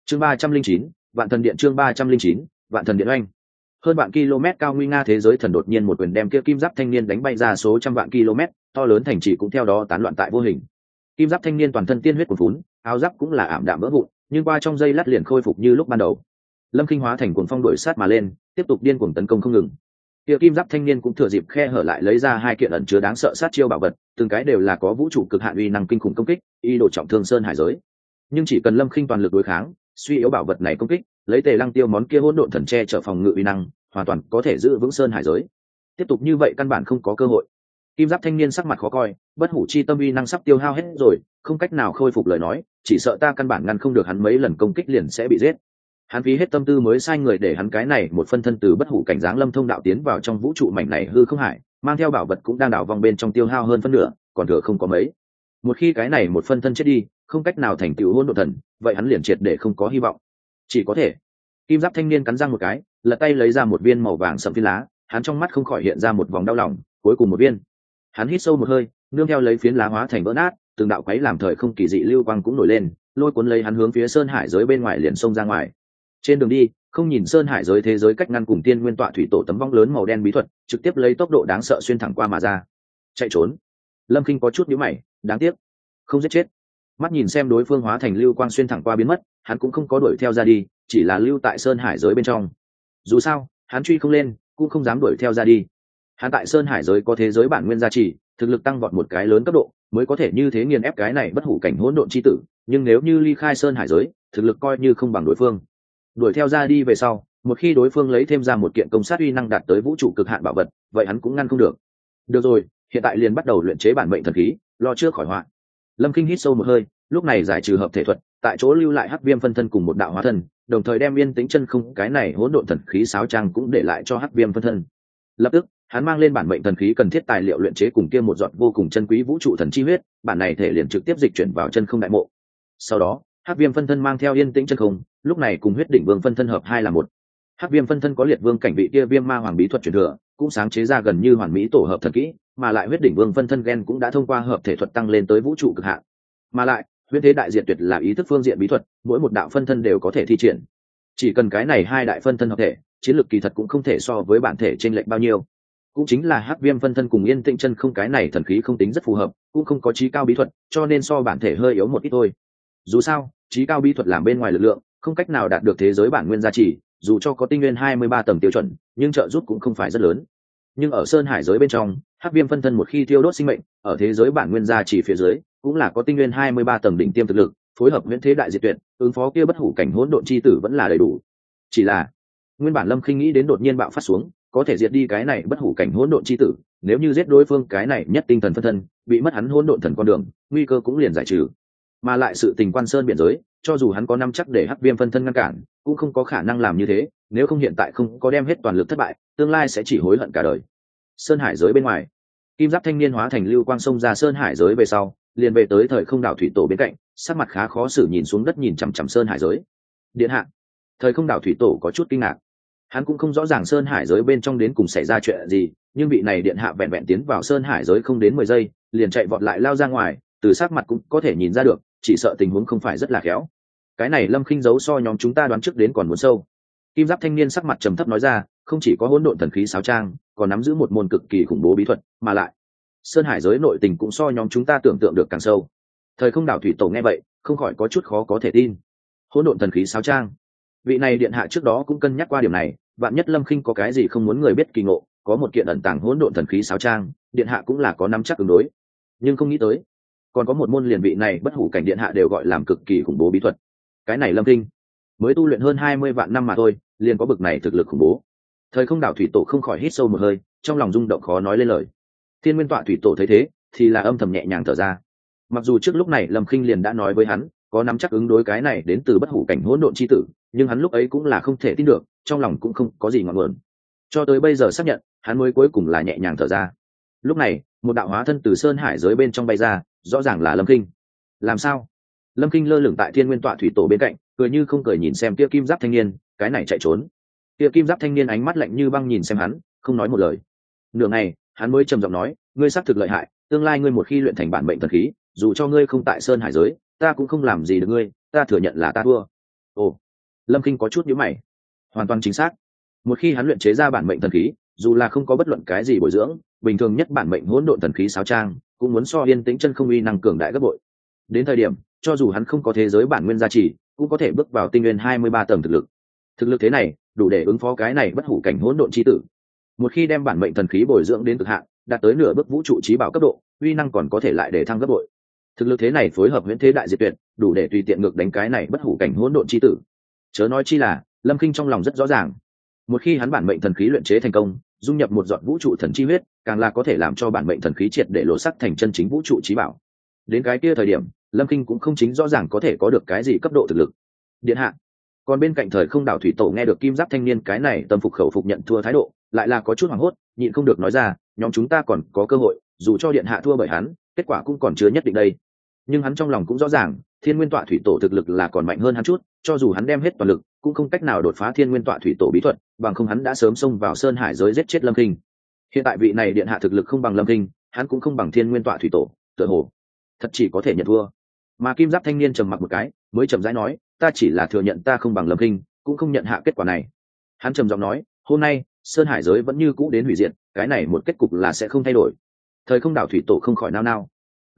chương 309, vạn thần điện. chương 309, vạn thần điện oanh. Hơn vạn km cao nguy nga thế giới thần đột nhiên một quyền đem kia kim giáp thanh niên đánh bay ra số trăm vạn km, to lớn thành trì cũng theo đó tán loạn tại vô hình. Kim giáp thanh niên toàn thân tiên huyết cuồn phún, áo giáp cũng là ảm đạm vỡ vụn, nhưng qua trong giây lát liền khôi phục như lúc ban đầu. Lâm Kinh hóa thành cuồng phong đuổi sát mà lên, tiếp tục điên cuồng tấn công không ngừng. Kia kim giáp thanh niên cũng thừa dịp khe hở lại lấy ra hai kiện ẩn chứa đáng sợ sát chiêu bảo vật, từng cái đều là có vũ trụ cực hạn uy năng kinh khủng công kích, y đồ trọng thương sơn hải giới. Nhưng chỉ cần Lâm Kinh toàn lực đối kháng, suy yếu bảo vật này công kích, lấy Tề Lăng Tiêu món kia hỗn độn thần che chở phòng ngự uy năng, hoàn toàn có thể giữ vững sơn hải giới. Tiếp tục như vậy căn bản không có cơ hội. Kim giáp thanh niên sắc mặt khó coi, bất hủ chi tâm uy năng sắp tiêu hao hết rồi, không cách nào khôi phục lời nói, chỉ sợ ta căn bản ngăn không được hắn mấy lần công kích liền sẽ bị giết. Hắn phí hết tâm tư mới sai người để hắn cái này một phân thân từ bất hủ cảnh dáng lâm thông đạo tiến vào trong vũ trụ mảnh này hư không hải, mang theo bảo vật cũng đang đảo vòng bên trong tiêu hao hơn phân nửa, còn thừa không có mấy. Một khi cái này một phân thân chết đi, không cách nào thành tựu hỗn độn thần, vậy hắn liền triệt để không có hy vọng. Chỉ có thể. Kim giáp thanh niên cắn răng một cái, lật tay lấy ra một viên màu vàng sẫm phiến lá, hắn trong mắt không khỏi hiện ra một vòng đau lòng, cuối cùng một viên. Hắn hít sâu một hơi, nương theo lấy phiến lá hóa thành vỡ nát, từng đạo quấy làm thời không kỳ dị lưu quang cũng nổi lên, lôi cuốn lấy hắn hướng phía sơn hải giới bên ngoài liền xông ra ngoài. Trên đường đi, không nhìn sơn hải giới thế giới cách ngăn cùng tiên nguyên tọa thủy tổ tấm vong lớn màu đen bí thuật, trực tiếp lấy tốc độ đáng sợ xuyên thẳng qua mà ra. Chạy trốn. Lâm Kinh có chút nhíu mày, đáng tiếc, không giết chết. Mắt nhìn xem đối phương hóa thành lưu quang xuyên thẳng qua biến mất, hắn cũng không có đuổi theo ra đi, chỉ là lưu tại sơn hải giới bên trong. Dù sao, hắn truy không lên, cũng không dám đuổi theo ra đi. Hắn tại sơn hải giới có thế giới bản nguyên gia trì, thực lực tăng vọt một cái lớn cấp độ, mới có thể như thế nghiền ép cái này bất hủ cảnh hỗn độn chi tử, nhưng nếu như ly khai sơn hải giới, thực lực coi như không bằng đối phương. Đuổi theo ra đi về sau, một khi đối phương lấy thêm ra một kiện công sát uy năng đạt tới vũ trụ cực hạn bảo vật, vậy hắn cũng ngăn không được. Được rồi, hiện tại liền bắt đầu luyện chế bản mệnh thần khí, lo trước khỏi họa. Lâm Kinh hít sâu một hơi, lúc này giải trừ hợp thể thuật, tại chỗ lưu lại hắc viêm phân thân cùng một đạo hóa thân, đồng thời đem yên tĩnh chân không cái này hỗn độn thần khí sáo trang cũng để lại cho hắc viêm phân thân. Lập tức, hắn mang lên bản mệnh thần khí cần thiết tài liệu luyện chế cùng kia một giọt vô cùng chân quý vũ trụ thần chi huyết, bản này thể liền trực tiếp dịch chuyển vào chân không đại mộ. Sau đó, hắc viêm phân thân mang theo yên tĩnh chân không, lúc này cùng huyết đỉnh vương phân thân hợp hai là một. Hắc viêm phân thân có liệt vương cảnh vị kia viêm ma hoàng bí thuật truyền thừa, cũng sáng chế ra gần như hoàn mỹ tổ hợp thần kỹ, mà lại huyết đỉnh vương phân thân gen cũng đã thông qua hợp thể thuật tăng lên tới vũ trụ cực hạn. Mà lại, huyễn thế đại diệt tuyệt là ý thức phương diện bí thuật, mỗi một đạo phân thân đều có thể thi triển. Chỉ cần cái này hai đại phân thân hợp thể, chiến lược kỳ thật cũng không thể so với bản thể chênh lệch bao nhiêu. Cũng chính là hắc viêm phân thân cùng yên tĩnh chân không cái này thần khí không tính rất phù hợp, cũng không có trí cao bí thuật, cho nên so bản thể hơi yếu một ít thôi. Dù sao, trí cao bí thuật làm bên ngoài lực lượng, không cách nào đạt được thế giới bản nguyên gia trì, dù cho có tinh nguyên 23 tầng tiêu chuẩn, nhưng trợ giúp cũng không phải rất lớn. Nhưng ở sơn hải giới bên trong, hắc viêm phân thân một khi tiêu đốt sinh mệnh, ở thế giới bản nguyên gia trì phía dưới, cũng là có tinh nguyên 23 tầng đỉnh tiêm thực lực, phối hợp huyễn thế đại diệt tuyệt, ứng phó kia bất hủ cảnh hỗn độn chi tử vẫn là đầy đủ. Chỉ là, nguyên bản Lâm Kinh nghĩ đến đột nhiên bạo phát xuống, có thể diệt đi cái này bất hủ cảnh hỗn độn chi tử, nếu như giết đối phương cái này nhất tinh thần phân thân, bị mất hắn hỗn độn thần con đường, nguy cơ cũng liền giải trừ. Mà lại sự tình quan sơn biển giới, cho dù hắn có năm chắc để hắc viêm phân thân ngăn cản, cũng không có khả năng làm như thế, nếu không hiện tại không có đem hết toàn lực thất bại, tương lai sẽ chỉ hối hận cả đời. Sơn hải giới bên ngoài, kim giáp thanh niên hóa thành lưu quang sông ra sơn hải giới về sau, liền về tới thời không đảo thủy tổ bên cạnh, sắc mặt khá khó xử nhìn xuống đất nhìn chằm chằm sơn hải giới. Điện hạ. Thời không đảo thủy tổ có chút kinh ngạc, hắn cũng không rõ ràng sơn hải giới bên trong đến cùng xảy ra chuyện gì, nhưng vị này điện hạ vẹn vẹn tiến vào sơn hải giới không đến 10 giây, liền chạy vọt lại lao ra ngoài, từ sắc mặt cũng có thể nhìn ra được, chỉ sợ tình huống không phải rất là khéo. Cái này Lâm Kinh giấu so nhóm chúng ta đoán trước đến còn muốn sâu. Kim giáp thanh niên sắc mặt trầm thấp nói ra, không chỉ có hỗn độn thần khí sáo trang, còn nắm giữ một môn cực kỳ khủng bố bí thuật, mà lại sơn hải giới nội tình cũng so nhóm chúng ta tưởng tượng được càng sâu. Thời không đảo thủy tổ nghe vậy, không khỏi có chút khó có thể tin. Hỗn độn thần khí sáo trang, vị này điện hạ trước đó cũng cân nhắc qua điểm này, vạn nhất Lâm Kinh có cái gì không muốn người biết kỳ ngộ, có một kiện ẩn tàng hỗn độn thần khí sáo trang, điện hạ cũng là có nắm chắc ứng đối. Nhưng không nghĩ tới, còn có một môn liền vị này bất hủ cảnh điện hạ đều gọi làm cực kỳ khủng bố bí thuật. Cái này Lâm Kinh mới tu luyện hơn 20 vạn năm mà thôi, liền có bực này thực lực khủng bố. Thời không đảo thủy tổ không khỏi hít sâu một hơi, trong lòng rung động khó nói lên lời. Thiên nguyên tọa thủy tổ thấy thế, thì là âm thầm nhẹ nhàng thở ra. Mặc dù trước lúc này Lâm Kinh liền đã nói với hắn, có nắm chắc ứng đối cái này đến từ bất hủ cảnh hỗn độn chi tử, nhưng hắn lúc ấy cũng là không thể tin được, trong lòng cũng không có gì ngọn nguồn. Cho tới bây giờ xác nhận, hắn mới cuối cùng là nhẹ nhàng thở ra. Lúc này, một đạo hóa thân từ sơn hải giới bên trong bay ra, rõ ràng là Lâm Kinh. Làm sao? Lâm Kinh lơ lửng tại thiên nguyên tọa thủy tổ bên cạnh, cười như không cười nhìn xem kia kim giáp thanh niên, cái này chạy trốn. Kia kim giáp thanh niên ánh mắt lạnh như băng nhìn xem hắn, không nói một lời. Nửa ngày, hắn mới trầm giọng nói, ngươi xác thực lợi hại, tương lai ngươi một khi luyện thành bản mệnh thần khí, dù cho ngươi không tại sơn hải giới, ta cũng không làm gì được ngươi, ta thừa nhận là ta thua. Ồ, Lâm Kinh có chút nhíu mày. Hoàn toàn chính xác. Một khi hắn luyện chế ra bản mệnh thần khí, dù là không có bất luận cái gì bồi dưỡng, bình thường nhất bản mệnh hỗn độn thần khí sáo trang cũng muốn so yên tĩnh chân không uy năng cường đại gấp bội. Đến thời điểm, cho dù hắn không có thế giới bản nguyên gia trì, cũng có thể bước vào tinh nguyên 23 tầng thực lực. Thực lực thế này, đủ để ứng phó cái này bất hủ cảnh hỗn độn chi tử. Một khi đem bản mệnh thần khí bồi dưỡng đến cực hạn, đạt tới nửa bước vũ trụ chí bảo cấp độ, uy năng còn có thể lại để thăng gấp bội. Thực lực thế này phối hợp huyễn thế đại diệt tuyệt, đủ để tùy tiện ngược đánh cái này bất hủ cảnh hỗn độn chi tử. Chớ nói chi là, Lâm Kinh trong lòng rất rõ ràng, một khi hắn bản mệnh thần khí luyện chế thành công, dung nhập một giọt vũ trụ thần chi huyết, càng là có thể làm cho bản mệnh thần khí triệt để lộ sắc thành chân chính vũ trụ chí bảo. Đến cái kia thời điểm, Lâm Kinh cũng không chính rõ ràng có thể có được cái gì cấp độ thực lực. Điện hạ. Còn bên cạnh thời không đảo thủy tổ nghe được kim giáp thanh niên cái này tâm phục khẩu phục nhận thua thái độ, lại là có chút hoảng hốt, nhịn không được nói ra, nhóm chúng ta còn có cơ hội, dù cho điện hạ thua bởi hắn, kết quả cũng còn chưa nhất định đây. Nhưng hắn trong lòng cũng rõ ràng, thiên nguyên tọa thủy tổ thực lực là còn mạnh hơn hắn chút, cho dù hắn đem hết toàn lực cũng không cách nào đột phá thiên nguyên tọa thủy tổ bí thuật, bằng không hắn đã sớm xông vào sơn hải giới giết chết Lâm Kinh. Hiện tại vị này điện hạ thực lực không bằng Lâm Kinh, hắn cũng không bằng thiên nguyên tọa thủy tổ, tựa hồ thật chỉ có thể nhận thua. Mà kim giáp thanh niên trầm mặc một cái, mới chậm rãi nói, ta chỉ là thừa nhận ta không bằng Lâm Kinh, cũng không nhận hạ kết quả này. Hắn trầm giọng nói, hôm nay sơn hải giới vẫn như cũ đến hủy diệt, cái này một kết cục là sẽ không thay đổi. Thời không đảo thủy tổ không khỏi nao nao.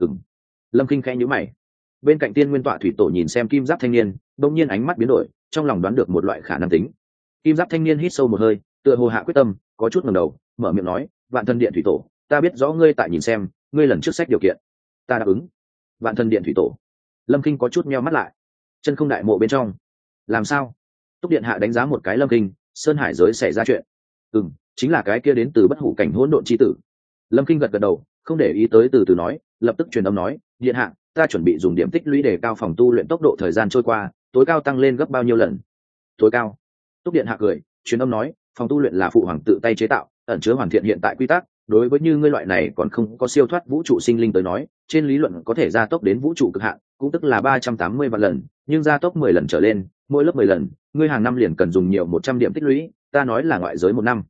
Lâm Kinh khẽ nhíu mày. Bên cạnh tiên nguyên tọa thủy tổ nhìn xem kim giáp thanh niên, đột nhiên ánh mắt biến đổi, trong lòng đoán được một loại khả năng tính. Kim giáp thanh niên hít sâu một hơi, tựa hồ hạ quyết tâm, có chút ngẩng đầu, mở miệng nói, vạn thần điện thủy tổ, ta biết rõ ngươi tại nhìn xem, ngươi lần trước sách điều kiện, ta đáp ứng. Vạn thần điện thủy tổ. Lâm Kinh có chút meo mắt lại. Chân không đại mộ bên trong, làm sao? Túc điện hạ đánh giá một cái Lâm Kinh, sơn hải giới xảy ra chuyện. Chính là cái kia đến từ bất hủ cảnh hỗn độn chi tử. Lâm Kinh gật gật đầu, không để ý tới, từ từ nói, lập tức truyền âm nói, điện hạ, ta chuẩn bị dùng điểm tích lũy để cao phòng tu luyện tốc độ thời gian trôi qua, tối cao tăng lên gấp bao nhiêu lần? Tối cao. Túc điện hạ cười, truyền âm nói, phòng tu luyện là phụ hoàng tự tay chế tạo, ẩn chứa hoàn thiện hiện tại quy tắc, đối với như ngươi loại này còn không có siêu thoát vũ trụ sinh linh tới nói, trên lý luận có thể gia tốc đến vũ trụ cực hạn, cũng tức là 380 vạn lần, nhưng gia tốc 10 lần trở lên, mỗi lớp 10 lần, ngươi hàng năm liền cần dùng nhiều 100 điểm tích lũy, ta nói là ngoại giới một năm.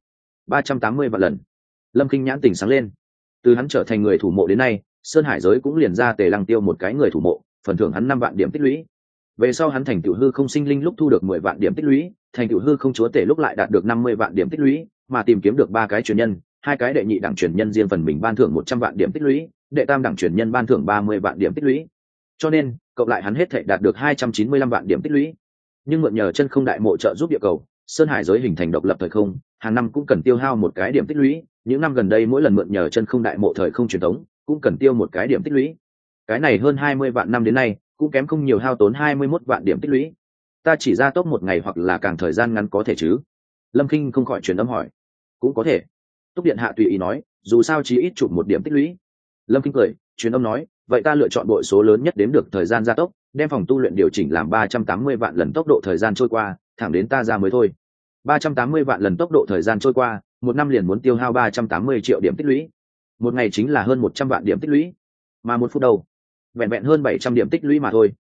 380 vạn lần. Lâm Kinh nhãn tỉnh sáng lên. Từ hắn trở thành người thủ mộ đến nay, sơn hải giới cũng liền ra Tề Lăng Tiêu một cái người thủ mộ, phần thưởng hắn 5 vạn điểm tích lũy. Về sau hắn thành tựu hư không sinh linh lúc thu được 10 vạn điểm tích lũy, thành tựu hư không chúa tể lúc lại đạt được 50 vạn điểm tích lũy, mà tìm kiếm được 3 cái truyền nhân, 2 cái đệ nhị đẳng truyền nhân riêng phần mình ban thưởng 100 vạn điểm tích lũy, đệ tam đẳng truyền nhân ban thưởng 30 vạn điểm tích lũy. Cho nên, cộng lại hắn hết thảy đạt được 295 vạn điểm tích lũy. Nhưng mượn nhờ chân không đại mộ trợ giúp địa cầu, sơn hải giới hình thành độc lập thời không, hàng năm cũng cần tiêu hao một cái điểm tích lũy, những năm gần đây mỗi lần mượn nhờ chân không đại mộ thời không truyền thống, cũng cần tiêu một cái điểm tích lũy. Cái này hơn 20 vạn năm đến nay, cũng kém không nhiều, hao tốn 21 vạn điểm tích lũy. Ta chỉ ra tốc một ngày hoặc là càng thời gian ngắn có thể chứ? Lâm Kinh không khỏi truyền âm hỏi. Cũng có thể. Túc điện hạ tùy ý nói, dù sao chí ít chụp một điểm tích lũy. Lâm Kinh cười, truyền âm nói, vậy ta lựa chọn bội số lớn nhất đến được thời gian gia tốc, đem phòng tu luyện điều chỉnh làm 380 vạn lần tốc độ thời gian trôi qua, thẳng đến ta ra mới thôi. 380 vạn lần tốc độ thời gian trôi qua, một năm liền muốn tiêu hao 380 triệu điểm tích lũy. Một ngày chính là hơn 100 vạn điểm tích lũy, mà một phút đầu vẹn vẹn hơn 700 điểm tích lũy mà thôi.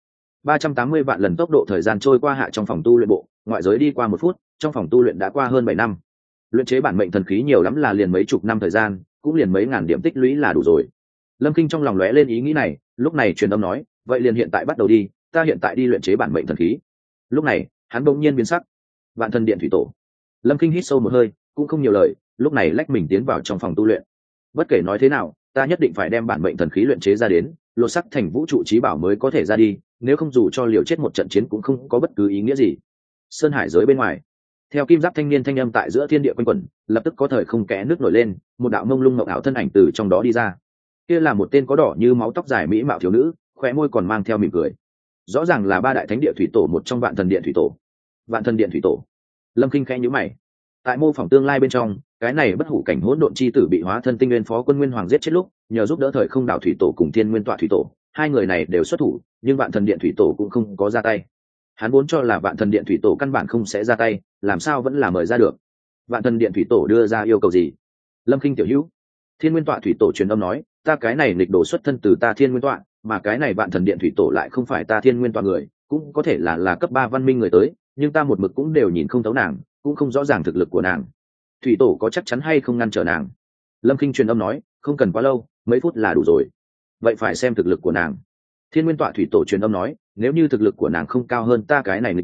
380 vạn lần tốc độ thời gian trôi qua hạ trong phòng tu luyện bộ, ngoại giới đi qua một phút, trong phòng tu luyện đã qua hơn 7 năm. Luyện chế bản mệnh thần khí nhiều lắm là liền mấy chục năm thời gian, cũng liền mấy ngàn điểm tích lũy là đủ rồi. Lâm Kinh trong lòng lóe lên ý nghĩ này, lúc này truyền âm nói, vậy liền hiện tại bắt đầu đi, ta hiện tại đi luyện chế bản mệnh thần khí. Lúc này, hắn bỗng nhiên biến sắc. Vạn thần điện thủy tổ. Lâm Kinh hít sâu một hơi, cũng không nhiều lời, lúc này lách mình tiến vào trong phòng tu luyện. Bất kể nói thế nào, ta nhất định phải đem bản mệnh thần khí luyện chế ra đến, lột sắc thành vũ trụ chí bảo mới có thể ra đi, nếu không dù cho liều chết một trận chiến cũng không có bất cứ ý nghĩa gì. Sơn hải giới bên ngoài, theo kim giáp thanh niên thanh âm tại giữa thiên địa quanh quẩn, lập tức có thời không kẽ nước nổi lên, một đạo mông lung ngọc ảo thân ảnh từ trong đó đi ra. Kia là một tên có đỏ như máu tóc dài mỹ mạo thiếu nữ, khóe môi còn mang theo mỉm cười. Rõ ràng là 3 đại thánh địa thủy tổ một trong Vạn thần điện thủy tổ. Vạn thần điện thủy tổ. Lâm Kinh khẽ nhíu mày. Tại mô phỏng tương lai bên trong, cái này bất hủ cảnh hỗn độn chi tử bị hóa thân tinh nguyên phó quân nguyên hoàng giết chết lúc, nhờ giúp đỡ thời không đảo thủy tổ cùng thiên nguyên tọa thủy tổ, 2 người này đều xuất thủ, nhưng Vạn thần điện thủy tổ cũng không có ra tay. Hắn vốn cho là Vạn thần điện thủy tổ căn bản không sẽ ra tay, làm sao vẫn là mời ra được. Vạn thần điện thủy tổ đưa ra yêu cầu gì? Lâm Kinh tiểu hữu. Thiên nguyên tọa thủy tổ truyền âm nói, ta cái này nghịch đồ xuất thân từ ta thiên nguyên tọa, mà cái này Vạn thần điện thủy tổ lại không phải ta thiên nguyên tọa người, cũng có thể là cấp 3 văn minh người tới, nhưng ta một mực cũng đều nhìn không thấu nàng, cũng không rõ ràng thực lực của nàng. Thủy tổ có chắc chắn hay không ngăn trở nàng? Lâm Kinh truyền âm nói, không cần quá lâu, mấy phút là đủ rồi. Vậy phải xem thực lực của nàng. Thiên nguyên tọa thủy tổ truyền âm nói, nếu như thực lực của nàng không cao hơn ta cái này nghịch đồ,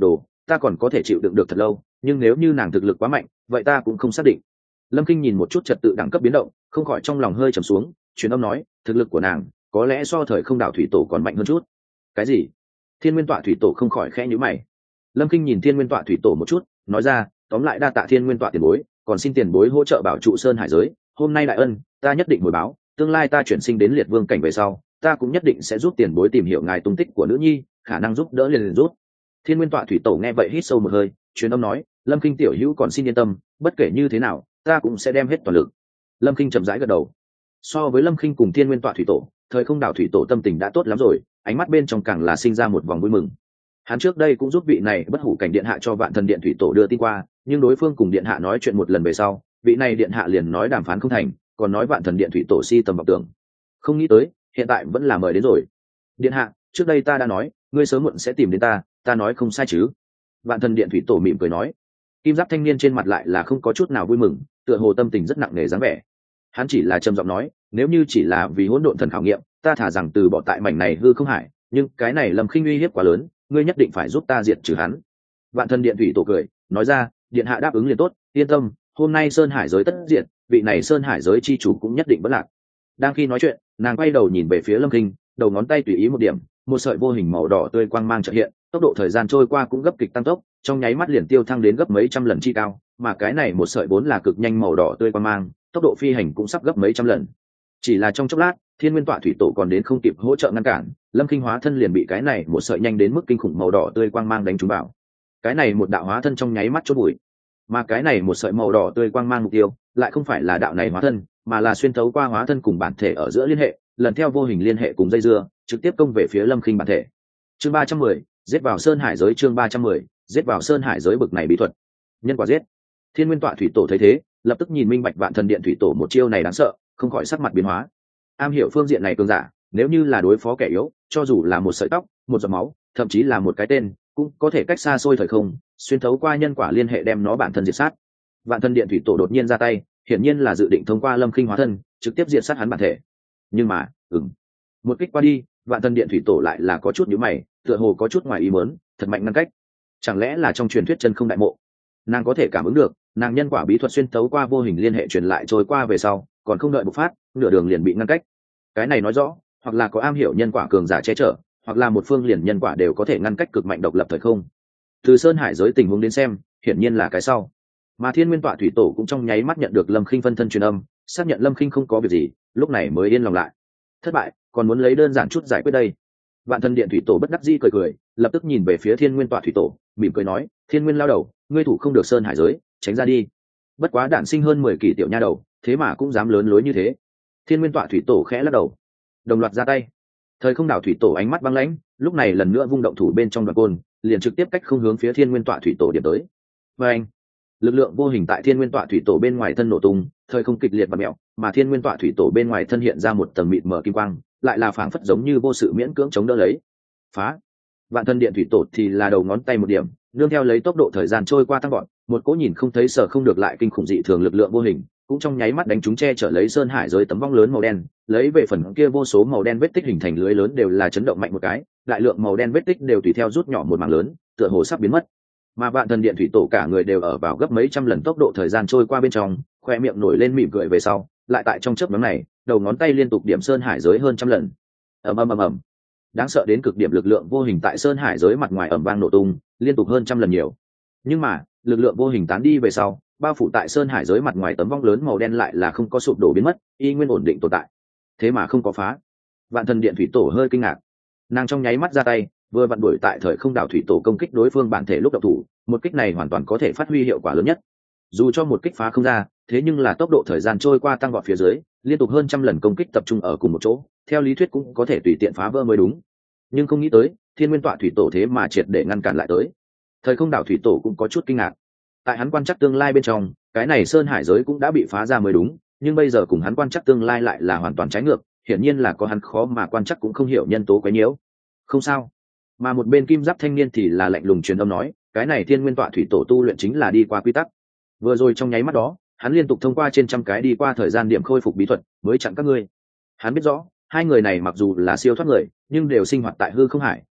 ta còn có thể chịu đựng được thật lâu, nhưng nếu như nàng thực lực quá mạnh vậy ta cũng không xác định. Lâm Kinh nhìn một chút trật tự đẳng cấp biến động, không khỏi trong lòng hơi trầm xuống, truyền âm nói, thực lực của nàng có lẽ so thời không đảo thủy tổ còn mạnh hơn chút. Cái gì? Thiên Nguyên Tọa thủy tổ không khỏi khẽ nhíu mày. Lâm Kinh nhìn Thiên Nguyên Tọa thủy tổ một chút, nói ra, tóm lại đa tạ Thiên Nguyên Tọa tiền bối, còn xin tiền bối hỗ trợ bảo trụ Sơn Hải giới, hôm nay đại ân ta nhất định hồi báo, tương lai ta chuyển sinh đến liệt vương cảnh về sau, ta cũng nhất định sẽ giúp tiền bối tìm hiểu ngài tung tích của nữ nhi, khả năng giúp đỡ liền giúp. Thiên Nguyên Tọa thủy tổ nghe vậy hít sâu một hơi, truyền âm nói, Lâm Kinh tiểu hữu còn xin yên tâm, bất kể như thế nào ta cũng sẽ đem hết toàn lực. Lâm Kinh chậm rãi gật đầu. So với Lâm Kinh cùng Thiên Nguyên Tọa thủy tổ, thời không đảo thủy tổ tâm tình đã tốt lắm rồi, ánh mắt bên trong càng là sinh ra một vòng vui mừng. Hắn trước đây cũng giúp vị này bất hủ cảnh điện hạ cho vạn thần điện thủy tổ đưa tin qua, nhưng đối phương cùng điện hạ nói chuyện một lần về sau, vị này điện hạ liền nói đàm phán không thành, còn nói vạn thần điện thủy tổ si tầm vọng tưởng. Không nghĩ tới hiện tại vẫn là mời đến rồi. Điện hạ, trước đây ta đã nói ngươi sớm muộn sẽ tìm đến ta nói không sai chứ? Vạn thần điện thủy tổ mỉm cười nói. Kim giáp thanh niên trên mặt lại là không có chút nào vui mừng, tựa hồ tâm tình rất nặng nề dáng vẻ. Hắn chỉ là trầm giọng nói, nếu như chỉ là vì hỗn độn thần khảo nghiệm, ta thả rằng từ bỏ tại mảnh này hư không hải, nhưng cái này Lâm Khinh uy hiếp quá lớn, ngươi nhất định phải giúp ta diệt trừ hắn. Vạn thần điện thủy tổ cười nói ra, điện hạ đáp ứng liền tốt, yên tâm, hôm nay sơn hải giới tất diệt, vị này sơn hải giới chi chủ cũng nhất định bất lạc. Đang khi nói chuyện, nàng quay đầu nhìn về phía Lâm Khinh, đầu ngón tay tùy ý một điểm, một sợi vô hình màu đỏ tươi quang mang chợt hiện, tốc độ thời gian trôi qua cũng gấp kịch tăng tốc, trong nháy mắt liền tiêu thăng đến gấp mấy trăm lần chi cao, mà cái này một sợi vốn là cực nhanh màu đỏ tươi quang mang, tốc độ phi hành cũng sắp gấp mấy trăm lần. Chỉ là trong chốc lát, Thiên Nguyên Tọa thủy tổ còn đến không kịp hỗ trợ ngăn cản, Lâm Kinh hóa thân liền bị cái này một sợi nhanh đến mức kinh khủng màu đỏ tươi quang mang đánh trúng vào. Cái này một đạo hóa thân trong nháy mắt chốt bụi, mà cái này một sợi màu đỏ tươi quang mang mục tiêu lại không phải là đạo này hóa thân, mà là xuyên thấu qua hóa thân cùng bản thể ở giữa liên hệ, lần theo vô hình liên hệ cùng dây dưa, trực tiếp công về phía Lâm Kinh bản thể. Chương 310, giết vào Sơn Hải giới. Chương 310, giết vào Sơn Hải giới. Bực này bí thuật, nhân quả giết. Thiên Nguyên Tọa thủy tổ thấy thế, lập tức nhìn minh bạch vạn thần điện thủy tổ một chiêu này đáng sợ, không khỏi sắc mặt biến hóa. Am hiểu phương diện này cường giả, nếu như là đối phó kẻ yếu, cho dù là một sợi tóc, một giọt máu, thậm chí là một cái tên, cũng có thể cách xa xôi thời không, xuyên thấu qua nhân quả liên hệ đem nó bản thân diệt sát. Vạn thần điện thủy tổ đột nhiên ra tay, hiển nhiên là dự định thông qua Lâm Khinh hóa thân, trực tiếp diệt sát hắn bản thể. Nhưng mà, một kích qua đi, vạn thần điện thủy tổ lại là có chút nhíu mày, tựa hồ có chút ngoài ý muốn, thật mạnh ngăn cách. Chẳng lẽ là trong truyền thuyết chân không đại mộ? Nàng có thể cảm ứng được, nàng nhân quả bí thuật xuyên thấu qua vô hình liên hệ truyền lại trôi qua về sau, còn không đợi bộc phát, nửa đường liền bị ngăn cách. Cái này nói rõ, hoặc là có am hiểu nhân quả cường giả che chở, hoặc là một phương liền nhân quả đều có thể ngăn cách cực mạnh độc lập thời không. Từ Sơn Hải giới tình huống đến xem, hiển nhiên là cái sau. Mà Thiên Nguyên Tọa thủy tổ cũng trong nháy mắt nhận được Lâm Khinh phân thân truyền âm, xác nhận Lâm Khinh không có việc gì, lúc này mới yên lòng lại. Thất bại, còn muốn lấy đơn giản chút giải quyết đây. Vạn thần điện thủy tổ bất đắc dĩ cười cười, lập tức nhìn về phía Thiên Nguyên Tọa thủy tổ, mỉm cười nói, Thiên Nguyên lao đầu, ngươi thủ không được Sơn Hải giới, tránh ra đi. Bất quá đản sinh hơn 10 kỳ tiểu nha đầu, thế mà cũng dám lớn lối như thế. Thiên Nguyên Tọa thủy tổ khẽ lắc đầu, đồng loạt ra tay. Thời không đảo thủy tổ ánh mắt băng lãnh, lúc này lần nữa vung động thủ bên trong đoạn côn, liền trực tiếp cách không hướng phía Thiên Nguyên Tọa thủy tổ điểm tới. Và anh, lực lượng vô hình tại Thiên Nguyên Tọa thủy tổ bên ngoài thân nổ tung, thời không kịch liệt và mèo, mà Thiên Nguyên Tọa thủy tổ bên ngoài thân hiện ra một tầng mịt mờ kim quang, lại là phảng phất giống như vô sự miễn cưỡng chống đỡ lấy. Phá! Vạn thân điện thủy tổ thì là đầu ngón tay một điểm, nương theo lấy tốc độ thời gian trôi qua tăng gọn, một cỗ nhìn không thấy sở không được lại kinh khủng dị thường lực lượng vô hình, cũng trong nháy mắt đánh trúng che chở lấy Sơn Hải giới tấm vong lớn màu đen, lấy về phần kia vô số màu đen vết tích hình thành lưới lớn đều là chấn động mạnh một cái, đại lượng màu đen vết tích đều tùy theo rút nhỏ một mảng lớn, tựa hồ sắp biến mất. Mà vạn thần điện thủy tổ cả người đều ở vào gấp mấy trăm lần tốc độ thời gian trôi qua bên trong, khoe miệng nổi lên mỉm cười về sau, lại tại trong chớp nhoáng này, đầu ngón tay liên tục điểm Sơn Hải giới hơn trăm lần. Ầm ầm ầm ầm. Đáng sợ đến cực điểm lực lượng vô hình tại Sơn Hải giới mặt ngoài ầm vang nổ tung, liên tục hơn trăm lần nhiều. Nhưng mà, lực lượng vô hình tán đi về sau, bao phủ tại Sơn Hải giới mặt ngoài tấm vong lớn màu đen lại là không có sụp đổ biến mất, y nguyên ổn định tồn tại. Thế mà không có phá. Vạn thần điện thủy tổ hơi kinh ngạc. Nàng trong nháy mắt ra tay, vừa vặn đuổi tại thời không đảo thủy tổ công kích đối phương bản thể lúc động thủ, một kích này hoàn toàn có thể phát huy hiệu quả lớn nhất. Dù cho một kích phá không ra, thế nhưng là tốc độ thời gian trôi qua tăng vọt phía dưới, liên tục hơn trăm lần công kích tập trung ở cùng một chỗ, theo lý thuyết cũng có thể tùy tiện phá vỡ mới đúng. Nhưng không nghĩ tới, Thiên Nguyên Tọa thủy tổ thế mà triệt để ngăn cản lại tới. Thời không đảo thủy tổ cũng có chút kinh ngạc. Tại hắn quan chắc tương lai bên trong, cái này Sơn Hải giới cũng đã bị phá ra mới đúng, nhưng bây giờ cùng hắn quan chắc tương lai lại là hoàn toàn trái ngược, hiển nhiên là có hắn khó mà quan chắc cũng không hiểu nhân tố quấy nhiễu. Không sao. Mà một bên kim giáp thanh niên thì là lạnh lùng truyền âm nói, cái này Thiên Nguyên Tọa thủy tổ tu luyện chính là đi qua quy tắc. Vừa rồi trong nháy mắt đó, hắn liên tục thông qua trên trăm cái đi qua thời gian điểm khôi phục bí thuật, mới chặn các ngươi. Hắn biết rõ, hai người này mặc dù là siêu thoát người, nhưng đều sinh hoạt tại hư không hải,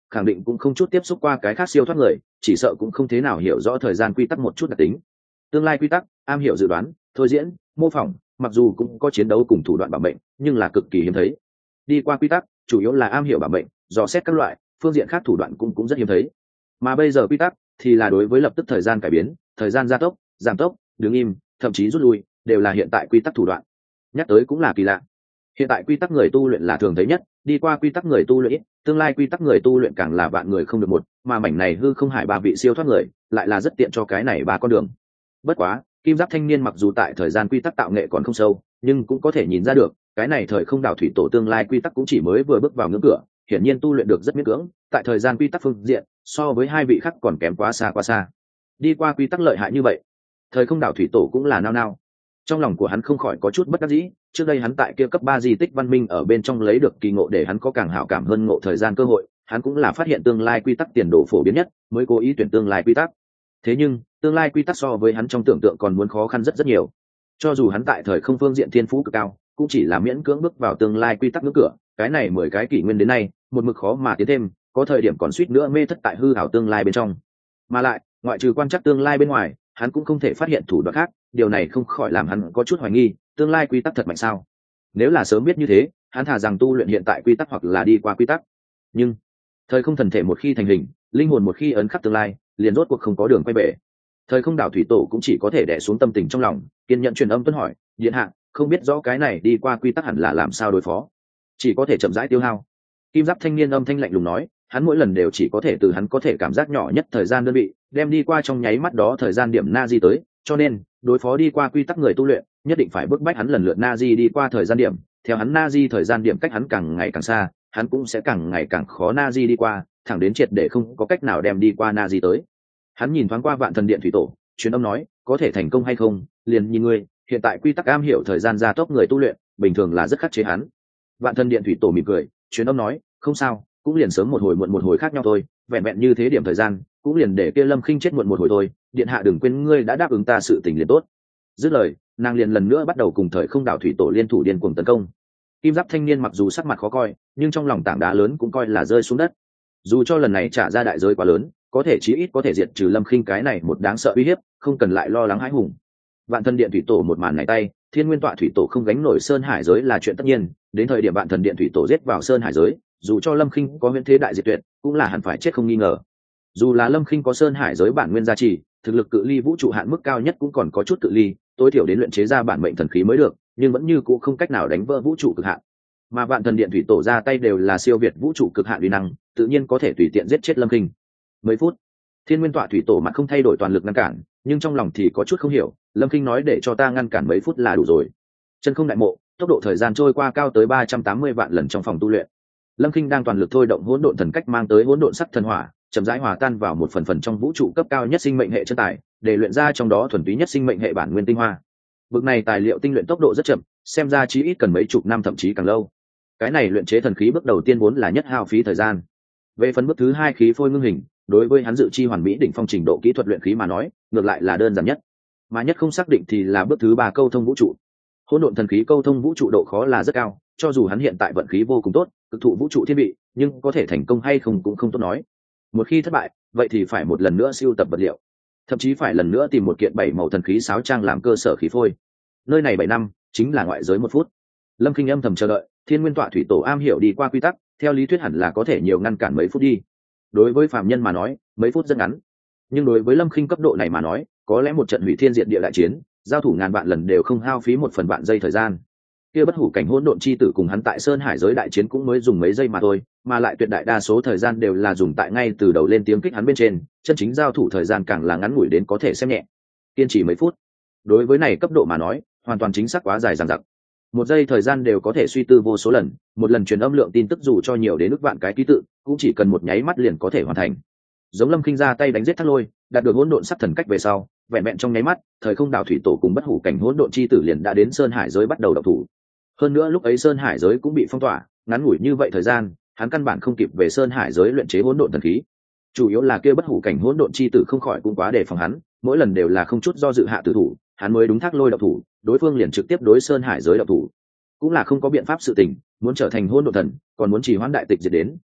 khẳng định cũng không chút tiếp xúc qua cái khác siêu thoát người, chỉ sợ cũng không thế nào hiểu rõ thời gian quy tắc một chút đặc tính. Tương lai quy tắc am hiểu dự đoán, thôi diễn, mô phỏng, mặc dù cũng có chiến đấu cùng thủ đoạn bảo mệnh, nhưng là cực kỳ hiếm thấy. Đi qua quy tắc chủ yếu là am hiểu bảo mệnh, dò xét các loại phương diện khác thủ đoạn cũng rất hiếm thấy. Mà bây giờ quy tắc thì là đối với lập tức thời gian cải biến, thời gian gia tốc, giảm tốc, đứng im, thậm chí rút lui, đều là hiện tại quy tắc thủ đoạn. Nhắc tới cũng là kỳ lạ. Hiện tại quy tắc người tu luyện là thường thấy nhất, đi qua quy tắc người tu luyện ít, tương lai quy tắc người tu luyện càng là vạn người không được một, mà mảnh này hư không hải ba vị siêu thoát người, lại là rất tiện cho cái này ba con đường. Bất quá, kim giáp thanh niên mặc dù tại thời gian quy tắc tạo nghệ còn không sâu, nhưng cũng có thể nhìn ra được, cái này thời không đảo thủy tổ tương lai quy tắc cũng chỉ mới vừa bước vào ngưỡng cửa, hiển nhiên tu luyện được rất miễn cưỡng, tại thời gian quy tắc phương diện, so với hai vị khác còn kém quá xa. Đi qua quy tắc lợi hại như vậy, thời không đảo thủy tổ cũng là nao nao. Trong lòng của hắn không khỏi có chút bất đắc dĩ, trước đây hắn tại kia cấp 3 di tích văn minh ở bên trong lấy được kỳ ngộ để hắn có càng hảo cảm hơn ngộ thời gian cơ hội, hắn cũng là phát hiện tương lai quy tắc tiền đồ phổ biến nhất, mới cố ý tuyển tương lai quy tắc. Thế nhưng, tương lai quy tắc so với hắn trong tưởng tượng còn muốn khó khăn rất nhiều. Cho dù hắn tại thời không phương diện thiên phú cực cao, cũng chỉ là miễn cưỡng bước vào tương lai quy tắc ngưỡng cửa, cái này 10 cái kỷ nguyên đến nay, một mực khó mà tiến thêm, có thời điểm còn suýt nữa mê thất tại hư ảo tương lai bên trong. Mà lại, ngoại trừ quan trắc tương lai bên ngoài, hắn cũng không thể phát hiện thủ đoạn khác, điều này không khỏi làm hắn có chút hoài nghi, tương lai quy tắc thật mạnh sao? Nếu là sớm biết như thế, hắn thà rằng tu luyện hiện tại quy tắc hoặc là đi qua quy tắc. Nhưng, thời không thần thể một khi thành hình, linh hồn một khi ấn khắc tương lai, liền rốt cuộc không có đường quay về. Thời không đảo thủy tổ cũng chỉ có thể đè xuống tâm tình trong lòng, kiên nhẫn truyền âm tuân hỏi, điện hạ, không biết rõ cái này đi qua quy tắc hẳn là làm sao đối phó, chỉ có thể chậm rãi tiêu hao. Kim giáp thanh niên âm thanh lạnh lùng nói, hắn mỗi lần đều chỉ có thể từ hắn có thể cảm giác nhỏ nhất thời gian đơn vị đem đi qua trong nháy mắt đó thời gian điểm na di tới, cho nên đối phó đi qua quy tắc người tu luyện nhất định phải bức bách hắn lần lượt na di đi qua thời gian điểm, theo hắn na di thời gian điểm cách hắn càng ngày càng xa, hắn cũng sẽ càng ngày càng khó na di đi qua, thẳng đến triệt để không có cách nào đem đi qua na di tới. Hắn nhìn thoáng qua vạn thần điện thủy tổ, truyền âm nói, có thể thành công hay không liền nhìn ngươi, hiện tại quy tắc am hiểu thời gian gia tốc người tu luyện bình thường là rất khắc chế hắn. Vạn thần điện thủy tổ mỉm cười, truyền âm nói, không sao, cũng liền sớm một hồi muộn một hồi khác nhau thôi, vẹn vẹn như thế điểm thời gian cũng liền để kia Lâm Khinh chết muộn một hồi thôi, điện hạ đừng quên ngươi đã đáp ứng ta sự tình liền tốt. Dứt lời, nàng liền lần nữa bắt đầu cùng thời không đảo thủy tổ liên thủ điên cuồng tấn công. Kim giáp thanh niên mặc dù sắc mặt khó coi, nhưng trong lòng tảng đá lớn cũng coi là rơi xuống đất. Dù cho lần này trả ra đại giới quá lớn, có thể chí ít có thể diệt trừ Lâm Khinh cái này một đáng sợ uy hiếp, không cần lại lo lắng hãi hùng. Vạn thần điện thủy tổ một màn này tay, Thiên Nguyên tọa thủy tổ không gánh nổi sơn hải giới là chuyện tất nhiên, đến thời điểm vạn thần điện thủy tổ giết vào sơn hải giới, dù cho Lâm Khinh có huyễn thế đại diệt tuyệt, cũng là hẳn phải chết không nghi ngờ. Dù là Lâm Khinh có sơn hải giới bản nguyên gia trì, thực lực cự ly vũ trụ hạn mức cao nhất cũng còn có chút cự ly, tối thiểu đến luyện chế ra bản mệnh thần khí mới được, nhưng vẫn như cũng không cách nào đánh vỡ vũ trụ cực hạn. Mà vạn thần điện thủy tổ ra tay đều là siêu việt vũ trụ cực hạn uy năng, tự nhiên có thể tùy tiện giết chết Lâm Khinh. Mấy phút, Thiên Nguyên tọa thủy tổ mặt không thay đổi toàn lực ngăn cản, nhưng trong lòng thì có chút không hiểu, Lâm Khinh nói để cho ta ngăn cản mấy phút là đủ rồi. Chân không đại mộ, tốc độ thời gian trôi qua cao tới 380 vạn lần trong phòng tu luyện. Lâm Khinh đang toàn lực thôi động hỗn độn thần cách mang tới hỗn độn sắc thần hỏa, chậm rãi hòa tan vào một phần trong vũ trụ cấp cao nhất sinh mệnh hệ chân tài, để luyện ra trong đó thuần túy nhất sinh mệnh hệ bản nguyên tinh hoa. Bực này tài liệu tinh luyện tốc độ rất chậm, xem ra chí ít cần mấy chục năm thậm chí càng lâu. Cái này luyện chế thần khí bước đầu tiên vốn là nhất hao phí thời gian. Về phần bước thứ hai khí phôi ngưng hình, đối với hắn dự chi hoàn mỹ đỉnh phong trình độ kỹ thuật luyện khí mà nói, ngược lại là đơn giản nhất. Mà nhất không xác định thì là bước thứ ba câu thông vũ trụ. Hỗn độn thần khí câu thông vũ trụ độ khó là rất cao, cho dù hắn hiện tại vận khí vô cùng tốt, cực thụ vũ trụ thiên vị, nhưng có thể thành công hay không cũng không tốt nói. Một khi thất bại, vậy thì phải một lần nữa siêu tập vật liệu, thậm chí phải lần nữa tìm một kiện 7 màu thần khí sáo trang làm cơ sở khí phôi. Nơi này 7 năm, chính là ngoại giới 1 phút. Lâm Khinh âm thầm chờ đợi, Thiên Nguyên tọa thủy tổ am hiểu đi qua quy tắc, theo lý thuyết hẳn là có thể nhiều ngăn cản mấy phút đi. Đối với phàm nhân mà nói, mấy phút rất ngắn, nhưng đối với Lâm Khinh cấp độ này mà nói, có lẽ một trận hủy thiên diệt địa đại chiến, giao thủ ngàn vạn lần đều không hao phí 1 phần vạn giây thời gian. Kia bất hủ cảnh hỗn độn chi tử cùng hắn tại sơn hải giới đại chiến cũng mới dùng mấy giây mà thôi, mà lại tuyệt đại đa số thời gian đều là dùng tại ngay từ đầu lên tiếng kích hắn bên trên, chân chính giao thủ thời gian càng là ngắn ngủi đến có thể xem nhẹ. Kiên trì mấy phút, đối với này cấp độ mà nói, hoàn toàn chính xác quá dài dằng dặc. 1 giây thời gian đều có thể suy tư vô số lần, một lần truyền âm lượng tin tức dù cho nhiều đến ức vạn cái ký tự, cũng chỉ cần một nháy mắt liền có thể hoàn thành. Giống Lâm Khinh ra tay đánh giết Thác Lôi, đạt được hỗn độn sắc thần cách về sau, vẹn vẹn trong nháy mắt, thời không đảo thủy tổ cùng bất hủ cảnh hỗn độn chi tử liền đã đến sơn hải giới bắt đầu động thủ. Hơn nữa lúc ấy sơn hải giới cũng bị phong tỏa, ngắn ngủi như vậy thời gian, hắn căn bản không kịp về sơn hải giới luyện chế hỗn độn thần khí. Chủ yếu là kia bất hủ cảnh hỗn độn chi tử không khỏi cũng quá đề phòng hắn, mỗi lần đều là không chút do dự hạ tử thủ, hắn mới đúng Thác Lôi động thủ, đối phương liền trực tiếp đối sơn hải giới động thủ. Cũng là không có biện pháp sự tình, muốn trở thành hỗn độn thần, còn muốn trì hoãn đại tịch diệt đến,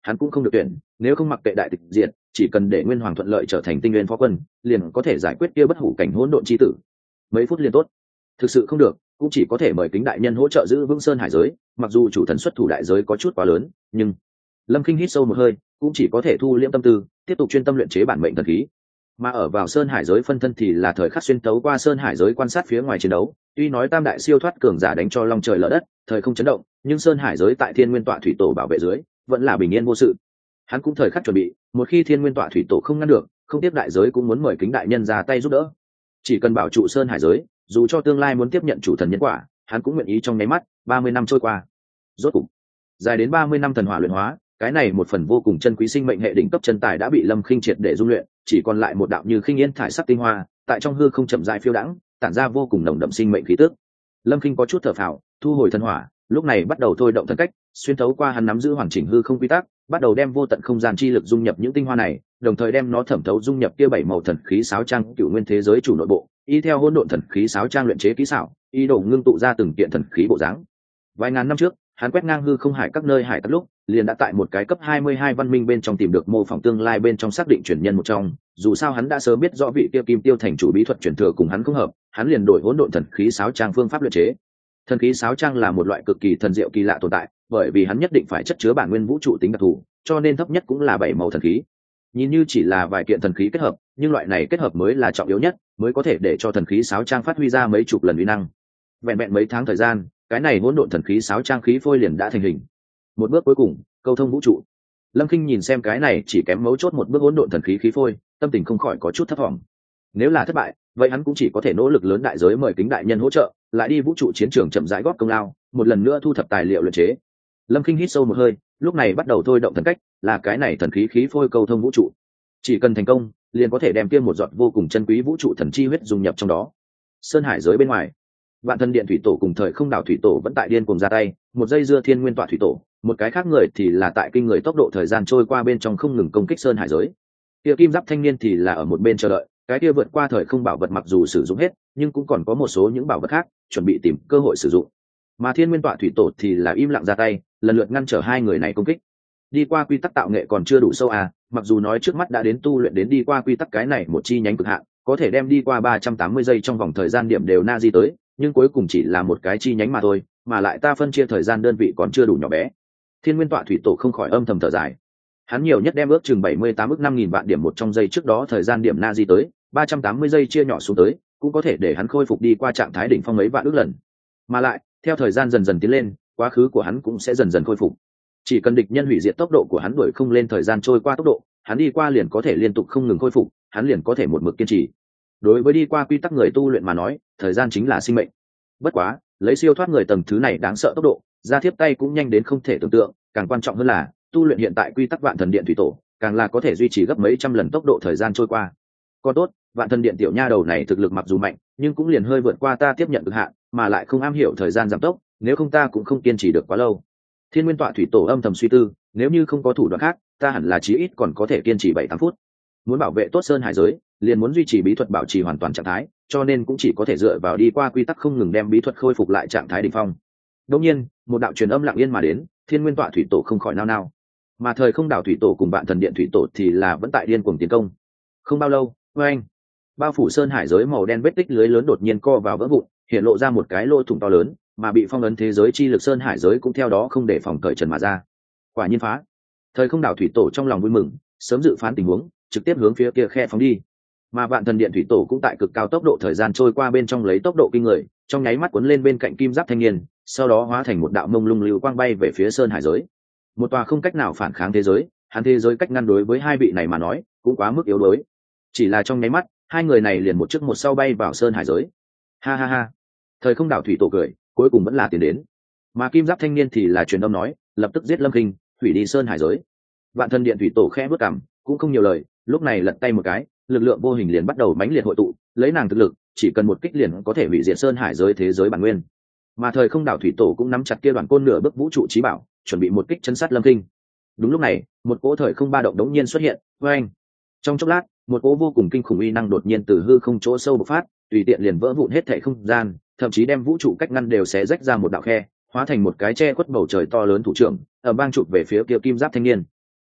hắn cũng không được tuyển, nếu không mặc kệ đại tịch diệt, chỉ cần để Nguyên Hoàng thuận lợi trở thành tinh nguyên phó quân, liền có thể giải quyết kia bất hủ cảnh hỗn độn chi tử. Mấy phút liền tốt. Thực sự không được, cũng chỉ có thể mời Kính đại nhân hỗ trợ giữ vững Sơn Hải giới, mặc dù chủ thần xuất thủ đại giới có chút quá lớn, nhưng Lâm Khinh hít sâu một hơi, cũng chỉ có thể thu liễm tâm tư, tiếp tục chuyên tâm luyện chế bản mệnh thần khí. Mà ở vào Sơn Hải giới phân thân thì là thời khắc xuyên tấu qua Sơn Hải giới quan sát phía ngoài chiến đấu, tuy nói tam đại siêu thoát cường giả đánh cho long trời lở đất, thời không chấn động, nhưng Sơn Hải giới tại Thiên Nguyên Tọa Thủy Tổ bảo vệ dưới, vẫn là bình yên vô sự. Hắn cũng thời khắc chuẩn bị, một khi Thiên Nguyên Tọa Thủy Tổ không ngăn được, không tiếp đại giới cũng muốn mời Kính đại nhân ra tay giúp đỡ. Chỉ cần bảo trụ Sơn Hải giới, dù cho tương lai muốn tiếp nhận chủ thần nhân quả, hắn cũng nguyện ý trong nháy mắt. 30 năm trôi qua, rốt cục dài đến 30 năm thần hỏa luyện hóa, cái này một phần vô cùng chân quý sinh mệnh hệ đỉnh cấp chân tài đã bị Lâm Khinh triệt để dung luyện, chỉ còn lại một đạo như khinh yên thải sắc tinh hoa, tại trong hư không chậm rãi phiêu đãng, tản ra vô cùng nồng đậm sinh mệnh khí tức. Lâm Khinh có chút thở phào, thu hồi thần hỏa, lúc này bắt đầu thôi động thần cách, xuyên thấu qua hắn nắm giữ hoàn chỉnh hư không quy tắc, bắt đầu đem vô tận không gian chi lực dung nhập những tinh hoa này, đồng thời đem nó thẩm thấu dung nhập kia 7 màu thần khí sáo trang cửu nguyên thế giới chủ nội bộ, y theo hỗn độn thần khí sáo trang luyện chế kỹ xảo, ý đồ ngưng tụ ra từng kiện thần khí bộ dáng. Vài ngàn năm trước, hắn quét ngang hư không hải các nơi hải các lúc, liền đã tại một cái cấp 22 văn minh bên trong tìm được mô phỏng tương lai bên trong xác định truyền nhân một trong, dù sao hắn đã sớm biết rõ vị kia Kim Tiêu thành chủ bí thuật truyền thừa cùng hắn không hợp, hắn liền đổi hỗn độn thần khí sáo trang phương pháp luyện chế. Thần khí sáo trang là một loại cực kỳ thần diệu kỳ lạ tồn tại, bởi vì hắn nhất định phải chất chứa bản nguyên vũ trụ tính đặc thù, cho nên thấp nhất cũng là 7 màu thần khí. Nhìn như chỉ là vài kiện thần khí kết hợp, nhưng loại này kết hợp mới là trọng yếu nhất, mới có thể để cho thần khí sáo trang phát huy ra mấy chục lần uy năng. Vẹn vẹn mấy tháng thời gian, cái này hỗn độn thần khí sáo trang khí phôi liền đã thành hình. Một bước cuối cùng, câu thông vũ trụ. Lâm Khinh nhìn xem cái này chỉ kém mấu chốt một bước hỗn độn thần khí khí phôi, tâm tình không khỏi có chút thất vọng. Nếu là thất bại, vậy hắn cũng chỉ có thể nỗ lực lớn đại giới mời Kính đại nhân hỗ trợ, lại đi vũ trụ chiến trường chậm rãi góp công lao, một lần nữa thu thập tài liệu luyện chế. Lâm Khinh hít sâu một hơi, lúc này bắt đầu thôi động thần cách, là cái này thần khí khí phôi câu thông vũ trụ. Chỉ cần thành công, liền có thể đem kia một giọt vô cùng chân quý vũ trụ thần chi huyết dung nhập trong đó. Sơn Hải giới bên ngoài, Vạn Thần Điện thủy tổ cùng thời không đảo thủy tổ vẫn tại điên cuồng ra tay, một dây dưa Thiên Nguyên Tọa thủy tổ, một cái khác người thì là tại kinh người tốc độ thời gian trôi qua bên trong không ngừng công kích Sơn Hải giới. Kia kim giáp thanh niên thì là ở một bên chờ đợi, cái kia vượt qua thời không bảo vật mặc dù sử dụng hết, nhưng cũng còn có một số những bảo vật khác chuẩn bị tìm cơ hội sử dụng. Mà Thiên Nguyên Tọa thủy tổ thì là im lặng ra tay, lần lượt ngăn trở hai người này công kích. Đi qua quy tắc tạo nghệ còn chưa đủ sâu à, mặc dù nói trước mắt đã đến tu luyện đến đi qua quy tắc cái này một chi nhánh cực hạn, có thể đem đi qua 380 giây trong vòng thời gian điểm đều na di tới, nhưng cuối cùng chỉ là một cái chi nhánh mà thôi, mà lại ta phân chia thời gian đơn vị còn chưa đủ nhỏ bé. Thiên Nguyên Tọa thủy tổ không khỏi âm thầm thở dài. Hắn nhiều nhất đem ước chừng 78 ước 5000 vạn điểm một trong giây trước đó thời gian điểm na di tới, 380 giây chia nhỏ xuống tới, cũng có thể để hắn khôi phục đi qua trạng thái đỉnh phong mấy vạn ước lần. Mà lại, theo thời gian dần dần tiến lên, quá khứ của hắn cũng sẽ dần dần khôi phục. Chỉ cần địch nhân hủy diệt tốc độ của hắn đuổi không lên thời gian trôi qua tốc độ, hắn đi qua liền có thể liên tục không ngừng khôi phục, hắn liền có thể một mực kiên trì. Đối với đi qua quy tắc người tu luyện mà nói, thời gian chính là sinh mệnh. Bất quá, lấy siêu thoát người tầng thứ này đáng sợ tốc độ, ra thiếp tay cũng nhanh đến không thể tưởng tượng, càng quan trọng hơn là, tu luyện hiện tại quy tắc Vạn Thần Điện thủy tổ, càng là có thể duy trì gấp mấy trăm lần tốc độ thời gian trôi qua. Còn tốt, Vạn Thần Điện tiểu nha đầu này thực lực mặc dù mạnh, nhưng cũng liền hơi vượt qua ta tiếp nhận cực hạn, mà lại không am hiểu thời gian giảm tốc, nếu không ta cũng không kiên trì được quá lâu. Thiên Nguyên Tọa thủy tổ âm thầm suy tư, nếu như không có thủ đoạn khác, ta hẳn là chí ít còn có thể kiên trì 7-8 phút. Muốn bảo vệ tốt Sơn Hải giới, liền muốn duy trì bí thuật bảo trì hoàn toàn trạng thái, cho nên cũng chỉ có thể dựa vào đi qua quy tắc không ngừng đem bí thuật khôi phục lại trạng thái đỉnh phong. Đương nhiên, một đạo truyền âm lặng yên mà đến, Thiên Nguyên Tọa thủy tổ không khỏi nao nao. Mà thời không đảo thủy tổ cùng Vạn Thần Điện thủy tổ thì là vẫn tại điên cuồng tiến công. Không bao lâu, oeng, bao phủ Sơn Hải giới màu đen vết tích lưới lớn đột nhiên co vào vỡ vụn, hiện lộ ra một cái lỗ thủng to lớn, mà bị phong ấn thế giới chi lực Sơn Hải giới cũng theo đó không để phòng cởi trần mà ra. Quả nhiên phá. Thời không đảo thủy tổ trong lòng vui mừng, sớm dự phán tình huống, trực tiếp hướng phía kia khe phóng đi. Mà Vạn Thần Điện thủy tổ cũng tại cực cao tốc độ thời gian trôi qua bên trong lấy tốc độ kinh người, trong nháy mắt cuốn lên bên cạnh kim giáp thanh niên, sau đó hóa thành một đạo mông lung lưu quang bay về phía Sơn Hải giới. Một tòa không cách nào phản kháng thế giới, hắn thế giới cách ngăn đối với hai vị này mà nói, cũng quá mức yếu đuối. Chỉ là trong nháy mắt, hai người này liền một trước một sau bay vào Sơn Hải giới. Ha ha ha. Thời không đảo thủy tổ cười, cuối cùng vẫn là tiến đến. Mà kim giáp thanh niên thì là truyền âm nói, lập tức giết Lâm Khinh, hủy đi Sơn Hải giới. Vạn Thần Điện thủy tổ khẽ bước cằm, cũng không nhiều lời, lúc này lật tay một cái, lực lượng vô hình liền bắt đầu mãnh liệt hội tụ, lấy nàng thực lực, chỉ cần một kích liền có thể hủy diệt Sơn Hải giới thế giới bản nguyên. Mà thời không đảo thủy tổ cũng nắm chặt kia đoàn côn nửa bước vũ trụ chí bảo, chuẩn bị một kích chấn sát Lâm Khinh. Đúng lúc này, một cỗ thời không ba động đống nhiên xuất hiện, oeng. Trong chốc lát, một cỗ vô cùng kinh khủng uy năng đột nhiên từ hư không chỗ sâu bộc phát, tùy tiện liền vỡ vụn hết thảy không gian, thậm chí đem vũ trụ cách ngăn đều xé rách ra một đạo khe, hóa thành một cái che khuất bầu trời to lớn thủ trưởng, ở bang chụp về phía kia kim giáp thanh niên.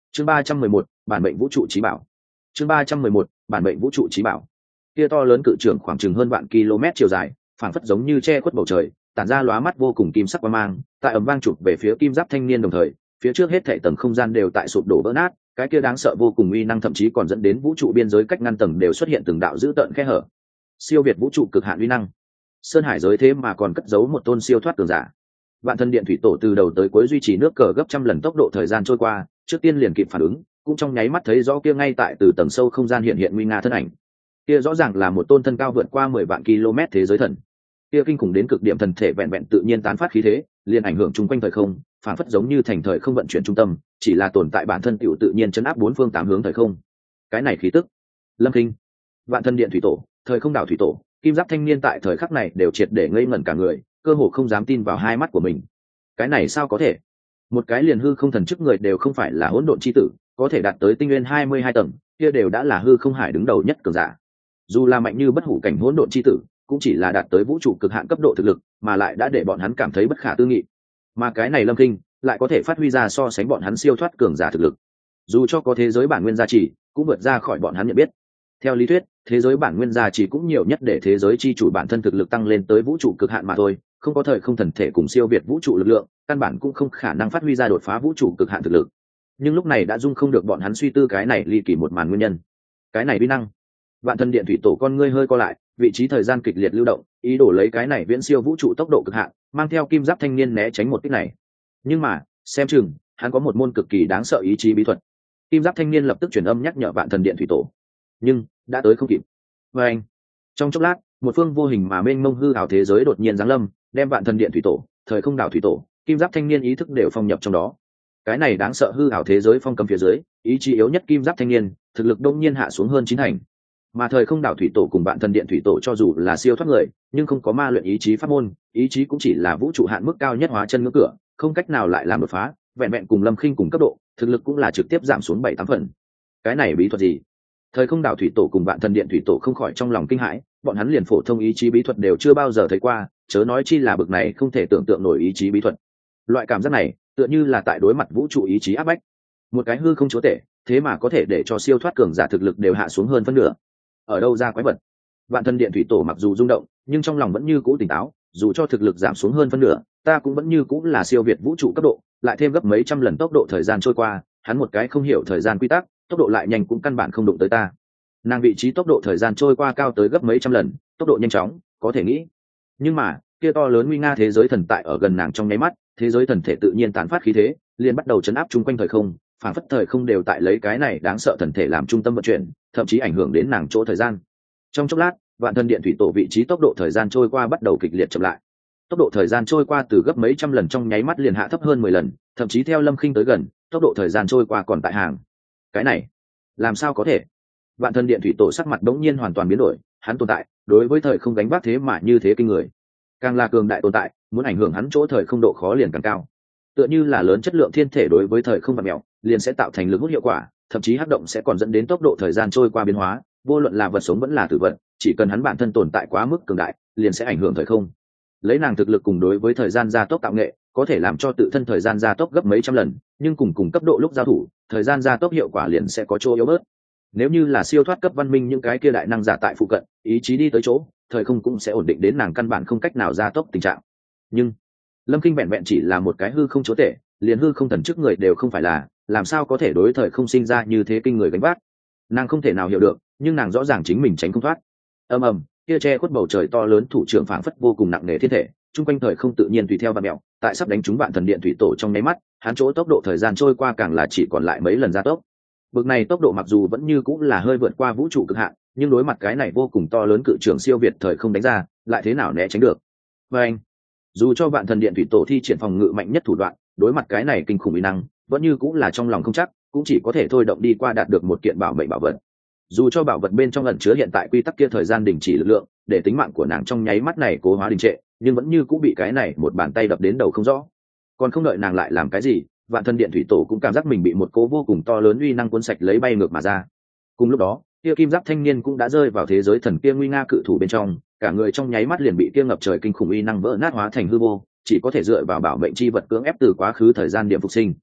chương 311, bản mệnh vũ trụ trí bảo. chương 311, bản mệnh vũ trụ trí bảo. Kia to lớn cự trường khoảng chừng hơn vạn km chiều dài, phảng phất giống như che khuất bầu trời, tản ra lóa mắt vô cùng kim sắc quang mang, tại ầm vang chụp về phía kim giáp thanh niên, đồng thời phía trước hết thảy tầng không gian đều tại sụp đổ vỡ nát, cái kia đáng sợ vô cùng uy năng thậm chí còn dẫn đến vũ trụ biên giới cách ngăn tầng đều xuất hiện từng đạo dữ tợn khe hở. Siêu việt vũ trụ cực hạn uy năng, sơn hải giới thế mà còn cất giấu một tôn siêu thoát cường giả. Vạn thần điện thủy tổ từ đầu tới cuối duy trì nước cờ gấp trăm lần tốc độ thời gian trôi qua, trước tiên liền kịp phản ứng, cũng trong nháy mắt thấy rõ kia ngay tại từ tầng sâu không gian hiện hiện nguy nga thân ảnh. Kia rõ ràng là một tôn thân cao vượt qua 10 vạn km thế giới thần. Kia kinh khủng đến cực điểm thần thể vẹn vẹn tự nhiên tán phát khí thế, liền ảnh hưởng chung quanh thời không, phản phất giống như thành thời không vận chuyển trung tâm, chỉ là tồn tại bản thân tiểu tự nhiên chấn áp bốn phương tám hướng thời không. Cái này khí tức, Lâm Kinh, Vạn thần điện thủy tổ, thời không đảo thủy tổ, kim giáp thanh niên tại thời khắc này đều triệt để ngây ngẩn cả người, cơ hồ không dám tin vào hai mắt của mình. Cái này sao có thể? Một cái liền hư không thần chức người đều không phải là hỗn độn chi tử, có thể đạt tới tinh nguyên 22 tầng, kia đều đã là hư không hải đứng đầu nhất cường giả. Dù là mạnh như bất hủ cảnh hỗn độn chi tử, cũng chỉ là đạt tới vũ trụ cực hạn cấp độ thực lực, mà lại đã để bọn hắn cảm thấy bất khả tư nghị. Mà cái này Lâm Kinh lại có thể phát huy ra so sánh bọn hắn siêu thoát cường giả thực lực. Dù cho có thế giới bản nguyên gia trì, cũng vượt ra khỏi bọn hắn nhận biết. Theo lý thuyết, thế giới bản nguyên gia trì cũng nhiều nhất để thế giới chi chủ bản thân thực lực tăng lên tới vũ trụ cực hạn mà thôi, không có thời không thần thể cùng siêu việt vũ trụ lực lượng, căn bản cũng không khả năng phát huy ra đột phá vũ trụ cực hạn thực lực. Nhưng lúc này đã dung không được bọn hắn suy tư cái này ly kỳ một màn nguyên nhân. Cái này uy năng. Vạn thần điện thủy tổ con ngươi hơi co lại, vị trí thời gian kịch liệt lưu động, ý đồ lấy cái này viễn siêu vũ trụ tốc độ cực hạn, mang theo kim giáp thanh niên né tránh một kích này. Nhưng mà, xem chừng, hắn có một môn cực kỳ đáng sợ ý chí bí thuật. Kim giáp thanh niên lập tức truyền âm nhắc nhở Vạn thần điện thủy tổ. Nhưng, đã tới không kịp. Và anh, trong chốc lát, một phương vô hình mà mênh mông hư ảo thế giới đột nhiên giáng lâm, đem Vạn thần điện thủy tổ, thời không đảo thủy tổ, kim giáp thanh niên ý thức đều phong nhập trong đó. Cái này đáng sợ hư ảo thế giới phong cấm phía dưới, ý chí yếu nhất kim giáp thanh niên, thực lực đông nhiên hạ xuống hơn 9 thành. Mà thời không đảo thủy tổ cùng Vạn thần điện thủy tổ cho dù là siêu thoát người, nhưng không có ma luyện ý chí pháp môn, ý chí cũng chỉ là vũ trụ hạn mức cao nhất hóa chân ngưỡng cửa, không cách nào lại làm đột phá, vẹn vẹn cùng Lâm Khinh cùng cấp độ, thực lực cũng là trực tiếp giảm xuống 7-8 phần. Cái này bí thuật gì? Thời không đảo thủy tổ cùng Vạn thần điện thủy tổ không khỏi trong lòng kinh hãi, bọn hắn liền phổ thông ý chí bí thuật đều chưa bao giờ thấy qua, chớ nói chi là bực này không thể tưởng tượng nổi ý chí bí thuật. Loại cảm giác này, tựa như là tại đối mặt vũ trụ ý chí áp bách. Một cái hư không chúa tể, thế mà có thể để cho siêu thoát cường giả thực lực đều hạ xuống hơn phân nửa. Ở đâu ra quái vật? Vạn thần điện thủy tổ mặc dù rung động, nhưng trong lòng vẫn như cũ tỉnh táo, dù cho thực lực giảm xuống hơn phân nửa, ta cũng vẫn như cũ là siêu việt vũ trụ cấp độ, lại thêm gấp mấy trăm lần tốc độ thời gian trôi qua, hắn một cái không hiểu thời gian quy tắc, tốc độ lại nhanh cũng căn bản không đụng tới ta. Nàng vị trí tốc độ thời gian trôi qua cao tới gấp mấy trăm lần, tốc độ nhanh chóng, có thể nghĩ. Nhưng mà, kia to lớn nguy nga thế giới thần tại ở gần nàng trong nháy mắt, thế giới thần thể tự nhiên tán phát khí thế, liền bắt đầu chấn áp chung quanh thời không, phản phất thời không đều tại lấy cái này đáng sợ thần thể làm trung tâm vận chuyển, thậm chí ảnh hưởng đến nàng chỗ thời gian. Trong chốc lát, Vạn thần điện thủy tổ vị trí tốc độ thời gian trôi qua bắt đầu kịch liệt chậm lại. Tốc độ thời gian trôi qua từ gấp mấy trăm lần trong nháy mắt liền hạ thấp hơn 10 lần, thậm chí theo Lâm Khinh tới gần, tốc độ thời gian trôi qua còn tại hàng. Cái này, làm sao có thể? Vạn thần điện thủy tổ sắc mặt đống nhiên hoàn toàn biến đổi, hắn tồn tại, đối với thời không gánh vác thế mà như thế kinh người. Càng là cường đại tồn tại, muốn ảnh hưởng hắn chỗ thời không độ khó liền càng cao. Tựa như là lớn chất lượng thiên thể đối với thời không vật mèo, liền sẽ tạo thành lực hút hiệu quả, thậm chí hấp động sẽ còn dẫn đến tốc độ thời gian trôi qua biến hóa, vô luận là vật sống vẫn là tử vật, chỉ cần hắn bản thân tồn tại quá mức cường đại, liền sẽ ảnh hưởng thời không. Lấy nàng thực lực cùng đối với thời gian gia tốc tạo nghệ, có thể làm cho tự thân thời gian gia tốc gấp mấy trăm lần, nhưng cùng cấp độ lúc giao thủ, thời gian gia tốc hiệu quả liền sẽ có chỗ yếu bớt. Nếu như là siêu thoát cấp văn minh những cái kia đại năng giả tại phụ cận, ý chí đi tới chỗ, thời không cũng sẽ ổn định đến nàng căn bản không cách nào gia tốc tình trạng. Nhưng Lâm Kinh vẹn vẹn chỉ là một cái hư không chúa tể, liền hư không thần chức người đều không phải là, làm sao có thể đối thời không sinh ra như thế kinh người gánh vác. Nàng không thể nào hiểu được, nhưng nàng rõ ràng chính mình tránh không thoát. Ầm ầm, kia che khuất bầu trời to lớn thủ trưởng phảng phất vô cùng nặng nề thiên thể, trung quanh thời không tự nhiên tùy theo vặn mèo, tại sắp đánh trúng Vạn thần điện thủy tổ trong nháy mắt, hắn chỗ tốc độ thời gian trôi qua càng là chỉ còn lại mấy lần gia tốc. Bực này tốc độ mặc dù vẫn như cũng là hơi vượt qua vũ trụ cực hạn, nhưng đối mặt cái này vô cùng to lớn cự trưởng siêu việt thời không đánh ra, lại thế nào né tránh được? Và anh, dù cho Vạn thần điện thủy tổ thi triển phòng ngự mạnh nhất thủ đoạn, đối mặt cái này kinh khủng uy năng, vẫn như cũng là trong lòng không chắc, cũng chỉ có thể thôi động đi qua đạt được một kiện bảo mệnh bảo vật. Dù cho bảo vật bên trong ẩn chứa hiện tại quy tắc kia thời gian đình chỉ lực lượng, để tính mạng của nàng trong nháy mắt này cố hóa đình trệ, nhưng vẫn như cũng bị cái này một bàn tay đập đến đầu không rõ. Còn không đợi nàng lại làm cái gì, Vạn thần điện thủy tổ cũng cảm giác mình bị một cố vô cùng to lớn uy năng cuốn sạch lấy bay ngược mà ra. Cùng lúc đó, kia kim giáp thanh niên cũng đã rơi vào thế giới thần kia nguy nga cự thủ bên trong, cả người trong nháy mắt liền bị kia ngập trời kinh khủng uy năng vỡ nát hóa thành hư vô, chỉ có thể dựa vào bảo mệnh chi vật cưỡng ép từ quá khứ thời gian điểm phục sinh.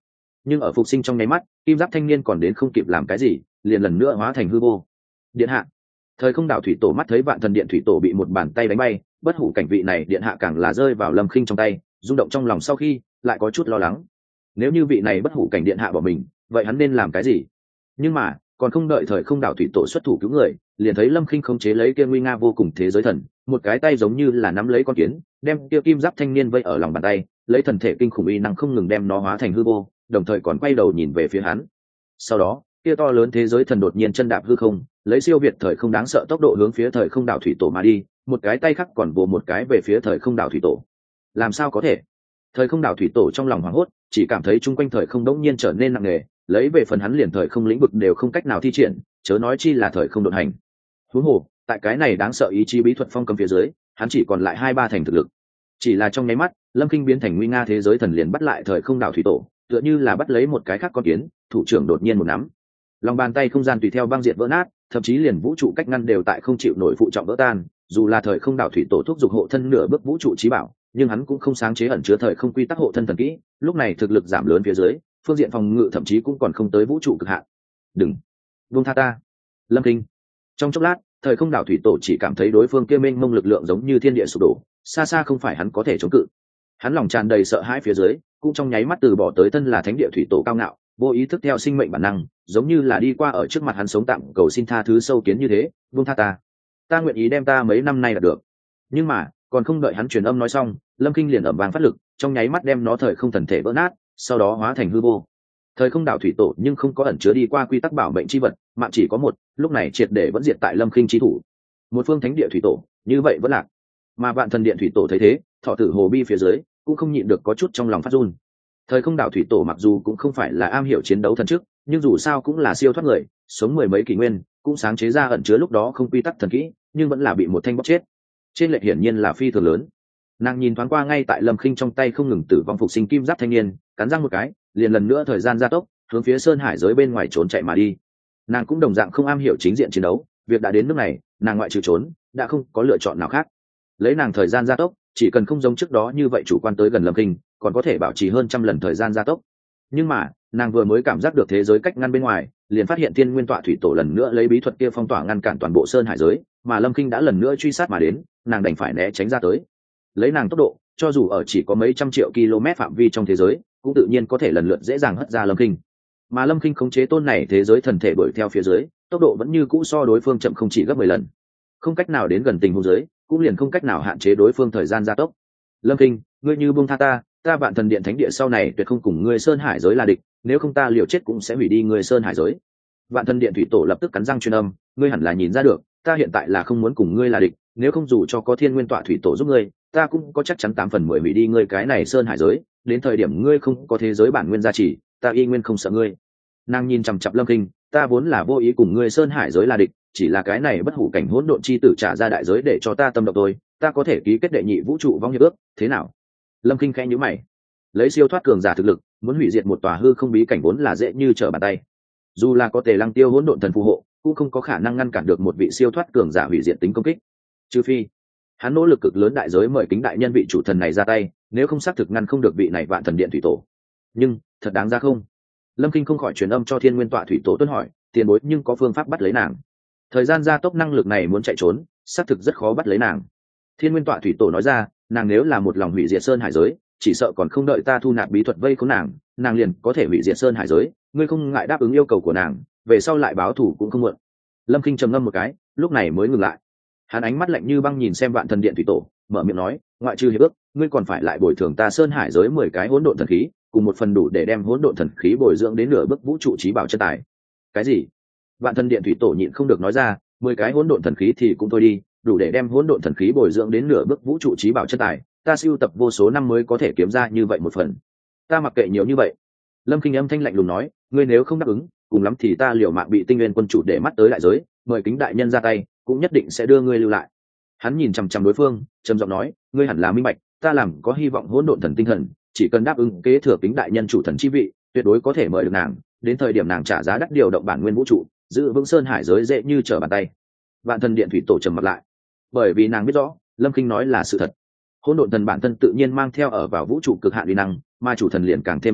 nhưng ở phục sinh trong nháy mắt kim giáp thanh niên còn đến không kịp làm cái gì liền lần nữa hóa thành hư vô. Điện hạ. Thời không đảo thủy tổ mắt thấy vạn thần điện thủy tổ bị một bàn tay đánh bay, bất hủ cảnh vị này điện hạ càng là rơi vào Lâm Khinh trong tay, rung động trong lòng sau khi lại có chút lo lắng. Nếu như vị này bất hủ cảnh điện hạ bỏ mình, vậy hắn nên làm cái gì? Nhưng mà còn không đợi thời không đảo thủy tổ xuất thủ cứu người, liền thấy Lâm Khinh khống chế lấy kia nguy nga vô cùng thế giới thần, một cái tay giống như là nắm lấy con kiến, đem kia kim giáp thanh niên vây ở lòng bàn tay, lấy thần thể kinh khủng uy năng không ngừng đem nó hóa thành hư vô, đồng thời còn quay đầu nhìn về phía hắn. Sau đó kia to lớn thế giới thần đột nhiên chân đạp hư không, lấy siêu việt thời không đáng sợ tốc độ hướng phía thời không đảo thủy tổ mà đi, một cái tay khác còn vồ một cái về phía thời không đảo thủy tổ. Làm sao có thể? Thời không đảo thủy tổ trong lòng hoảng hốt, chỉ cảm thấy chung quanh thời không đống nhiên trở nên nặng nề, lấy về phần hắn liền thời không lĩnh vực đều không cách nào thi triển, chớ nói chi là thời không độn hành. Huống hồ, tại cái này đáng sợ ý chí bí thuật phong cấm phía dưới, hắn chỉ còn lại 2-3 thành thực lực. Chỉ là trong nháy mắt, Lâm Kinh biến thành nguy nga thế giới thần liền bắt lại thời không đảo thủy tổ, tựa như là bắt lấy một cái khác con kiến, thủ trưởng đột nhiên một nắm. Lòng bàn tay không gian tùy theo băng diệt vỡ nát, thậm chí liền vũ trụ cách ngăn đều tại không chịu nổi phụ trọng vỡ tan, dù là thời không đảo thủy tổ thúc giục hộ thân nửa bước vũ trụ chí bảo, nhưng hắn cũng không sáng chế ẩn chứa thời không quy tắc hộ thân thần kỹ, lúc này thực lực giảm lớn phía dưới, phương diện phòng ngự thậm chí cũng còn không tới vũ trụ cực hạn. Đừng, buông tha ta, Lâm Kinh. Trong chốc lát, thời không đảo thủy tổ chỉ cảm thấy đối phương kia mênh mông lực lượng giống như thiên địa sụp đổ, xa xa không phải hắn có thể chống cự. Hắn lòng tràn đầy sợ hãi phía dưới, cũng trong nháy mắt từ bỏ tới thân là thánh địa thủy tổ cao ngạo, vô ý thức theo sinh mệnh bản năng, giống như là đi qua ở trước mặt hắn sống tạm cầu xin tha thứ sâu kiến như thế, buông tha ta, ta nguyện ý đem ta mấy năm nay đạt được. Nhưng mà còn không đợi hắn truyền âm nói xong, Lâm Kinh liền ầm vang phát lực, trong nháy mắt đem nó thời không thần thể vỡ nát, sau đó hóa thành hư vô. Thời không đảo thủy tổ nhưng không có ẩn chứa đi qua quy tắc bảo mệnh chi vật, mạng chỉ có một, lúc này triệt để vẫn diệt tại Lâm Kinh chi thủ. Một phương thánh địa thủy tổ như vậy vẫn lạc, mà vạn thần điện thủy tổ thấy thế, thọ tử hồ bi phía dưới cũng không nhịn được có chút trong lòng phát run. Thời không đảo thủy tổ mặc dù cũng không phải là am hiểu chiến đấu thần chức, nhưng dù sao cũng là siêu thoát người, sống 10 mấy kỷ nguyên, cũng sáng chế ra ẩn chứa lúc đó không quy tắc thần kỹ, nhưng vẫn là bị một thanh bóc chết. Trên lệch hiển nhiên là phi thường lớn. Nàng nhìn thoáng qua ngay tại Lâm Khinh trong tay không ngừng tử vong phục sinh kim giáp thanh niên, cắn răng một cái, liền lần nữa thời gian gia tốc, hướng phía sơn hải giới bên ngoài trốn chạy mà đi. Nàng cũng đồng dạng không am hiểu chính diện chiến đấu, việc đã đến nước này, nàng ngoại trừ trốn, đã không có lựa chọn nào khác. Lấy nàng thời gian gia tốc, chỉ cần không giống trước đó như vậy chủ quan tới gần Lâm Khinh, còn có thể bảo trì hơn 100 lần thời gian gia tốc. Nhưng mà nàng vừa mới cảm giác được thế giới cách ngăn bên ngoài, liền phát hiện Thiên Nguyên Tọa thủy tổ lần nữa lấy bí thuật kia phong tỏa ngăn cản toàn bộ sơn hải giới, mà Lâm Khinh đã lần nữa truy sát mà đến, nàng đành phải né tránh ra tới. Lấy nàng tốc độ, cho dù ở chỉ có mấy trăm triệu km phạm vi trong thế giới, cũng tự nhiên có thể lần lượt dễ dàng hất ra Lâm Khinh. Mà Lâm Khinh khống chế tôn này thế giới thần thể đuổi theo phía dưới, tốc độ vẫn như cũ so đối phương chậm không chỉ gấp 10 lần. Không cách nào đến gần tình huống dưới, cũng liền không cách nào hạn chế đối phương thời gian gia tốc. Lâm Khinh, ngươi như buông tha ta, ta vạn thần điện thánh địa sau này tuyệt không cùng ngươi sơn hải giới là địch, nếu không ta liều chết cũng sẽ hủy đi ngươi sơn hải giới. Vạn thần điện thủy tổ lập tức cắn răng truyền âm, ngươi hẳn là nhìn ra được, ta hiện tại là không muốn cùng ngươi là địch, nếu không dù cho có Thiên Nguyên Tọa thủy tổ giúp ngươi, ta cũng có chắc chắn 8 phần 10 hủy đi ngươi cái này sơn hải giới, đến thời điểm ngươi không có thế giới bản nguyên gia trì, ta y nguyên không sợ ngươi. Nàng nhìn chằm chằm Lâm Kinh, ta vốn là vô ý cùng ngươi sơn hải giới là địch, chỉ là cái này bất hủ cảnh hỗn độn chi tử trả ra đại giới để cho ta tâm động tôi, ta có thể ký kết đệ nhị vũ trụ vong hiệp ước, thế nào? Lâm Kinh khẽ nhíu mày, lấy siêu thoát cường giả thực lực, muốn hủy diệt một tòa hư không bí cảnh vốn là dễ như trở bàn tay. Dù là có Tề Lăng Tiêu hỗn độn thần phù hộ, cũng không có khả năng ngăn cản được một vị siêu thoát cường giả hủy diệt tính công kích. Trừ phi, hắn nỗ lực cực lớn đại giới mời Kính đại nhân vị chủ thần này ra tay, nếu không xác thực ngăn không được vị này vạn thần điện thủy tổ. Nhưng, thật đáng ra không? Lâm Kinh không khỏi truyền âm cho Thiên Nguyên Tọa thủy tổ tuân hỏi, tiền bối nhưng có phương pháp bắt lấy nàng. Thời gian gia tốc năng lực này muốn chạy trốn, xác thực rất khó bắt lấy nàng. Thiên Nguyên Tọa thủy tổ nói ra, nàng nếu là một lòng hủy diệt sơn hải giới, chỉ sợ còn không đợi ta thu nạp bí thuật vây khốn nàng, nàng liền có thể hủy diệt sơn hải giới, ngươi không ngại đáp ứng yêu cầu của nàng, về sau lại báo thù cũng không muộn. Lâm Kinh trầm ngâm một cái, lúc này mới ngừng lại. Hắn ánh mắt lạnh như băng nhìn xem vạn thần điện thủy tổ, mở miệng nói, ngoại trừ hiệp ước, ngươi còn phải lại bồi thường ta sơn hải giới 10 cái hỗn độn thần khí, cùng một phần đủ để đem hỗn độn thần khí bồi dưỡng đến nửa bước vũ trụ chí bảo chân tài. Cái gì? Vạn thần điện thủy tổ nhịn không được nói ra, 10 cái hỗn độn thần khí thì cũng thôi đi, đủ để đem hỗn độn thần khí bồi dưỡng đến nửa bước vũ trụ chí bảo chân tài, ta sưu tập vô số năm mới có thể kiếm ra như vậy một phần. Ta mặc kệ nhiều như vậy. Lâm Kinh âm thanh lạnh lùng nói, ngươi nếu không đáp ứng, cùng lắm thì ta liều mạng bị Tinh Nguyên quân chủ để mắt tới đại giới, mời Kính đại nhân ra tay, cũng nhất định sẽ đưa ngươi lưu lại. Hắn nhìn chằm chằm đối phương, trầm giọng nói, ngươi hẳn là minh bạch, ta làm có hy vọng hỗn độn thần tinh thần, chỉ cần đáp ứng kế thừa Kính đại nhân chủ thần chi vị, tuyệt đối có thể mời được nàng, đến thời điểm nàng trả giá đắt điều động bản nguyên vũ trụ, giữ vững sơn hải giới dễ như trở bàn tay. Vạn thần điện thủy tổ trầm mặt lại, bởi vì nàng biết rõ, Lâm Kinh nói là sự thật. Hỗn độn thần bản thân tự nhiên mang theo ở vào vũ trụ cực hạn uy năng, mà chủ thần liền càng thêm đặc thù,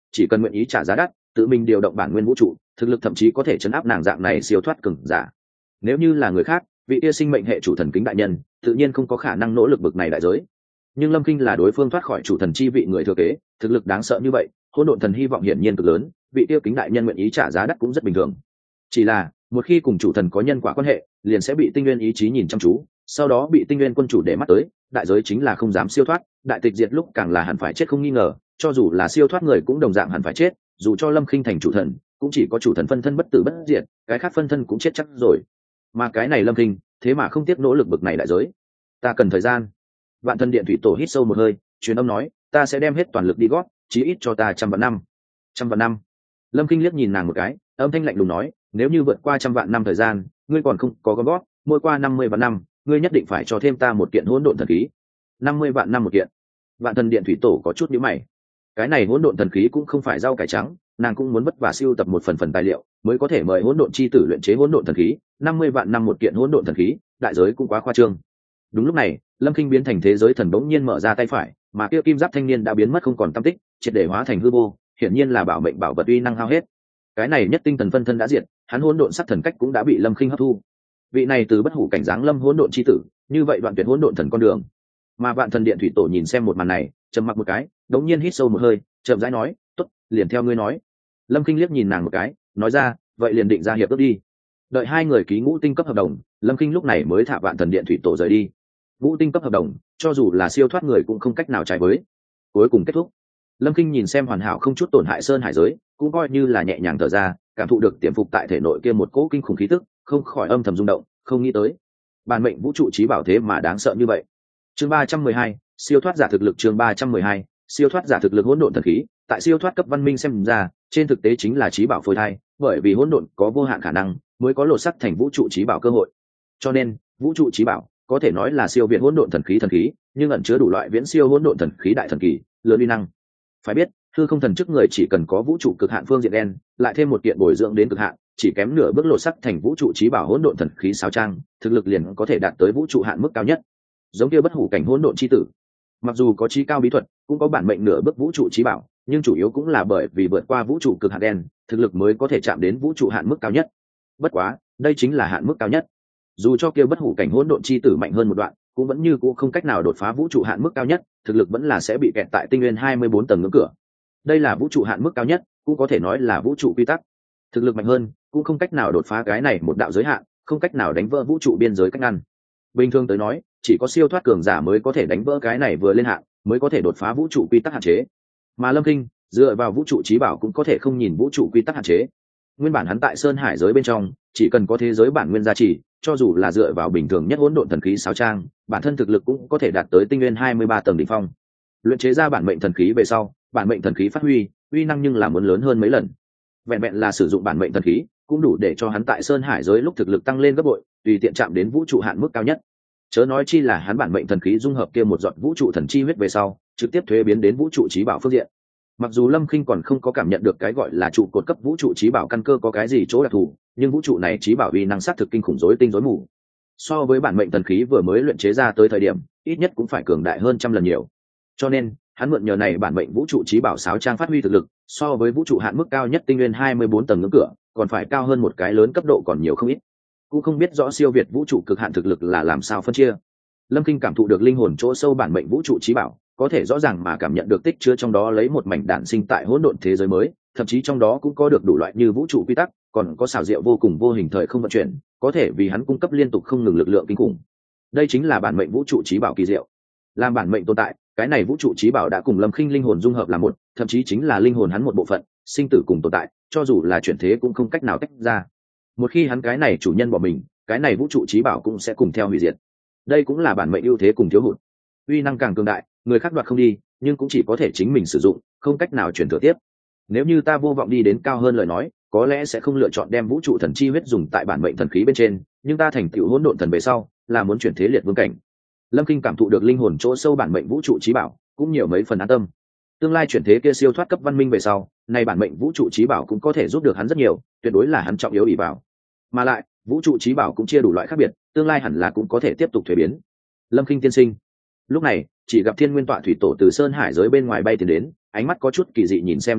chỉ cần nguyện ý trả giá đắt tự mình điều động bản nguyên vũ trụ thực lực thậm chí có thể chấn áp nàng dạng này siêu thoát cường giả. Nếu như là người khác, vị kia sinh mệnh hệ chủ thần kính đại nhân tự nhiên không có khả năng nỗ lực bực này đại giới, nhưng Lâm Kinh là đối phương thoát khỏi chủ thần chi vị người thừa kế, thực lực đáng sợ như vậy, hỗn độn thần hy vọng hiển nhiên cực lớn, vị tiêu kính đại nhân nguyện ý trả giá đắt cũng rất bình thường. Chỉ là một khi cùng chủ thần có nhân quả quan hệ, liền sẽ bị tinh nguyên ý chí nhìn chăm chú, sau đó bị tinh nguyên quân chủ để mắt tới, đại giới chính là không dám siêu thoát, đại tịch diệt lúc càng là hẳn phải chết không nghi ngờ, cho dù là siêu thoát người cũng đồng dạng hẳn phải chết, dù cho Lâm Kinh thành chủ thần, cũng chỉ có chủ thần phân thân bất tử bất diệt, cái khác phân thân cũng chết chắc rồi. Mà cái này Lâm Kinh, thế mà không tiếc nỗ lực bực này đại giới. Ta cần thời gian. Vạn Thần Điện thủy tổ hít sâu một hơi, truyền âm nói, ta sẽ đem hết toàn lực đi gót, chí ít cho ta 100 vạn năm. 100 vạn năm. Lâm Kinh liếc nhìn nàng một cái, âm thanh lạnh lùng nói, nếu như vượt qua 100 vạn năm thời gian, ngươi còn không có gom gót, mỗi qua 50 vạn năm, ngươi nhất định phải cho thêm ta một kiện hỗn độn thần khí. 50 vạn năm một kiện. Vạn Thần Điện thủy tổ có chút nhíu mày. Cái này hỗn độn thần khí cũng không phải rau cải trắng, nàng cũng muốn vất vả sưu tập một phần tài liệu, mới có thể mời hỗn độn chi tử luyện chế hỗn độn thần khí, 50 vạn năm một kiện hỗn độn thần khí, đại giới cũng quá khoa trương. Đúng lúc này, Lâm Kinh biến thành thế giới thần bỗng nhiên mở ra tay phải, mà kia kim giáp thanh niên đã biến mất không còn tăm tích, triệt để hóa thành hư vô, hiển nhiên là bảo mệnh bảo vật uy năng hao hết. Cái này nhất tinh thần phân thân đã diệt, hắn hỗn độn sắc thần cách cũng đã bị Lâm Kinh hấp thu. Vị này từ bất hủ cảnh dáng lâm hỗn độn chi tử, như vậy đoạn tuyệt hỗn độn thần con đường. Mà Vạn Thần Điện thủy tổ nhìn xem một màn này, trầm mặc một cái, đống nhiên hít sâu một hơi, chậm rãi nói, "Tốt, liền theo ngươi nói." Lâm Kinh liếc nhìn nàng một cái, nói ra, "Vậy liền định ra hiệp ước đi." Đợi hai người ký ngũ tinh cấp hợp đồng, Lâm Kinh lúc này mới thả Vạn Thần Điện thủy tổ rời đi. Ngũ tinh cấp hợp đồng, cho dù là siêu thoát người cũng không cách nào trái với. Cuối cùng kết thúc. Lâm Kinh nhìn xem hoàn hảo không chút tổn hại sơn hải giới, cũng coi như là nhẹ nhàng thở ra, cảm thụ được tiềm phục tại thể nội kia một cỗ kinh khủng khí tức, không khỏi âm thầm rung động, không nghĩ tới bản mệnh vũ trụ chí bảo thế mà đáng sợ như vậy. Chương 312, siêu thoát giả thực lực. Chương 312, siêu thoát giả thực lực. Hỗn độn thần khí, tại siêu thoát cấp văn minh xem ra, trên thực tế chính là chí bảo phôi thai, bởi vì hỗn độn có vô hạn khả năng, mới có lột sắc thành vũ trụ chí bảo cơ hội. Cho nên, vũ trụ chí bảo có thể nói là siêu việt hỗn độn thần khí, nhưng ẩn chứa đủ loại viễn siêu hỗn độn thần khí đại thần kỳ, lớn uy năng. Phải biết, hư không thần chức người chỉ cần có vũ trụ cực hạn phương diện đen, lại thêm một kiện bồi dưỡng đến cực hạn, chỉ kém nửa bước lột sắc thành vũ trụ chí bảo hỗn độn thần khí sáo trang, thực lực liền có thể đạt tới vũ trụ hạn mức cao nhất. Giống kia bất hủ cảnh hỗn độn chi tử, mặc dù có chí cao bí thuật, cũng có bản mệnh nửa bước vũ trụ chí bảo, nhưng chủ yếu cũng là bởi vì vượt qua vũ trụ cực hạn đen, thực lực mới có thể chạm đến vũ trụ hạn mức cao nhất. Bất quá, đây chính là hạn mức cao nhất. Dù cho kia bất hủ cảnh hỗn độn chi tử mạnh hơn một đoạn, cũng vẫn như cũ không cách nào đột phá vũ trụ hạn mức cao nhất, thực lực vẫn là sẽ bị kẹt tại tinh nguyên 24 tầng ngưỡng cửa. Đây là vũ trụ hạn mức cao nhất, cũng có thể nói là vũ trụ quy tắc. Thực lực mạnh hơn, cũng không cách nào đột phá cái này một đạo giới hạn, không cách nào đánh vỡ vũ trụ biên giới cách ngăn. Bình thường tới nói, chỉ có siêu thoát cường giả mới có thể đánh vỡ cái này vừa lên hạn, mới có thể đột phá vũ trụ quy tắc hạn chế. Mà Lâm Kinh dựa vào vũ trụ chí bảo cũng có thể không nhìn vũ trụ quy tắc hạn chế. Nguyên bản hắn tại sơn hải giới bên trong, chỉ cần có thế giới bản nguyên gia trì, cho dù là dựa vào bình thường nhất hỗn độn thần khí sáo trang, bản thân thực lực cũng có thể đạt tới tinh nguyên 23 tầng đỉnh phong. Luyện chế ra bản mệnh thần khí về sau, bản mệnh thần khí phát huy uy năng nhưng là muốn lớn hơn mấy lần. Vẹn vẹn là sử dụng bản mệnh thần khí, cũng đủ để cho hắn tại sơn hải giới lúc thực lực tăng lên gấp bội, tùy tiện chạm đến vũ trụ hạn mức cao nhất. Chớ nói chi là hắn bản mệnh thần khí dung hợp kia một giọt vũ trụ thần chi huyết về sau, trực tiếp thuế biến đến vũ trụ chí bảo phương diện. Mặc dù Lâm Kinh còn không có cảm nhận được cái gọi là trụ cột cấp vũ trụ chí bảo căn cơ có cái gì chỗ đặc thù, nhưng vũ trụ này chí bảo uy năng sát thực kinh khủng rối tinh rối mù. So với bản mệnh thần khí vừa mới luyện chế ra tới thời điểm, ít nhất cũng phải cường đại hơn trăm lần nhiều. Cho nên, hắn mượn nhờ này bản mệnh vũ trụ chí bảo sáo trang phát huy thực lực, so với vũ trụ hạn mức cao nhất tinh nguyên 24 tầng ngưỡng cửa, còn phải cao hơn một cái lớn cấp độ còn nhiều không ít. Cũng không biết rõ siêu việt vũ trụ cực hạn thực lực là làm sao phân chia. Lâm Kinh cảm thụ được linh hồn chỗ sâu bản mệnh vũ trụ chí bảo, có thể rõ ràng mà cảm nhận được tích chứa trong đó lấy một mảnh đản sinh tại hỗn độn thế giới mới, thậm chí trong đó cũng có được đủ loại như vũ trụ quy tắc, còn có xảo diệu vô cùng vô hình thời không vận chuyển, có thể vì hắn cung cấp liên tục không ngừng lực lượng kinh khủng. Đây chính là bản mệnh vũ trụ chí bảo kỳ diệu. Làm bản mệnh tồn tại, cái này vũ trụ chí bảo đã cùng Lâm Kinh linh hồn dung hợp là một, thậm chí chính là linh hồn hắn một bộ phận, sinh tử cùng tồn tại, cho dù là chuyển thế cũng không cách nào tách ra. Một khi hắn cái này chủ nhân bỏ mình, cái này vũ trụ chí bảo cũng sẽ cùng theo hủy diệt. Đây cũng là bản mệnh ưu thế cùng thiếu hụt. Uy năng càng cường đại, người khác đoạt không đi, nhưng cũng chỉ có thể chính mình sử dụng, không cách nào chuyển thừa tiếp. Nếu như ta vô vọng đi đến cao hơn lời nói, có lẽ sẽ không lựa chọn đem vũ trụ thần chi huyết dùng tại bản mệnh thần khí bên trên, nhưng ta thành tựu hỗn độn thần về sau, là muốn chuyển thế liệt vương cảnh. Lâm Kinh cảm thụ được linh hồn chỗ sâu bản mệnh vũ trụ chí bảo, cũng nhiều mấy phần an tâm. Tương lai chuyển thế kia siêu thoát cấp văn minh về sau, này bản mệnh vũ trụ chí bảo cũng có thể giúp được hắn rất nhiều, tuyệt đối là hắn trọng yếu ỷ vào. Mà lại, vũ trụ chí bảo cũng chia đủ loại khác biệt, tương lai hẳn là cũng có thể tiếp tục thuế biến. Lâm Kinh tiên sinh. Lúc này, chỉ gặp Thiên Nguyên Tọa thủy tổ từ sơn hải giới bên ngoài bay tiến đến, ánh mắt có chút kỳ dị nhìn xem Lâm Kinh,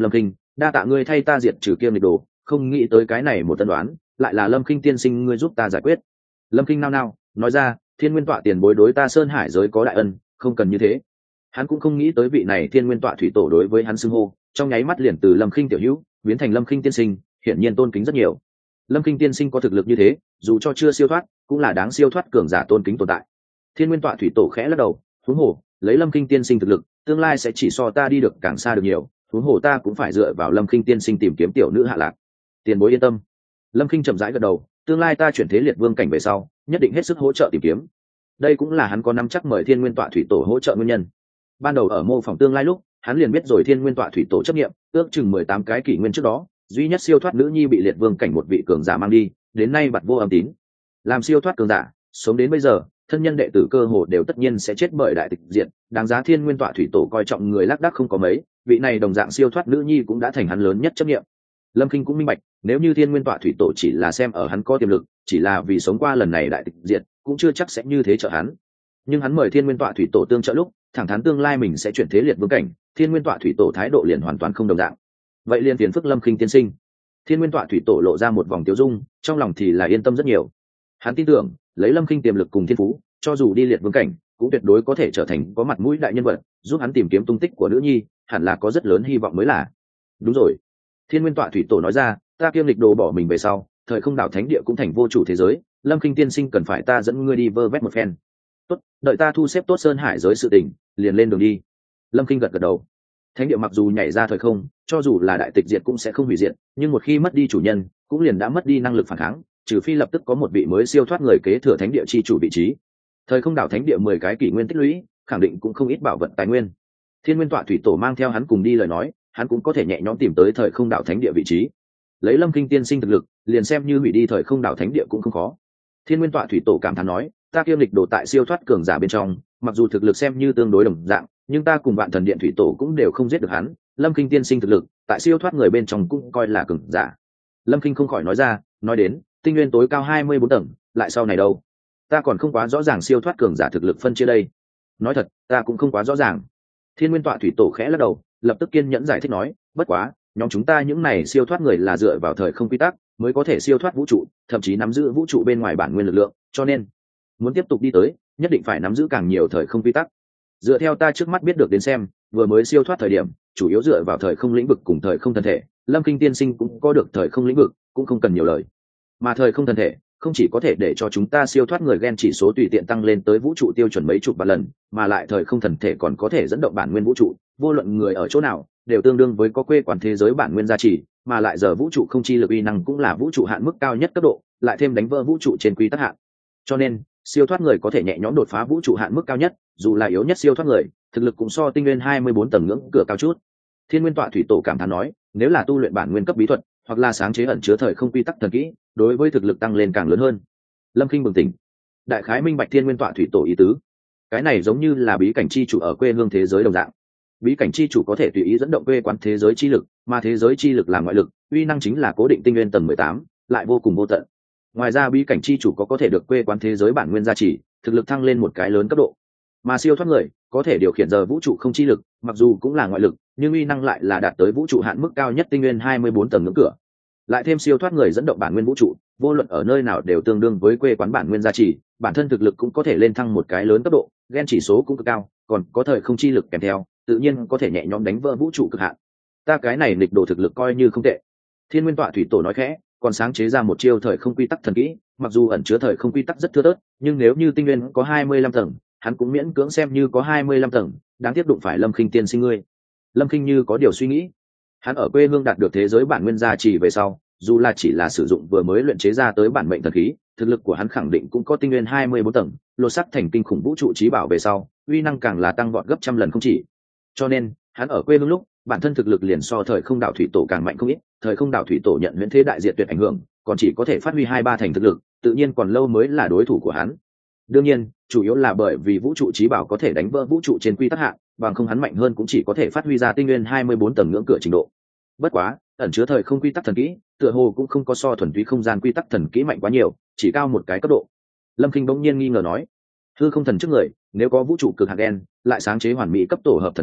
đa tạ ngươi thay ta diệt trừ kia nghịch đồ, không nghĩ tới cái này một tân đoán lại là Lâm Khinh tiên sinh ngươi giúp ta giải quyết. Lâm Khinh nao nao nói ra, Thiên Nguyên tọa tiền bối đối ta Sơn Hải giới có đại ân, không cần như thế. Hắn cũng không nghĩ tới vị này Thiên Nguyên tọa thủy tổ đối với hắn xưng hô trong nháy mắt liền từ Lâm Khinh tiểu hữu biến thành Lâm Khinh tiên sinh, hiển nhiên tôn kính rất nhiều. Lâm Khinh tiên sinh có thực lực như thế, dù cho chưa siêu thoát cũng là đáng siêu thoát cường giả tôn kính tồn tại. Thiên Nguyên tọa thủy tổ khẽ lắc đầu, huống hồ lấy Lâm Khinh tiên sinh thực lực tương lai sẽ chỉ so ta đi được càng xa được nhiều, huống hồ ta cũng phải dựa vào Lâm Khinh tiên sinh tìm kiếm tiểu nữ hạ lạc. Tiền bối yên tâm. Lâm Khinh chậm rãi gật đầu, tương lai ta chuyển thế liệt vương cảnh về sau nhất định hết sức hỗ trợ tìm kiếm. Đây cũng là hắn có nắm chắc mời Thiên Nguyên tọa thủy tổ hỗ trợ nguyên nhân. Ban đầu ở mô phỏng tương lai lúc hắn liền biết rồi Thiên Nguyên tọa thủy tổ chấp nghiệm ước chừng 18 cái kỷ nguyên trước đó duy nhất siêu thoát nữ nhi bị liệt vương cảnh một vị cường giả mang đi, đến nay bặt vô âm tín. Làm siêu thoát cường giả sống đến bây giờ, thân nhân đệ tử cơ hồ đều tất nhiên sẽ chết bởi đại tịch diệt, đáng giá Thiên Nguyên tọa thủy tổ coi trọng người lác đác không có mấy, vị này đồng dạng siêu thoát nữ nhi cũng đã thành hắn lớn nhất chấp nghiệm. Lâm Khinh cũng minh bạch, nếu như Thiên Nguyên tọa thủy tổ chỉ là xem ở hắn có tiềm lực, chỉ là vì sống qua lần này đại tịch diệt, cũng chưa chắc sẽ như thế trợ hắn. Nhưng hắn mời Thiên Nguyên tọa thủy tổ tương trợ lúc thẳng thắn tương lai mình sẽ chuyển thế liệt vương cảnh, Thiên Nguyên tọa thủy tổ thái độ liền hoàn toàn không đồng dạng. Vậy liền phiền phức Lâm Khinh tiên sinh. Thiên Nguyên tọa thủy tổ lộ ra một vòng tiêu dung, trong lòng thì là yên tâm rất nhiều. Hắn tin tưởng lấy Lâm Khinh tiềm lực cùng thiên phú, cho dù đi liệt vương cảnh cũng tuyệt đối có thể trở thành có mặt mũi đại nhân vật, giúp hắn tìm kiếm tung tích của nữ nhi, hẳn là có rất lớn hy vọng mới là. Đúng rồi. Thiên Nguyên tọa thủy tổ nói ra, ta kiêm lịch đồ bỏ mình về sau, thời không đảo thánh địa cũng thành vô chủ thế giới, Lâm Khinh tiên sinh cần phải ta dẫn ngươi đi vơ vét một phen. Tốt, đợi ta thu xếp tốt Sơn Hải giới sự tình, liền lên đường đi. Lâm Khinh gật gật đầu. Thánh địa mặc dù nhảy ra thời không, cho dù là đại tịch diệt cũng sẽ không hủy diệt, nhưng một khi mất đi chủ nhân, cũng liền đã mất đi năng lực phản kháng, trừ phi lập tức có một vị mới siêu thoát người kế thừa thánh địa chi chủ vị trí. Thời không đảo thánh địa 10 cái kỷ nguyên tích lũy, khẳng định cũng không ít bảo vật tài nguyên. Thiên Nguyên tọa thủy tổ mang theo hắn cùng đi lời nói, hắn cũng có thể nhẹ nhõm tìm tới thời không đảo thánh địa vị trí. Lấy Lâm Khinh tiên sinh thực lực, liền xem như hủy đi thời không đảo thánh địa cũng không khó. Thiên Nguyên tọa thủy tổ cảm thán nói, ta kiêm lịch đồ tại siêu thoát cường giả bên trong, mặc dù thực lực xem như tương đối đồng dạng, nhưng ta cùng Vạn Thần Điện thủy tổ cũng đều không giết được hắn. Lâm Khinh tiên sinh thực lực tại siêu thoát người bên trong cũng coi là cường giả. Lâm Khinh không khỏi nói ra, nói đến tinh nguyên tối cao 24 tầng, lại sau này đâu, ta còn không quá rõ ràng siêu thoát cường giả thực lực phân chia đây. Nói thật, ta cũng không quá rõ ràng. Thiên Nguyên tọa thủy tổ khẽ lắc đầu, lập tức kiên nhẫn giải thích nói, bất quá nhóm chúng ta những này siêu thoát người là dựa vào thời không quy tắc mới có thể siêu thoát vũ trụ, thậm chí nắm giữ vũ trụ bên ngoài bản nguyên lực lượng, cho nên muốn tiếp tục đi tới nhất định phải nắm giữ càng nhiều thời không quy tắc. Dựa theo ta trước mắt biết được đến xem, vừa mới siêu thoát thời điểm chủ yếu dựa vào thời không lĩnh vực cùng thời không thân thể, Lâm Khinh tiên sinh cũng có được thời không lĩnh vực, cũng không cần nhiều lời. Mà thời không thân thể không chỉ có thể để cho chúng ta siêu thoát người gen chỉ số tùy tiện tăng lên tới vũ trụ tiêu chuẩn mấy chục vạn lần, mà lại thời không thần thể còn có thể dẫn động bản nguyên vũ trụ, vô luận người ở chỗ nào đều tương đương với có quê quán thế giới bản nguyên gia trì, mà lại giờ vũ trụ không chi lực uy năng cũng là vũ trụ hạn mức cao nhất cấp độ, lại thêm đánh vỡ vũ trụ trên quy tắc hạn. Cho nên siêu thoát người có thể nhẹ nhõm đột phá vũ trụ hạn mức cao nhất, dù là yếu nhất siêu thoát người, thực lực cũng so tinh nguyên 24 tầng ngưỡng cửa cao chút. Thiên Nguyên tọa thủy tổ cảm thán nói, nếu là tu luyện bản nguyên cấp bí thuật, hoặc là sáng chế ẩn chứa thời không quy tắc thần kỹ, đối với thực lực tăng lên càng lớn hơn. Lâm Khinh bừng tỉnh, đại khái minh bạch Thiên Nguyên tọa thủy tổ ý tứ. Cái này giống như là bí cảnh chi chủ ở quê hương thế giới đồng dạng. Bí cảnh chi chủ có thể tùy ý dẫn động quê quán thế giới chi lực, mà thế giới chi lực là ngoại lực, uy năng chính là cố định tinh nguyên tầng 18, lại vô cùng vô tận. Ngoài ra bí cảnh chi chủ có thể được quê quán thế giới bản nguyên gia trì, thực lực thăng lên một cái lớn cấp độ. Mà siêu thoát người có thể điều khiển giờ vũ trụ không chi lực, mặc dù cũng là ngoại lực, nhưng uy năng lại là đạt tới vũ trụ hạn mức cao nhất tinh nguyên 24 tầng ngưỡng cửa. Lại thêm siêu thoát người dẫn động bản nguyên vũ trụ, vô luận ở nơi nào đều tương đương với quê quán bản nguyên gia trì, bản thân thực lực cũng có thể lên thăng một cái lớn cấp độ, gen chỉ số cũng cực cao, còn có thời không chi lực kèm theo, tự nhiên có thể nhẹ nhõm đánh vỡ vũ trụ cực hạn. Ta cái này nghịch đồ thực lực coi như không tệ. Thiên Nguyên tọa thủy tổ nói khẽ, còn sáng chế ra một chiêu thời không quy tắc thần kỹ, mặc dù ẩn chứa thời không quy tắc rất thưa thớt, nhưng nếu như tinh nguyên có 25 tầng, hắn cũng miễn cưỡng xem như có 25 tầng, đáng tiếc đụng phải Lâm Khinh tiên sinh ngươi. Lâm Khinh như có điều suy nghĩ. Hắn ở quê hương đạt được thế giới bản nguyên gia trì về sau, dù là chỉ là sử dụng vừa mới luyện chế ra tới bản mệnh thần khí, thực lực của hắn khẳng định cũng có tinh nguyên 24 tầng, lột sắc thành kinh khủng vũ trụ chí bảo về sau, uy năng càng là tăng vọt gấp trăm lần không chỉ. Cho nên, hắn ở quê hương lúc, bản thân thực lực liền so thời không đạo thủy tổ càng mạnh không ít, thời không đạo thủy tổ nhận huyễn thế đại diệt tuyệt ảnh hưởng, còn chỉ có thể phát huy 2-3 thành thực lực, tự nhiên còn lâu mới là đối thủ của hắn. Đương nhiên, chủ yếu là bởi vì vũ trụ chí bảo có thể đánh vỡ vũ trụ trên quy tắc hạn, bằng không hắn mạnh hơn cũng chỉ có thể phát huy ra tinh nguyên 24 tầng ngưỡng cửa trình độ. Bất quá, ẩn chứa thời không quy tắc thần kỹ, tựa hồ cũng không có so thuần túy không gian quy tắc thần kỹ mạnh quá nhiều, chỉ cao một cái cấp độ. Lâm Khinh bỗng nhiên nghi ngờ nói, hư không thần trước người, nếu có vũ trụ cực hạt đen, lại sáng chế hoàn mỹ cấp tổ hợp thần kỹ,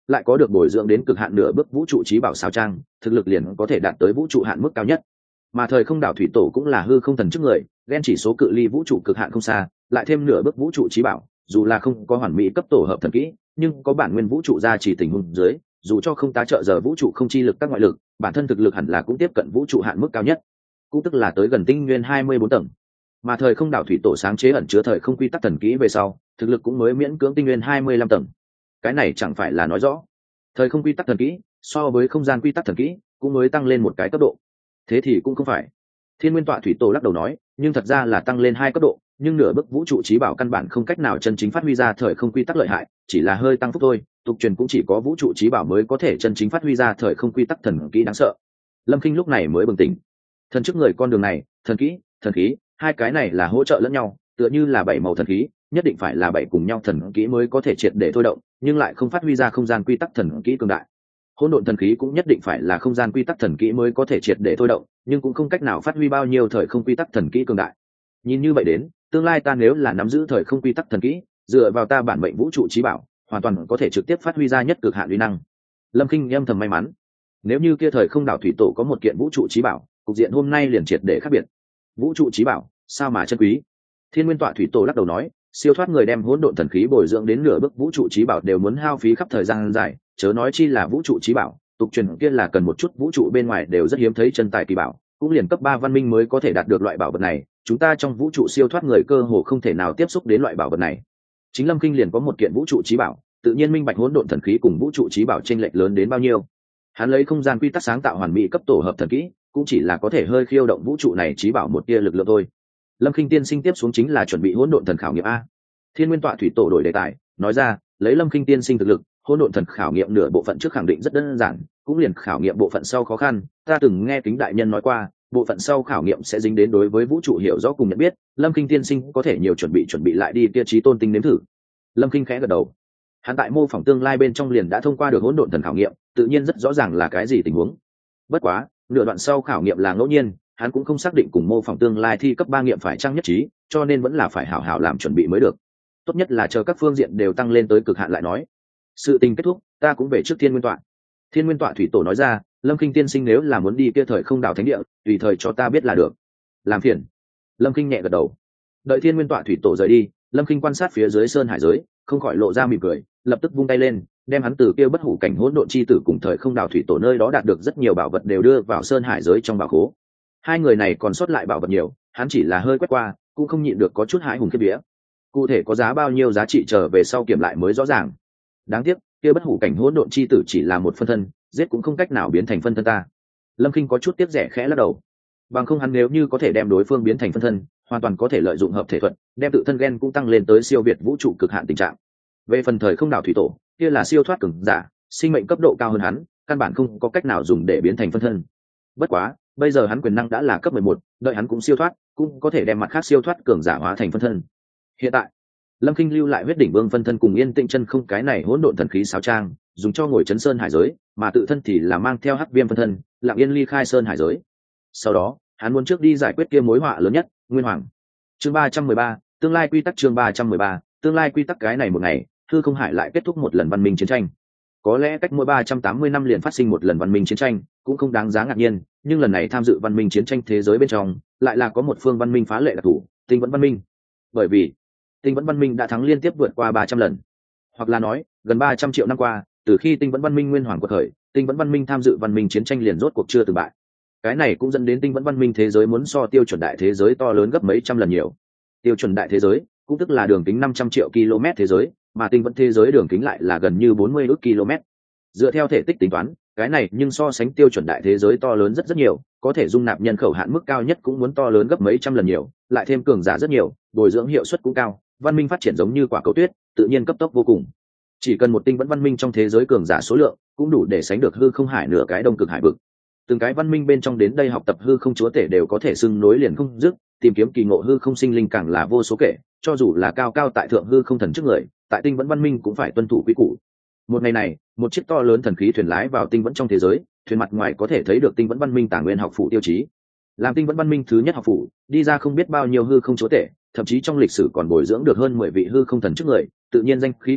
lại có được bồi dưỡng đến cực hạn nửa bước vũ trụ trí bảo sao trang, thực lực liền có thể đạt tới vũ trụ hạn mức cao nhất. Mà thời không đảo thủy tổ cũng là hư không thần trước người, ghen chỉ số cự ly vũ trụ cực hạn không xa, lại thêm nửa bước vũ trụ trí bảo, dù là không có hoàn mỹ cấp tổ hợp thần kỹ, nhưng có bản nguyên vũ trụ ra chỉ tình huống dưới, dù cho không tá trợ giờ vũ trụ không chi lực các ngoại lực, bản thân thực lực hẳn là cũng tiếp cận vũ trụ hạn mức cao nhất, cũng tức là tới gần tinh nguyên 24 tầng. Mà thời không đảo thủy tổ sáng chế ẩn chứa thời không quy tắc thần kỹ về sau, thực lực cũng mới miễn cưỡng tinh nguyên 25 tầng. Cái này chẳng phải là nói rõ thời không quy tắc thần kỹ so với không gian quy tắc thần kỹ cũng mới tăng lên một cái cấp độ. Thế thì cũng không phải. Thiên nguyên tọa thủy tổ lắc đầu nói, nhưng thật ra là tăng lên 2 cấp độ, nhưng nửa bước vũ trụ trí bảo căn bản không cách nào chân chính phát huy ra thời không quy tắc lợi hại, chỉ là hơi tăng phúc thôi. Tục truyền cũng chỉ có vũ trụ trí bảo mới có thể chân chính phát huy ra thời không quy tắc thần kỹ đáng sợ. Lâm Kinh lúc này mới bừng tỉnh. Thần trước người con đường này, thần kỹ, thần khí, hai cái này là hỗ trợ lẫn nhau, tựa như là 7 màu thần khí, nhất định phải là 7 cùng nhau thần kỹ mới có thể triệt để thôi động, nhưng lại không phát huy ra không gian quy tắc thần kỹ cường đại. Hỗn độn thần khí cũng nhất định phải là không gian quy tắc thần kỹ mới có thể triệt để thôi động, nhưng cũng không cách nào phát huy bao nhiêu thời không quy tắc thần kỹ cường đại. Nhìn như vậy đến, tương lai ta nếu là nắm giữ thời không quy tắc thần kỹ, dựa vào ta bản mệnh vũ trụ trí bảo, hoàn toàn có thể trực tiếp phát huy ra nhất cực hạn uy năng. Lâm Kinh âm thầm may mắn, nếu như kia thời không đảo thủy tổ có một kiện vũ trụ trí bảo, cục diện hôm nay liền triệt để khác biệt. Vũ trụ trí bảo, sao mà chân quý? Thiên nguyên tọa thủy tổ lắc đầu nói, siêu thoát người đem hỗn độn thần khí bồi dưỡng đến nửa bước vũ trụ trí bảo đều muốn hao phí khắp thời gian dài, chớ nói chi là vũ trụ trí bảo, tục truyền kia là cần một chút vũ trụ bên ngoài đều rất hiếm thấy chân tài kỳ bảo, cũng liền cấp 3 văn minh mới có thể đạt được loại bảo vật này, chúng ta trong vũ trụ siêu thoát người cơ hồ không thể nào tiếp xúc đến loại bảo vật này. Chính Lâm Kinh liền có một kiện vũ trụ trí bảo, tự nhiên minh bạch hỗn độn thần khí cùng vũ trụ trí bảo chênh lệch lớn đến bao nhiêu. Hắn lấy không gian quy tắc sáng tạo hoàn mỹ cấp tổ hợp thần kỹ, cũng chỉ là có thể hơi khiêu động vũ trụ này trí bảo một tia lực lượng thôi. Lâm Kinh tiên sinh tiếp xuống chính là chuẩn bị hỗn độn thần khảo nghiệm a. Thiên nguyên tọa thủy tổ đổi đề tài, nói ra, lấy Lâm Kinh tiên sinh thực lực, hỗn độn thần khảo nghiệm nửa bộ phận trước khẳng định rất đơn giản, cũng liền khảo nghiệm bộ phận sau khó khăn. Ta từng nghe Kính đại nhân nói qua, bộ phận sau khảo nghiệm sẽ dính đến đối với vũ trụ hiểu rõ cùng nhận biết, Lâm Kinh tiên sinh có thể nhiều chuẩn bị lại đi kia trí tôn tinh nếm thử. Lâm Kinh khẽ gật đầu. Hắn tại mô phỏng tương lai bên trong liền đã thông qua được hỗn độn thần khảo nghiệm, tự nhiên rất rõ ràng là cái gì tình huống. Bất quá, nửa đoạn sau khảo nghiệm là ngẫu nhiên, hắn cũng không xác định cùng mô phỏng tương lai thi cấp 3 nghiệm phải chăng nhất trí, cho nên vẫn là phải hảo hảo làm chuẩn bị mới được. Tốt nhất là chờ các phương diện đều tăng lên tới cực hạn lại nói. Sự tình kết thúc, ta cũng về trước Thiên Nguyên tọa. Thiên Nguyên tọa thủy tổ nói ra, Lâm Kinh tiên sinh nếu là muốn đi kia thời không đảo thánh địa, tùy thời cho ta biết là được. Làm phiền. Lâm Kinh nhẹ gật đầu. Đợi Thiên Nguyên tọa thủy tổ rời đi, Lâm Kinh quan sát phía dưới sơn hải giới, không khỏi lộ ra mỉm cười, lập tức vung tay lên, đem hắn từ kia bất hủ cảnh hỗn độn chi tử cùng thời không đảo thủy tổ nơi đó đạt được rất nhiều bảo vật đều đưa vào sơn hải giới trong bảo khố. Hai người này còn sót lại bảo vật nhiều, hắn chỉ là hơi quét qua, cũng không nhịn được có chút hãi hùng khiếp vía. Cụ thể có giá bao nhiêu giá trị trở về sau kiểm lại mới rõ ràng. Đáng tiếc, kia bất hủ cảnh hỗn độn chi tử chỉ là một phân thân, giết cũng không cách nào biến thành phân thân ta. Lâm Kinh có chút tiếc rẻ khẽ lắc đầu. Bằng không hắn nếu như có thể đem đối phương biến thành phân thân, hoàn toàn có thể lợi dụng hợp thể thuật, đem tự thân gen cũng tăng lên tới siêu việt vũ trụ cực hạn tình trạng. Về phần thời không đảo thủy tổ, kia là siêu thoát cường giả, sinh mệnh cấp độ cao hơn hắn, căn bản không có cách nào dùng để biến thành phân thân. Bất quá, bây giờ hắn quyền năng đã là cấp 11, đợi hắn cũng siêu thoát, cũng có thể đem mặt khác siêu thoát cường giả hóa thành phân thân. Hiện tại, Lâm Kinh lưu lại huyết đỉnh vương phân thân cùng yên tĩnh chân không cái này hỗn độn thần khí sáo trang, dùng cho ngồi chấn sơn hải giới, mà tự thân thì là mang theo hắc viêm phân thân, lặng yên ly khai sơn hải giới. Sau đó, hắn muốn trước đi giải quyết kia mối họa lớn nhất, Nguyên Hoàng. Chương 313, tương lai quy tắc. Chương 313, tương lai quy tắc. Cái này một ngày, hư không hải lại kết thúc một lần văn minh chiến tranh. Có lẽ cách mỗi 380 năm liền phát sinh một lần văn minh chiến tranh, cũng không đáng giá ngạc nhiên, nhưng lần này tham dự văn minh chiến tranh thế giới bên trong, lại là có một phương văn minh phá lệ đặc thủ, Tinh Vẫn văn minh. Bởi vì, Tinh Vẫn văn minh đã thắng liên tiếp vượt qua 300 lần. Hoặc là nói, gần 300 triệu năm qua, từ khi Tinh Vẫn văn minh nguyên hoàng quật khởi, Tinh Vẫn văn minh tham dự văn minh chiến tranh liền rốt cuộc chưa từng bại. Cái này cũng dẫn đến Tinh Vẫn văn minh thế giới muốn so tiêu chuẩn đại thế giới to lớn gấp mấy trăm lần nhiều. Tiêu chuẩn đại thế giới cũng tức là đường kính 500 triệu km thế giới, mà Tinh Vẫn thế giới đường kính lại là gần như 40 ức km. Dựa theo thể tích tính toán, cái này nhưng so sánh tiêu chuẩn đại thế giới to lớn rất nhiều, có thể dung nạp nhân khẩu hạn mức cao nhất cũng muốn to lớn gấp mấy trăm lần nhiều, lại thêm cường giả rất nhiều, bồi dưỡng hiệu suất cũng cao, văn minh phát triển giống như quả cầu tuyết, tự nhiên cấp tốc vô cùng. Chỉ cần một Tinh Vẫn văn minh trong thế giới cường giả số lượng, cũng đủ để sánh được hư không hải nửa cái đông cực hải vực. Từng cái văn minh bên trong đến đây học tập hư không chúa tể đều có thể xưng nối liền không dứt, tìm kiếm kỳ ngộ hư không sinh linh càng là vô số kể, cho dù là cao cao tại thượng hư không thần trước người, tại Tinh Vẫn văn minh cũng phải tuân thủ quy củ. Một ngày này, một chiếc to lớn thần khí thuyền lái vào Tinh Vẫn trong thế giới, thuyền mặt ngoài có thể thấy được Tinh Vẫn văn minh Tả Nguyên học phủ tiêu chí. Làm Tinh Vẫn văn minh thứ nhất học phủ, đi ra không biết bao nhiêu hư không chúa tể, thậm chí trong lịch sử còn bồi dưỡng được hơn 10 vị hư không thần trước người, tự nhiên danh khí cực lớn,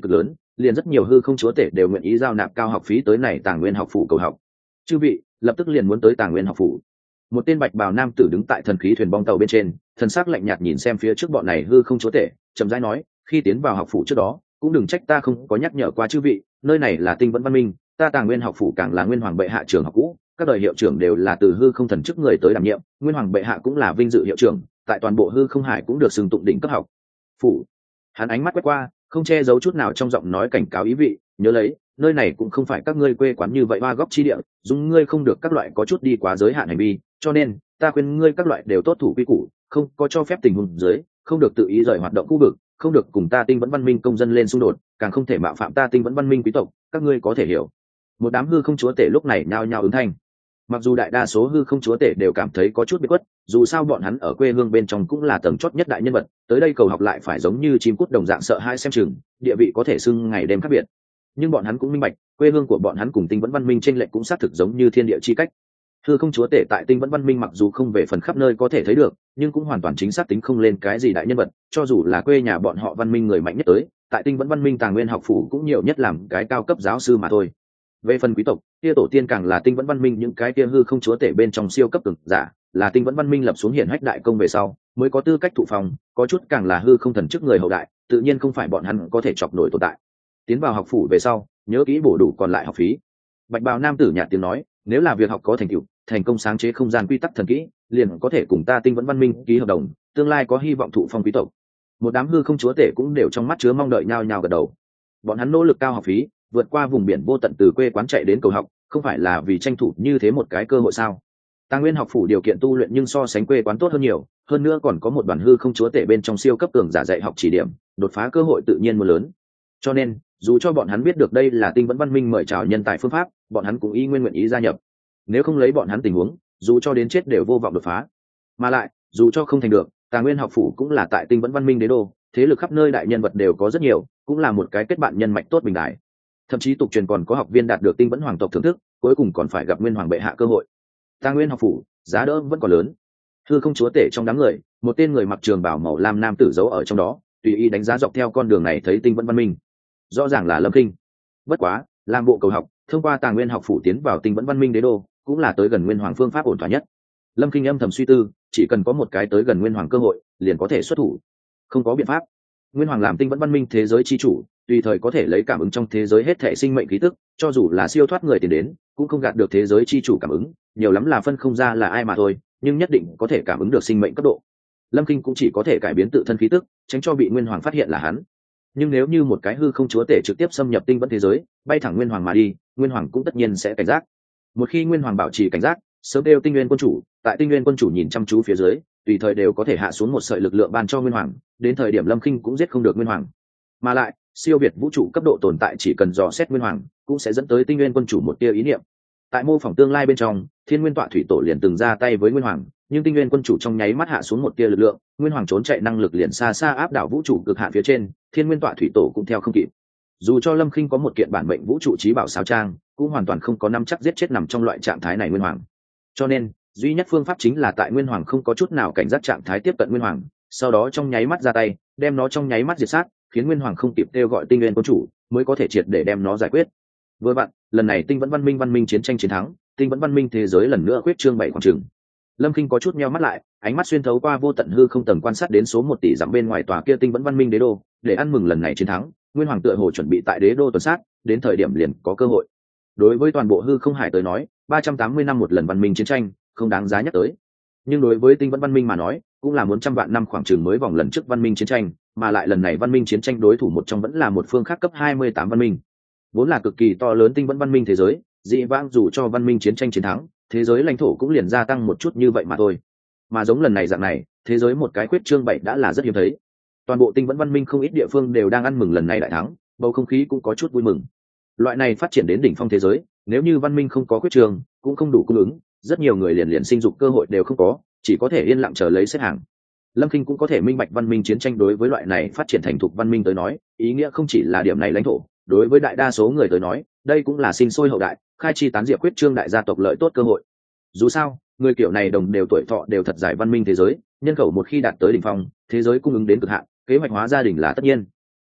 liền rất nhiều hư không chúa tể đều nguyện ý giao nạp cao học phí tới này Tàng Nguyên học phủ cầu học. Chư vị lập tức liền muốn tới Tàng Nguyên học phủ. Một tên bạch bào nam tử đứng tại thần khí thuyền bong tàu bên trên, thần sắc lạnh nhạt nhìn xem phía trước bọn này hư không chúa tể, chậm rãi nói, khi tiến vào học phủ trước đó cũng đừng trách ta không có nhắc nhở qua chư vị, nơi này là Tinh Vẫn Văn Minh, ta Tàng Nguyên học phủ càng là Nguyên Hoàng bệ hạ trường học cũ, các đời hiệu trưởng đều là từ hư không thần chức người tới đảm nhiệm, Nguyên Hoàng bệ hạ cũng là vinh dự hiệu trưởng, tại toàn bộ hư không hải cũng được xưng tụng đỉnh cấp học phủ. Hắn ánh mắt quét qua, không che giấu chút nào trong giọng nói cảnh cáo ý vị, nhớ lấy, nơi này cũng không phải các ngươi quê quán như vậy ba góc chi địa, dùng ngươi không được các loại có chút đi quá giới hạn hành vi, cho nên ta khuyên ngươi các loại đều tốt thủ quy củ, không có cho phép tình huống dưới, không được tự ý rời hoạt động khu vực, không được cùng ta Tinh Vẫn Văn Minh công dân lên xung đột, càng không thể mạo phạm ta Tinh Vẫn Văn Minh quý tộc, các ngươi có thể hiểu. Một đám hư không chúa tể lúc này nhao nhao ứng thanh. Mặc dù đại đa số hư không chúa tể đều cảm thấy có chút bị khuất, dù sao bọn hắn ở quê hương bên trong cũng là tầng chót nhất đại nhân vật, tới đây cầu học lại phải giống như chim cút đồng dạng sợ hai xem chừng, địa vị có thể xưng ngày đêm khác biệt. Nhưng bọn hắn cũng minh bạch, quê hương của bọn hắn cùng Tinh Vẫn Văn Minh chênh lệch cũng xác thực giống như thiên địa chi cách. Hư không chúa tể tại Tinh Vẫn Văn Minh mặc dù không về phần khắp nơi có thể thấy được, nhưng cũng hoàn toàn chính xác tính không lên cái gì đại nhân vật, cho dù là quê nhà bọn họ Văn Minh người mạnh nhất tới, tại Tinh Vẫn Văn Minh Tàng Nguyên học phủ cũng nhiều nhất làm cái cao cấp giáo sư mà thôi. Về phần quý tộc, kia tổ tiên càng là Tinh Vẫn Văn Minh những cái kia hư không chúa tể bên trong siêu cấp cường giả, là Tinh Vẫn Văn Minh lập xuống hiển hách đại công về sau, mới có tư cách thụ phòng, có chút càng là hư không thần chức người hậu đại, tự nhiên không phải bọn hắn có thể chọc nổi tồn tại. Tiến vào học phủ về sau, nhớ kỹ bổ đủ còn lại học phí. Bạch bào nam tử nhạt tiếng nói, nếu là việc học có thành tựu, thành công sáng chế không gian quy tắc thần kỹ, liền có thể cùng ta Tinh Vẫn Văn Minh ký hợp đồng, tương lai có hy vọng thụ phong quý tộc. Một đám hư không chúa tể cũng đều trong mắt chứa mong đợi nhao nhao gật đầu. Bọn hắn nỗ lực cao học phí, vượt qua vùng biển vô tận từ quê quán chạy đến cầu học, không phải là vì tranh thủ như thế một cái cơ hội sao? Tàng Nguyên học phủ điều kiện tu luyện nhưng so sánh quê quán tốt hơn nhiều, hơn nữa còn có một đoàn hư không chúa tể bên trong siêu cấp cường giả dạy học chỉ điểm, đột phá cơ hội tự nhiên một lớn. Cho nên, dù cho bọn hắn biết được đây là Tinh Vẫn Văn Minh mời chào nhân tài phương pháp, bọn hắn cũng y nguyên nguyện ý gia nhập. Nếu không lấy bọn hắn tình huống, dù cho đến chết đều vô vọng đột phá. Mà lại, dù cho không thành được, Tàng Nguyên học phủ cũng là tại Tinh Vẫn Văn Minh đế đô, thế lực khắp nơi đại nhân vật đều có rất nhiều, cũng là một cái kết bạn nhân mạch tốt bình đại. Thậm chí tục truyền còn có học viên đạt được Tinh Vẫn hoàng tộc thưởng thức, cuối cùng còn phải gặp Nguyên Hoàng bệ hạ cơ hội. Tàng Nguyên học phủ, giá đỡ vẫn còn lớn. Hư không chúa tể trong đám người, một tên người mặc trường bào màu lam nam tử giấu ở trong đó, tùy ý đánh giá dọc theo con đường này thấy Tinh Vẫn Văn Minh. Rõ ràng là Lâm Kinh. Bất quá, làm bộ cầu học, thông qua Tàng Nguyên học phủ tiến vào Tinh Vẫn Văn Minh đế đô, cũng là tới gần Nguyên Hoàng phương pháp ổn thỏa nhất. Lâm Kinh âm thầm suy tư, chỉ cần có một cái tới gần Nguyên Hoàng cơ hội, liền có thể xuất thủ. Không có biện pháp. Nguyên Hoàng làm Tinh Vẫn Văn Minh thế giới chi chủ, tùy thời có thể lấy cảm ứng trong thế giới hết thể sinh mệnh khí tức, cho dù là siêu thoát người tiền đến, cũng không gạt được thế giới chi chủ cảm ứng, nhiều lắm là phân không ra là ai mà thôi, nhưng nhất định có thể cảm ứng được sinh mệnh cấp độ. Lâm Kinh cũng chỉ có thể cải biến tự thân khí tức, tránh cho bị Nguyên Hoàng phát hiện là hắn. Nhưng nếu như một cái hư không chúa tể trực tiếp xâm nhập Tinh Vẫn thế giới, bay thẳng Nguyên Hoàng mà đi, Nguyên Hoàng cũng tất nhiên sẽ cảnh giác. Một khi Nguyên Hoàng bảo trì cảnh giác, sớm đều Tinh Nguyên quân chủ, tại Tinh Nguyên quân chủ nhìn chăm chú phía dưới, tùy thời đều có thể hạ xuống một sợi lực lượng ban cho Nguyên Hoàng, đến thời điểm Lâm Kinh cũng giết không được Nguyên Hoàng. Mà lại, siêu việt vũ trụ cấp độ tồn tại chỉ cần dò xét Nguyên Hoàng, cũng sẽ dẫn tới Tinh Nguyên quân chủ một tia ý niệm. Tại mô phỏng tương lai bên trong, Thiên Nguyên Tọa Thủy Tổ liền từng ra tay với Nguyên Hoàng, nhưng Tinh Nguyên quân chủ trong nháy mắt hạ xuống một tia lực lượng, Nguyên Hoàng trốn chạy năng lực liền xa xa áp đảo vũ trụ cực hạn phía trên, Thiên Nguyên Tọa Thủy Tổ cũng theo không kịp. Dù cho Lâm Kinh có một kiện bản mệnh vũ trụ trí bảo sáo trang, cũng hoàn toàn không có nắm chắc giết chết nằm trong loại trạng thái này Nguyên Hoàng. Cho nên, duy nhất phương pháp chính là tại Nguyên Hoàng không có chút nào cảnh giác trạng thái tiếp cận Nguyên Hoàng, sau đó trong nháy mắt ra tay, đem nó trong nháy mắt diệt sát, khiến Nguyên Hoàng không kịp kêu gọi Tinh Nguyên quân chủ, mới có thể triệt để đem nó giải quyết. Vừa vặn, lần này Tinh Vẫn Văn Minh chiến tranh chiến thắng, Tinh Vẫn Văn Minh thế giới lần nữa quyết trương 7 khoảng trường. Lâm Kinh có chút nheo mắt lại, ánh mắt xuyên thấu qua vô tận hư không tầng quan sát đến số 1 tỷ dặm bên ngoài tòa kia Tinh Vẫn Văn Minh đế đô, để ăn mừng lần này chiến thắng, Nguyên Hoàng tựa hồ chuẩn bị tại đế đô tuần sát, đến thời điểm liền có cơ hội. Đối với toàn bộ hư không hải tới nói, 380 năm một lần văn minh chiến tranh, không đáng giá nhắc tới. Nhưng đối với Tinh Vẫn Văn Minh mà nói, cũng là muốn trăm vạn năm khoảng chừng mới vòng lần trước văn minh chiến tranh, mà lại lần này văn minh chiến tranh đối thủ một trong vẫn là một phương khác cấp 28 văn minh. Vốn là cực kỳ to lớn Tinh Vẫn Văn Minh thế giới, dị vãng dù cho văn minh chiến tranh chiến thắng, thế giới lãnh thổ cũng liền gia tăng một chút như vậy mà thôi. Mà giống lần này dạng này, thế giới một cái khuyết trương 7 đã là rất hiếm thấy. Toàn bộ Tinh Vẫn Văn Minh không ít địa phương đều đang ăn mừng lần này đại thắng, bầu không khí cũng có chút vui mừng. Loại này phát triển đến đỉnh phong thế giới, nếu như văn minh không có khuyết trương, cũng không đủ cung ứng, rất nhiều người liền sinh dục cơ hội đều không có, chỉ có thể yên lặng chờ lấy xếp hàng. Lâm Kinh cũng có thể minh bạch văn minh chiến tranh đối với loại này phát triển thành thục văn minh tới nói, ý nghĩa không chỉ là điểm này lãnh thổ, đối với đại đa số người tới nói, đây cũng là sinh sôi hậu đại, khai chi tán diệp khuyết trương đại gia tộc lợi tốt cơ hội. Dù sao, người kiểu này đồng đều tuổi thọ đều thật dài văn minh thế giới, nhân khẩu một khi đạt tới đỉnh phong, thế giới cung ứng đến cực hạn, kế hoạch hóa gia đình là tất nhiên.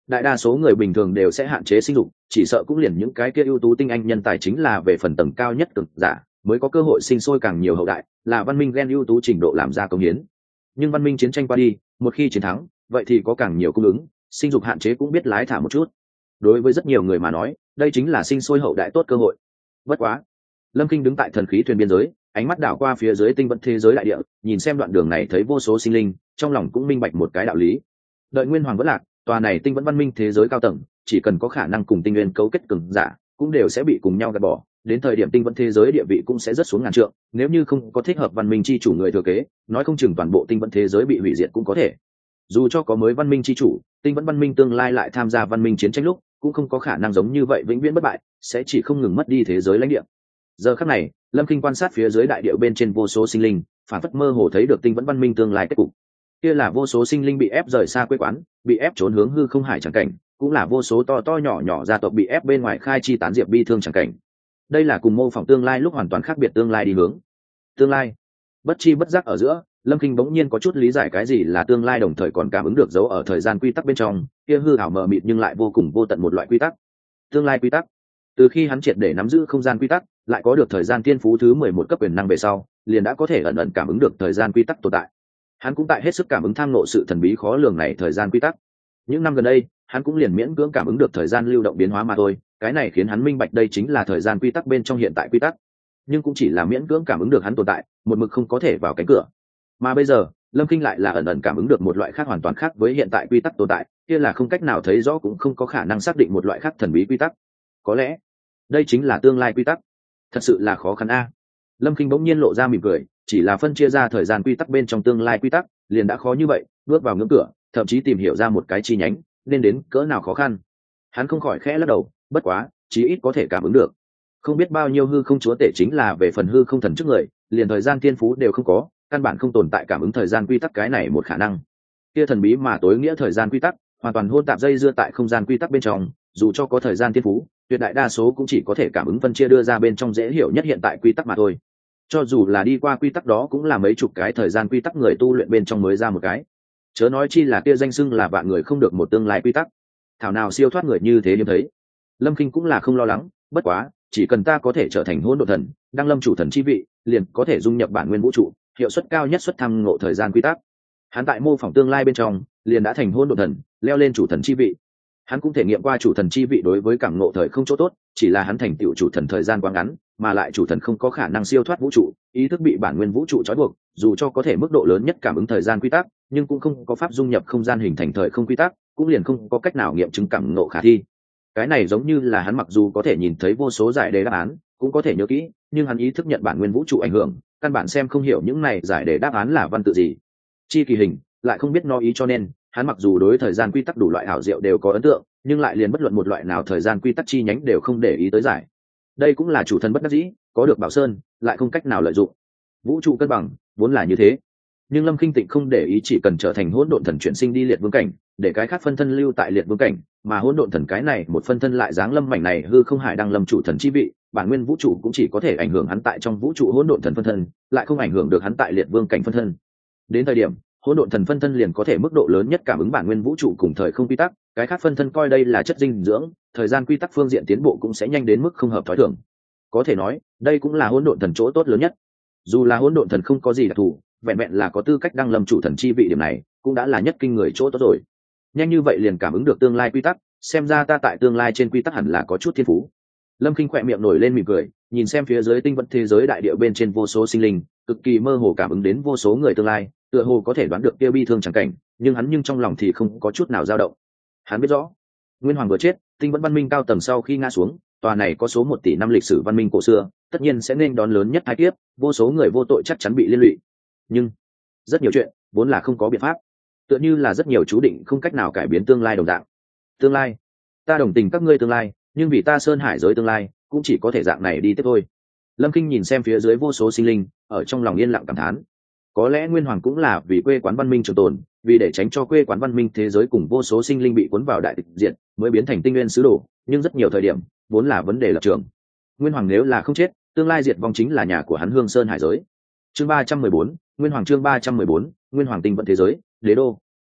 đại đa số người bình thường đều sẽ hạn chế sinh dục, chỉ sợ cũng liền những cái kia ưu tú tinh anh nhân tài chính là về phần tầng cao nhất cực giả mới có cơ hội sinh sôi càng nhiều hậu đại, là văn minh gen ưu tú trình độ làm ra công hiến. Nhưng văn minh chiến tranh qua đi, một khi chiến thắng, vậy thì có càng nhiều cung ứng, sinh dục hạn chế cũng biết lái thả một chút. Đối với rất nhiều người mà nói, đây chính là sinh sôi hậu đại tốt cơ hội. Bất quá, Lâm Kinh đứng tại thần khí thuyền biên giới, ánh mắt đảo qua phía dưới tinh vận thế giới đại địa, nhìn xem đoạn đường này thấy vô số sinh linh, trong lòng cũng minh bạch một cái đạo lý. Đợi Nguyên Hoàng vẫn lạc, tòa này tinh vẫn văn minh thế giới cao tầng, chỉ cần có khả năng cùng tinh nguyên cấu kết cường giả, cũng đều sẽ bị cùng nhau gạt bỏ. Đến thời điểm tinh vẫn thế giới địa vị cũng sẽ rất xuống ngàn trượng, nếu như không có thích hợp văn minh chi chủ người thừa kế, nói không chừng toàn bộ tinh vẫn thế giới bị hủy diệt cũng có thể. Dù cho có mới văn minh chi chủ, tinh vẫn văn minh tương lai lại tham gia văn minh chiến tranh lúc, cũng không có khả năng giống như vậy vĩnh viễn bất bại, sẽ chỉ không ngừng mất đi thế giới lãnh địa. Giờ khắc này, Lâm Kinh quan sát phía dưới đại địa bên trên vô số sinh linh, phản phất mơ hồ thấy được tinh vẫn văn minh tương lai kết cục. Kia là vô số sinh linh bị ép rời xa quê quán, bị ép trốn hướng hư không hải chẳng cảnh, cũng là vô số to to nhỏ nhỏ gia tộc bị ép bên ngoài khai chi tán diệp bi thương chẳng cảnh. Đây là cùng mô phỏng tương lai lúc hoàn toàn khác biệt tương lai đi hướng. Tương lai, bất chi bất giác ở giữa, Lâm Kinh bỗng nhiên có chút lý giải cái gì là tương lai, đồng thời còn cảm ứng được dấu ở thời gian quy tắc bên trong, kia hư ảo mờ mịt nhưng lại vô cùng vô tận một loại quy tắc. Tương lai quy tắc. Từ khi hắn triệt để nắm giữ không gian quy tắc, lại có được thời gian thiên phú thứ 11 cấp quyền năng về sau, liền đã có thể ẩn ẩn cảm ứng được thời gian quy tắc tồn tại. Hắn cũng tại hết sức cảm ứng tham ngộ sự thần bí khó lường này thời gian quy tắc. Những năm gần đây, hắn cũng liền miễn cưỡng cảm ứng được thời gian lưu động biến hóa mà thôi, cái này khiến hắn minh bạch đây chính là thời gian quy tắc bên trong hiện tại quy tắc. Nhưng cũng chỉ là miễn cưỡng cảm ứng được hắn tồn tại, một mực không có thể vào cánh cửa. Mà bây giờ, Lâm Kinh lại là ẩn ẩn cảm ứng được một loại khác hoàn toàn khác với hiện tại quy tắc tồn tại, kia là không cách nào thấy rõ cũng không có khả năng xác định một loại khác thần bí quy tắc. Có lẽ, đây chính là tương lai quy tắc. Thật sự là khó khăn a. Lâm Kinh bỗng nhiên lộ ra mỉm cười, chỉ là phân chia ra thời gian quy tắc bên trong tương lai quy tắc, liền đã khó như vậy, bước vào ngưỡng cửa, thậm chí tìm hiểu ra một cái chi nhánh, nên đến cỡ nào khó khăn. Hắn không khỏi khẽ lắc đầu, bất quá, chí ít có thể cảm ứng được. Không biết bao nhiêu hư không chúa tể chính là về phần hư không thần trước người, liền thời gian thiên phú đều không có, căn bản không tồn tại cảm ứng thời gian quy tắc cái này một khả năng. Kia thần bí mà tối nghĩa thời gian quy tắc, hoàn toàn hôn tạp dây dưa tại không gian quy tắc bên trong, dù cho có thời gian thiên phú, tuyệt đại đa số cũng chỉ có thể cảm ứng phân chia đưa ra bên trong dễ hiểu nhất hiện tại quy tắc mà thôi. Cho dù là đi qua quy tắc đó cũng là mấy chục cái thời gian quy tắc người tu luyện bên trong mới ra một cái, chớ nói chi là kia danh xưng là vạn người không được một tương lai quy tắc. Thảo nào siêu thoát người như thế hiếm thấy. Lâm Kinh cũng là không lo lắng, bất quá, chỉ cần ta có thể trở thành hỗn độn thần, đăng lâm chủ thần chi vị, liền có thể dung nhập bản nguyên vũ trụ, hiệu suất cao nhất xuất thăng ngộ thời gian quy tắc. Hắn tại mô phỏng tương lai bên trong, liền đã thành hỗn độn thần, leo lên chủ thần chi vị. Hắn cũng thể nghiệm qua chủ thần chi vị đối với cảm ngộ thời không chỗ tốt, chỉ là hắn thành tựu chủ thần thời gian quá ngắn, mà lại chủ thần không có khả năng siêu thoát vũ trụ, ý thức bị bản nguyên vũ trụ trói buộc, dù cho có thể mức độ lớn nhất cảm ứng thời gian quy tắc, nhưng cũng không có pháp dung nhập không gian hình thành thời không quy tắc, cũng liền không có cách nào nghiệm chứng cảm ngộ khả thi. Cái này giống như là hắn mặc dù có thể nhìn thấy vô số giải đề đáp án, cũng có thể nhớ kỹ, nhưng hắn ý thức nhận bản nguyên vũ trụ ảnh hưởng, căn bản xem không hiểu những này giải đề đáp án là văn tự gì, chi kỳ hình, lại không biết no ý, cho nên hắn mặc dù đối thời gian quy tắc đủ loại ảo diệu đều có ấn tượng, nhưng lại liền bất luận một loại nào thời gian quy tắc chi nhánh đều không để ý tới giải. Đây cũng là chủ thần bất đắc dĩ, có được bảo sơn, lại không cách nào lợi dụng. Vũ trụ cân bằng vốn là như thế, nhưng Lâm Kinh Tịnh không để ý, chỉ cần trở thành hỗn độn thần chuyển sinh đi liệt vương cảnh, để cái khác phân thân lưu tại liệt vương cảnh, mà hỗn độn thần cái này một phân thân lại giáng lâm mảnh này hư không hải đăng lâm chủ thần chi vị, bản nguyên vũ trụ cũng chỉ có thể ảnh hưởng hắn tại trong vũ trụ hỗn độn thần phân thân, lại không ảnh hưởng được hắn tại liệt vương cảnh phân thân. Đến thời điểm hỗn độn thần phân thân liền có thể mức độ lớn nhất cảm ứng bản nguyên vũ trụ cùng thời không quy tắc, cái khác phân thân coi đây là chất dinh dưỡng, thời gian quy tắc phương diện tiến bộ cũng sẽ nhanh đến mức không hợp thói thường. Có thể nói, đây cũng là hỗn độn thần chỗ tốt lớn nhất. Dù là hỗn độn thần không có gì đặc thù, vẹn vẹn là có tư cách đăng lâm chủ thần chi vị, điểm này cũng đã là nhất kinh người chỗ tốt rồi. Nhanh như vậy liền cảm ứng được tương lai quy tắc, xem ra ta tại tương lai trên quy tắc hẳn là có chút thiên phú. Lâm Kinh khỏe miệng nổi lên mỉm cười, nhìn xem phía dưới tinh vận thế giới đại địa bên trên vô số sinh linh, cực kỳ mơ hồ cảm ứng đến vô số người tương lai, tựa hồ có thể đoán được kia bi thương chẳng cảnh, nhưng hắn trong lòng thì không có chút nào dao động. Hắn biết rõ, Nguyên Hoàng vừa chết, tinh vận văn minh cao tầng sau khi ngã xuống, tòa này có số 1 tỷ năm lịch sử văn minh cổ xưa, tất nhiên sẽ nên đón lớn nhất tai kiếp, vô số người vô tội chắc chắn bị liên lụy. Nhưng rất nhiều chuyện vốn là không có biện pháp, tựa như là rất nhiều chú định không cách nào cải biến tương lai đồng dạng. Tương lai, ta đồng tình các ngươi tương lai, nhưng vì ta sơn hải giới tương lai cũng chỉ có thể dạng này đi tiếp thôi. Lâm Kinh nhìn xem phía dưới vô số sinh linh, ở trong lòng yên lặng cảm thán. Có lẽ Nguyên Hoàng cũng là vì quê quán văn minh trường tồn, vì để tránh cho quê quán văn minh thế giới cùng vô số sinh linh bị cuốn vào đại tịch diệt, mới biến thành tinh nguyên sứ đồ, nhưng rất nhiều thời điểm vốn là vấn đề lập trường. Nguyên Hoàng nếu là không chết, tương lai diệt vong chính là nhà của hắn Hương Sơn hải giới. Chương 314, Nguyên Hoàng chương 314, Nguyên Hoàng tinh vận thế giới, đế đô.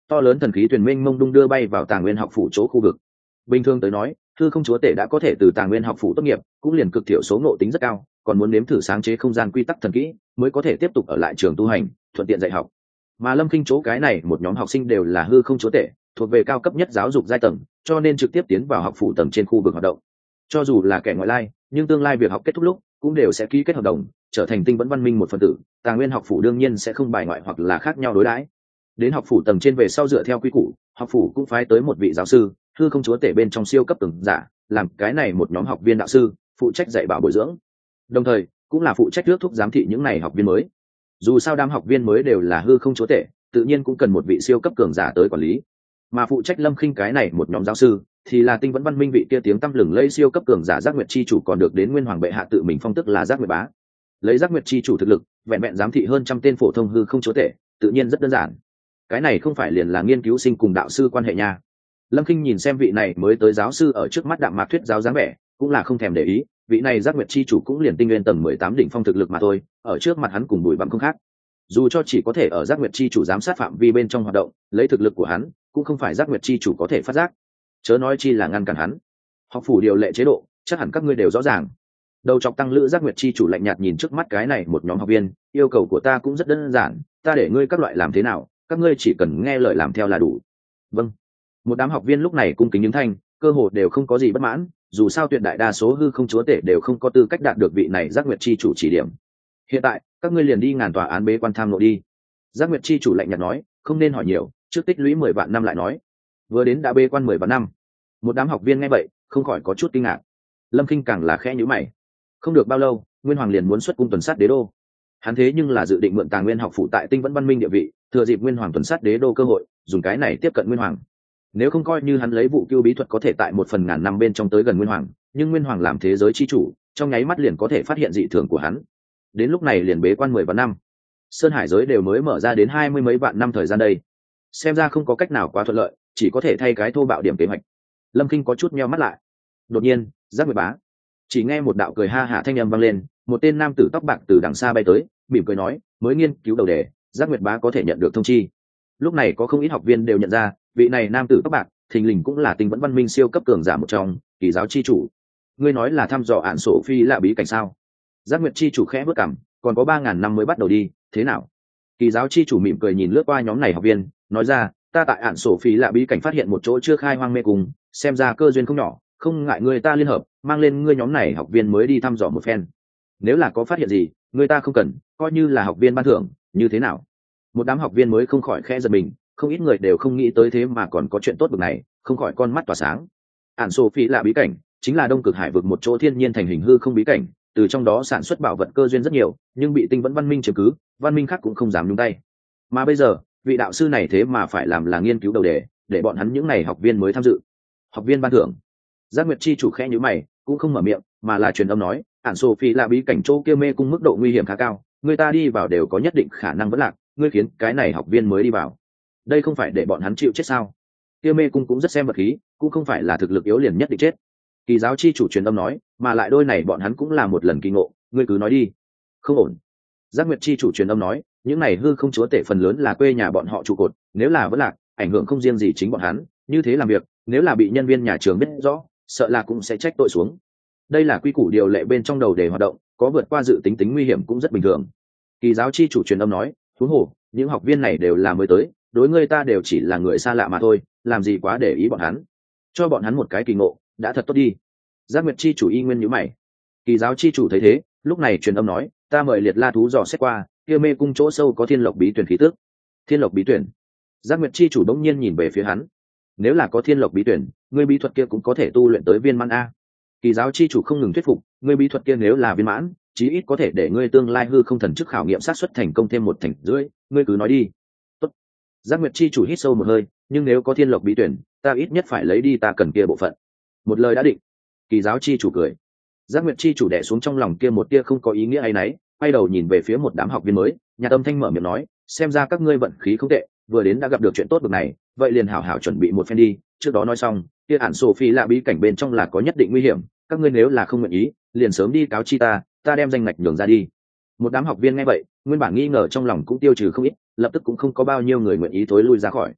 To lớn thần khí thuyền minh mông đung đưa bay vào Tàng Nguyên học phủ chỗ khu vực. Bình thường tới nói, hư không chúa tể đã có thể từ Tàng Nguyên học phủ tốt nghiệp, cũng liền cực thiểu số ngộ tính rất cao, còn muốn nếm thử sáng chế không gian quy tắc thần kỹ, mới có thể tiếp tục ở lại trường tu hành, thuận tiện dạy học. Mà Lâm Kinh chỗ cái này một nhóm học sinh đều là hư không chúa tể, thuộc về cao cấp nhất giáo dục giai tầng, cho nên trực tiếp tiến vào học phủ tầng trên khu vực hoạt động. Cho dù là kẻ ngoại lai, nhưng tương lai việc học kết thúc lúc cũng đều sẽ ký kết hợp đồng, trở thành tinh vẫn văn minh một phần tử. Tàng Nguyên học phủ đương nhiên sẽ không bài ngoại hoặc là khác nhau đối đãi. Đến học phủ tầng trên về sau dựa theo quy củ, học phủ cũng phái tới một vị giáo sư, hư không chúa tể bên trong siêu cấp từng giả, làm cái này một nhóm học viên đạo sư, phụ trách dạy bảo bồi dưỡng, đồng thời cũng là phụ trách ước thúc giám thị những này học viên mới. Dù sao đám học viên mới đều là hư không chúa tể, tự nhiên cũng cần một vị siêu cấp cường giả tới quản lý. Mà phụ trách Lâm Khinh cái này một nhóm giáo sư thì là tinh vẫn văn minh vị kia tiếng tăm lừng lây siêu cấp cường giả Giác Nguyệt chi chủ, còn được đến Nguyên Hoàng bệ hạ tự mình phong tức là Giác Nguyệt bá. Lấy Giác Nguyệt chi chủ thực lực, vẹn vẹn giám thị hơn trăm tên phổ thông hư không chúa tể, tự nhiên rất đơn giản. Cái này không phải liền là nghiên cứu sinh cùng đạo sư quan hệ nha. Lâm Khinh nhìn xem vị này mới tới giáo sư ở trước mắt đạm mạc thuyết giáo dáng vẻ, cũng là không thèm để ý, vị này Giác Nguyệt chi chủ cũng liền tinh nguyên tầng 18 đỉnh phong thực lực mà thôi, ở trước mặt hắn cùng bụi bặm không khác. Dù cho chỉ có thể ở Giác Nguyệt chi chủ giám sát phạm vi bên trong hoạt động, lấy thực lực của hắn, cũng không phải Giác Nguyệt chi chủ có thể phát giác, chớ nói chi là ngăn cản hắn. Học phủ điều lệ chế độ, chắc hẳn các ngươi đều rõ ràng. Đầu chọc tăng lữ Giác Nguyệt chi chủ lạnh nhạt nhìn trước mắt cái này một nhóm học viên, yêu cầu của ta cũng rất đơn giản, ta để ngươi các loại làm thế nào, các ngươi chỉ cần nghe lời làm theo là đủ. Vâng. Một đám học viên lúc này cung kính ứng thanh, cơ hồ đều không có gì bất mãn, dù sao tuyệt đại đa số hư không chúa tể đều không có tư cách đạt được vị này Giác Nguyệt chi chủ chỉ điểm. Hiện tại các ngươi liền đi ngàn tòa án bế quan tham nộ đi. Giác Nguyệt chi chủ lạnh nhạt nói, không nên hỏi nhiều, trước tích lũy 10 vạn năm lại nói. Vừa đến đã bế quan 10 vạn năm. Một đám học viên nghe vậy không khỏi có chút kinh ngạc. Lâm Khinh càng là khẽ nhíu mày. Không được bao lâu, Nguyên Hoàng liền muốn xuất cung tuần sát đế đô. Hắn thế nhưng là dự định mượn Tàng Nguyên học phủ tại tinh vẫn văn minh địa vị, thừa dịp Nguyên Hoàng tuần sát đế đô cơ hội, dùng cái này tiếp cận Nguyên Hoàng. Nếu không coi như hắn lấy vụ cưu bí thuật có thể tại 1/1000 năm bên trong tới gần Nguyên Hoàng, nhưng Nguyên Hoàng làm thế giới chi chủ, trong nháy mắt liền có thể phát hiện dị thường của hắn. Đến lúc này liền bế quan 10 vạn năm. Sơn Hải giới đều mới mở ra đến 20 mấy vạn năm thời gian đây. Xem ra không có cách nào quá thuận lợi, chỉ có thể thay cái thô bạo điểm kế hoạch. Lâm Kinh có chút nheo mắt lại. Đột nhiên, Giác Nguyệt bá, chỉ nghe một đạo cười ha hả thanh âm vang lên, một tên nam tử tóc bạc từ đằng xa bay tới, mỉm cười nói, mới nghiên cứu đầu đề, Giác Nguyệt bá có thể nhận được thông chi. Lúc này có không ít học viên đều nhận ra, vị này nam tử tóc bạc, thình lình cũng là tinh vẫn văn minh siêu cấp cường giả một trong, Kỳ giáo chi chủ. Ngươi nói là thăm dò ản sổ phi lạ bí cảnh sao? Giác Nguyệt chi chủ khẽ bước cằm, còn có 3000 năm mới bắt đầu đi, thế nào? Kỳ giáo chi chủ mỉm cười nhìn lướt qua nhóm này học viên, nói ra, ta tại ản sổ phi lạ bí cảnh phát hiện một chỗ chưa khai hoang mê cung, xem ra cơ duyên không nhỏ, không ngại người ta liên hợp, mang lên ngươi nhóm này học viên mới đi thăm dò một phen. Nếu là có phát hiện gì, người ta không cần, coi như là học viên ban thưởng, như thế nào? Một đám học viên mới không khỏi khẽ giật mình, không ít người đều không nghĩ tới thế mà còn có chuyện tốt bực này, không khỏi con mắt tỏa sáng. Ản sổ phi lạ bí cảnh chính là Đông Cực Hải vực một chỗ thiên nhiên thành hình hư không bí cảnh, từ trong đó sản xuất bảo vật cơ duyên rất nhiều, nhưng bị tinh vẫn văn minh chiếm cứ, văn minh khác cũng không dám nhúng tay. Mà bây giờ vị đạo sư này thế mà phải làm là nghiên cứu đầu đề, để bọn hắn những này học viên mới tham dự. Học viên ban thưởng. Giác Nguyệt chi chủ khẽ nhíu mày, cũng không mở miệng, mà là truyền âm nói, ản sổ phi là bí cảnh chỗ kia mê cung mức độ nguy hiểm khá cao, người ta đi vào đều có nhất định khả năng vẫn lạc, ngươi khiến cái này học viên mới đi vào, đây không phải để bọn hắn chịu chết sao? Kia mê cung cũng rất xem vật khí, cũng không phải là thực lực yếu liền nhất định chết. Kỳ giáo chi chủ truyền âm nói, mà lại đôi này bọn hắn cũng là một lần kỳ ngộ, ngươi cứ nói đi. Không ổn. Giác Nguyệt chi chủ truyền âm nói, những này hư không chúa tể phần lớn là quê nhà bọn họ trụ cột, nếu là vẫn lạc, ảnh hưởng không riêng gì chính bọn hắn, như thế làm việc, nếu là bị nhân viên nhà trường biết rõ, sợ là cũng sẽ trách tội xuống. Đây là quy củ điều lệ bên trong đầu đề hoạt động, có vượt qua dự tính tính nguy hiểm cũng rất bình thường. Kỳ giáo chi chủ truyền âm nói, huống hồ, những học viên này đều là mới tới, đối ngươi ta đều chỉ là người xa lạ mà thôi, làm gì quá để ý bọn hắn, cho bọn hắn một cái kỳ ngộ đã thật tốt đi. Giác Nguyệt chi chủ y nguyên nhíu mày. Kỳ giáo chi chủ thấy thế, lúc này truyền âm nói, ta mời liệt la thú dò xét qua, kia mê cung chỗ sâu có thiên lộc bí tuyển khí tước. Thiên lộc bí tuyển. Giác Nguyệt chi chủ đống nhiên nhìn về phía hắn. Nếu là có thiên lộc bí tuyển, ngươi bí thuật kia cũng có thể tu luyện tới viên mãn a. Kỳ giáo chi chủ không ngừng thuyết phục, ngươi bí thuật kia nếu là viên mãn, chí ít có thể để ngươi tương lai hư không thần chức khảo nghiệm sát suất thành công thêm 1/2, ngươi cứ nói đi. Tốt. Giác Nguyệt chi chủ hít sâu một hơi, nhưng nếu có thiên lộc bí tuyển, ta ít nhất phải lấy đi ta cần kia bộ phận. Một lời đã định. Kỳ giáo chi chủ cười. Giác Nguyệt chi chủ đè xuống trong lòng kia một tia không có ý nghĩa hay nấy, quay đầu nhìn về phía một đám học viên mới, nhà tâm thanh mở miệng nói, xem ra các ngươi vận khí không tệ, vừa đến đã gặp được chuyện tốt bực này, vậy liền hảo hảo chuẩn bị một phen đi. Trước đó nói xong, kia ản Sophie lạ bí cảnh bên trong là có nhất định nguy hiểm, các ngươi nếu là không nguyện ý, liền sớm đi cáo chi ta đem danh ngạch nhường ra đi. Một đám học viên nghe vậy, nguyên bản nghi ngờ trong lòng cũng tiêu trừ không ít, lập tức cũng không có bao nhiêu người nguyện ý thối lui ra khỏi.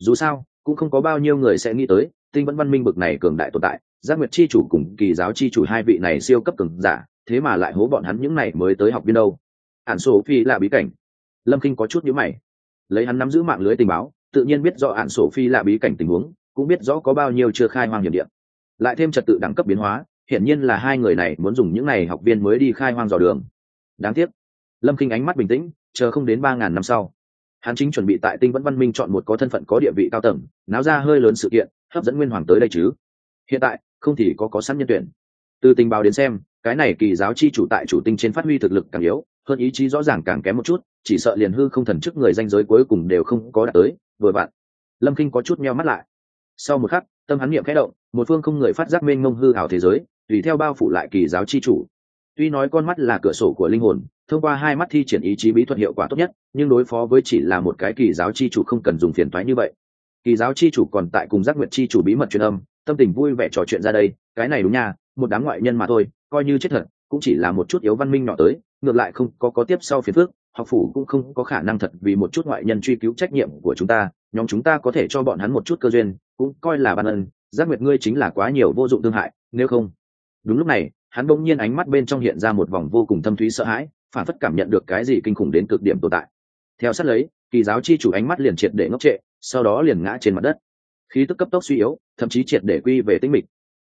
Dù sao cũng không có bao nhiêu người sẽ nghĩ tới tinh vẫn văn minh bực này cường đại tồn tại, giác nguyệt chi chủ cùng kỳ giáo chi chủ hai vị này siêu cấp cường giả, thế mà lại hố bọn hắn những này mới tới học viên đâu. Ản sổ phi là bí cảnh. Lâm Kinh có chút nhíu mày, lấy hắn nắm giữ mạng lưới tình báo, tự nhiên biết rõ Ản sổ phi là bí cảnh tình huống, cũng biết rõ có bao nhiêu chưa khai hoang hiểm địa, lại thêm trật tự đẳng cấp biến hóa, hiển nhiên là hai người này muốn dùng những này học viên mới đi khai hoang dò đường. Đáng tiếc, Lâm Kinh ánh mắt bình tĩnh, chờ không đến 3.000 năm sau, hắn chính chuẩn bị tại tinh vẫn văn minh chọn một có thân phận có địa vị cao tầng, náo ra hơi lớn sự kiện, hấp dẫn nguyên hoàng tới đây chứ. Hiện tại không thì có sẵn nhân tuyển. Từ tình báo đến xem, cái này kỳ giáo chi chủ tại chủ tinh trên phát huy thực lực càng yếu, hơn ý chí rõ ràng càng kém một chút, chỉ sợ liền hư không thần chức người danh giới cuối cùng đều không có đạt tới. Vừa vặn, Lâm Kinh có chút meo mắt lại. Sau một khắc, tâm hắn niệm khẽ động, một phương không người phát giác mênh mông hư ảo thế giới, tùy theo bao phủ lại kỳ giáo chi chủ. Tuy nói con mắt là cửa sổ của linh hồn, thông qua hai mắt thi triển ý chí bí thuật hiệu quả tốt nhất, nhưng đối phó với chỉ là một cái kỳ giáo chi chủ không cần dùng phiền toái như vậy. Kỳ giáo chi chủ còn tại cùng giác nguyệt chi chủ bí mật truyền âm, tâm tình vui vẻ trò chuyện ra đây, cái này đúng nha, một đám ngoại nhân mà thôi, coi như chết thật, cũng chỉ là một chút yếu văn minh nhỏ tới, ngược lại không có tiếp sau phiền phức, học phủ cũng không có khả năng thật vì một chút ngoại nhân truy cứu trách nhiệm của chúng ta, nhóm chúng ta có thể cho bọn hắn một chút cơ duyên, cũng coi là ban ân, giác nguyệt ngươi chính là quá nhiều vô dụng thương hại, nếu không. Đúng lúc này, hắn bỗng nhiên ánh mắt bên trong hiện ra một vòng vô cùng thâm thúy sợ hãi, phản phất cảm nhận được cái gì kinh khủng đến cực điểm tồn tại. Theo sát lấy, kỳ giáo chi chủ ánh mắt liền triệt để ngốc trệ, sau đó liền ngã trên mặt đất, khí tức cấp tốc suy yếu, thậm chí triệt để quy về tĩnh mịch.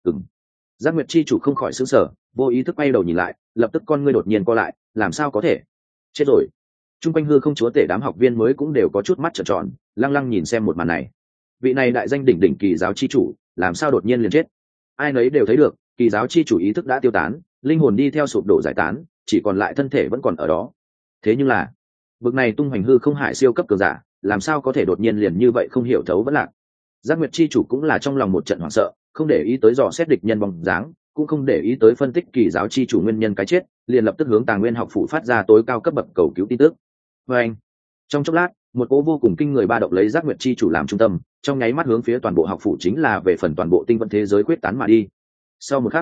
Giác nguyệt chi chủ không khỏi sửng sở, vô ý thức quay đầu nhìn lại, lập tức con ngươi đột nhiên co lại, làm sao có thể? Chết rồi! Trung quanh hư không chúa tể đám học viên mới cũng đều có chút mắt trợn tròn, lăng lăng nhìn xem một màn này. Vị này đại danh đỉnh đỉnh kỳ giáo chi chủ, làm sao đột nhiên liền chết? Ai nấy đều thấy được, kỳ giáo chi chủ ý thức đã tiêu tán, linh hồn đi theo sụp đổ giải tán, chỉ còn lại thân thể vẫn còn ở đó. Thế nhưng là, bực này tung hoành hư không hải siêu cấp cường giả, làm sao có thể đột nhiên liền như vậy không hiểu thấu vẫn lạc? Giác nguyệt chi chủ cũng là trong lòng một trận hoảng sợ, không để ý tới dò xét địch nhân bóng dáng, cũng không để ý tới phân tích kỳ giáo chi chủ nguyên nhân cái chết, liền lập tức hướng Tàng Nguyên học phủ phát ra tối cao cấp bậc cầu cứu tin tức. Và anh, trong chốc lát, một cỗ vô cùng kinh người ba động lấy giác nguyệt chi chủ làm trung tâm, trong nháy mắt hướng phía toàn bộ học phủ chính là về phần toàn bộ tinh vận thế giới quyết tán mà đi. Sau một khắc,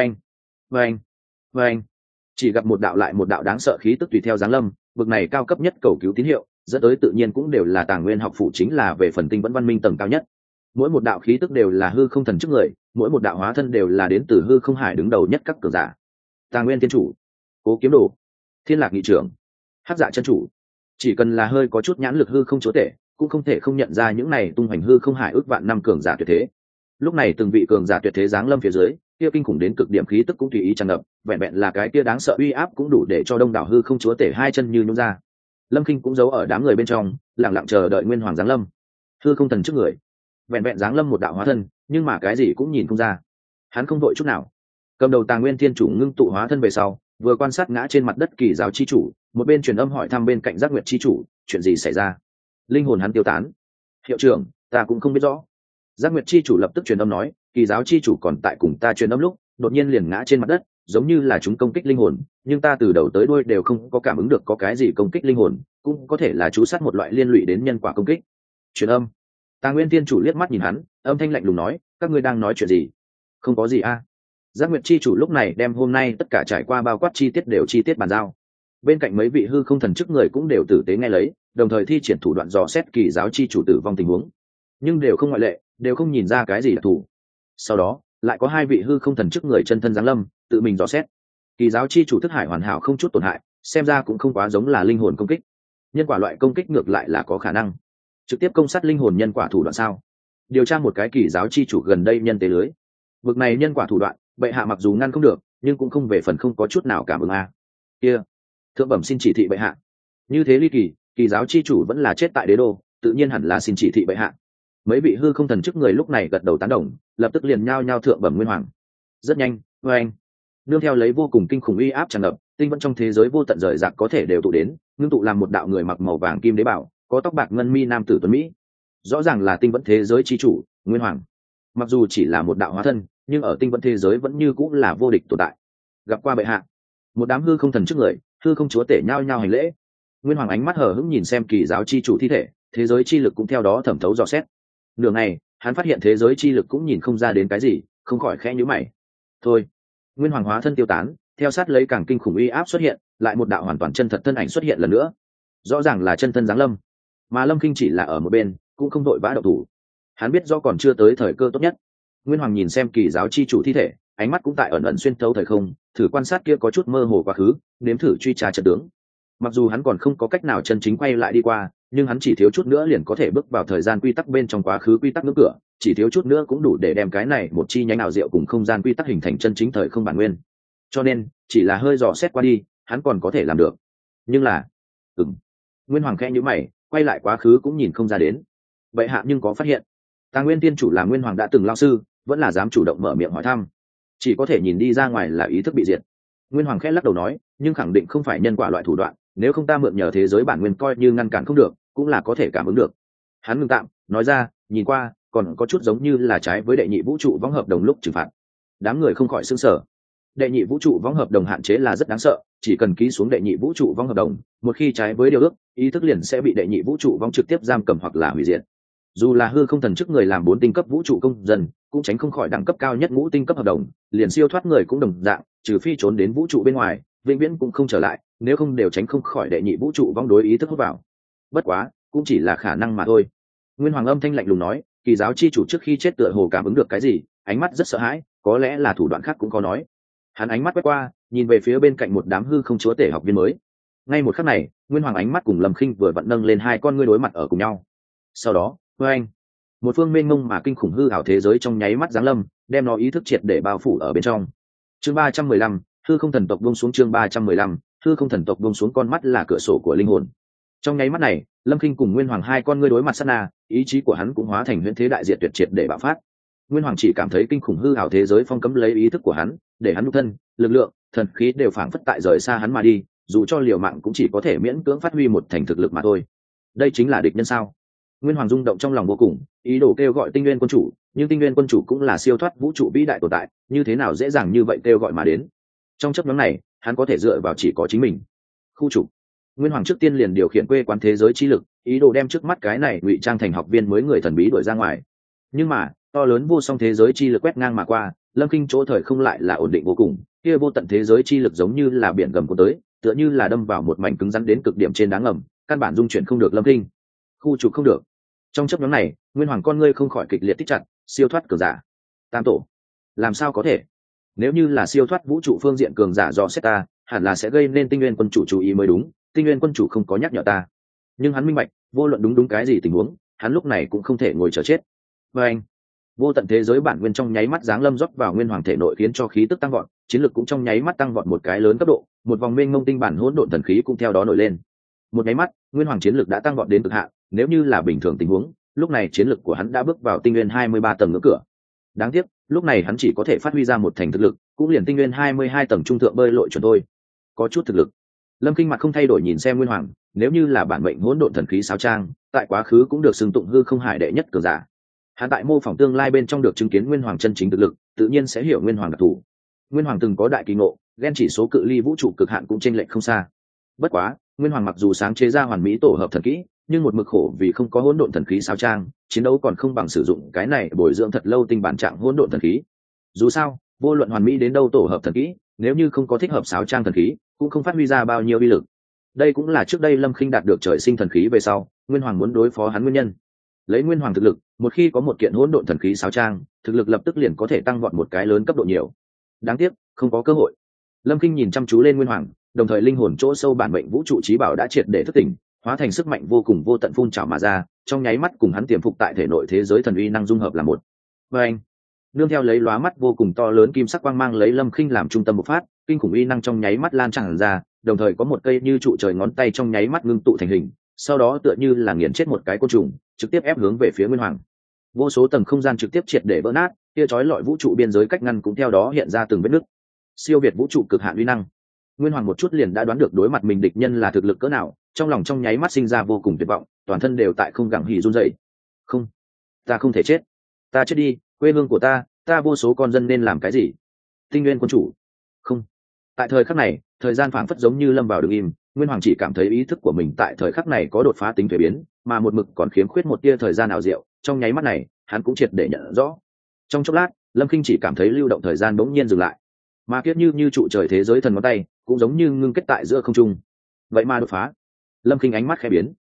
vang, chỉ gặp một đạo lại một đạo đáng sợ khí tức tùy theo giáng lâm, bậc này cao cấp nhất cầu cứu tín hiệu, dẫn tới tự nhiên cũng đều là Tàng Nguyên học phủ chính là về phần tinh vẫn văn minh tầng cao nhất. Mỗi một đạo khí tức đều là hư không thần chức người, mỗi một đạo hóa thân đều là đến từ hư không hải đứng đầu nhất các cường giả. Tàng Nguyên tiên chủ, Cố Kiếm Đồ, Thiên Lạc nghị trưởng, Hắc Dạ chân chủ, chỉ cần là hơi có chút nhãn lực hư không chúa tể, cũng không thể không nhận ra những này tung hoành hư không hải ước vạn năm cường giả tuyệt thế. Lúc này từng vị cường giả tuyệt thế giáng lâm phía dưới, kia kinh khủng đến cực điểm khí tức cũng tùy ý tràn ngập, vẹn vẹn là cái kia đáng sợ uy áp cũng đủ để cho đông đảo hư không chúa tể hai chân như nhũn ra. Lâm Kinh cũng giấu ở đám người bên trong, lặng lặng chờ đợi nguyên hoàng giáng lâm. Hư không thần trước người, vẹn vẹn giáng lâm một đạo hóa thân, nhưng mà cái gì cũng nhìn không ra. Hắn không đội chút nào. Cầm đầu Tàng Nguyên thiên chủ ngưng tụ hóa thân về sau, vừa quan sát ngã trên mặt đất kỳ giáo chi chủ, một bên truyền âm hỏi thăm bên cạnh giác nguyệt chi chủ, chuyện gì xảy ra? Linh hồn hắn tiêu tán. Hiệu trưởng, ta cũng không biết rõ. Giác nguyệt chi chủ lập tức truyền âm nói, kỳ giáo chi chủ còn tại cùng ta truyền âm lúc, đột nhiên liền ngã trên mặt đất, giống như là chúng công kích linh hồn, nhưng ta từ đầu tới đuôi đều không có cảm ứng được có cái gì công kích linh hồn, cũng có thể là chú sát một loại liên lụy đến nhân quả công kích. Truyền âm. Tàng Nguyên Tiên chủ liếc mắt nhìn hắn, âm thanh lạnh lùng nói, các ngươi đang nói chuyện gì? Không có gì a. Giác nguyệt chi chủ lúc này đem hôm nay tất cả trải qua bao quát chi tiết đều chi tiết bàn giao. Bên cạnh mấy vị hư không thần chức người cũng đều tử tế nghe lấy, đồng thời thi triển thủ đoạn dò xét kỳ giáo chi chủ tử vong tình huống, nhưng đều không ngoại lệ, đều không nhìn ra cái gì đặc thù. Sau đó lại có hai vị hư không thần chức người chân thân giáng lâm, tự mình dò xét. Kỳ giáo chi chủ thức hải hoàn hảo không chút tổn hại, xem ra cũng không quá giống là linh hồn công kích. Nhân quả loại công kích ngược lại là có khả năng trực tiếp công sát linh hồn nhân quả thủ đoạn sao? Điều tra một cái kỳ giáo chi chủ gần đây nhân tế lưới. Vực này nhân quả thủ đoạn, bệ hạ mặc dù ngăn không được, nhưng cũng không về phần không có chút nào cảm ứng a. Kia, thượng bẩm xin chỉ thị bệ hạ. Như thế ly kỳ, kỳ giáo chi chủ vẫn là chết tại đế đô, tự nhiên hẳn là xin chỉ thị bệ hạ. Mấy vị hư không thần chức người lúc này gật đầu tán đồng, lập tức liền nhao nhao thượng bẩm nguyên hoàng. Rất nhanh, anh nương theo lấy vô cùng kinh khủng uy áp tràn ngập, tinh vẫn trong thế giới vô tận rời rạc có thể đều tụ đến, ngưng tụ làm một đạo người mặc màu vàng kim đế bảo, có tóc bạc ngân mi nam tử tuấn mỹ, rõ ràng là tinh vẫn thế giới chi chủ nguyên hoàng. Mặc dù chỉ là một đạo hóa thân, nhưng ở tinh vẫn thế giới vẫn như cũng là vô địch tồn tại. Gặp qua bệ hạ. Một đám hư không thần trước người, hư không chúa tể nhao nhao hành lễ. Nguyên hoàng ánh mắt hờ hững nhìn xem kỳ giáo chi chủ thi thể, thế giới chi lực cũng theo đó thẩm thấu dò xét. Nửa ngày, hắn phát hiện thế giới chi lực cũng nhìn không ra đến cái gì, không khỏi khẽ nhíu mày. Thôi, nguyên hoàng hóa thân tiêu tán, theo sát lấy càng kinh khủng uy áp xuất hiện, lại một đạo hoàn toàn chân thật thân ảnh xuất hiện lần nữa. Rõ ràng là chân thân giáng lâm, mà Lâm Kinh chỉ là ở một bên, cũng không đội vã động thủ. Hắn biết do còn chưa tới thời cơ tốt nhất. Nguyên Hoàng nhìn xem kỳ giáo chi chủ thi thể, ánh mắt cũng tại ẩn ẩn xuyên thấu thời không, thử quan sát kia có chút mơ hồ quá khứ, nếm thử truy tra trận tướng. Mặc dù hắn còn không có cách nào chân chính quay lại đi qua, nhưng hắn chỉ thiếu chút nữa liền có thể bước vào thời gian quy tắc bên trong quá khứ quy tắc ngưỡng cửa, chỉ thiếu chút nữa cũng đủ để đem cái này một chi nhánh ảo diệu cùng không gian quy tắc hình thành chân chính thời không bản nguyên. Cho nên, chỉ là hơi dò xét qua đi, hắn còn có thể làm được. Nhưng là, Nguyên Hoàng khẽ nhíu mày, quay lại quá khứ cũng nhìn không ra đến. Bệ hạ nhưng có phát hiện, Tà Nguyên Tiên chủ là Nguyên Hoàng đã từng lao sư, vẫn là dám chủ động mở miệng hỏi thăm, chỉ có thể nhìn đi ra ngoài là ý thức bị diệt. Nguyên Hoàng khẽ lắc đầu nói, nhưng khẳng định không phải nhân quả loại thủ đoạn, nếu không ta mượn nhờ thế giới bản nguyên coi như ngăn cản không được, cũng là có thể cảm ứng được. Hắn ngừng tạm, nói ra, nhìn qua, còn có chút giống như là trái với đệ nhị vũ trụ võng hợp đồng lúc trừng phạt. Đám người không khỏi sửng sở. Đệ nhị vũ trụ võng hợp đồng hạn chế là rất đáng sợ, chỉ cần ký xuống đệ nhị vũ trụ võng hợp đồng, một khi trái với điều ước, ý thức liền sẽ bị đệ nhị vũ trụ võng trực tiếp giam cầm hoặc là hủy diệt. Dù là hư không thần chức người làm 4 tinh cấp vũ trụ công dân, cũng tránh không khỏi đẳng cấp cao nhất ngũ tinh cấp hợp đồng, liền siêu thoát người cũng đồng dạng, trừ phi trốn đến vũ trụ bên ngoài, vĩnh viễn cũng không trở lại, nếu không đều tránh không khỏi đệ nhị vũ trụ vong đối ý thức hút vào. Bất quá, cũng chỉ là khả năng mà thôi. Nguyên Hoàng âm thanh lạnh lùng nói, kỳ giáo chi chủ trước khi chết tựa hồ cảm ứng được cái gì, ánh mắt rất sợ hãi, có lẽ là thủ đoạn khác cũng có nói. Hắn ánh mắt quét qua, nhìn về phía bên cạnh một đám hư không chúa tể học viên mới. Ngay một khắc này, Nguyên Hoàng ánh mắt cùng Lâm Khinh vừa vặn nâng lên hai con ngươi đối mặt ở cùng nhau. Sau đó, với anh, một phương mênh mông mà kinh khủng hư ảo thế giới trong nháy mắt giáng lâm, đem nó ý thức triệt để bao phủ ở bên trong. Chương 315, hư không thần tộc buông xuống. Chương 315, hư không thần tộc buông xuống. Con mắt là cửa sổ của linh hồn. Trong nháy mắt này, Lâm Khinh cùng Nguyên Hoàng hai con ngươi đối mặt sát na, ý chí của hắn cũng hóa thành huyễn thế đại diệt tuyệt triệt để bạo phát. Nguyên Hoàng chỉ cảm thấy kinh khủng hư ảo thế giới phong cấm lấy ý thức của hắn, để hắn nhục thân, lực lượng, thần khí đều phảng phất tại rời xa hắn mà đi, dù cho liều mạng cũng chỉ có thể miễn cưỡng phát huy một thành thực lực mà thôi. Đây chính là địch nhân sao? Nguyên Hoàng rung động trong lòng vô cùng, ý đồ kêu gọi Tinh Nguyên quân chủ, nhưng Tinh Nguyên quân chủ cũng là siêu thoát vũ trụ vĩ đại tồn tại, như thế nào dễ dàng như vậy kêu gọi mà đến? Trong chốc ngắn này, hắn có thể dựa vào chỉ có chính mình. Khu chủ. Nguyên Hoàng trước tiên liền điều khiển quê quán thế giới chi lực, ý đồ đem trước mắt cái này ngụy trang thành học viên mới người thần bí đuổi ra ngoài. Nhưng mà, to lớn vô song thế giới chi lực quét ngang mà qua, Lâm Kinh chỗ thời không lại là ổn định vô cùng, kia vô tận thế giới chi lực giống như là biển gầm cuốn tới, tựa như là đâm vào một mảnh cứng rắn đến cực điểm trên đá ngầm, căn bản dung chuyển không được Lâm Kinh. Khu trục không được. Trong chốc ngắn này, Nguyên Hoàng con ngươi không khỏi kịch liệt tích chặt, siêu thoát cường giả. Tam tổ, làm sao có thể? Nếu như là siêu thoát vũ trụ phương diện cường giả do xét ta, hẳn là sẽ gây nên Tinh Nguyên quân chủ chú ý mới đúng, Tinh Nguyên quân chủ không có nhắc nhở ta. Nhưng hắn minh bạch, vô luận đúng cái gì tình huống, hắn lúc này cũng không thể ngồi chờ chết. Và anh, vô tận thế giới bản nguyên trong nháy mắt giáng lâm rót vào Nguyên Hoàng thể nội khiến cho khí tức tăng vọt, chiến lực cũng trong nháy mắt tăng vọt một cái lớn cấp độ, một vòng mênh mông tinh bản hỗn độn thần khí cũng theo đó nổi lên. Một nháy mắt, Nguyên Hoàng chiến lực đã tăng vọt đến cực hạn, nếu như là bình thường tình huống, lúc này chiến lực của hắn đã bước vào tinh nguyên 23 tầng ngưỡng cửa. Đáng tiếc, lúc này hắn chỉ có thể phát huy ra một thành thực lực, cũng liền tinh nguyên 22 tầng trung thượng bơi lội chuẩn thôi. Có chút thực lực. Lâm Kinh mặt không thay đổi nhìn xem Nguyên Hoàng, nếu như là bản mệnh hỗn độn thần khí sáo trang, tại quá khứ cũng được xưng tụng hư không hải đệ nhất cường giả. Hắn tại mô phỏng tương lai bên trong được chứng kiến Nguyên Hoàng chân chính thực lực, tự nhiên sẽ hiểu Nguyên Hoàng đặc thù. Nguyên Hoàng từng có đại kỳ ngộ, ghen chỉ số cự ly vũ trụ cực hạn cũng chênh lệch không xa. Bất quá, Nguyên Hoàng mặc dù sáng chế ra hoàn mỹ tổ hợp thần kỹ, nhưng một mực khổ vì không có hỗn độn thần khí sáo trang, chiến đấu còn không bằng sử dụng cái này bồi dưỡng thật lâu tinh bản trạng hỗn độn thần khí. Dù sao, vô luận hoàn mỹ đến đâu tổ hợp thần kỹ, nếu như không có thích hợp sáo trang thần khí, cũng không phát huy ra bao nhiêu uy lực. Đây cũng là trước đây Lâm Khinh đạt được trời sinh thần khí về sau, Nguyên Hoàng muốn đối phó hắn nguyên nhân. Lấy Nguyên Hoàng thực lực, một khi có một kiện hỗn độn thần khí sáo trang, thực lực lập tức liền có thể tăng vọt một cái lớn cấp độ nhiều. Đáng tiếc, không có cơ hội. Lâm Khinh nhìn chăm chú lên Nguyên Hoàng, đồng thời linh hồn chỗ sâu bản mệnh vũ trụ trí bảo đã triệt để thức tỉnh, hóa thành sức mạnh vô cùng vô tận phun trào mà ra, trong nháy mắt cùng hắn tiềm phục tại thể nội thế giới thần uy năng dung hợp là một. Và anh, nương theo lấy lóa mắt vô cùng to lớn kim sắc quang mang lấy Lâm Khinh làm trung tâm bộc phát, kinh khủng uy năng trong nháy mắt lan tràn ra, đồng thời có một cây như trụ trời ngón tay trong nháy mắt ngưng tụ thành hình, sau đó tựa như là nghiền chết một cái côn trùng, trực tiếp ép hướng về phía Nguyên Hoàng. Vô số tầng không gian trực tiếp triệt để vỡ nát, kia chói lọi vũ trụ biên giới cách ngăn cũng theo đó hiện ra từng vết nứt. Siêu việt vũ trụ cực hạn uy năng. Nguyên Hoàng một chút liền đã đoán được đối mặt mình địch nhân là thực lực cỡ nào, trong lòng trong nháy mắt sinh ra vô cùng tuyệt vọng, toàn thân đều tại không gặng hỉ run rẩy. Không, ta không thể chết, ta chết đi, quê hương của ta vô số con dân nên làm cái gì? Tinh Nguyên quân chủ. Không. Tại thời khắc này, thời gian phảng phất giống như lâm vào đứng im, Nguyên Hoàng chỉ cảm thấy ý thức của mình tại thời khắc này có đột phá tính thuế biến, mà một mực còn khiếm khuyết một tia thời gian ảo diệu, trong nháy mắt này, hắn cũng triệt để nhận rõ. Trong chốc lát, Lâm Kinh chỉ cảm thấy lưu động thời gian bỗng nhiên dừng lại, mà kiết như trụ trời thế giới thần ngón tay, cũng giống như ngưng kết tại giữa không trung. Vậy mà đột phá. Lâm Kinh ánh mắt khẽ biến.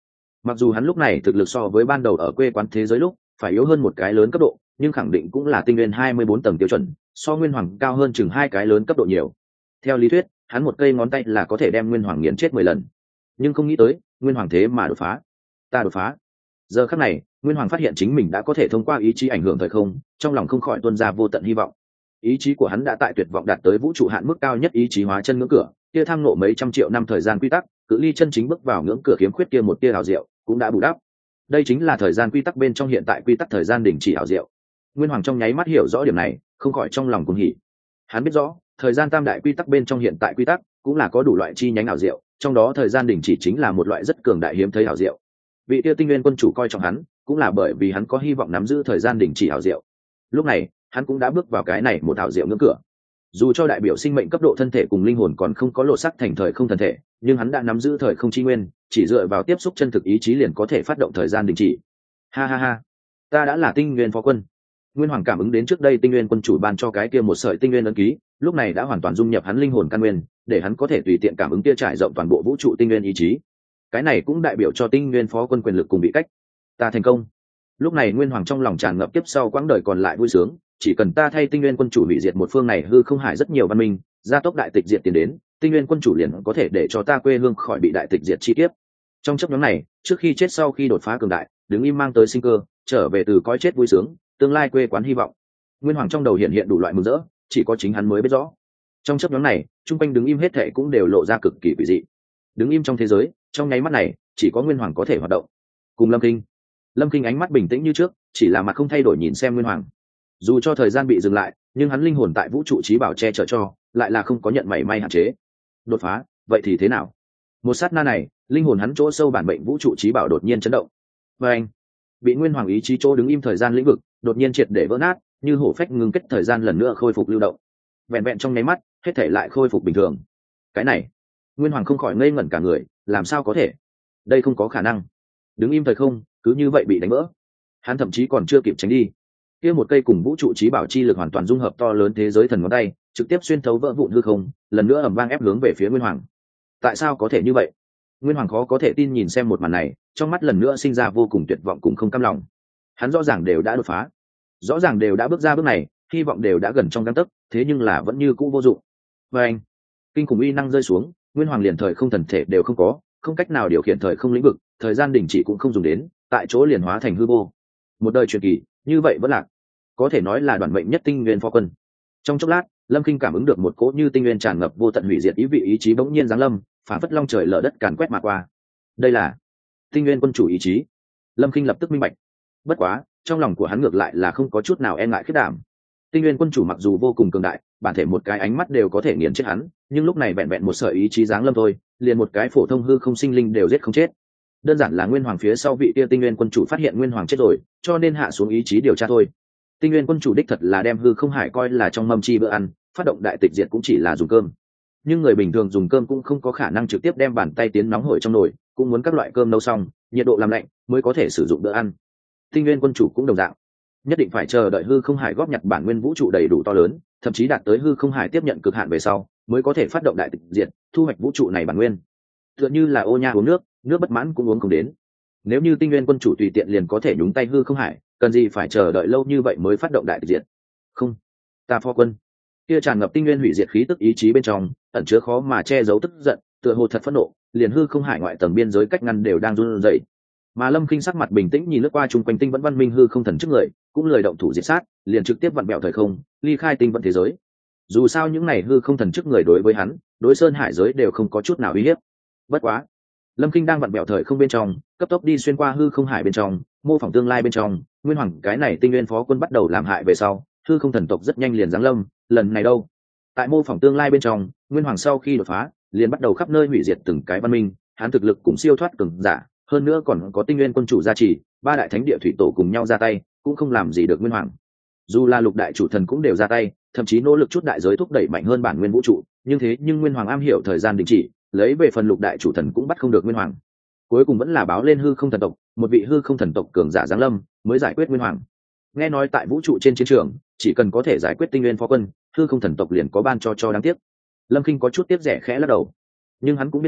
Mặc dù hắn lúc này thực lực so với ban đầu ở quê quán thế giới lúc phải yếu hơn một cái lớn cấp độ, nhưng khẳng định cũng là tinh nguyên 24 tầng tiêu chuẩn, so nguyên hoàng cao hơn chừng 2 cái lớn cấp độ nhiều. Theo lý thuyết, hắn một cây ngón tay là có thể đem nguyên hoàng nghiền chết 10 lần, nhưng không nghĩ tới nguyên hoàng thế mà đột phá. Ta đột phá. Giờ khắc này, nguyên hoàng phát hiện chính mình đã có thể thông qua ý chí ảnh hưởng thời không, trong lòng không khỏi tuôn ra vô tận hy vọng. Ý chí của hắn đã tại tuyệt vọng đạt tới vũ trụ hạn mức cao nhất ý chí hóa chân ngưỡng cửa, kia tham ngộ mấy trăm triệu năm thời gian quy tắc, cự ly chân chính bước vào ngưỡng cửa khiếm khuyết kia một tia hào diệu cũng đã bù đắp. Đây chính là thời gian quy tắc bên trong hiện tại quy tắc thời gian đình chỉ hào diệu. Nguyên hoàng trong nháy mắt hiểu rõ điểm này, không khỏi trong lòng cuồng hỉ. Hắn biết rõ, thời gian tam đại quy tắc bên trong hiện tại quy tắc cũng là có đủ loại chi nhánh ảo diệu, trong đó thời gian đình chỉ chính là một loại rất cường đại hiếm thấy ảo diệu. Vị tiêu tinh nguyên quân chủ coi trọng hắn, cũng là bởi vì hắn có hy vọng nắm giữ thời gian đình chỉ ảo diệu. Lúc này, hắn cũng đã bước vào cái này một ảo diệu ngưỡng cửa. Dù cho đại biểu sinh mệnh cấp độ thân thể cùng linh hồn còn không có lộ sắc thành thời không thần thể, nhưng hắn đã nắm giữ thời không chi nguyên, chỉ dựa vào tiếp xúc chân thực ý chí liền có thể phát động thời gian đình chỉ. Ha ha ha, ta đã là tinh nguyên phó quân. Nguyên hoàng cảm ứng đến trước đây tinh nguyên quân chủ ban cho cái kia một sợi tinh nguyên ấn ký, lúc này đã hoàn toàn dung nhập hắn linh hồn căn nguyên, để hắn có thể tùy tiện cảm ứng kia trải rộng toàn bộ vũ trụ tinh nguyên ý chí. Cái này cũng đại biểu cho tinh nguyên phó quân quyền lực cùng bị cách. Ta thành công. Lúc này nguyên hoàng trong lòng tràn ngập tiếp sau quãng đời còn lại vui sướng, chỉ cần ta thay tinh nguyên quân chủ hủy diệt một phương này hư không hải rất nhiều văn minh, gia tốc đại tịch diệt tiến đến, tinh nguyên quân chủ liền có thể để cho ta quê hương khỏi bị đại tịch diệt chi tiết. Trong chấp nhóm này, trước khi chết sau khi đột phá cường đại, đứng im mang tới sinh cơ, trở về từ cõi chết vui sướng, tương lai quê quán hy vọng. Nguyên hoàng trong đầu hiện hiện đủ loại mừng rỡ, chỉ có chính hắn mới biết rõ. Trong chấp nhóm này, trung quanh đứng im hết thảy cũng đều lộ ra cực kỳ quỷ dị. Đứng im trong thế giới, trong nháy mắt này, chỉ có nguyên hoàng có thể hoạt động. Cùng Lâm Kinh ánh mắt bình tĩnh như trước, chỉ là mặt không thay đổi nhìn xem nguyên hoàng. Dù cho thời gian bị dừng lại, nhưng hắn linh hồn tại vũ trụ trí bảo che chở cho, lại là không có nhận mảy may hạn chế. Đột phá, vậy thì thế nào? Một sát na này, linh hồn hắn chỗ sâu bản mệnh vũ trụ trí bảo đột nhiên chấn động. Và anh, bị nguyên hoàng ý chí chỗ đứng im thời gian lĩnh vực, đột nhiên triệt để vỡ nát, như hổ phách ngưng kết thời gian lần nữa khôi phục lưu động. Vẹn vẹn trong nháy mắt, hết thể lại khôi phục bình thường. Cái này, nguyên hoàng không khỏi ngây ngẩn cả người, làm sao có thể? Đây không có khả năng. Đứng im thời không, cứ như vậy bị đánh vỡ. Hắn thậm chí còn chưa kịp tránh đi, kia một cây cùng vũ trụ trí bảo chi lực hoàn toàn dung hợp to lớn thế giới thần ngón tay trực tiếp xuyên thấu vỡ vụn hư không, lần nữa ầm vang ép hướng về phía nguyên hoàng. Tại sao có thể như vậy? Nguyên hoàng khó có thể tin nhìn xem một màn này, trong mắt lần nữa sinh ra vô cùng tuyệt vọng cùng không cam lòng. Hắn rõ ràng đều đã đột phá, rõ ràng đều đã bước ra bước này, hy vọng đều đã gần trong gang tấc, thế nhưng là vẫn như cũ vô dụng. Và anh, kinh khủng uy năng rơi xuống, nguyên hoàng liền thời không thần thể đều không có, không cách nào điều khiển thời không lĩnh vực, thời gian đình chỉ cũng không dùng đến, tại chỗ liền hóa thành hư vô. Một đời truyền kỳ như vậy vẫn lạc, có thể nói là đoàn mệnh nhất tinh nguyên phó quân. Trong chốc lát, Lâm Kinh cảm ứng được một cỗ như tinh nguyên tràn ngập vô tận hủy diệt ý vị ý chí bỗng nhiên giáng lâm, phản phất long trời lở đất càn quét mà qua. Đây là tinh nguyên quân chủ ý chí. Lâm Kinh lập tức minh bạch. Bất quá, trong lòng của hắn ngược lại là không có chút nào e ngại khiết đảm. Tinh nguyên quân chủ mặc dù vô cùng cường đại, bản thể một cái ánh mắt đều có thể nghiền chết hắn, nhưng lúc này vẹn vẹn một sợi ý chí giáng lâm thôi, liền một cái phổ thông hư không sinh linh đều giết không chết. Đơn giản là nguyên hoàng phía sau vị tia tinh nguyên quân chủ phát hiện nguyên hoàng chết rồi, cho nên hạ xuống ý chí điều tra thôi. Tinh nguyên quân chủ đích thật là đem hư không hải coi là trong mâm chi bữa ăn, phát động đại tịch diệt cũng chỉ là dùng cơm. Nhưng người bình thường dùng cơm cũng không có khả năng trực tiếp đem bàn tay tiến nóng hổi trong nồi, cũng muốn các loại cơm nấu xong, nhiệt độ làm lạnh mới có thể sử dụng bữa ăn. Tinh nguyên quân chủ cũng đồng dạng, nhất định phải chờ đợi hư không hải góp nhặt bản nguyên vũ trụ đầy đủ to lớn, thậm chí đạt tới hư không hải tiếp nhận cực hạn về sau, mới có thể phát động đại tịch diệt, thu hoạch vũ trụ này bản nguyên. Tựa như là ô nha uống nước, nước bất mãn cũng uống không đến. Nếu như tinh nguyên quân chủ tùy tiện liền có thể nhúng tay hư không hải, cần gì phải chờ đợi lâu như vậy mới phát động đại tịch diệt? Không, ta phó quân. Kia tràn ngập tinh nguyên hủy diệt khí tức ý chí bên trong, ẩn chứa khó mà che giấu tức giận, tựa hồ thật phẫn nộ, liền hư không hải ngoại tầng biên giới cách ngăn đều đang run rẩy. Mà Lâm Kinh sắc mặt bình tĩnh nhìn lướt qua chung quanh tinh vẫn văn minh hư không thần trước người, cũng lời động thủ diệt sát, liền trực tiếp vặn bẹo thời không, ly khai tinh vẫn thế giới. Dù sao những này hư không thần trước người đối với hắn, đối sơn hải giới đều không có chút nào uy hiếp. Bất quá, Lâm Kinh đang vặn bẹo thời không bên trong, cấp tốc đi xuyên qua hư không hải bên trong, mô phỏng tương lai bên trong, nguyên hoàng cái này tinh nguyên phó quân bắt đầu làm hại về sau, hư không thần tộc rất nhanh liền giáng lâm, lần này đâu? Tại mô phỏng tương lai bên trong, nguyên hoàng sau khi đột phá, liền bắt đầu khắp nơi hủy diệt từng cái văn minh, hắn thực lực cũng siêu thoát cường giả, hơn nữa còn có tinh nguyên quân chủ gia trì, ba đại thánh địa thủy tổ cùng nhau ra tay, cũng không làm gì được nguyên hoàng. Dù là lục đại chủ thần cũng đều ra tay, thậm chí nỗ lực chút đại giới thúc đẩy mạnh hơn bản nguyên vũ trụ, nhưng nguyên hoàng am hiểu thời gian đình chỉ, lấy về phần lục đại chủ thần cũng bắt không được nguyên hoàng. Cuối cùng vẫn là báo lên hư không thần tộc, một vị hư không thần tộc cường giả giáng lâm, mới giải quyết nguyên hoàng. Nghe nói tại vũ trụ trên chiến trường, chỉ cần có thể giải quyết tinh nguyên phó quân, hư không thần tộc liền có ban cho đáng tiếc. Lâm Kinh có chút tiếc rẻ khẽ lắc đầu, nhưng hắn cũng biết rõ,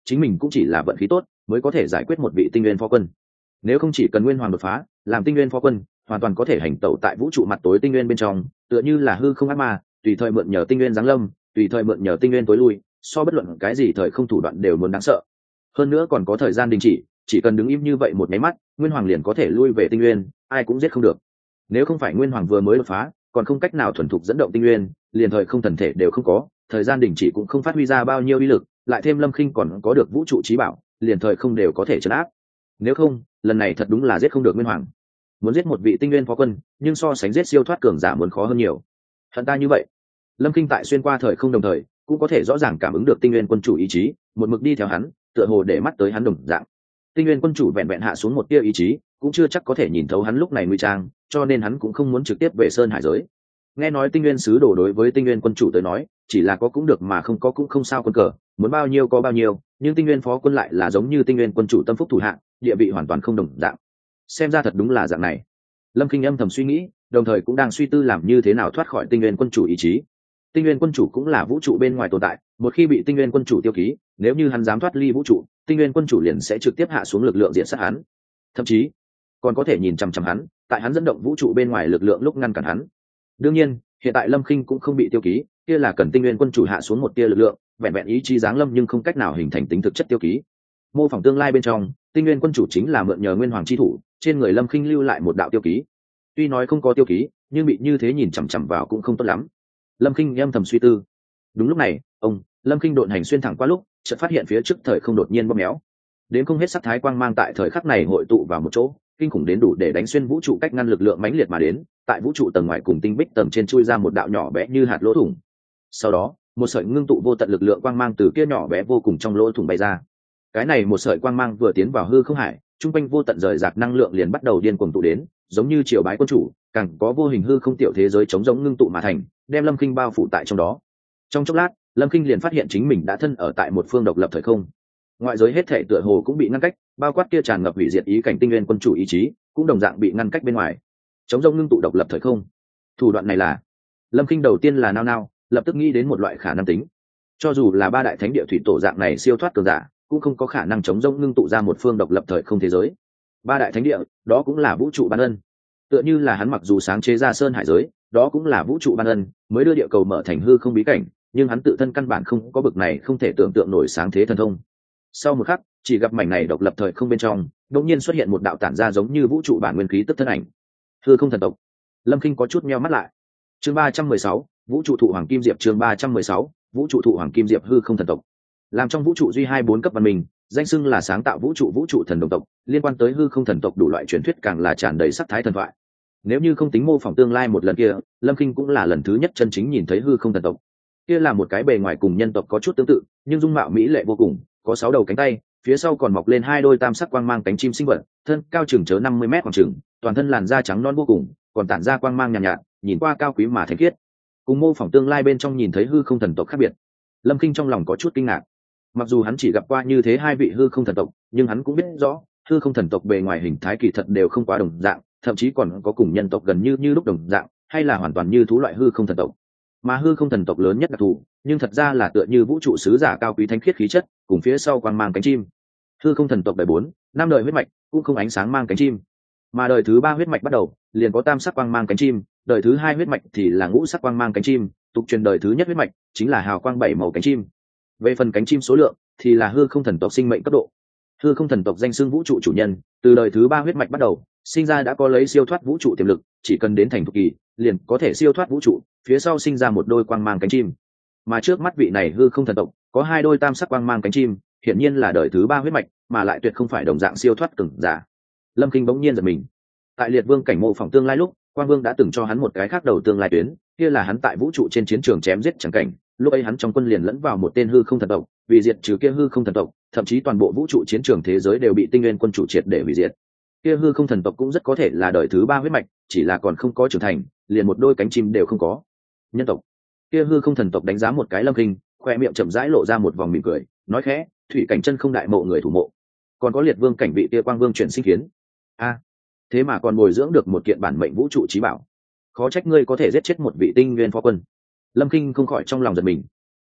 chính mình cũng chỉ là vận khí tốt mới có thể giải quyết một vị tinh nguyên phó quân. Nếu không chỉ cần nguyên hoàng đột phá làm tinh nguyên phó quân, hoàn toàn có thể hành tẩu tại vũ trụ mặt tối tinh nguyên bên trong, tựa như là hư không ác ma, tùy thời mượn nhờ tinh nguyên giáng lâm, tùy thời mượn nhờ tinh nguyên tối lui, so bất luận cái gì thời không thủ đoạn đều muốn đáng sợ. Hơn nữa còn có thời gian đình chỉ cần đứng im như vậy một máy mắt, nguyên hoàng liền có thể lui về tinh nguyên, ai cũng giết không được. Nếu không phải nguyên hoàng vừa mới đột phá còn không cách nào thuần thục dẫn động tinh nguyên, liền thời không thần thể đều không có, thời gian đình chỉ cũng không phát huy ra bao nhiêu uy lực, lại thêm Lâm Khinh còn có được vũ trụ trí bảo, liền thời không đều có thể trấn áp. Nếu không, lần này thật đúng là giết không được nguyên hoàng. Muốn giết một vị tinh nguyên phó quân, nhưng so sánh giết siêu thoát cường giả muốn khó hơn nhiều. Hận ta như vậy. Lâm Khinh tại xuyên qua thời không đồng thời, cũng có thể rõ ràng cảm ứng được tinh nguyên quân chủ ý chí, một mực đi theo hắn, tựa hồ để mắt tới hắn đồng dạng. Tinh nguyên quân chủ vẹn vẹn hạ xuống một tia ý chí, cũng chưa chắc có thể nhìn thấu hắn lúc này nguy trang, cho nên hắn cũng không muốn trực tiếp về sơn hải giới. Nghe nói tinh nguyên sứ đồ đối với tinh nguyên quân chủ tới nói, chỉ là có cũng được mà không có cũng không sao, quân cờ muốn bao nhiêu có bao nhiêu, nhưng tinh nguyên phó quân lại là giống như tinh nguyên quân chủ tâm phúc thủ hạng, địa vị hoàn toàn không đồng dạng. Xem ra thật đúng là dạng này. Lâm Khinh âm thầm suy nghĩ, đồng thời cũng đang suy tư làm như thế nào thoát khỏi tinh nguyên quân chủ ý chí. Tinh nguyên quân chủ cũng là vũ trụ bên ngoài tồn tại, một khi bị tinh nguyên quân chủ tiêu ký, nếu như hắn dám thoát ly vũ trụ, tinh nguyên quân chủ liền sẽ trực tiếp hạ xuống lực lượng diện sát hắn, thậm chí còn có thể nhìn chằm chằm hắn, tại hắn dẫn động vũ trụ bên ngoài lực lượng lúc ngăn cản hắn. Đương nhiên, hiện tại Lâm Khinh cũng không bị tiêu ký, kia là cần tinh nguyên quân chủ hạ xuống một tia lực lượng, vẹn vẹn ý chí giáng lâm nhưng không cách nào hình thành tính thực chất tiêu ký. Mô phỏng tương lai bên trong, tinh nguyên quân chủ chính là mượn nhờ nguyên hoàng chi thủ, trên người Lâm Khinh lưu lại một đạo tiêu ký. Tuy nói không có tiêu ký, nhưng bị như thế nhìn chằm chằm vào cũng không tốt lắm. Lâm Khinh âm thầm suy tư. Đúng lúc này, Lâm Khinh độn hành xuyên thẳng qua lúc, chợt phát hiện phía trước thời không đột nhiên bóp méo. Đến không hết sắc thái quang mang tại thời khắc này hội tụ vào một chỗ, kinh khủng đến đủ để đánh xuyên vũ trụ, cách ngăn lực lượng mãnh liệt mà đến, tại vũ trụ tầng ngoài cùng tinh bích tầng trên chui ra một đạo nhỏ bé như hạt lỗ thủng. Sau đó, một sợi ngưng tụ vô tận lực lượng quang mang từ kia nhỏ bé vô cùng trong lỗ thủng bay ra. Cái này một sợi quang mang vừa tiến vào hư không hải, trung quanh vô tận rời rạc năng lượng liền bắt đầu điên cuồng tụ đến, giống như triều bái quân chủ, càng có vô hình hư không tiểu thế giới chống giống ngưng tụ mà thành, đem Lâm Khinh bao phủ tại trong đó. Trong chốc lát, Lâm Khinh liền phát hiện chính mình đã thân ở tại một phương độc lập thời không. Ngoại giới hết thảy tựa hồ cũng bị ngăn cách, bao quát kia tràn ngập hủy diệt ý cảnh tinh nguyên quân chủ ý chí, cũng đồng dạng bị ngăn cách bên ngoài. Chống rông ngưng tụ độc lập thời không. Thủ đoạn này là, Lâm Khinh đầu tiên là nao, lập tức nghĩ đến một loại khả năng tính. Cho dù là ba đại thánh địa thủy tổ dạng này siêu thoát cường giả, cũng không có khả năng chống rông ngưng tụ ra một phương độc lập thời không thế giới. Ba đại thánh địa, đó cũng là vũ trụ ban ân. Tựa như là hắn mặc dù sáng chế ra sơn hải giới, đó cũng là vũ trụ ban ân, mới đưa địa cầu mở thành hư không bí cảnh, nhưng hắn tự thân căn bản không có bực này không thể tưởng tượng nổi sáng thế thần thông. Sau một khắc, chỉ gặp mảnh này độc lập thời không bên trong, đột nhiên xuất hiện một đạo tản ra giống như vũ trụ bản nguyên khí tức thân ảnh. Hư không thần tộc. Lâm Khinh có chút nheo mắt lại. Chương 316, vũ trụ thụ hoàng kim diệp. Chương 316, vũ trụ thụ hoàng kim diệp. Hư không thần tộc làm trong vũ trụ duy 24 cấp văn minh, danh xưng là sáng tạo vũ trụ thần đồng tộc. Liên quan tới hư không thần tộc đủ loại truyền thuyết càng là tràn đầy sắc thái thần thoại. Nếu như không tính mô phỏng tương lai một lần kia, Lâm Khinh cũng là lần thứ nhất chân chính nhìn thấy hư không thần tộc. Kia là một cái bề ngoài cùng nhân tộc có chút tương tự, nhưng dung mạo mỹ lệ vô cùng, có 6 đầu cánh tay, phía sau còn mọc lên 2 đôi tam sắc quang mang cánh chim sinh vật, thân cao chừng chớ 50 mét khoảng chừng, toàn thân làn da trắng non vô cùng, còn tản ra quang mang nhàn nhạt, nhìn qua cao quý mà thánh khiết. Cùng mô phỏng tương lai bên trong nhìn thấy hư không thần tộc khác biệt, Lâm Khinh trong lòng có chút kinh ngạc. Mặc dù hắn chỉ gặp qua như thế 2 vị hư không thần tộc, nhưng hắn cũng biết rõ, hư không thần tộc bề ngoài hình thái kỳ thật đều không quá đồng dạng, thậm chí còn có cùng nhân tộc gần như lúc đồng dạng, hay là hoàn toàn như thú loại hư không thần tộc. Mà hư không thần tộc lớn nhất đặc thù, nhưng thật ra là tựa như vũ trụ sứ giả cao quý thánh khiết khí chất, cùng phía sau quang mang cánh chim. Hư không thần tộc đời 4, 5 đời huyết mạch, cũng không ánh sáng mang cánh chim. Mà đời thứ 3 huyết mạch bắt đầu, liền có tam sắc quang mang cánh chim, đời thứ 2 huyết mạch thì là ngũ sắc quang mang cánh chim, tục truyền đời thứ nhất huyết mạch chính là hào quang 7 màu cánh chim. Về phần cánh chim số lượng, thì là hư không thần tộc sinh mệnh cấp độ. Hư không thần tộc danh xưng vũ trụ chủ nhân, từ đời thứ 3 huyết mạch bắt đầu, sinh ra đã có lấy siêu thoát vũ trụ tiềm lực, chỉ cần đến thành thục kỳ, liền có thể siêu thoát vũ trụ, phía sau sinh ra một đôi quang mang cánh chim. Mà trước mắt vị này hư không thần tộc, có 2 đôi tam sắc quang mang cánh chim, hiển nhiên là đời thứ 3 huyết mạch, mà lại tuyệt không phải đồng dạng siêu thoát cường giả. Lâm Khinh bỗng nhiên giật mình. Tại Liệt Vương cảnh mộ phỏng tương lai lúc, Quang Vương đã từng cho hắn một cái khác đầu tương lai tuyến, kia là hắn tại vũ trụ trên chiến trường chém giết chẳng cảnh, lúc ấy hắn trong quân liền lẫn vào một tên hư không thần tộc, vì diệt trừ kia hư không thần tộc, thậm chí toàn bộ vũ trụ chiến trường thế giới đều bị tinh nguyên quân chủ triệt để hủy diệt. Kia hư không thần tộc cũng rất có thể là đời thứ 3 huyết mạch, chỉ là còn không có trưởng thành, liền một đôi cánh chim đều không có. Nhân tộc. Kia hư không thần tộc đánh giá một cái Lâm Khinh, khoe miệng chậm rãi lộ ra một vòng mỉm cười, nói khẽ, thủy cảnh chân không đại mộ người thủ mộ, còn có Liệt Vương cảnh vị kia Quang Vương chuyển sinh kiến. A, thế mà còn bồi dưỡng được một kiện bản mệnh vũ trụ chí bảo, khó trách ngươi có thể giết chết một vị tinh nguyên phó quân. Lâm Khinh không khỏi trong lòng giật mình.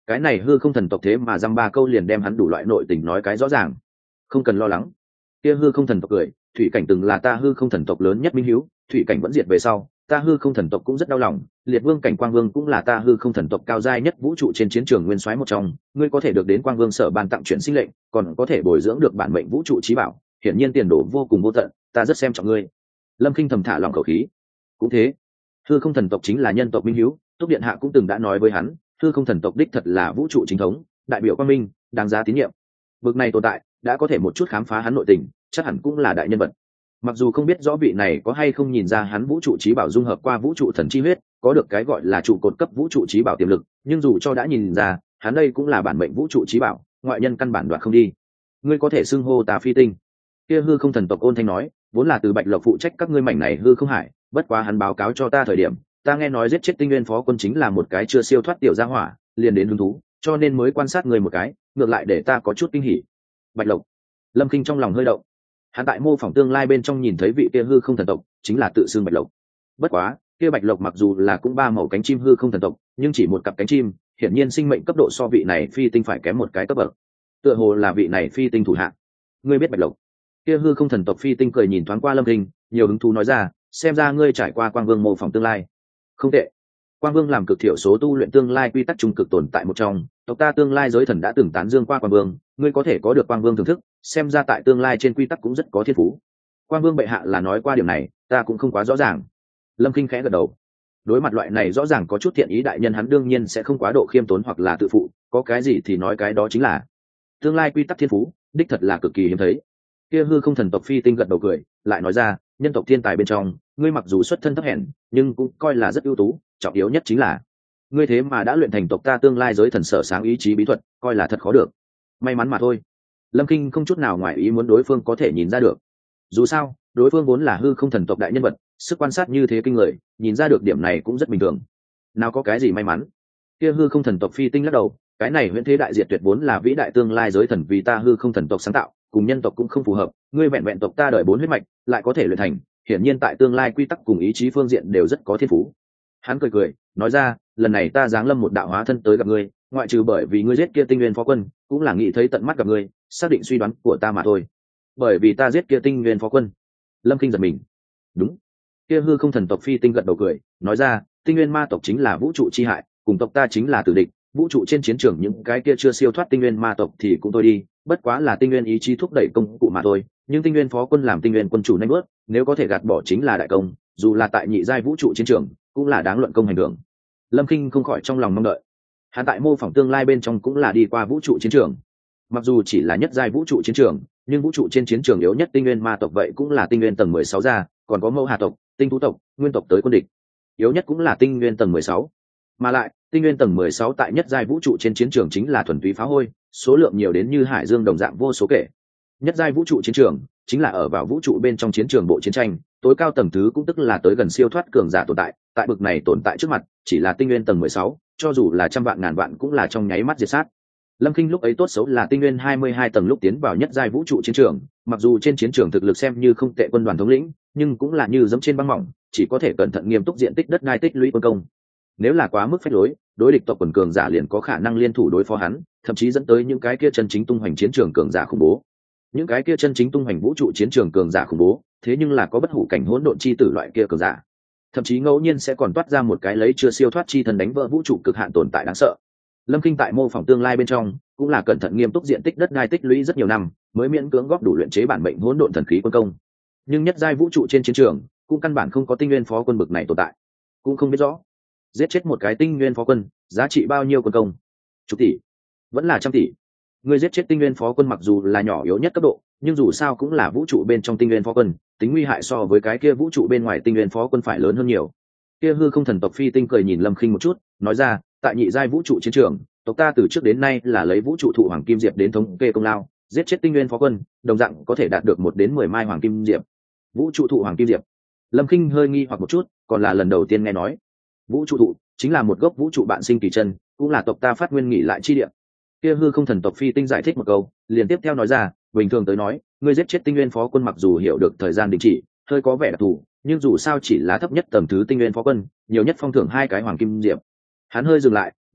cái này hư không thần tộc thế mà dăm ba câu liền đem hắn đủ loại nội tình nói cái rõ ràng. Không cần lo lắng. Kia hư không thần tộc cười, thủy cảnh từng là ta hư không thần tộc lớn nhất minh hiếu, thủy cảnh vẫn diệt về sau, ta hư không thần tộc cũng rất đau lòng, liệt vương cảnh quang vương cũng là ta hư không thần tộc cao giai nhất vũ trụ trên chiến trường nguyên soái một trong, ngươi có thể được đến quang vương sở ban tặng chuyển sinh lệnh, còn có thể bồi dưỡng được bản mệnh vũ trụ trí bảo, hiển nhiên tiền đồ vô cùng vô tận, ta rất xem trọng ngươi. Lâm Kinh thầm thả lòng khẩu khí. Cũng thế, hư không thần tộc chính là nhân tộc minh hiếu, Túc điện hạ cũng từng đã nói với hắn, hư không thần tộc đích thật là vũ trụ chính thống, đại biểu quang minh, đáng giá tín nhiệm. Bực này tồn tại, đã có thể một chút khám phá hắn nội tình, chắc hẳn cũng là đại nhân vật. Mặc dù không biết rõ vị này có hay không nhìn ra hắn vũ trụ trí bảo dung hợp qua vũ trụ thần chi huyết, có được cái gọi là trụ cột cấp vũ trụ trí bảo tiềm lực, nhưng dù cho đã nhìn ra, hắn đây cũng là bản mệnh vũ trụ trí bảo, ngoại nhân căn bản đoạt không đi. Ngươi có thể xưng hô ta phi tinh. Kia hư không thần tộc ôn thanh nói, vốn là từ Bạch Lộc phụ trách các ngươi mảnh này hư không hải, bất quá hắn báo cáo cho ta thời điểm, ta nghe nói giết chết tinh nguyên phó quân chính là một cái chưa siêu thoát tiểu gia hỏa, liền đến hứng thú, cho nên mới quan sát người một cái, ngược lại để ta có chút kinh hỉ. Bạch Lộc. Lâm Kinh trong lòng hơi động. Hắn tại mô phỏng tương lai bên trong nhìn thấy vị kia hư không thần tộc chính là tự xưng Bạch Lộc. Bất quá kia Bạch Lộc mặc dù là cũng ba màu cánh chim hư không thần tộc, nhưng chỉ một cặp cánh chim, hiển nhiên sinh mệnh cấp độ so vị này phi tinh phải kém một cái cấp bậc. Tựa hồ là vị này phi tinh thủ hạ. Ngươi biết Bạch Lộc? Kia hư không thần tộc phi tinh cười nhìn thoáng qua Lâm Kinh, nhiều hứng thú nói ra, xem ra ngươi trải qua Quang Vương mô phỏng tương lai. Không tệ. Quang Vương làm cực thiểu số tu luyện tương lai quy tắc trung cực tồn tại một trong, tộc ta tương lai giới thần đã từng tán dương qua Quang Vương, ngươi có thể có được Quang Vương thưởng thức, xem ra tại tương lai trên quy tắc cũng rất có thiên phú. Quang Vương bệ hạ là nói qua điểm này, ta cũng không quá rõ ràng. Lâm Kinh khẽ gật đầu. Đối mặt loại này rõ ràng có chút thiện ý đại nhân, hắn đương nhiên sẽ không quá độ khiêm tốn hoặc là tự phụ, có cái gì thì nói cái đó chính là. Tương lai quy tắc thiên phú, đích thật là cực kỳ hiếm thấy. Kia hư không thần tộc phi tinh gật đầu cười, lại nói ra, nhân tộc thiên tài bên trong, ngươi mặc dù xuất thân thấp hèn, nhưng cũng coi là rất ưu tú, trọng yếu nhất chính là ngươi thế mà đã luyện thành tộc ta tương lai giới thần sở sáng ý chí bí thuật, coi là thật khó được. May mắn mà thôi. Lâm Kinh không chút nào ngoài ý muốn đối phương có thể nhìn ra được. Dù sao, đối phương vốn là hư không thần tộc đại nhân vật, sức quan sát như thế kinh người, nhìn ra được điểm này cũng rất bình thường. Nào có cái gì may mắn. Kia hư không thần tộc phi tinh lắc đầu, cái này huyễn thế đại diệt tuyệt vốn là vĩ đại tương lai giới thần vì ta hư không thần tộc sáng tạo, cùng nhân tộc cũng không phù hợp, ngươi vẹn vẹn tộc ta đời 4 huyết mạch, lại có thể luyện thành, hiển nhiên tại tương lai quy tắc cùng ý chí phương diện đều rất có thiên phú. Hắn cười cười, nói ra, lần này ta giáng lâm một đạo hóa thân tới gặp ngươi, ngoại trừ bởi vì ngươi giết kia tinh nguyên phó quân, cũng là nghĩ thấy tận mắt gặp ngươi, xác định suy đoán của ta mà thôi. Bởi vì ta giết kia tinh nguyên phó quân. Lâm Kinh giật mình. Đúng. Kia hư không thần tộc phi tinh gật đầu cười, nói ra, tinh nguyên ma tộc chính là vũ trụ chi hại, cùng tộc ta chính là tử địch, vũ trụ trên chiến trường những cái kia chưa siêu thoát tinh nguyên ma tộc thì cũng thôi đi, bất quá là tinh nguyên ý chí thúc đẩy công cụ mà thôi, nhưng tinh nguyên phó quân làm tinh nguyên quân chủ nhanh bước, nếu có thể gạt bỏ chính là đại công, dù là tại nhị giai vũ trụ chiến trường, cũng là đáng luận công hành động. Lâm Kinh không khỏi trong lòng mong đợi. Hắn tại mô phỏng tương lai bên trong cũng là đi qua vũ trụ chiến trường, mặc dù chỉ là nhất giai vũ trụ chiến trường, nhưng vũ trụ trên chiến trường yếu nhất tinh nguyên ma tộc vậy cũng là tinh nguyên tầng 16 ra, còn có mẫu hà tộc, tinh thú tộc, nguyên tộc tới quân địch, yếu nhất cũng là tinh nguyên tầng 16. Mà lại tinh nguyên tầng 16 tại nhất giai vũ trụ trên chiến trường chính là thuần túy phá hôi, số lượng nhiều đến như hải dương đồng dạng vô số kể. Nhất giai vũ trụ chiến trường chính là ở vào vũ trụ bên trong chiến trường bộ chiến tranh, tối cao tầng thứ cũng tức là tới gần siêu thoát cường giả tồn tại, tại bực này tồn tại trước mặt, chỉ là tinh nguyên tầng 16, cho dù là trăm vạn ngàn vạn cũng là trong nháy mắt diệt sát. Lâm Kinh lúc ấy tốt xấu là tinh nguyên 22 tầng lúc tiến vào nhất giai vũ trụ chiến trường, mặc dù trên chiến trường thực lực xem như không tệ quân đoàn thống lĩnh, nhưng cũng là như giẫm trên băng mỏng, chỉ có thể cẩn thận nghiêm túc diện tích đất đai tích lũy quân công. Nếu là quá mức phách lối, đối địch tộc quần cường giả liền có khả năng liên thủ đối phó hắn, thậm chí dẫn tới những cái kia chân chính tung hoành chiến trường cường giả khủng bố. Những cái kia chân chính tung hoành vũ trụ chiến trường cường giả khủng bố, thế nhưng là có bất hủ cảnh hỗn độn chi tử loại kia cường giả. Thậm chí ngẫu nhiên sẽ còn toát ra một cái lấy chưa siêu thoát chi thần đánh vỡ vũ trụ cực hạn tồn tại đáng sợ. Lâm Kinh tại mô phỏng tương lai bên trong, cũng là cẩn thận nghiêm túc diện tích đất đai tích lũy rất nhiều năm, mới miễn cưỡng góp đủ luyện chế bản mệnh hỗn độn thần khí quân công. Nhưng nhất giai vũ trụ trên chiến trường, cũng căn bản không có tinh nguyên phó quân bực này tồn tại. Cũng không biết rõ, giết chết một cái tinh nguyên phó quân, giá trị bao nhiêu quân công? Chục tỷ, vẫn là trăm tỷ. Người giết chết tinh nguyên phó quân mặc dù là nhỏ yếu nhất cấp độ, nhưng dù sao cũng là vũ trụ bên trong tinh nguyên phó quân, tính nguy hại so với cái kia vũ trụ bên ngoài tinh nguyên phó quân phải lớn hơn nhiều. Kia hư không thần tộc phi tinh cười nhìn Lâm Khinh một chút, nói ra, tại nhị giai vũ trụ chiến trường, tộc ta từ trước đến nay là lấy vũ trụ thụ hoàng kim diệp đến thống kê công lao, giết chết tinh nguyên phó quân, đồng dạng có thể đạt được 1 đến 10 mai hoàng kim diệp. Vũ trụ thụ hoàng kim diệp. Lâm Khinh hơi nghi hoặc một chút, còn là lần đầu tiên nghe nói. Vũ trụ thụ chính là một gốc vũ trụ bạn sinh kỳ chân, cũng là tộc ta phát nguyên nghỉ lại chi địa. Kia hư không thần tộc phi tinh giải thích một câu, liền tiếp theo nói ra, bình thường tới nói, ngươi giết chết tinh nguyên phó quân mặc dù hiểu được thời gian đình chỉ, hơi có vẻ đặc thù, nhưng dù sao chỉ là thấp nhất tầm thứ tinh nguyên phó quân, nhiều nhất phong thưởng 2 cái hoàng kim diệp. Hắn hơi dừng lại,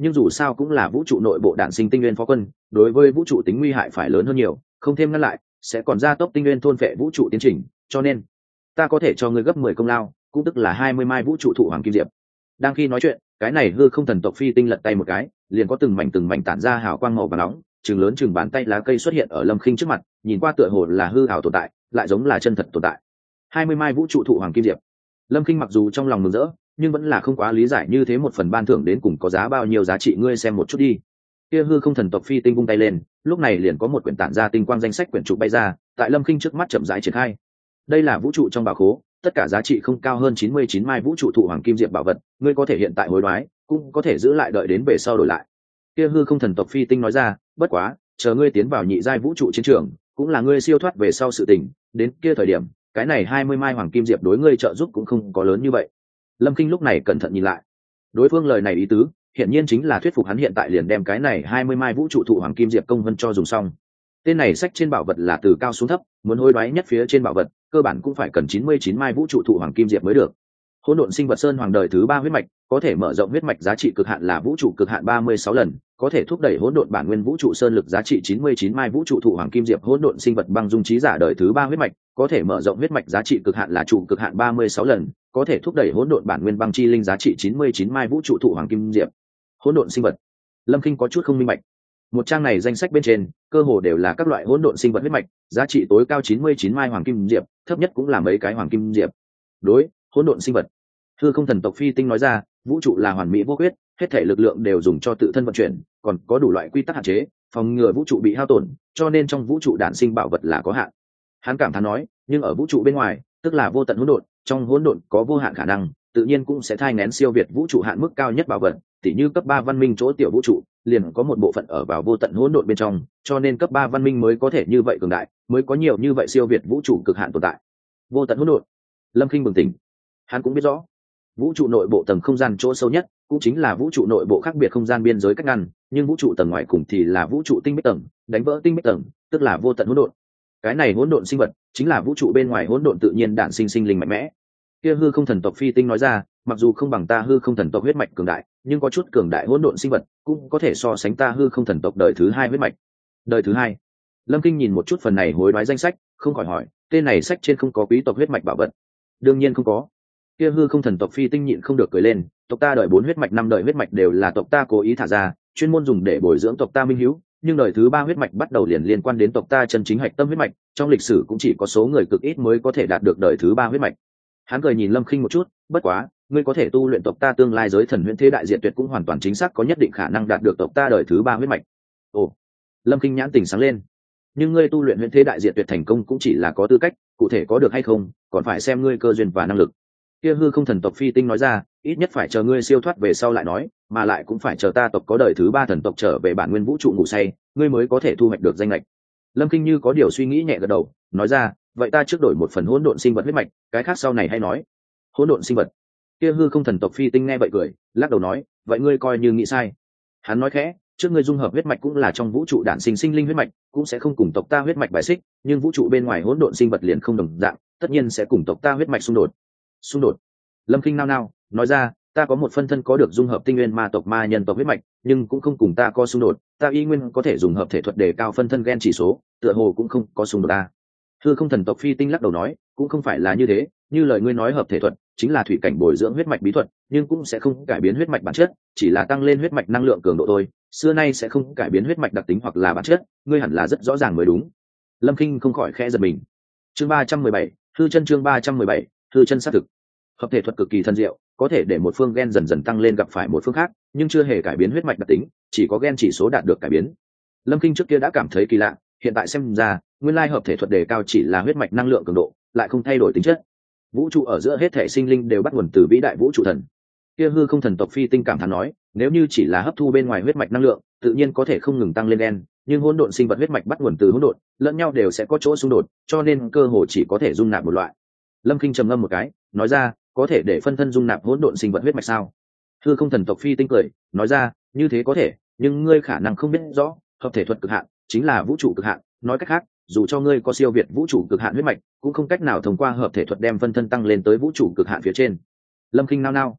nhưng dù sao cũng là vũ trụ nội bộ đạn sinh tinh nguyên phó quân, đối với vũ trụ tính nguy hại phải lớn hơn nhiều, không thêm ngăn lại sẽ còn gia tốc tinh nguyên thôn phệ vũ trụ tiến trình, cho nên ta có thể cho ngươi gấp 10 công lao, cũng tức là 20 mai vũ trụ thụ hoàng kim diệp. Đang khi nói chuyện, cái này hư không thần tộc phi tinh lật tay một cái, liền có từng mảnh tản ra hào quang màu vàng nóng, chừng lớn chừng bàn tay lá cây xuất hiện ở Lâm Khinh trước mặt, nhìn qua tựa hồ là hư ảo tồn tại, lại giống là chân thật tồn tại. 20 mai vũ trụ thụ hoàng kim diệp. Lâm Khinh mặc dù trong lòng mừng rỡ, nhưng vẫn là không quá lý giải như thế một phần ban thưởng đến cùng có giá bao nhiêu giá trị, ngươi xem một chút đi. Kia hư không thần tộc phi tinh vung tay lên, lúc này liền có một quyển tản ra tinh quang danh sách quyển trục bay ra, tại Lâm Khinh trước mắt chậm rãi triển khai. Đây là vũ trụ trong bảo khố, tất cả giá trị không cao hơn 99 mai vũ trụ thụ hoàng kim diệp bảo vật, ngươi có thể hiện tại hối đoái, cũng có thể giữ lại đợi đến về sau đổi lại. Kia hư không thần tộc phi tinh nói ra, bất quá, chờ ngươi tiến vào nhị giai vũ trụ chiến trường, cũng là ngươi siêu thoát về sau sự tình, đến kia thời điểm, cái này 20 mai hoàng kim diệp đối ngươi trợ giúp cũng không có lớn như vậy. Lâm Kinh lúc này cẩn thận nhìn lại, đối phương lời này ý tứ, hiển nhiên chính là thuyết phục hắn hiện tại liền đem cái này 20 mai vũ trụ thụ hoàng kim diệp công vân cho dùng xong. Tên này sách trên bảo vật là từ cao xuống thấp, muốn hối đoái nhất phía trên bảo vật, cơ bản cũng phải cần 99 mai vũ trụ thụ hoàng kim diệp mới được. Hỗn độn sinh vật sơn hoàng đời thứ 3 huyết mạch, có thể mở rộng huyết mạch giá trị cực hạn là vũ trụ cực hạn 36 lần, có thể thúc đẩy hỗn độn bản nguyên vũ trụ sơn lực giá trị 99 mai vũ trụ thụ hoàng kim diệp. Hỗn độn sinh vật băng dung trí giả đời thứ 3 huyết mạch, có thể mở rộng huyết mạch giá trị cực hạn là trụ cực hạn 36 lần, có thể thúc đẩy hỗn độn bản nguyên băng chi linh giá trị 99 mai vũ trụ thụ hoàng kim diệp. Hỗn độn sinh vật. Lâm Kinh có chút không minh bạch. Một trang này danh sách bên trên, cơ hồ đều là các loại hỗn độn sinh vật huyết mạch, giá trị tối cao 99 mai hoàng kim diệp, thấp nhất cũng là mấy cái hoàng kim diệp. Đối, hỗn độn sinh vật. Hư không thần tộc phi tinh nói ra, vũ trụ là hoàn mỹ vô khuyết, hết thể lực lượng đều dùng cho tự thân vận chuyển, còn có đủ loại quy tắc hạn chế, phòng ngừa vũ trụ bị hao tổn, cho nên trong vũ trụ đản sinh bảo vật là có hạn. Hắn cảm thán nói, nhưng ở vũ trụ bên ngoài, tức là vô tận hỗn độn, trong hỗn độn có vô hạn khả năng, tự nhiên cũng sẽ thai nghén siêu việt vũ trụ hạn mức cao nhất bảo vật, tỉ như cấp 3 văn minh chỗ tiểu vũ trụ, liền có một bộ phận ở vào vô tận hỗn độn bên trong, cho nên cấp 3 văn minh mới có thể như vậy cường đại, mới có nhiều như vậy siêu việt vũ trụ cực hạn tồn tại. Vô tận hỗn độn. Lâm Kinh bừng tỉnh. Hắn cũng biết rõ, vũ trụ nội bộ tầng không gian chỗ sâu nhất cũng chính là vũ trụ nội bộ khác biệt không gian biên giới cách ngăn, nhưng vũ trụ tầng ngoài cùng thì là vũ trụ tinh bích tầng, đánh vỡ tinh bích tầng tức là vô tận hỗn độn. Cái này hỗn độn sinh vật chính là vũ trụ bên ngoài hỗn độn tự nhiên đản sinh sinh linh mạnh mẽ. Kia hư không thần tộc phi tinh nói ra, mặc dù không bằng ta hư không thần tộc huyết mạch cường đại, nhưng có chút cường đại hỗn độn sinh vật cũng có thể so sánh ta hư không thần tộc đời thứ 2 huyết mạch. Đời thứ 2. Lâm Kinh nhìn một chút phần này hối đoái danh sách, không khỏi hỏi, tên này sách trên không có quý tộc huyết mạch bảo vật? Đương nhiên không có. Kia hư không thần tộc phi tinh nhịn không được cười lên, tộc ta đời 4 huyết mạch 5 đời huyết mạch đều là tộc ta cố ý thả ra, chuyên môn dùng để bồi dưỡng tộc ta minh hữu, nhưng đời thứ 3 huyết mạch bắt đầu liền liên quan đến tộc ta chân chính hạch tâm huyết mạch, trong lịch sử cũng chỉ có số người cực ít mới có thể đạt được đời thứ 3 huyết mạch. Hắn cười nhìn Lâm Khinh một chút, bất quá, ngươi có thể tu luyện tộc ta tương lai giới thần huyễn thế đại diện tuyệt cũng hoàn toàn chính xác có nhất định khả năng đạt được tộc ta đời thứ 3 huyết mạch. Ồ. Lâm Khinh nhãn tỉnh sáng lên. Nhưng ngươi tu luyện huyễn thế đại diện tuyệt thành công cũng chỉ là có tư cách, cụ thể có được hay không, còn phải xem ngươi cơ duyên và năng lực. Kia hư không thần tộc phi tinh nói ra, ít nhất phải chờ ngươi siêu thoát về sau lại nói, mà lại cũng phải chờ ta tộc có đời thứ 3 thần tộc trở về bản nguyên vũ trụ ngủ say, ngươi mới có thể thu hoạch được danh lệch. Lâm Kinh như có điều suy nghĩ nhẹ gật đầu, nói ra, vậy ta trước đổi một phần hỗn độn sinh vật huyết mạch, cái khác sau này hay nói. Hỗn độn sinh vật. Kia hư không thần tộc phi tinh nghe vậy cười, lắc đầu nói, vậy ngươi coi như nghĩ sai. Hắn nói khẽ, trước ngươi dung hợp huyết mạch cũng là trong vũ trụ đản sinh sinh linh huyết mạch, cũng sẽ không cùng tộc ta huyết mạch bài xích, nhưng vũ trụ bên ngoài hỗn độn sinh vật liền không đồng dạng, tất nhiên sẽ cùng tộc ta huyết mạch xung đột. Xung đột. Lâm Kinh nao nao, nói ra, ta có một phân thân có được dung hợp tinh nguyên ma tộc ma nhân tộc huyết mạch, nhưng cũng không cùng ta có xung đột, ta y nguyên có thể dùng hợp thể thuật để cao phân thân gen chỉ số, tựa hồ cũng không có xung đột ta. Hư không thần tộc phi tinh lắc đầu nói, cũng không phải là như thế, như lời ngươi nói hợp thể thuật chính là thủy cảnh bồi dưỡng huyết mạch bí thuật, nhưng cũng sẽ không cải biến huyết mạch bản chất, chỉ là tăng lên huyết mạch năng lượng cường độ thôi, xưa nay sẽ không cải biến huyết mạch đặc tính hoặc là bản chất, ngươi hẳn là rất rõ ràng mới đúng. Lâm Kinh không khỏi khẽ giật mình. Chương 317, hư chân. Chương 317, hư chân xác thực. Hợp thể thuật cực kỳ thần diệu, có thể để một phương gen dần dần tăng lên gặp phải một phương khác, nhưng chưa hề cải biến huyết mạch đặc tính, chỉ có gen chỉ số đạt được cải biến. Lâm Kinh trước kia đã cảm thấy kỳ lạ, hiện tại xem ra, nguyên lai hợp thể thuật đề cao chỉ là huyết mạch năng lượng cường độ, lại không thay đổi tính chất. Vũ trụ ở giữa hết thể sinh linh đều bắt nguồn từ vĩ đại vũ trụ thần. Kia hư không thần tộc phi tinh cảm thán nói, nếu như chỉ là hấp thu bên ngoài huyết mạch năng lượng, tự nhiên có thể không ngừng tăng lên gen, nhưng hỗn độn sinh vật huyết mạch bắt nguồn từ hỗn độn, lẫn nhau đều sẽ có chỗ xung đột, cho nên cơ hồ chỉ có thể dung nạp một loại. Lâm Kinh trầm ngâm một cái, nói ra, có thể để phân thân dung nạp hỗn độn sinh vật huyết mạch sao? Hư không thần tộc phi tinh cười, nói ra, như thế có thể, nhưng ngươi khả năng không biết rõ, hợp thể thuật cực hạn chính là vũ trụ cực hạn, nói cách khác, dù cho ngươi có siêu việt vũ trụ cực hạn huyết mạch, cũng không cách nào thông qua hợp thể thuật đem phân thân tăng lên tới vũ trụ cực hạn phía trên. Lâm Kinh nao nao,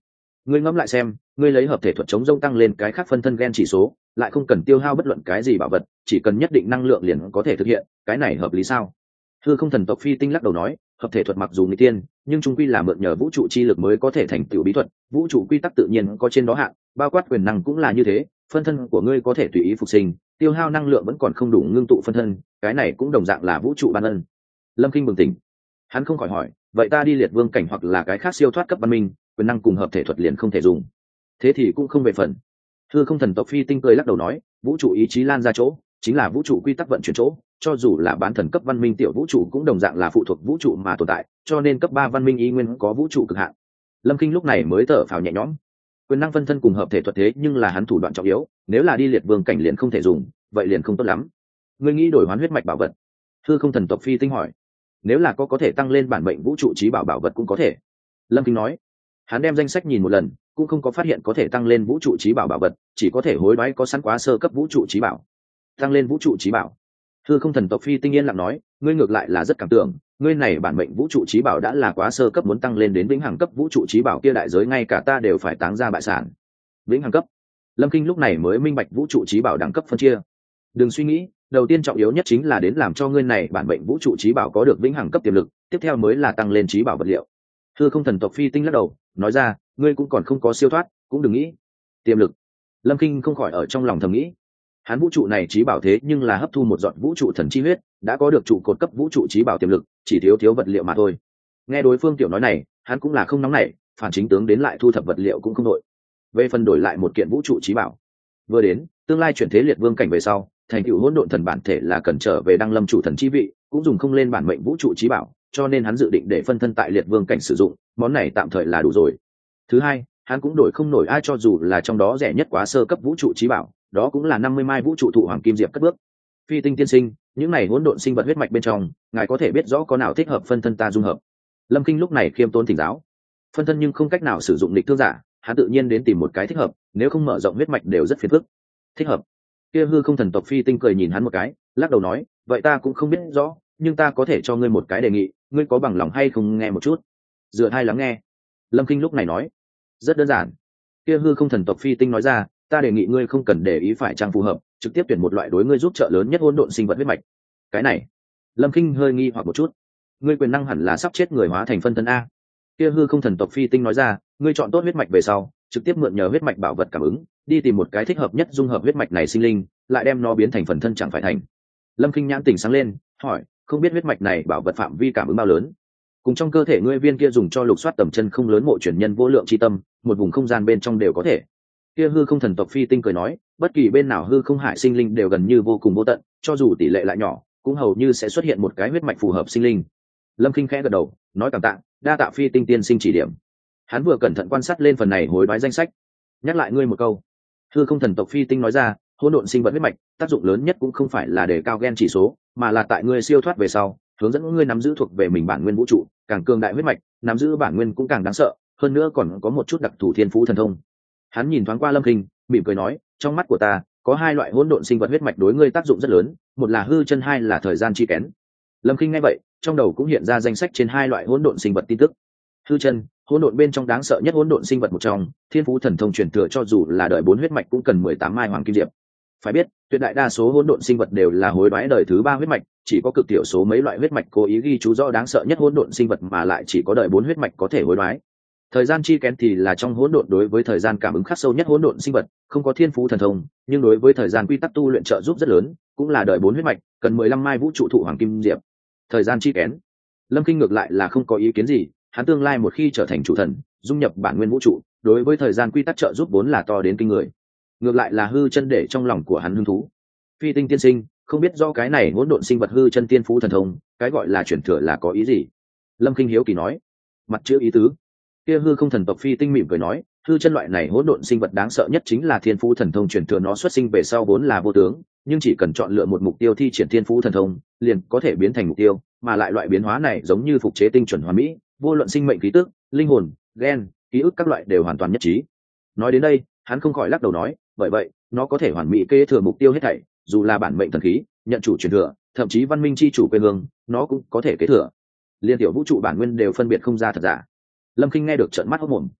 Ngươi ngẫm lại xem, ngươi lấy hợp thể thuật chống rông tăng lên cái khác phân thân gen chỉ số, lại không cần tiêu hao bất luận cái gì bảo vật, chỉ cần nhất định năng lượng liền có thể thực hiện, cái này hợp lý sao? Hư Không Thần tộc Phi Tinh lắc đầu nói, hợp thể thuật mặc dù nguy tiên, nhưng chung quy là mượn nhờ vũ trụ chi lực mới có thể thành tựu bí thuật, vũ trụ quy tắc tự nhiên có trên đó hạn, bao quát quyền năng cũng là như thế, phân thân của ngươi có thể tùy ý phục sinh, tiêu hao năng lượng vẫn còn không đủ ngưng tụ phân thân, cái này cũng đồng dạng là vũ trụ ban ân. Lâm Kinh bừng tỉnh, hắn không khỏi hỏi, vậy ta đi liệt vương cảnh hoặc là cái khác siêu thoát cấp văn minh, quyền năng cùng hợp thể thuật liền không thể dùng, thế thì cũng không về phần. Hư Không Thần tộc Phi Tinh cười lắc đầu nói, vũ trụ ý chí lan ra chỗ chính là vũ trụ quy tắc vận chuyển chỗ, cho dù là bán thần cấp văn minh tiểu vũ trụ cũng đồng dạng là phụ thuộc vũ trụ mà tồn tại, cho nên cấp 3 văn minh y nguyên có vũ trụ cực hạn. Lâm Kinh lúc này mới thở phào nhẹ nhõm. Quyền năng phân thân cùng hợp thể thuật thế nhưng là hắn thủ đoạn trọng yếu, nếu là đi liệt vương cảnh liền không thể dùng, vậy liền không tốt lắm. Ngươi nghĩ đổi hoán huyết mạch bảo vật? Hư Không Thần tộc Phi Tinh hỏi. Nếu là có thể tăng lên bản mệnh vũ trụ trí bảo vật cũng có thể. Lâm Kinh nói. Hắn đem danh sách nhìn một lần, cũng không có phát hiện có thể tăng lên vũ trụ trí bảo bảo vật, chỉ có thể hối đoái có sẵn quá sơ cấp vũ trụ trí bảo. Tăng lên vũ trụ trí bảo. Hư Không Thần tộc Phi Tinh yên lặng nói, ngươi ngược lại là rất cảm tưởng, ngươi này bản mệnh vũ trụ trí bảo đã là quá sơ cấp, muốn tăng lên đến vĩnh hằng cấp vũ trụ trí bảo kia đại giới ngay cả ta đều phải táng ra bại sản. Vĩnh hằng cấp. Lâm Kinh lúc này mới minh bạch vũ trụ trí bảo đẳng cấp phân chia. Đừng suy nghĩ, đầu tiên trọng yếu nhất chính là đến làm cho ngươi này bản mệnh vũ trụ trí bảo có được vĩnh hằng cấp tiềm lực, tiếp theo mới là tăng lên trí bảo vật liệu. Hư Không Thần tộc Phi Tinh lắc đầu, nói ra, ngươi cũng còn không có siêu thoát, cũng đừng nghĩ tiềm lực. Lâm Kinh không khỏi ở trong lòng thầm nghĩ, hắn vũ trụ này trí bảo thế nhưng là hấp thu một giọt vũ trụ thần chi huyết, đã có được trụ cột cấp vũ trụ trí bảo tiềm lực, chỉ thiếu vật liệu mà thôi. Nghe đối phương tiểu nói này, hắn cũng là không nóng nảy, phản chính tướng đến lại thu thập vật liệu cũng không đội. Về phần đổi lại một kiện vũ trụ trí bảo, vừa đến tương lai chuyển thế liệt vương cảnh về sau, thành tựu hỗn độn thần bản thể là cần trở về đăng lâm chủ thần chi vị, cũng dùng không lên bản mệnh vũ trụ trí bảo, cho nên hắn dự định để phân thân tại liệt vương cảnh sử dụng, món này tạm thời là đủ rồi. Thứ hai, hắn cũng đổi không nổi ai, cho dù là trong đó rẻ nhất quá sơ cấp vũ trụ trí bảo, đó cũng là 50 mai vũ trụ thụ hoàng kim diệp cất bước. Phi Tinh tiên sinh, những này hỗn độn sinh vật huyết mạch bên trong, ngài có thể biết rõ có nào thích hợp phân thân ta dung hợp? Lâm Kinh lúc này khiêm tốn thỉnh giáo. Phân thân nhưng không cách nào sử dụng lịch thương giả, hắn tự nhiên đến tìm một cái thích hợp, nếu không mở rộng huyết mạch đều rất phiền phức. Thích hợp? Kia Hư Không Thần tộc Phi Tinh cười nhìn hắn một cái, lắc đầu nói, vậy ta cũng không biết rõ, nhưng ta có thể cho ngươi một cái đề nghị, ngươi có bằng lòng hay không nghe một chút? Dựa hai lắng nghe. Lâm Kinh lúc này nói, rất đơn giản. Kia Hư Không Thần tộc Phi Tinh nói ra, ta đề nghị ngươi không cần để ý phải trang phù hợp, trực tiếp tuyển một loại đối ngươi giúp trợ lớn nhất hỗn độn sinh vật huyết mạch. Cái này, Lâm Kinh hơi nghi hoặc một chút. Ngươi quyền năng hẳn là sắp chết người hóa thành phân thân a. Kia Hư Không Thần tộc Phi Tinh nói ra, ngươi chọn tốt huyết mạch về sau, trực tiếp mượn nhờ huyết mạch bảo vật cảm ứng, đi tìm một cái thích hợp nhất dung hợp huyết mạch này sinh linh, lại đem nó biến thành phần thân chẳng phải thành. Lâm Kinh nhãn tỉnh sáng lên, hỏi, không biết huyết mạch này bảo vật phạm vi cảm ứng bao lớn? Cùng trong cơ thể ngươi viên kia dùng cho lục soát tầm chân không lớn mộ chuyển nhân vô lượng chi tâm, một vùng không gian bên trong đều có thể. Kia Hư Không Thần tộc Phi Tinh cười nói, bất kỳ bên nào hư không hải sinh linh đều gần như vô cùng vô tận, cho dù tỷ lệ lại nhỏ, cũng hầu như sẽ xuất hiện một cái huyết mạch phù hợp sinh linh. Lâm Kinh khẽ gật đầu, nói cảm tạ, đa tạ Phi Tinh tiên sinh chỉ điểm. Hắn vừa cẩn thận quan sát lên phần này hối đoái danh sách. Nhắc lại ngươi một câu. Hư Không Thần tộc Phi Tinh nói ra, hỗn độn sinh vật huyết mạch, tác dụng lớn nhất cũng không phải là để cao gen chỉ số, mà là tại ngươi siêu thoát về sau, hướng dẫn ngươi nắm giữ thuộc về mình bản nguyên vũ trụ, càng cường đại huyết mạch, nắm giữ bản nguyên cũng càng đáng sợ, hơn nữa còn có một chút đặc thù thiên phú thần thông. Hắn nhìn thoáng qua Lâm Kinh, mỉm cười nói, trong mắt của ta có hai loại hỗn độn sinh vật huyết mạch đối ngươi tác dụng rất lớn, một là hư chân, hai là thời gian chi kén. Lâm Kinh nghe vậy, trong đầu cũng hiện ra danh sách trên hai loại hỗn độn sinh vật tin tức. Hư chân, hỗn độn bên trong đáng sợ nhất hỗn độn sinh vật một trong, thiên phú thần thông truyền thừa cho dù là đời 4 huyết mạch cũng cần 18 mai hoàng kim diệp. Phải biết, tuyệt đại đa số hỗn độn sinh vật đều là hối đoái đời thứ 3 huyết mạch, chỉ có cực tiểu số mấy loại huyết mạch cố ý ghi chú rõ đáng sợ nhất hỗn độn sinh vật mà lại chỉ có đời 4 huyết mạch có thể hối đoái. Thời gian chi kén thì là trong hỗn độn đối với thời gian cảm ứng khắc sâu nhất hỗn độn sinh vật, không có thiên phú thần thông, nhưng đối với thời gian quy tắc tu luyện trợ giúp rất lớn, cũng là đời 4 huyết mạch, cần 15 mai vũ trụ thụ hoàng kim diệp. Thời gian chi kén, Lâm Kinh ngược lại là không có ý kiến gì, hắn tương lai một khi trở thành chủ thần, dung nhập bản nguyên vũ trụ, đối với thời gian quy tắc trợ giúp vốn là to đến kinh người. Ngược lại là hư chân để trong lòng của hắn hứng thú. Phi Tinh tiên sinh, không biết do cái này hỗn độn sinh vật hư chân tiên phú thần thông, cái gọi là chuyển thừa là có ý gì? Lâm Kinh hiếu kỳ nói. Mặt chữ ý tứ. Kia Hư Không Thần tộc Phi Tinh mỉm cười nói, hư chân loại này hỗn độn sinh vật đáng sợ nhất chính là thiên phú thần thông chuyển thừa, nó xuất sinh về sau vốn là vô tướng, nhưng chỉ cần chọn lựa một mục tiêu thi triển thiên phú thần thông, liền có thể biến thành mục tiêu, mà lại loại biến hóa này giống như phục chế tinh chuẩn hoàn mỹ, vô luận sinh mệnh khí tức, linh hồn, gen, ký ức các loại đều hoàn toàn nhất trí. Nói đến đây, hắn không khỏi lắc đầu nói, bởi vậy, nó có thể hoàn mỹ kế thừa mục tiêu hết thảy, dù là bản mệnh thần khí, nhận chủ truyền thừa, thậm chí văn minh chi chủ quê hương, nó cũng có thể kế thừa. Liên tiểu vũ trụ bản nguyên đều phân biệt không ra thật giả. Lâm Kinh nghe được trợn mắt hốt mồm.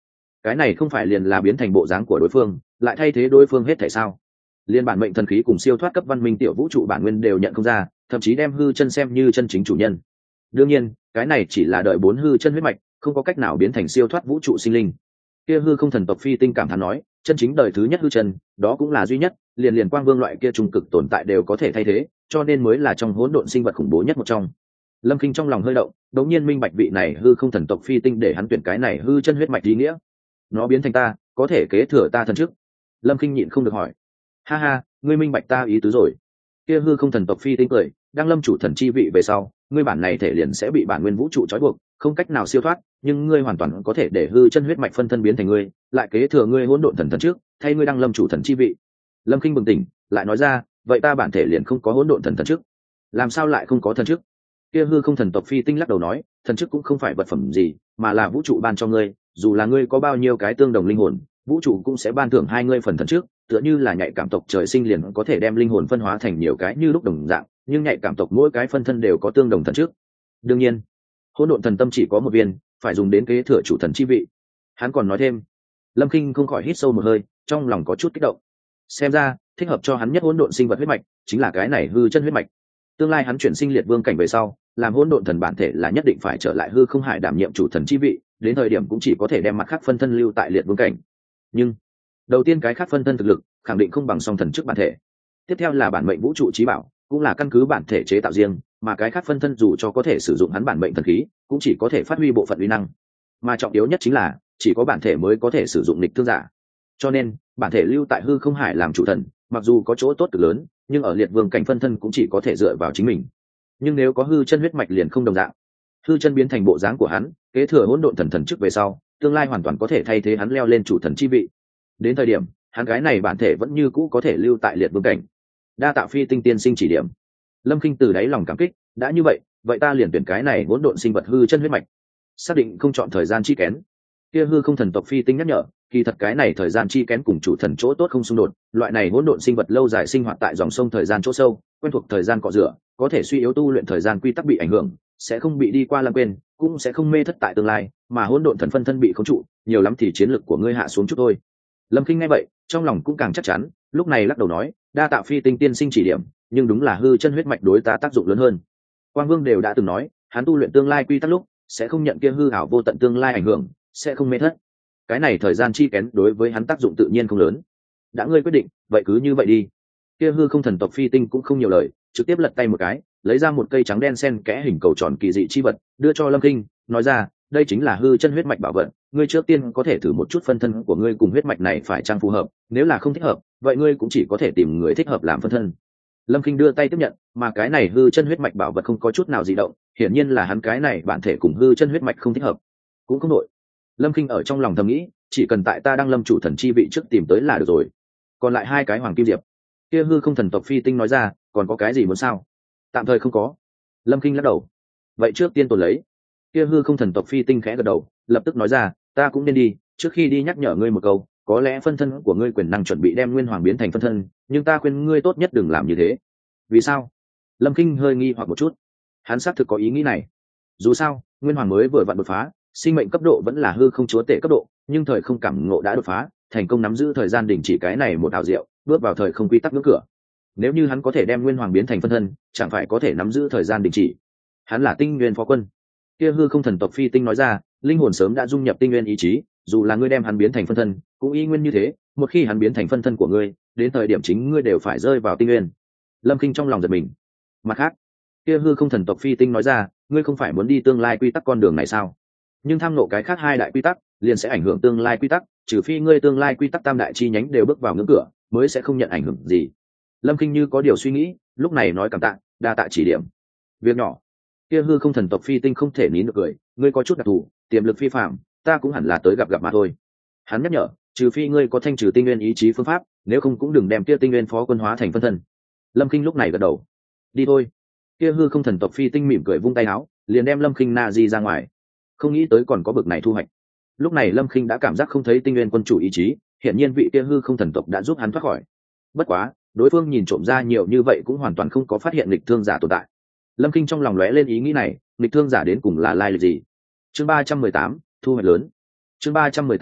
cái này không phải liền là biến thành bộ dáng của đối phương lại thay thế đối phương hết thể sao? Liên bản mệnh thần khí cùng siêu thoát cấp văn minh tiểu vũ trụ bản nguyên đều nhận không ra, thậm chí đem hư chân xem như chân chính chủ nhân. Đương nhiên cái này chỉ là đợi 4 hư chân huyết mạch, không có cách nào biến thành siêu thoát vũ trụ sinh linh. Kia hư không thần tộc phi tinh cảm thán nói, chân chính đời thứ nhất hư chân, đó cũng là duy nhất, liền quang vương loại kia trung cực tồn tại đều có thể thay thế, cho nên mới là trong hỗn độn sinh vật khủng bố nhất một trong. Lâm Kinh trong lòng hơi động, đột nhiên minh bạch vị này hư không thần tộc phi tinh để hắn tuyển cái này hư chân huyết mạch ý nghĩa. Nó biến thành ta, có thể kế thừa ta thần trước. Lâm Kinh nhịn không được hỏi, ha ha, ngươi minh bạch ta ý tứ rồi. Kia hư không thần tộc phi tinh cười, đang lâm chủ thần chi vị về sau, ngươi bản này thể liền sẽ bị bản nguyên vũ trụ trói buộc, không cách nào siêu thoát, nhưng ngươi hoàn toàn có thể để hư chân huyết mạch phân thân biến thành ngươi, lại kế thừa ngươi hỗn độn thần thần trước, thay ngươi đang lâm chủ thần chi vị. Lâm Kinh bừng tỉnh, lại nói ra, vậy ta bản thể liền không có hỗn độn thần thần trước, làm sao lại không có thần trước? Kia hư không thần tộc phi tinh lắc đầu nói, thần trước cũng không phải vật phẩm gì, mà là vũ trụ ban cho ngươi, dù là ngươi có bao nhiêu cái tương đồng linh hồn, vũ trụ cũng sẽ ban thưởng hai ngươi phần thần trước, tựa như là nhạy cảm tộc trời sinh liền có thể đem linh hồn phân hóa thành nhiều cái như lúc đồng dạng, nhưng nhạy cảm tộc mỗi cái phân thân đều có tương đồng thần trước. Đương nhiên hỗn độn thần tâm chỉ có một viên, phải dùng đến kế thừa chủ thần chi vị. Hắn còn nói thêm. Lâm Kinh không khỏi hít sâu một hơi, trong lòng có chút kích động. Xem ra thích hợp cho hắn nhất hỗn độn sinh vật huyết mạch chính là cái này hư chân huyết mạch. Tương lai hắn chuyển sinh liệt vương cảnh về sau, làm hỗn độn thần bản thể là nhất định phải trở lại hư không hải đảm nhiệm chủ thần chi vị, đến thời điểm cũng chỉ có thể đem mặt khác phân thân lưu tại liệt vương cảnh. Nhưng đầu tiên cái khác phân thân thực lực khẳng định không bằng song thần trước bản thể. Tiếp theo là bản mệnh vũ trụ trí bảo, cũng là căn cứ bản thể chế tạo riêng, mà cái khác phân thân dù cho có thể sử dụng hắn bản mệnh thần khí, cũng chỉ có thể phát huy bộ phận uy năng. Mà trọng yếu nhất chính là chỉ có bản thể mới có thể sử dụng nghịch thương giả. Cho nên bản thể lưu tại hư không hải làm chủ thần, mặc dù có chỗ tốt cực lớn, nhưng ở liệt vương cảnh phân thân cũng chỉ có thể dựa vào chính mình. Nhưng nếu có hư chân huyết mạch liền không đồng dạng. Hư chân biến thành bộ dáng của hắn, kế thừa hỗn độn thần thần trước về sau, tương lai hoàn toàn có thể thay thế hắn leo lên chủ thần chi vị. Đến thời điểm hắn gái này bản thể vẫn như cũ có thể lưu tại liệt vương cảnh. Đa tạ phi tinh tiên sinh chỉ điểm. Lâm Kinh từ đáy lòng cảm kích, đã như vậy ta liền tuyển cái này hỗn độn sinh vật hư chân huyết mạch. Xác định không chọn thời gian chi kén. Kia hư không thần tộc phi tinh nhắc nhở, kỳ thật cái này thời gian chi kén cùng chủ thần chỗ tốt không xung đột, loại này hỗn độn sinh vật lâu dài sinh hoạt tại dòng sông thời gian chỗ sâu, quen thuộc thời gian cọ rửa, có thể suy yếu tu luyện thời gian quy tắc bị ảnh hưởng, sẽ không bị đi qua lãng quên, cũng sẽ không mê thất tại tương lai, mà hỗn độn thần phân thân bị khống trụ, nhiều lắm thì chiến lực của ngươi hạ xuống chút thôi. Lâm Kinh nghe vậy, trong lòng cũng càng chắc chắn, lúc này lắc đầu nói, đa tạ phi tinh tiên sinh chỉ điểm, nhưng đúng là hư chân huyết mạch đối ta tác dụng lớn hơn. Quang Vương đều đã từng nói, hắn tu luyện tương lai quy tắc lúc sẽ không nhận kia hư ảo vô tận tương lai ảnh hưởng, sẽ không mê thất. Cái này thời gian chi kén đối với hắn tác dụng tự nhiên không lớn. Đã ngươi quyết định, vậy cứ như vậy đi. Kia hư không thần tộc phi tinh cũng không nhiều lời, trực tiếp lật tay một cái, lấy ra một cây trắng đen xen kẽ hình cầu tròn kỳ dị chi vật, đưa cho Lâm Kinh, nói ra, đây chính là hư chân huyết mạch bảo vật, ngươi trước tiên có thể thử một chút phân thân của ngươi cùng huyết mạch này phải chăng phù hợp, nếu là không thích hợp, vậy ngươi cũng chỉ có thể tìm người thích hợp làm phân thân. Lâm Kinh đưa tay tiếp nhận, mà cái này hư chân huyết mạch bảo vật không có chút nào dị động, hiển nhiên là hắn cái này bản thể cùng hư chân huyết mạch không thích hợp. Cũng không nội. Lâm Kinh ở trong lòng thầm nghĩ, chỉ cần tại ta đang lâm chủ thần chi vị trước tìm tới là được rồi. Còn lại 2 cái hoàng kim diệp. Kia hư không thần tộc phi tinh nói ra, còn có cái gì muốn sao? Tạm thời không có. Lâm Kinh lắc đầu. Vậy trước tiên tồn lấy. Kia hư không thần tộc phi tinh khẽ gật đầu, lập tức nói ra, ta cũng nên đi, trước khi đi nhắc nhở ngươi một câu, có lẽ phân thân của ngươi quyền năng chuẩn bị đem nguyên hoàng biến thành phân thân, nhưng ta khuyên ngươi tốt nhất đừng làm như thế. Vì sao? Lâm Kinh hơi nghi hoặc một chút. Hắn xác thực có ý nghĩ này. Dù sao nguyên hoàng mới vừa vặn đột phá, sinh mệnh cấp độ vẫn là hư không chúa tể cấp độ, nhưng thời không cảm ngộ đã đột phá, thành công nắm giữ thời gian đình chỉ cái này một ảo diệu, bước vào thời không quy tắc ngưỡng cửa. Nếu như hắn có thể đem nguyên hoàng biến thành phân thân, chẳng phải có thể nắm giữ thời gian đình chỉ. Hắn là tinh nguyên phó quân. Kia hư không thần tộc phi tinh nói ra, linh hồn sớm đã dung nhập tinh nguyên ý chí, dù là ngươi đem hắn biến thành phân thân cũng y nguyên như thế, một khi hắn biến thành phân thân của ngươi, đến thời điểm chính ngươi đều phải rơi vào tinh nguyên. Lâm Kinh trong lòng giật mình. Mặt khác, kia hư không thần tộc phi tinh nói ra, ngươi không phải muốn đi tương lai quy tắc con đường này sao? Nhưng tham nộ cái khác 2 đại quy tắc liền sẽ ảnh hưởng tương lai quy tắc, trừ phi ngươi tương lai quy tắc tam đại chi nhánh đều bước vào ngưỡng cửa, mới sẽ không nhận ảnh hưởng gì. Lâm Kinh như có điều suy nghĩ, lúc này nói cảm tạ, đa tạ chỉ điểm. Việc nhỏ. Kia hư không thần tộc phi tinh không thể nín được cười, ngươi có chút đặc thù, tiềm lực phi phạm, ta cũng hẳn là tới gặp mà thôi. Hắn nhắc nhở, trừ phi ngươi có thanh trừ tinh nguyên ý chí phương pháp, nếu không cũng đừng đem kia tinh nguyên phó quân hóa thành phân thân. Lâm Kinh lúc này gật đầu. Đi thôi. Kia hư không thần tộc phi tinh mỉm cười vung tay áo, liền đem Lâm Kinh na di ra ngoài. Không nghĩ tới còn có bực này thu hoạch. Lúc này Lâm Kinh đã cảm giác không thấy tinh nguyên quân chủ ý chí, hiện nhiên vị kia hư không thần tộc đã giúp hắn thoát khỏi. Bất quá đối phương nhìn trộm ra nhiều như vậy cũng hoàn toàn không có phát hiện nghịch thương giả tồn tại. Lâm Kinh trong lòng lóe lên ý nghĩ này, nghịch thương giả đến cùng là lai lịch gì? Chương 318, thu hoạch lớn. Chương 318,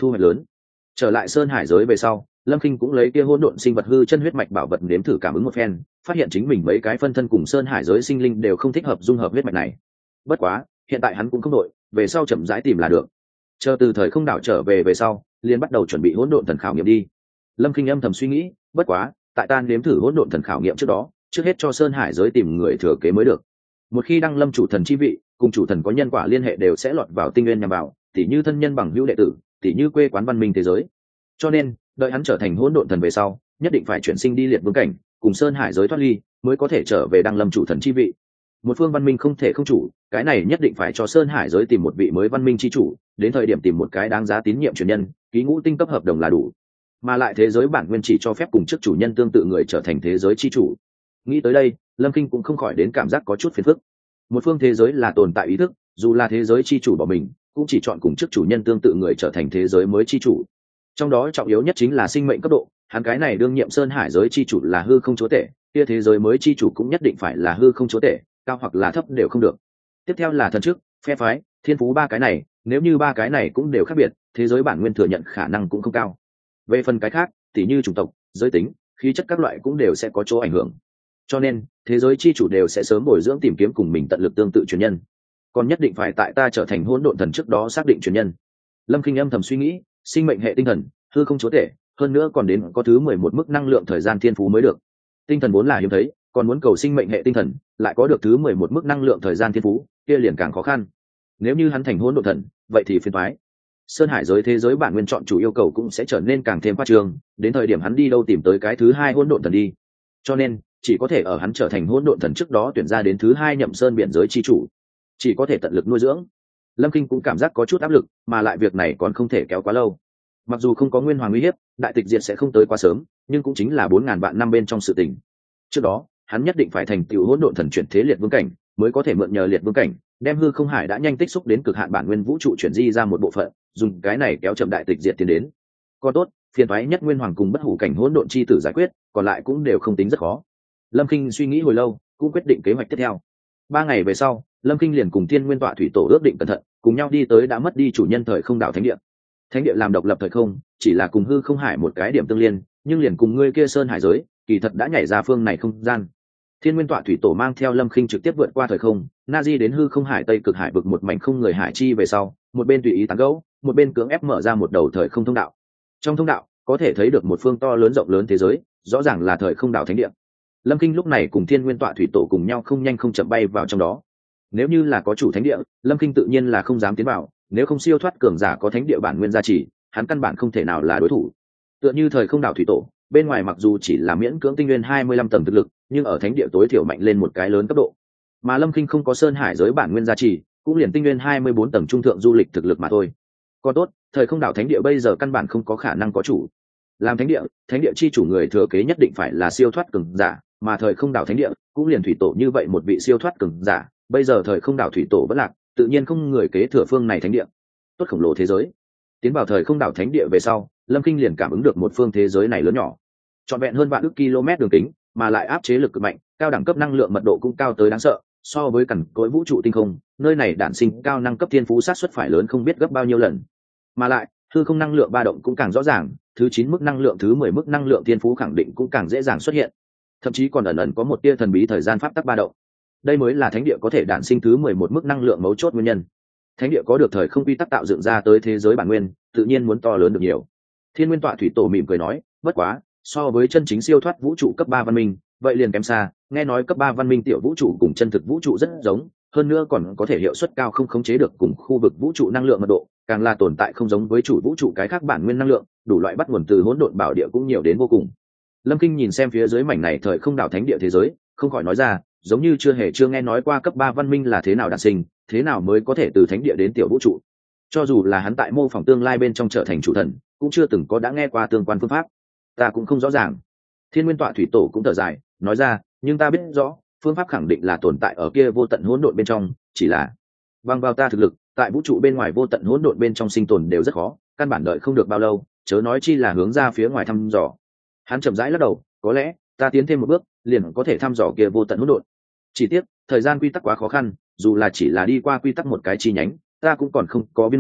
thu hoạch lớn. Trở lại sơn hải giới về sau, Lâm Kinh cũng lấy kia hỗn độn sinh vật hư chân huyết mạch bảo vật nếm thử cảm ứng một phen, phát hiện chính mình mấy cái phân thân cùng sơn hải giới sinh linh đều không thích hợp dung hợp huyết mạch này. Bất quá hiện tại hắn cũng không đội, về sau chậm rãi tìm là được. Chờ từ thời không đảo trở về sau, liền bắt đầu chuẩn bị hỗn độn thần khảo nghiệm đi. Lâm Kinh âm thầm suy nghĩ, bất quá tại ta nếm thử hỗn độn thần khảo nghiệm trước đó, trước hết cho sơn hải giới tìm người thừa kế mới được. Một khi đăng lâm chủ thần chi vị, cùng chủ thần có nhân quả liên hệ đều sẽ lọt vào tinh nguyên nhằm vào, tỉ như thân nhân bằng hữu đệ tử, tỉ như quê quán văn minh thế giới. Cho nên đợi hắn trở thành hỗn độn thần về sau, nhất định phải chuyển sinh đi liệt vương cảnh, cùng sơn hải giới thoát ly, mới có thể trở về đăng lâm chủ thần chi vị. Một phương văn minh không thể không chủ, cái này nhất định phải cho sơn hải giới tìm một vị mới văn minh chi chủ, đến thời điểm tìm một cái đáng giá tín nhiệm truyền nhân, ký ngũ tinh cấp hợp đồng là đủ. Mà lại thế giới bản nguyên chỉ cho phép cùng chức chủ nhân tương tự người trở thành thế giới chi chủ. Nghĩ tới đây, Lâm Kinh cũng không khỏi đến cảm giác có chút phiền phức. Một phương thế giới là tồn tại ý thức, dù là thế giới chi chủ bỏ mình, cũng chỉ chọn cùng chức chủ nhân tương tự người trở thành thế giới mới chi chủ. Trong đó trọng yếu nhất chính là sinh mệnh cấp độ, hắn cái này đương nhiệm sơn hải giới chi chủ là hư không chúa tể, kia thế giới mới chi chủ cũng nhất định phải là hư không chúa tể, cao hoặc là thấp đều không được. Tiếp theo là thần chức, phe phái, thiên phú, ba cái này, nếu như ba cái này cũng đều khác biệt, thế giới bản nguyên thừa nhận khả năng cũng không cao. Về phần cái khác, tỉ như chủng tộc, giới tính, khí chất các loại cũng đều sẽ có chỗ ảnh hưởng. Cho nên thế giới chi chủ đều sẽ sớm bồi dưỡng tìm kiếm cùng mình tận lực tương tự truyền nhân, còn nhất định phải tại ta trở thành hỗn độn thần trước đó xác định truyền nhân. Lâm Kinh âm thầm suy nghĩ, sinh mệnh hệ tinh thần, hư không chúa tể, hơn nữa còn đến có thứ 11 mức năng lượng thời gian thiên phú mới được. Tinh thần vốn là hiếm thấy, còn muốn cầu sinh mệnh hệ tinh thần, lại có được thứ 11 mức năng lượng thời gian thiên phú, kia liền càng khó khăn. Nếu như hắn thành hỗn độn thần, vậy thì phiền toái. Sơn hải giới thế giới bản nguyên chọn chủ yêu cầu cũng sẽ trở nên càng thêm khoa trương, đến thời điểm hắn đi đâu tìm tới cái thứ hai hỗn độn thần đi. Cho nên chỉ có thể ở hắn trở thành hỗn độn thần trước đó tuyển ra đến thứ hai nhậm sơn biển giới chi chủ, chỉ có thể tận lực nuôi dưỡng. Lâm Kinh cũng cảm giác có chút áp lực, mà lại việc này còn không thể kéo quá lâu. Mặc dù không có nguyên hoàng uy hiếp, đại tịch diệt sẽ không tới quá sớm, nhưng cũng chính là 4000 vạn năm bên trong sự tình. Trước đó hắn nhất định phải thành tựu hỗn độn thần chuyển thế liệt vương cảnh, mới có thể mượn nhờ liệt vương cảnh đem hư không hải đã nhanh tích xúc đến cực hạn bản nguyên vũ trụ chuyển di ra một bộ phận, dùng cái này kéo chậm đại tịch diệt tiến đến. Còn tốt, phiền toái nhất nguyên hoàng cùng bất hủ cảnh hỗn độn chi tử giải quyết, còn lại cũng đều không tính rất khó. Lâm Kinh suy nghĩ hồi lâu, cũng quyết định kế hoạch tiếp theo. 3 ngày về sau, Lâm Kinh liền cùng Thiên Nguyên Tọa Thủy Tổ ước định cẩn thận, cùng nhau đi tới đã mất đi chủ nhân thời không đảo thánh địa. Thánh địa làm độc lập thời không, chỉ là cùng hư không hải một cái điểm tương liên, nhưng liền cùng ngươi kia sơn hải giới, kỳ thật đã nhảy ra phương này không gian. Thiên Nguyên Tọa Thủy Tổ mang theo Lâm Kinh trực tiếp vượt qua thời không, Nazi đến hư không hải tây cực hải vực một mảnh không người hải chi về sau, một bên tùy ý tán gẫu, một bên cưỡng ép mở ra một đầu thời không thông đạo. Trong thông đạo, có thể thấy được một phương to lớn rộng lớn thế giới, rõ ràng là thời không đảo thánh địa. Lâm Kinh lúc này cùng Thiên Nguyên Tọa Thủy Tổ cùng nhau không nhanh không chậm bay vào trong đó. Nếu như là có chủ thánh địa, Lâm Kinh tự nhiên là không dám tiến vào, nếu không siêu thoát cường giả có thánh địa bản nguyên gia trì, hắn căn bản không thể nào là đối thủ. Tựa như thời không đảo Thủy Tổ, bên ngoài mặc dù chỉ là miễn cưỡng tinh nguyên 25 tầng thực lực, nhưng ở thánh địa tối thiểu mạnh lên một cái lớn cấp độ. Mà Lâm Kinh không có sơn hải giới bản nguyên gia trì, cũng liền tinh nguyên 24 tầng trung thượng du lịch thực lực mà thôi. Còn tốt, thời không đảo thánh địa bây giờ căn bản không có khả năng có chủ. Làm thánh địa chi chủ người thừa kế nhất định phải là siêu thoát cường giả, mà thời không đảo thánh địa cũng liền thủy tổ như vậy một vị siêu thoát cường giả, bây giờ thời không đảo thủy tổ vẫn lạc, tự nhiên không người kế thừa phương này thánh địa. Tốt khổng lồ thế giới. Tiến vào thời không đảo thánh địa về sau, Lâm Kinh liền cảm ứng được một phương thế giới này lớn nhỏ, trọn vẹn hơn vạn ức km đường kính, mà lại áp chế lực cực mạnh, cao đẳng cấp năng lượng mật độ cũng cao tới đáng sợ, so với cằn cỗi vũ trụ tinh không, nơi này đản sinh cao năng cấp thiên phú sát xuất phải lớn không biết gấp bao nhiêu lần. Mà lại hư không năng lượng ba động cũng càng rõ ràng, thứ 9 mức năng lượng, thứ 10 mức năng lượng thiên phú khẳng định cũng càng dễ dàng xuất hiện, thậm chí còn ẩn ẩn có một tia thần bí thời gian pháp tắc ba động. Đây mới là thánh địa có thể đản sinh thứ 11 mức năng lượng mấu chốt nguyên nhân. Thánh địa có được thời không quy tắc tạo dựng ra tới thế giới bản nguyên, tự nhiên muốn to lớn được nhiều. Thiên Nguyên Tọa Thủy Tổ mỉm cười nói, bất quá so với chân chính siêu thoát vũ trụ cấp 3 văn minh, vậy liền kém xa. Nghe nói cấp 3 văn minh tiểu vũ trụ cùng chân thực vũ trụ rất giống, hơn nữa còn có thể hiệu suất cao không khống chế được cùng khu vực vũ trụ năng lượng mật độ, càng là tồn tại không giống với chủ vũ trụ cái khác bản nguyên năng lượng, đủ loại bắt nguồn từ hỗn độn bảo địa cũng nhiều đến vô cùng. Lâm Kinh nhìn xem phía dưới mảnh này thời không đảo thánh địa thế giới, không khỏi nói ra, giống như chưa nghe nói qua cấp 3 văn minh là thế nào đản sinh, thế nào mới có thể từ thánh địa đến tiểu vũ trụ. Cho dù là hắn tại mô phỏng tương lai bên trong trở thành chủ thần, cũng chưa từng có đã nghe qua tương quan phương pháp. Ta cũng không rõ ràng. Thiên Nguyên Tọa Thủy Tổ cũng thở dài, nói ra, nhưng ta biết rõ, phương pháp khẳng định là tồn tại ở kia vô tận hỗn độn bên trong, chỉ là bằng vào ta thực lực, tại vũ trụ bên ngoài vô tận hỗn độn bên trong sinh tồn đều rất khó, căn bản đợi không được bao lâu, chớ nói chi là hướng ra phía ngoài thăm dò. Hắn chậm rãi lắc đầu, có lẽ ta tiến thêm một bước, liền có thể thăm dò kia vô tận hỗn độn. Chỉ tiếc, thời gian quy tắc quá khó khăn, dù là chỉ là đi qua quy tắc một cái chi nhánh, ta cũng còn không có viên mãn,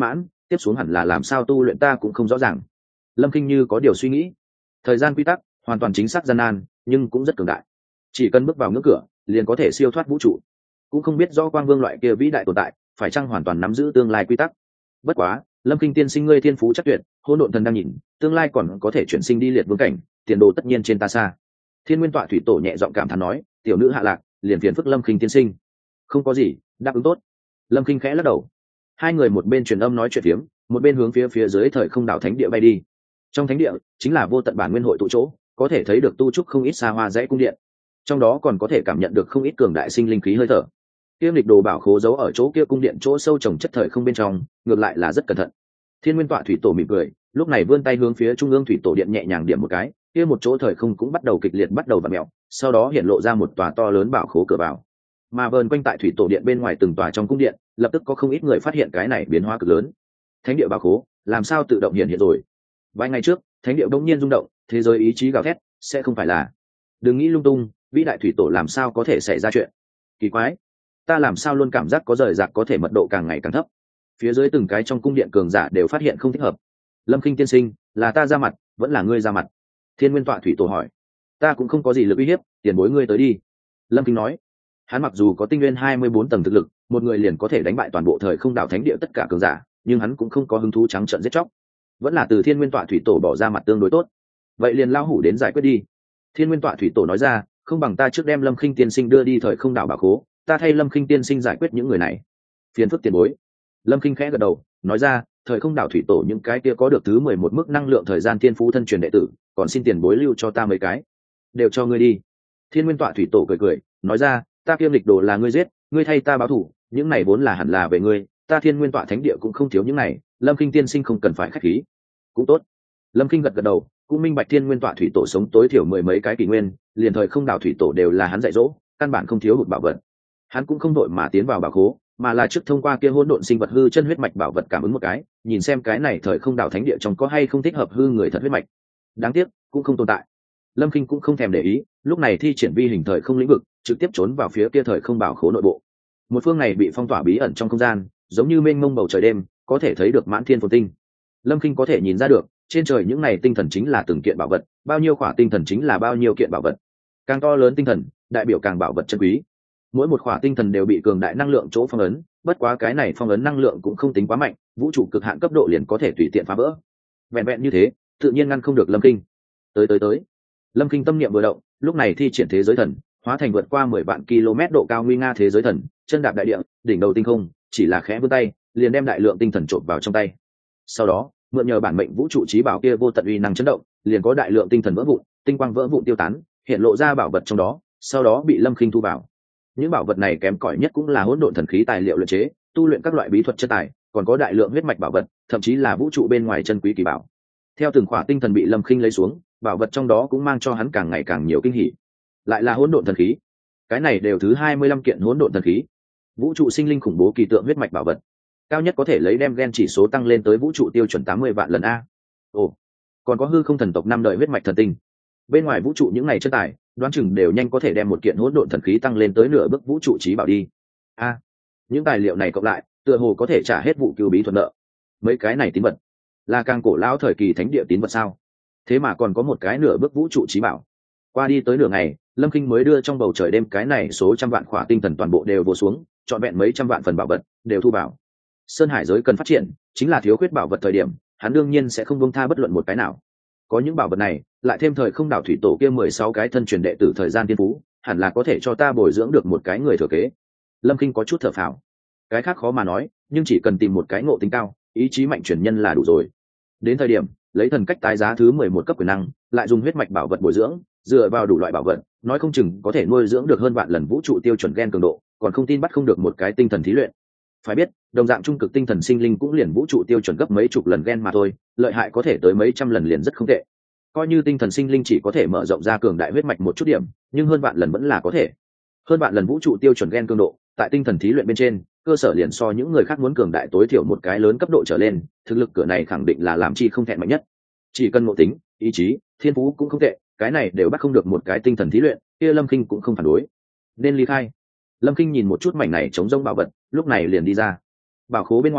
tiếp xuống hẳn là làm sao tu luyện ta cũng không rõ ràng. Lâm Kinh như có điều suy nghĩ. Thời gian quy tắc hoàn toàn chính xác gian nan nhưng cũng rất cường đại, chỉ cần bước vào ngưỡng cửa liền có thể siêu thoát vũ trụ. Cũng không biết do quang vương loại kia vĩ đại tồn tại phải chăng hoàn toàn nắm giữ tương lai quy tắc. Bất quá Lâm Kinh tiên sinh ngươi thiên phú chắc tuyệt, hỗn độn thần đang nhìn tương lai còn có thể chuyển sinh đi liệt vương cảnh, tiền đồ tất nhiên trên ta xa. Thiên Nguyên Tọa Thủy Tổ nhẹ giọng cảm thán nói, tiểu nữ hạ lạc liền phiền phức Lâm Kinh tiên sinh. Không có gì, đáp ứng tốt. Lâm Kinh khẽ lắc đầu. Hai người một bên truyền âm nói chuyện phiếm, một bên hướng phía dưới thời không đảo thánh địa bay đi. Trong thánh địa chính là vô tận bản nguyên hội tụ chỗ, có thể thấy được tu trúc không ít xa hoa dãy cung điện, trong đó còn có thể cảm nhận được không ít cường đại sinh linh khí hơi thở. Tiêm lịch đồ bảo khố giấu ở chỗ kia cung điện chỗ sâu trồng chất thời không bên trong, ngược lại là rất cẩn thận. Thiên Nguyên Tọa Thủy Tổ mỉm cười, lúc này vươn tay hướng phía trung ương thủy tổ điện nhẹ nhàng điểm một cái, kia một chỗ thời không cũng bắt đầu kịch liệt bắt đầu vặn mèo, sau đó hiện lộ ra một tòa to lớn bảo khố cửa vào. Mà vờn quanh tại thủy tổ điện bên ngoài từng tòa trong cung điện, lập tức có không ít người phát hiện cái này biến hóa cực lớn. Thánh địa bảo khố làm sao tự động hiện hiện rồi? Vài ngày trước, thánh địa bỗng nhiên rung động, thế giới ý chí gào thét, sẽ không phải là? Đừng nghĩ lung tung, vĩ đại thủy tổ làm sao có thể xảy ra chuyện? Kỳ quái, ta làm sao luôn cảm giác có rời rạc có thể mật độ càng ngày càng thấp. Phía dưới từng cái trong cung điện cường giả đều phát hiện không thích hợp. Lâm Kinh tiên sinh, là ta ra mặt vẫn là ngươi ra mặt? Thiên Nguyên Tọa Thủy Tổ hỏi. Ta cũng không có gì lực uy hiếp, tiền bối ngươi tới đi. Lâm Kinh nói. Hắn mặc dù có tinh nguyên 24 tầng thực lực, một người liền có thể đánh bại toàn bộ thời không đảo thánh địa tất cả cường giả, nhưng hắn cũng không có hứng thú trắng trợn giết chóc, vẫn là từ Thiên Nguyên Tọa Thủy Tổ bỏ ra mặt tương đối tốt. Vậy liền lao hủ đến giải quyết đi. Thiên Nguyên Tọa Thủy Tổ nói ra, không bằng ta trước đem Lâm Kinh tiên sinh đưa đi thời không đảo bảo khố, ta thay Lâm Kinh tiên sinh giải quyết những người này. Phiền phức tiền bối. Lâm Kinh khẽ gật đầu, nói ra, thời không đảo thủy tổ những cái kia có được thứ 11 mức năng lượng thời gian thiên phú thân truyền đệ tử, còn xin tiền bối lưu cho ta mấy cái. Đều cho ngươi đi. Thiên Nguyên Tọa Thủy Tổ cười cười, nói ra, ta kiêm lịch đồ là ngươi giết, ngươi thay ta báo thù, những này vốn là hẳn là về ngươi, ta Thiên Nguyên Tọa thánh địa cũng không thiếu những này, Lâm Kinh tiên sinh không cần phải khách khí. Cũng tốt. Lâm Kinh gật gật đầu, cũng minh bạch Thiên Nguyên Tọa Thủy Tổ sống tối thiểu 10 mấy cái kỷ nguyên, liền thời không đảo thủy tổ đều là hắn dạy dỗ, căn bản không thiếu hụt bảo vật. Hắn cũng không đội mà tiến vào bảo khố, mà là trước thông qua kia hỗn độn sinh vật hư chân huyết mạch bảo vật cảm ứng một cái, nhìn xem cái này thời không đảo thánh địa trong có hay không thích hợp hư người thật huyết mạch. Đáng tiếc cũng không tồn tại. Lâm Kinh cũng không thèm để ý, lúc này thi triển vi hình thời không lĩnh vực, trực tiếp trốn vào phía kia thời không bảo khố nội bộ. Một phương này bị phong tỏa bí ẩn trong không gian, giống như mênh mông bầu trời đêm, có thể thấy được mãn thiên phồn tinh. Lâm Kinh có thể nhìn ra được, trên trời những này tinh thần chính là từng kiện bảo vật, bao nhiêu khỏa tinh thần chính là bao nhiêu kiện bảo vật. Càng to lớn tinh thần, đại biểu càng bảo vật chân quý. Mỗi một khỏa tinh thần đều bị cường đại năng lượng chỗ phong ấn, bất quá cái này phong ấn năng lượng cũng không tính quá mạnh, vũ trụ cực hạn cấp độ liền có thể tùy tiện phá vỡ. Vẹn vẹn như thế, tự nhiên ngăn không được Lâm Kinh. Tới. Lâm Kinh tâm niệm vừa động, lúc này thi triển thế giới thần, hóa thành vượt qua 10 vạn km độ cao nguy nga thế giới thần, chân đạp đại địa, đỉnh đầu tinh không, chỉ là khẽ vươn tay, liền đem đại lượng tinh thần trộn vào trong tay. Sau đó, mượn nhờ bản mệnh vũ trụ chí bảo kia vô tận uy năng chấn động, liền có đại lượng tinh thần vỡ vụn, tinh quang vỡ vụn tiêu tán, hiện lộ ra bảo vật trong đó, sau đó bị Lâm Kinh thu vào. Những bảo vật này kém cỏi nhất cũng là hỗn độn thần khí tài liệu luyện chế, tu luyện các loại bí thuật chân tài, còn có đại lượng huyết mạch bảo vật, thậm chí là vũ trụ bên ngoài chân quý kỳ bảo. Theo từng khỏa tinh thần bị Lâm Kinh lấy xuống, bảo vật trong đó cũng mang cho hắn càng ngày càng nhiều kinh hỉ. Lại là hỗn độn thần khí, cái này đều thứ 25 kiện hỗn độn thần khí. Vũ trụ sinh linh khủng bố kỳ tượng huyết mạch bảo vật, cao nhất có thể lấy đem gen chỉ số tăng lên tới vũ trụ tiêu chuẩn 80 vạn lần a. Ồ, còn có hư không thần tộc 5 đời huyết mạch thần tinh. Bên ngoài vũ trụ những ngày chân tài, đoán chừng đều nhanh có thể đem một kiện hỗn độn thần khí tăng lên tới nửa bước vũ trụ chí bảo đi. A, những tài liệu này cộng lại, tựa hồ có thể trả hết vụ cứu bí thuật nợ. Mấy cái này tín vật, là càng cổ lão thời kỳ thánh địa tín vật sao? Thế mà còn có một cái nửa bước vũ trụ chí bảo. Qua đi tới nửa ngày, Lâm Kinh mới đưa trong bầu trời đêm cái này số trăm vạn khỏa tinh thần toàn bộ đều vô xuống, chọn vẹn mấy trăm vạn phần bảo vật đều thu vào. Sơn hải giới cần phát triển, chính là thiếu khuyết bảo vật thời điểm, hắn đương nhiên sẽ không buông tha bất luận một cái nào. Có những bảo vật này, lại thêm thời không đảo thủy tổ kia 16 cái thân truyền đệ tử thời gian tiên phú, hẳn là có thể cho ta bồi dưỡng được một cái người thừa kế. Lâm Kinh có chút thở phào. Cái khác khó mà nói, nhưng chỉ cần tìm một cái ngộ tính cao, ý chí mạnh truyền nhân là đủ rồi. Đến thời điểm, lấy thần cách tái giá thứ 11 cấp quyền năng, lại dùng huyết mạch bảo vật bồi dưỡng, dựa vào đủ loại bảo vật, nói không chừng có thể nuôi dưỡng được hơn vạn lần vũ trụ tiêu chuẩn gen cường độ, còn không tin bắt không được một cái tinh thần thí luyện. Phải biết, đồng dạng trung cực tinh thần sinh linh cũng liền vũ trụ tiêu chuẩn gấp mấy chục lần gen mà thôi, lợi hại có thể tới mấy trăm lần liền rất không tệ. Coi như tinh thần sinh linh chỉ có thể mở rộng ra cường đại huyết mạch một chút điểm, nhưng hơn vạn lần vẫn là có thể. Hơn vạn lần vũ trụ tiêu chuẩn gen cường độ, tại tinh thần thí luyện bên trên, cơ sở liền so những người khác muốn cường đại tối thiểu một cái lớn cấp độ trở lên, thực lực cửa này khẳng định là làm chi không thẹn mạnh nhất. Chỉ cần ngộ tính, ý chí, thiên phú cũng không tệ, cái này đều bắt không được một cái tinh thần thí luyện, kia Lâm Kinh cũng không phản đối. Nên ly khai. Lâm Kinh nhìn một chút mảnh này chống rông bảo vật, lúc này liền đi ra. Bảo khố bên ngoài,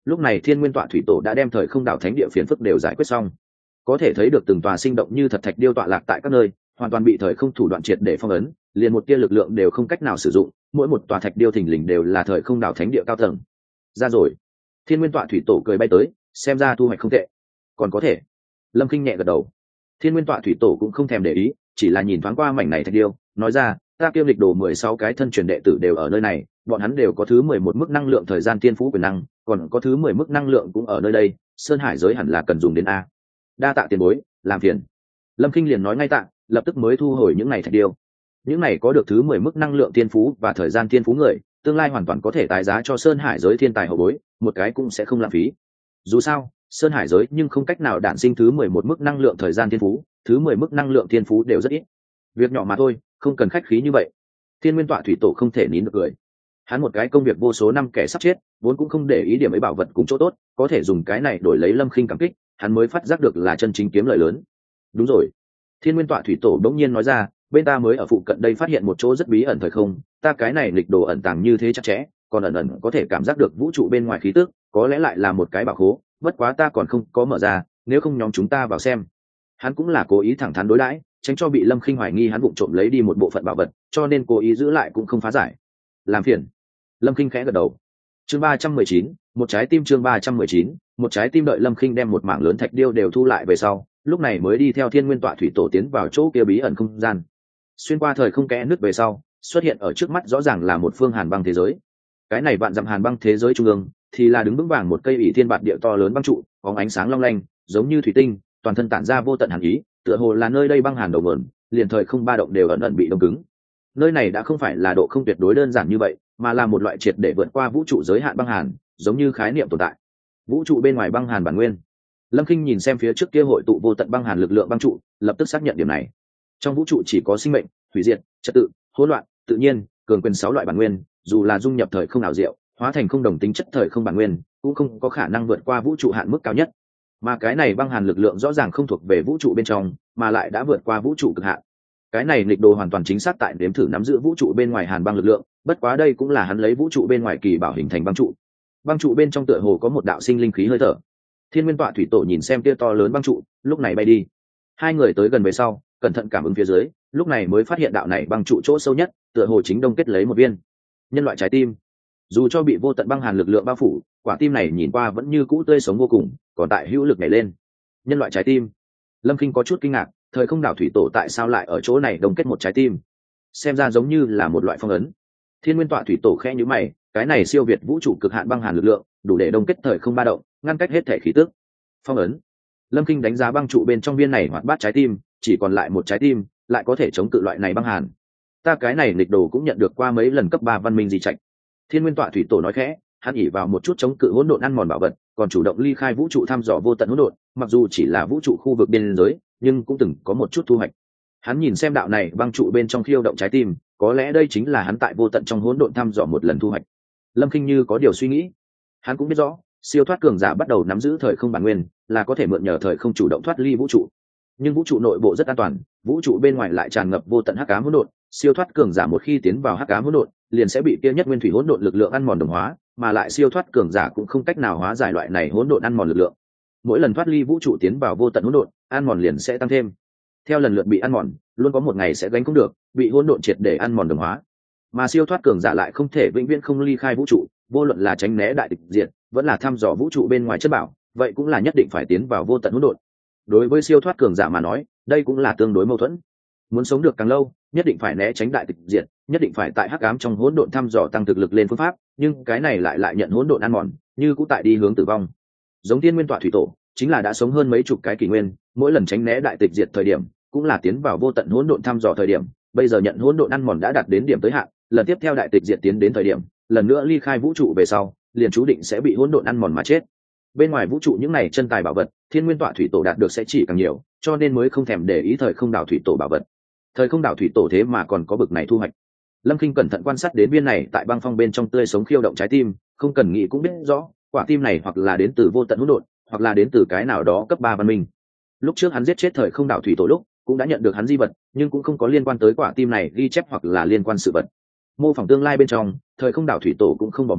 lúc này thiên nguyên tọa thủy tổ đã đem thời không đảo thánh địa phiền phức đều giải quyết xong, có thể thấy được từng tòa sinh động như thật thạch điêu tọa lạc tại các nơi, hoàn toàn bị thời không thủ đoạn triệt để phong ấn, liền một tia lực lượng đều không cách nào sử dụng, mỗi một tòa thạch điêu thình lình đều là thời không đảo thánh địa cao tầng. Ra rồi. Thiên nguyên tọa thủy tổ cười bay tới, xem ra thu hoạch không tệ. Còn có thể. Lâm Kinh nhẹ gật đầu. Thiên nguyên tọa thủy tổ cũng không thèm để ý, chỉ là nhìn thoáng qua mảnh này thạch điêu, nói ra, ta kiêm lịch đồ 16 cái thân truyền đệ tử đều ở nơi này, bọn hắn đều có thứ 11 mức năng lượng thời gian tiên phú quyền năng, còn có thứ 10 mức năng lượng cũng ở nơi đây, sơn hải giới hẳn là cần dùng đến a. Đa tạ tiền bối, làm phiền. Lâm Kinh liền nói ngay tạ, lập tức mới thu hồi những này thạch điêu. Những này có được thứ 10 mức năng lượng tiên phú và thời gian tiên phú người, tương lai hoàn toàn có thể tái giá cho sơn hải giới thiên tài hậu bối, một cái cũng sẽ không lãng phí. Dù sao, sơn hải giới nhưng không cách nào đản sinh thứ 11 mức năng lượng thời gian tiên phú, thứ 10 mức năng lượng tiên phú đều rất ít. Việc nhỏ mà thôi, không cần khách khí như vậy. Thiên nguyên tọa thủy tổ không thể nín được cười. Hắn một cái công việc vô số năm kẻ sắp chết, vốn cũng không để ý điểm ấy bảo vật cùng chỗ tốt, có thể dùng cái này đổi lấy Lâm Khinh cảm kích, hắn mới phát giác được là chân chính kiếm lợi lớn. Đúng rồi. Thiên nguyên tọa thủy tổ đống nhiên nói ra, bên ta mới ở phụ cận đây phát hiện một chỗ rất bí ẩn thời không, ta cái này lịch đồ ẩn tàng như thế chặt chẽ, còn ẩn ẩn có thể cảm giác được vũ trụ bên ngoài khí tức, có lẽ lại là một cái bảo khố, bất quá ta còn không có mở ra, nếu không nhóm chúng ta vào xem. Hắn cũng là cố ý thẳng thắn đối đãi, tránh cho bị Lâm Khinh hoài nghi hắn vụng trộm lấy đi một bộ phận bảo vật, cho nên cố ý giữ lại cũng không phá giải. Làm phiền. Lâm Khinh khẽ gật đầu. Chương 319, một trái tim. Chương 319, một trái tim. Đợi Lâm Khinh đem một mảng lớn thạch điêu đều thu lại về sau, lúc này mới đi theo thiên nguyên tọa thủy tổ tiến vào chỗ kia bí ẩn không gian. Xuyên qua thời không kẽ nứt về sau, xuất hiện ở trước mắt rõ ràng là một phương hàn băng thế giới. Cái này vạn dặm hàn băng thế giới trung ương thì là đứng vững vàng một cây ỷ thiên bạt địa to lớn băng trụ, có ánh sáng long lanh, giống như thủy tinh, toàn thân tản ra vô tận hàn ý, tựa hồ là nơi đây băng hàn đầu nguồn, liền thời không ba động đều ẩn ẩn bị đông cứng. Nơi này đã không phải là độ không tuyệt đối đơn giản như vậy, mà là một loại triệt để vượt qua vũ trụ giới hạn băng hàn, giống như khái niệm tồn tại. Vũ trụ bên ngoài băng hàn bản nguyên. Lâm Khinh nhìn xem phía trước kia hội tụ vô tận băng hàn lực lượng băng trụ, lập tức xác nhận điểm này. Trong vũ trụ chỉ có sinh mệnh, hủy diệt, trật tự, hỗn loạn, tự nhiên, cường quyền 6 loại bản nguyên, dù là dung nhập thời không ảo diệu, hóa thành không đồng tính chất thời không bản nguyên, cũng không có khả năng vượt qua vũ trụ hạn mức cao nhất. Mà cái này băng hàn lực lượng rõ ràng không thuộc về vũ trụ bên trong, mà lại đã vượt qua vũ trụ cực hạn. Cái này nghịch đồ hoàn toàn chính xác tại đếm thử nắm giữ vũ trụ bên ngoài hàn băng lực lượng, bất quá đây cũng là hắn lấy vũ trụ bên ngoài kỳ bảo hình thành băng trụ. Băng trụ bên trong tựa hồ có một đạo sinh linh khí hơi thở. Thiên nguyên tọa thủy tổ nhìn xem kia to lớn băng trụ, lúc này bay đi. Hai người tới gần về sau, cẩn thận cảm ứng phía dưới, lúc này mới phát hiện đạo này băng trụ chỗ sâu nhất, tựa hồ chính đông kết lấy một viên nhân loại trái tim. Dù cho bị vô tận băng hàn lực lượng bao phủ, quả tim này nhìn qua vẫn như cũ tươi sống vô cùng, còn tại hữu lực nhảy lên. Nhân loại trái tim. Lâm Khinh có chút kinh ngạc, thời không đảo thủy tổ tại sao lại ở chỗ này đông kết một trái tim? Xem ra giống như là một loại phong ấn. Thiên nguyên tọa thủy tổ khẽ nhíu mày, cái này siêu việt vũ trụ cực hạn băng hàn lực lượng, đủ để đông kết thời không ba động, ngăn cách hết thể khí tức. Phong ấn. Lâm Khinh đánh giá băng trụ bên trong viên này hoạt bát trái tim, chỉ còn lại một trái tim, lại có thể chống cự loại này băng hàn. Ta cái này lịch đồ cũng nhận được qua mấy lần cấp 3 văn minh di trạch. Thiên nguyên tọa thủy tổ nói khẽ, hắn ỉ vào một chút chống cự hỗn độn ăn mòn bảo vật, còn chủ động ly khai vũ trụ thăm dò vô tận hỗn độn, mặc dù chỉ là vũ trụ khu vực biên giới, nhưng cũng từng có một chút thu hoạch. Hắn nhìn xem đạo này băng trụ bên trong khiêu động trái tim, có lẽ đây chính là hắn tại vô tận trong hỗn độn thăm dò một lần thu hoạch. Lâm Khinh như có điều suy nghĩ, hắn cũng biết rõ, siêu thoát cường giả bắt đầu nắm giữ thời không bản nguyên, là có thể mượn nhờ thời không chủ động thoát ly vũ trụ. Nhưng vũ trụ nội bộ rất an toàn, vũ trụ bên ngoài lại tràn ngập vô tận hắc ám hỗn độn, siêu thoát cường giả một khi tiến vào hắc ám hỗn độn, liền sẽ bị kia nhất nguyên thủy hỗn độn lực lượng ăn mòn đồng hóa, mà lại siêu thoát cường giả cũng không cách nào hóa giải loại này hỗn độn ăn mòn lực lượng. Mỗi lần thoát ly vũ trụ tiến vào vô tận hỗn độn, ăn mòn liền sẽ tăng thêm. Theo lần lượt bị ăn mòn, luôn có một ngày sẽ gánh không được, bị hỗn độn triệt để ăn mòn đồng hóa. Mà siêu thoát cường giả lại không thể vĩnh viễn không ly khai vũ trụ, vô luận là tránh né đại tịch diệt, vẫn là thăm dò vũ trụ bên ngoài chất bảo, vậy cũng là nhất định phải tiến vào vô tận hỗn độn. Đối với siêu thoát cường giả mà nói, đây cũng là tương đối mâu thuẫn. Muốn sống được càng lâu, nhất định phải né tránh đại tịch diệt, nhất định phải tại hắc ám trong hỗn độn thăm dò tăng thực lực lên phương pháp, nhưng cái này lại nhận hỗn độn ăn mòn, như cũng tại đi hướng tử vong. Giống Thiên nguyên tọa thủy tổ, chính là đã sống hơn mấy chục cái kỷ nguyên, mỗi lần tránh né đại tịch diệt thời điểm, cũng là tiến vào vô tận hỗn độn thăm dò thời điểm, bây giờ nhận hỗn độn ăn mòn đã đạt đến điểm tới hạn, lần tiếp theo đại tịch diệt tiến đến thời điểm, lần nữa ly khai vũ trụ về sau, liền chú định sẽ bị hỗn độn ăn mòn mà chết. Bên ngoài vũ trụ những này chân tài bảo vật, Thiên nguyên tọa thủy tổ đạt được sẽ chỉ càng nhiều, cho nên mới không thèm để ý thời không đảo thủy tổ bảo vật. Thời không đảo thủy tổ thế mà còn có bực này thu hoạch. Lâm Khinh cẩn thận quan sát đến viên này tại băng phong bên trong tươi sống khiêu động trái tim, không cần nghĩ cũng biết rõ, quả tim này hoặc là đến từ vô tận hỗn độn, hoặc là đến từ cái nào đó cấp 3 văn minh. Lúc trước hắn giết chết thời không đảo thủy tổ lúc, cũng đã nhận được hắn di vật, nhưng cũng không có liên quan tới quả tim này ghi chép hoặc là liên quan sự vật. Mô phỏng tương lai bên trong, thời không đảo thủy tổ cũng không bỏ mình,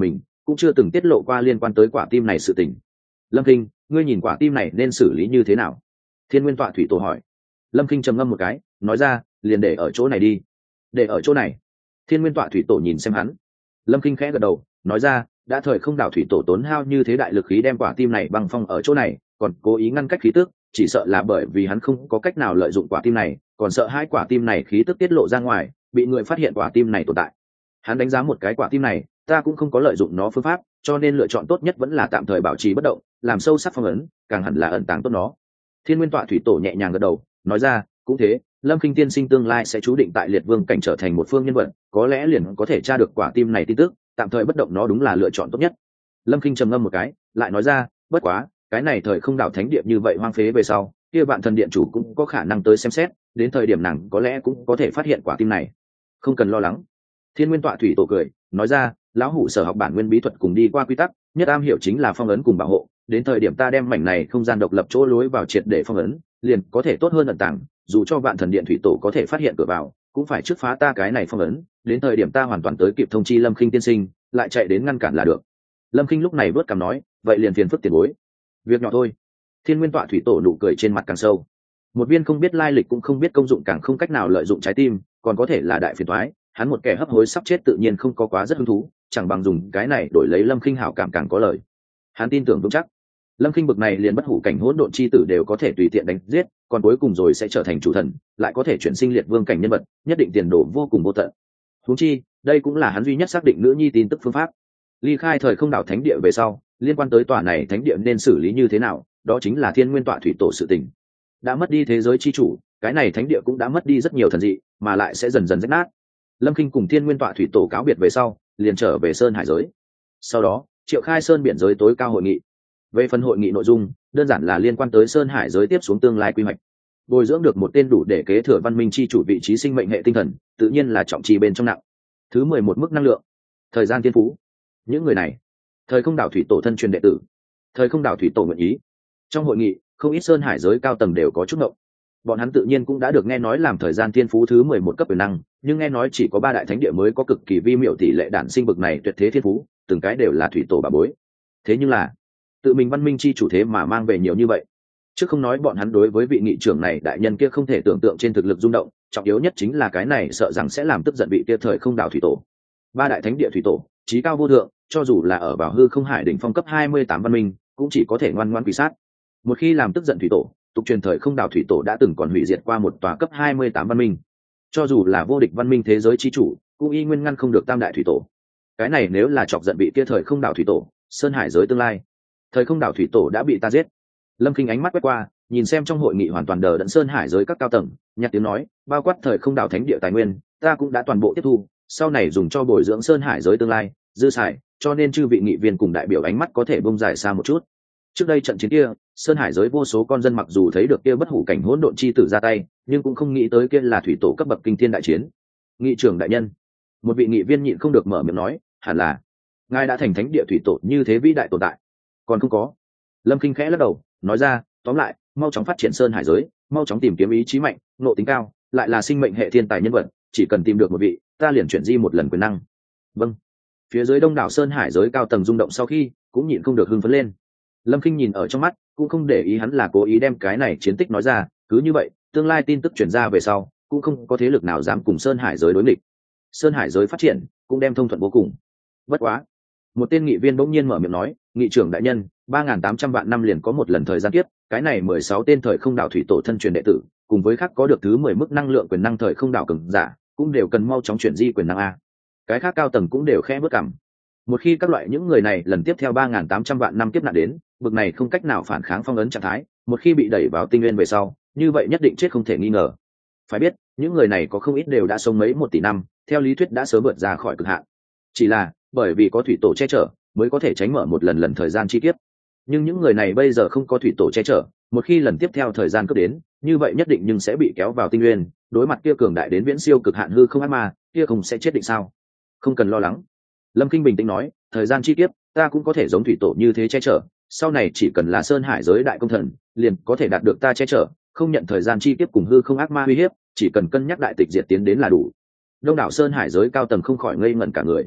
cũng chưa từng tiết lộ qua liên quan tới quả tim này sự tình. Lâm Kinh, ngươi nhìn quả tim này nên xử lý như thế nào? Thiên Nguyên Tọa Thủy Tổ hỏi. Lâm Kinh trầm ngâm một cái, nói ra, liền để ở chỗ này đi. Để ở chỗ này? Thiên Nguyên Tọa Thủy Tổ nhìn xem hắn. Lâm Kinh khẽ gật đầu, nói ra, đã thời không đảo thủy tổ tốn hao như thế đại lực khí đem quả tim này băng phong ở chỗ này, còn cố ý ngăn cách khí tức, chỉ sợ là bởi vì hắn không có cách nào lợi dụng quả tim này, còn sợ hai quả tim này khí tức tiết lộ ra ngoài, bị người phát hiện quả tim này tồn tại. Hắn đánh giá một cái quả tim này, ta cũng không có lợi dụng nó phương pháp, cho nên lựa chọn tốt nhất vẫn là tạm thời bảo trì bất động, làm sâu sắc phong ấn, càng hẳn là ẩn tàng tốt nó. Thiên Nguyên Tọa Thủy Tổ nhẹ nhàng gật đầu, nói ra, cũng thế, Lâm Kinh tiên sinh tương lai sẽ chú định tại Liệt Vương cảnh trở thành một phương nhân vật, có lẽ liền có thể tra được quả tim này tin tức, tạm thời bất động nó đúng là lựa chọn tốt nhất. Lâm Kinh trầm ngâm một cái, lại nói ra, bất quá, cái này thời không đảo thánh địa như vậy hoang phế về sau, kia Vạn Thần Điện chủ cũng có khả năng tới xem xét, đến thời điểm nàng có lẽ cũng có thể phát hiện quả tim này. Không cần lo lắng. Thiên Nguyên Tọa Thủy Tổ cười, nói ra, lão hủ sở học bản nguyên bí thuật cùng đi qua quy tắc, nhất am hiểu chính là phong ấn cùng bảo hộ, đến thời điểm ta đem mảnh này không gian độc lập chỗ lối vào triệt để phong ấn, liền có thể tốt hơn ẩn tàng, dù cho Vạn Thần Điện Thủy Tổ có thể phát hiện cửa vào, cũng phải trước phá ta cái này phong ấn, đến thời điểm ta hoàn toàn tới kịp thông chi Lâm Kinh tiên sinh, lại chạy đến ngăn cản là được. Lâm Kinh lúc này vớt cằm nói, vậy liền phiền phức tiền bối. Việc nhỏ thôi. Thiên Nguyên Tọa Thủy Tổ nụ cười trên mặt càng sâu. Một viên không biết lai lịch cũng không biết công dụng càng không cách nào lợi dụng trái tim, còn có thể là đại phiền toái, hắn một kẻ hấp hối sắp chết tự nhiên không có quá rất hứng thú, chẳng bằng dùng cái này đổi lấy Lâm Kinh hảo cảm càng có lợi. Hắn tin tưởng vững chắc, Lâm Kinh bực này liền bất hủ cảnh hỗn độn chi tử đều có thể tùy tiện đánh giết, còn cuối cùng rồi sẽ trở thành chủ thần, lại có thể chuyển sinh liệt vương cảnh nhân vật, nhất định tiền đồ vô cùng vô tận. Huống chi, đây cũng là hắn duy nhất xác định nữ nhi tin tức phương pháp. Ly khai thời không đảo thánh địa về sau, liên quan tới tòa này thánh địa nên xử lý như thế nào, đó chính là Thiên Nguyên Tọa Thủy Tổ sự tình. Đã mất đi thế giới chi chủ, cái này thánh địa cũng đã mất đi rất nhiều thần dị, mà lại sẽ dần dần rách nát. Lâm Kinh cùng Thiên Nguyên Tọa Thủy Tổ cáo biệt về sau, liền trở về Sơn Hải giới. Sau đó, triệu khai Sơn biển giới tối cao hội nghị. Về phần hội nghị nội dung, đơn giản là liên quan tới Sơn Hải giới tiếp xuống tương lai quy hoạch. Bồi dưỡng được một tên đủ để kế thừa văn minh chi chủ vị trí sinh mệnh hệ tinh thần, tự nhiên là trọng trì bên trong nặng. Thứ 11 mức năng lượng, thời gian thiên phú. Những người này, thời không đảo thủy tổ thân truyền đệ tử, thời không đảo thủy tổ nguyện ý. Trong hội nghị, không ít Sơn Hải giới cao tầng đều có chút ngộng. Bọn hắn tự nhiên cũng đã được nghe nói làm thời gian thiên phú thứ 11 cấp quyền năng, nhưng nghe nói chỉ có 3 đại thánh địa mới có cực kỳ vi miểu tỷ lệ đản sinh bực này tuyệt thế thiên phú, từng cái đều là thủy tổ bà bối. Thế nhưng là, tự mình văn minh chi chủ thế mà mang về nhiều như vậy. Chứ không nói bọn hắn đối với vị nghị trưởng này đại nhân kia không thể tưởng tượng trên thực lực rung động, trọng yếu nhất chính là cái này sợ rằng sẽ làm tức giận vị kia thời không đảo thủy tổ. 3 đại thánh địa thủy tổ, chí cao vô thượng, cho dù là ở vào hư không hải đỉnh phong cấp 28 văn minh, cũng chỉ có thể ngoan ngoãn quỳ sát. Một khi làm tức giận thủy tổ, tục truyền thời không đảo thủy tổ đã từng còn hủy diệt qua một tòa cấp 28 văn minh. Cho dù là vô địch văn minh thế giới chi chủ, cũng y nguyên ngăn không được tam đại thủy tổ. Cái này nếu là chọc giận vị kia thời không đảo thủy tổ, Sơn Hải giới tương lai, thời không đảo thủy tổ đã bị ta giết. Lâm Kinh ánh mắt quét qua, nhìn xem trong hội nghị hoàn toàn đờ đẫn Sơn Hải giới các cao tầng, nhạt tiếng nói, bao quát thời không đảo thánh địa tài nguyên, ta cũng đã toàn bộ tiếp thu, sau này dùng cho bồi dưỡng Sơn Hải giới tương lai, dư xài, cho nên chư vị nghị viên cùng đại biểu ánh mắt có thể bông dài xa một chút. Trước đây trận chiến kia, Sơn Hải giới vô số con dân mặc dù thấy được kia bất hủ cảnh hỗn độn chi tử ra tay, nhưng cũng không nghĩ tới kia là thủy tổ cấp bậc kinh thiên đại chiến. Nghị trưởng đại nhân, một vị nghị viên nhịn không được mở miệng nói, hẳn là ngài đã thành thánh địa thủy tổ như thế vĩ đại tồn tại. Còn không có. Lâm Kinh khẽ lắc đầu, nói ra, tóm lại, mau chóng phát triển Sơn Hải giới, mau chóng tìm kiếm ý chí mạnh, nộ tính cao, lại là sinh mệnh hệ thiên tài nhân vật, chỉ cần tìm được một vị, ta liền chuyển di một lần quyền năng. Vâng. Phía dưới đông đảo Sơn Hải giới cao tầng rung động sau khi, cũng nhịn không được hưng phấn lên. Lâm Kinh nhìn ở trong mắt, cũng không để ý hắn là cố ý đem cái này chiến tích nói ra, cứ như vậy, tương lai tin tức truyền ra về sau, cũng không có thế lực nào dám cùng Sơn Hải giới đối nghịch. Sơn Hải giới phát triển, cũng đem thông thuận vô cùng. Bất quá, một tên nghị viên bỗng nhiên mở miệng nói, nghị trưởng đại nhân, 3.800 vạn năm liền có một lần thời gian kiếp, cái này 16 tên thời không đảo thủy tổ thân truyền đệ tử, cùng với khác có được thứ 10 mức năng lượng quyền năng thời không đảo cường giả, cũng đều cần mau chóng chuyển di quyền năng a. Cái khác cao tầng cũng đều khẽ bước cằm. Một khi các loại những người này lần tiếp theo 3.800 vạn năm kiếp nạn đến, bực này không cách nào phản kháng phong ấn trạng thái, một khi bị đẩy vào tinh nguyên về sau, như vậy nhất định chết không thể nghi ngờ. Phải biết, những người này có không ít đều đã sống mấy 1 tỷ năm, theo lý thuyết đã sớm vượt ra khỏi cực hạn. Chỉ là, bởi vì có thủy tổ che chở, mới có thể tránh mở một lần thời gian chi kiếp. Nhưng những người này bây giờ không có thủy tổ che chở, một khi lần tiếp theo thời gian cấp đến, như vậy nhất định nhưng sẽ bị kéo vào tinh nguyên, đối mặt kia cường đại đến viễn siêu cực hạn hư không ác ma, kia không sẽ chết định sao? Không cần lo lắng. Lâm Kinh bình tĩnh nói, thời gian chi kiếp, ta cũng có thể giống thủy tổ như thế che chở, sau này chỉ cần là Sơn Hải giới đại công thần, liền có thể đạt được ta che chở, không nhận thời gian chi kiếp cùng hư không ác ma uy hiếp, chỉ cần cân nhắc đại tịch diệt tiến đến là đủ. Đông đảo Sơn Hải giới cao tầng không khỏi ngây ngẩn cả người.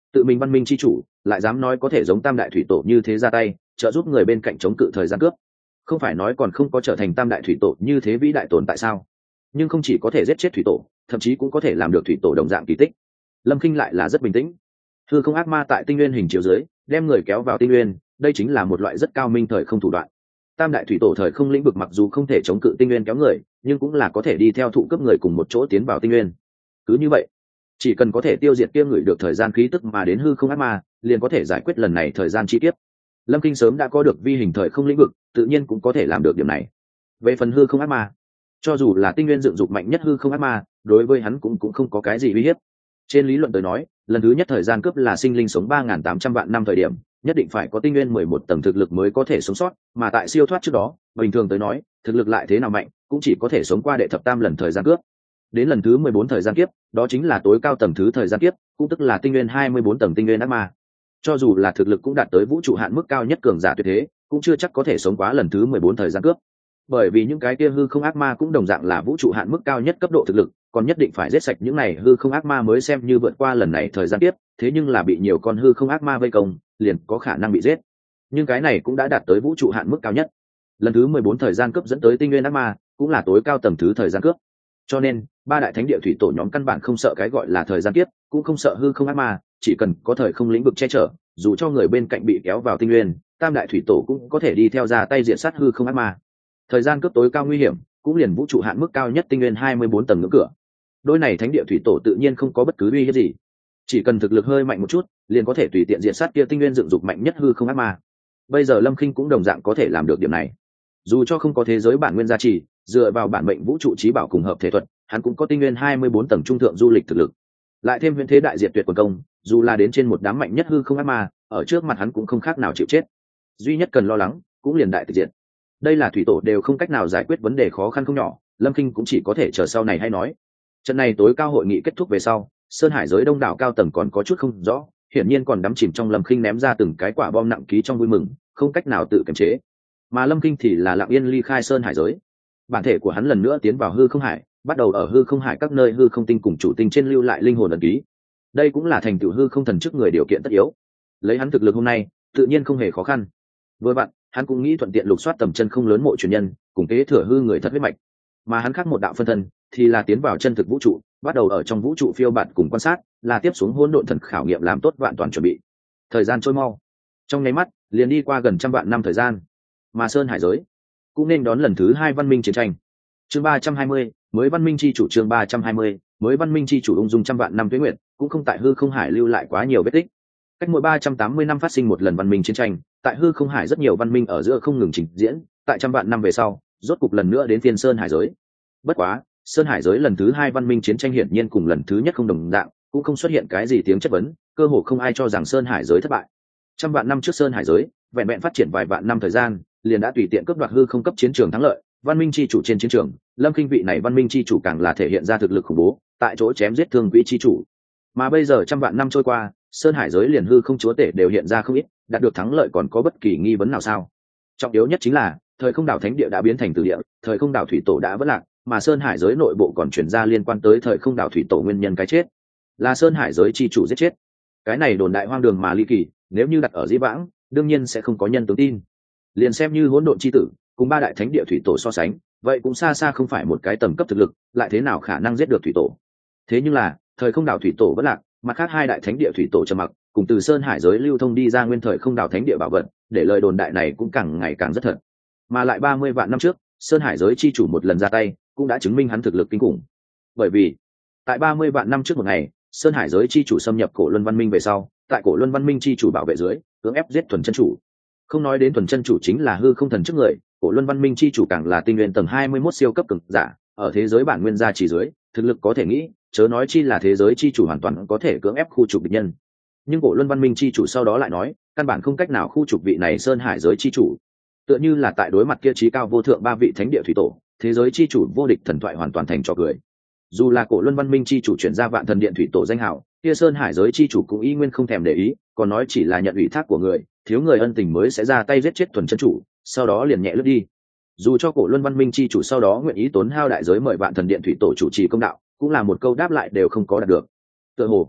tự mình văn minh chi chủ lại dám nói có thể giống tam đại thủy tổ như thế ra tay trợ giúp người bên cạnh chống cự thời gian cướp, không phải nói còn không có trở thành tam đại thủy tổ như thế vĩ đại tồn tại sao? Nhưng không chỉ có thể giết chết thủy tổ, thậm chí cũng có thể làm được thủy tổ đồng dạng kỳ tích. Lâm Kinh lại là rất bình tĩnh. Hư không ác ma tại tinh nguyên hình chiếu dưới đem người kéo vào tinh nguyên, đây chính là một loại rất cao minh thời không thủ đoạn. Tam đại thủy tổ thời không lĩnh vực mặc dù không thể chống cự tinh nguyên kéo người, nhưng cũng là có thể đi theo thụ cấp người cùng một chỗ tiến vào tinh nguyên. Cứ như vậy, chỉ cần có thể tiêu diệt kia người được thời gian khí tức mà đến hư không ác ma, liền có thể giải quyết lần này thời gian chi tiết. Lâm Kinh sớm đã có được vi hình thời không lĩnh vực, tự nhiên cũng có thể làm được điểm này. Về phần hư không ác ma, cho dù là tinh nguyên dựng dục mạnh nhất hư không ác ma, đối với hắn cũng không có cái gì uy hiếp. Trên lý luận tới nói, lần thứ nhất thời gian cướp là sinh linh sống 3.800 vạn năm thời điểm, nhất định phải có tinh nguyên 11 tầng thực lực mới có thể sống sót, mà tại siêu thoát trước đó, bình thường tới nói, thực lực lại thế nào mạnh, cũng chỉ có thể sống qua đệ thập tam lần thời gian cướp. Đến lần thứ 14 thời gian kiếp, đó chính là tối cao tầng thứ thời gian kiếp, cũng tức là tinh nguyên 24 tầng tinh nguyên ác ma. Cho dù là thực lực cũng đạt tới vũ trụ hạn mức cao nhất cường giả tuyệt thế, cũng chưa chắc có thể sống quá lần thứ 14 thời gian cướp. Bởi vì những cái kia hư không ác ma cũng đồng dạng là vũ trụ hạn mức cao nhất cấp độ thực lực, còn nhất định phải giết sạch những này hư không ác ma mới xem như vượt qua lần này thời gian kiếp, thế nhưng là bị nhiều con hư không ác ma vây công, liền có khả năng bị giết. Nhưng cái này cũng đã đạt tới vũ trụ hạn mức cao nhất. Lần thứ 14 thời gian cướp dẫn tới tinh nguyên ác ma, cũng là tối cao tầng thứ thời gian cướp. Cho nên, ba đại thánh địa thủy tổ nhóm căn bản không sợ cái gọi là thời gian kiếp, cũng không sợ hư không ác ma, chỉ cần có thời không lĩnh vực che chở, dù cho người bên cạnh bị kéo vào tinh nguyên, tam đại thủy tổ cũng có thể đi theo ra tay diện sát hư không ác ma. Thời gian cướp tối cao nguy hiểm, cũng liền vũ trụ hạn mức cao nhất tinh nguyên 24 tầng ngưỡng cửa. Đôi này thánh địa thủy tổ tự nhiên không có bất cứ uy hiếp gì, chỉ cần thực lực hơi mạnh một chút, liền có thể tùy tiện diện sát kia tinh nguyên dựng dục mạnh nhất hư không ác ma. Bây giờ Lâm Khinh cũng đồng dạng có thể làm được điểm này. Dù cho không có thế giới bản nguyên gia trì, dựa vào bản mệnh vũ trụ trí bảo cùng hợp thể thuật, hắn cũng có tinh nguyên 24 tầng trung thượng du lịch thực lực. Lại thêm huyền thế đại diệt tuyệt quần công, dù là đến trên một đám mạnh nhất hư không ác ma, ở trước mặt hắn cũng không khác nào chịu chết. Duy nhất cần lo lắng, cũng liền đại tịch diệt. Đây là thủy tổ đều không cách nào giải quyết vấn đề khó khăn không nhỏ, Lâm Kinh cũng chỉ có thể chờ sau này hay nói. Trận này tối cao hội nghị kết thúc về sau, Sơn Hải giới đông đảo cao tầng còn có chút không rõ, hiển nhiên còn đắm chìm trong Lâm Kinh ném ra từng cái quả bom nặng ký trong vui mừng, không cách nào tự kiềm chế. Mà Lâm Kinh thì là lặng yên ly khai Sơn Hải giới. Bản thể của hắn lần nữa tiến vào hư không hải, bắt đầu ở hư không hải các nơi hư không tinh cùng chủ tinh trên lưu lại linh hồn ấn ký. Đây cũng là thành tựu hư không thần chức người điều kiện tất yếu. Lấy hắn thực lực hôm nay, tự nhiên không hề khó khăn. Vừa vặn, hắn cũng nghĩ thuận tiện lục soát tầm chân không lớn mộ truyền nhân, cùng kế thừa hư người thật huyết mạch. Mà hắn khác một đạo phân thân, thì là tiến vào chân thực vũ trụ, bắt đầu ở trong vũ trụ phiêu bạt cùng quan sát, là tiếp xuống hỗn độn thần khảo nghiệm làm tốt vạn toàn chuẩn bị. Thời gian trôi mau, trong nháy mắt liền đi qua gần 100 vạn năm thời gian, mà Sơn Hải giới cũng nên đón lần thứ 2 văn minh chiến tranh. Chương 320, mới văn minh chi chủ. Chương 320, mới văn minh chi chủ. Ung dung 100 vạn năm tuế nguyệt, cũng không tại hư không hải lưu lại quá nhiều vết tích. Cách mỗi 380 năm phát sinh một lần văn minh chiến tranh, tại hư không hải rất nhiều văn minh ở giữa không ngừng trình diễn, tại 100 vạn năm về sau, rốt cục lần nữa đến phiên Sơn Hải giới. Bất quá, Sơn Hải giới lần thứ 2 văn minh chiến tranh hiển nhiên cùng lần thứ nhất không đồng dạng, cũng không xuất hiện cái gì tiếng chất vấn, cơ hồ không ai cho rằng Sơn Hải giới thất bại. 100 vạn năm trước Sơn Hải giới, vẹn vẹn phát triển vài vạn năm thời gian, liền đã tùy tiện cướp đoạt hư không cấp chiến trường thắng lợi, văn minh chi chủ trên chiến trường, Lâm Kinh vị này văn minh chi chủ càng là thể hiện ra thực lực khủng bố, tại chỗ chém giết thương quỹ chi chủ. Mà bây giờ 100 vạn năm trôi qua, Sơn Hải giới liền hư không chúa tể đều hiện ra không ít, đạt được thắng lợi còn có bất kỳ nghi vấn nào sao? Trọng yếu nhất chính là, thời không đảo thánh địa đã biến thành tử địa, thời không đảo thủy tổ đã vỡ lạc, mà Sơn Hải giới nội bộ còn truyền ra liên quan tới thời không đảo thủy tổ nguyên nhân cái chết, là Sơn Hải giới chi chủ giết chết. Cái này đồn đại hoang đường mà ly kỳ, nếu như đặt ở dĩ vãng, đương nhiên sẽ không có nhân tướng tin. Liền xem như hỗn độn chi tử, cùng ba đại thánh địa thủy tổ so sánh, vậy cũng xa xa không phải một cái tầm cấp thực lực, lại thế nào khả năng giết được thủy tổ. Thế nhưng là, thời không đảo thủy tổ vẫn lạc, mặt khác hai đại thánh địa thủy tổ trầm mặc, cùng từ Sơn Hải giới lưu thông đi ra nguyên thời không đảo thánh địa bảo vật, để lời đồn đại này cũng càng ngày càng rất thật. Mà lại 30 vạn năm trước, Sơn Hải giới chi chủ một lần ra tay, cũng đã chứng minh hắn thực lực kinh khủng. Bởi vì, tại 30 vạn năm trước một ngày, Sơn Hải giới chi chủ xâm nhập Cổ Luân văn minh về sau, tại Cổ Luân văn minh chi chủ bảo vệ dưới, cưỡng ép giết thuần chân chủ. Không nói đến thuần chân chủ chính là hư không thần trước người, Cổ Luân văn minh chi chủ càng là tinh nguyên tầng 21 siêu cấp cường giả, ở thế giới bản nguyên gia chỉ dưới, thực lực có thể nghĩ, chớ nói chi là thế giới chi chủ hoàn toàn có thể cưỡng ép khu trục địch nhân. Nhưng Cổ Luân văn minh chi chủ sau đó lại nói, căn bản không cách nào khu trục vị này Sơn Hải giới chi chủ. Tựa như là tại đối mặt kia chí cao vô thượng ba vị thánh địa thủy tổ, thế giới chi chủ vô địch thần thoại hoàn toàn thành trò cười. Dù là Cổ Luân văn minh chi chủ chuyển ra Vạn Thần Điện thủy tổ danh hào, kia Sơn Hải giới chi chủ cũng y nguyên không thèm để ý, còn nói chỉ là nhận ủy thác của người, thiếu người ân tình mới sẽ ra tay giết chết thuần chân chủ, sau đó liền nhẹ lướt đi. Dù cho Cổ Luân văn minh chi chủ sau đó nguyện ý tốn hao đại giới mời Vạn Thần Điện thủy tổ chủ trì công đạo, cũng là một câu đáp lại đều không có đạt được. Tựa hồ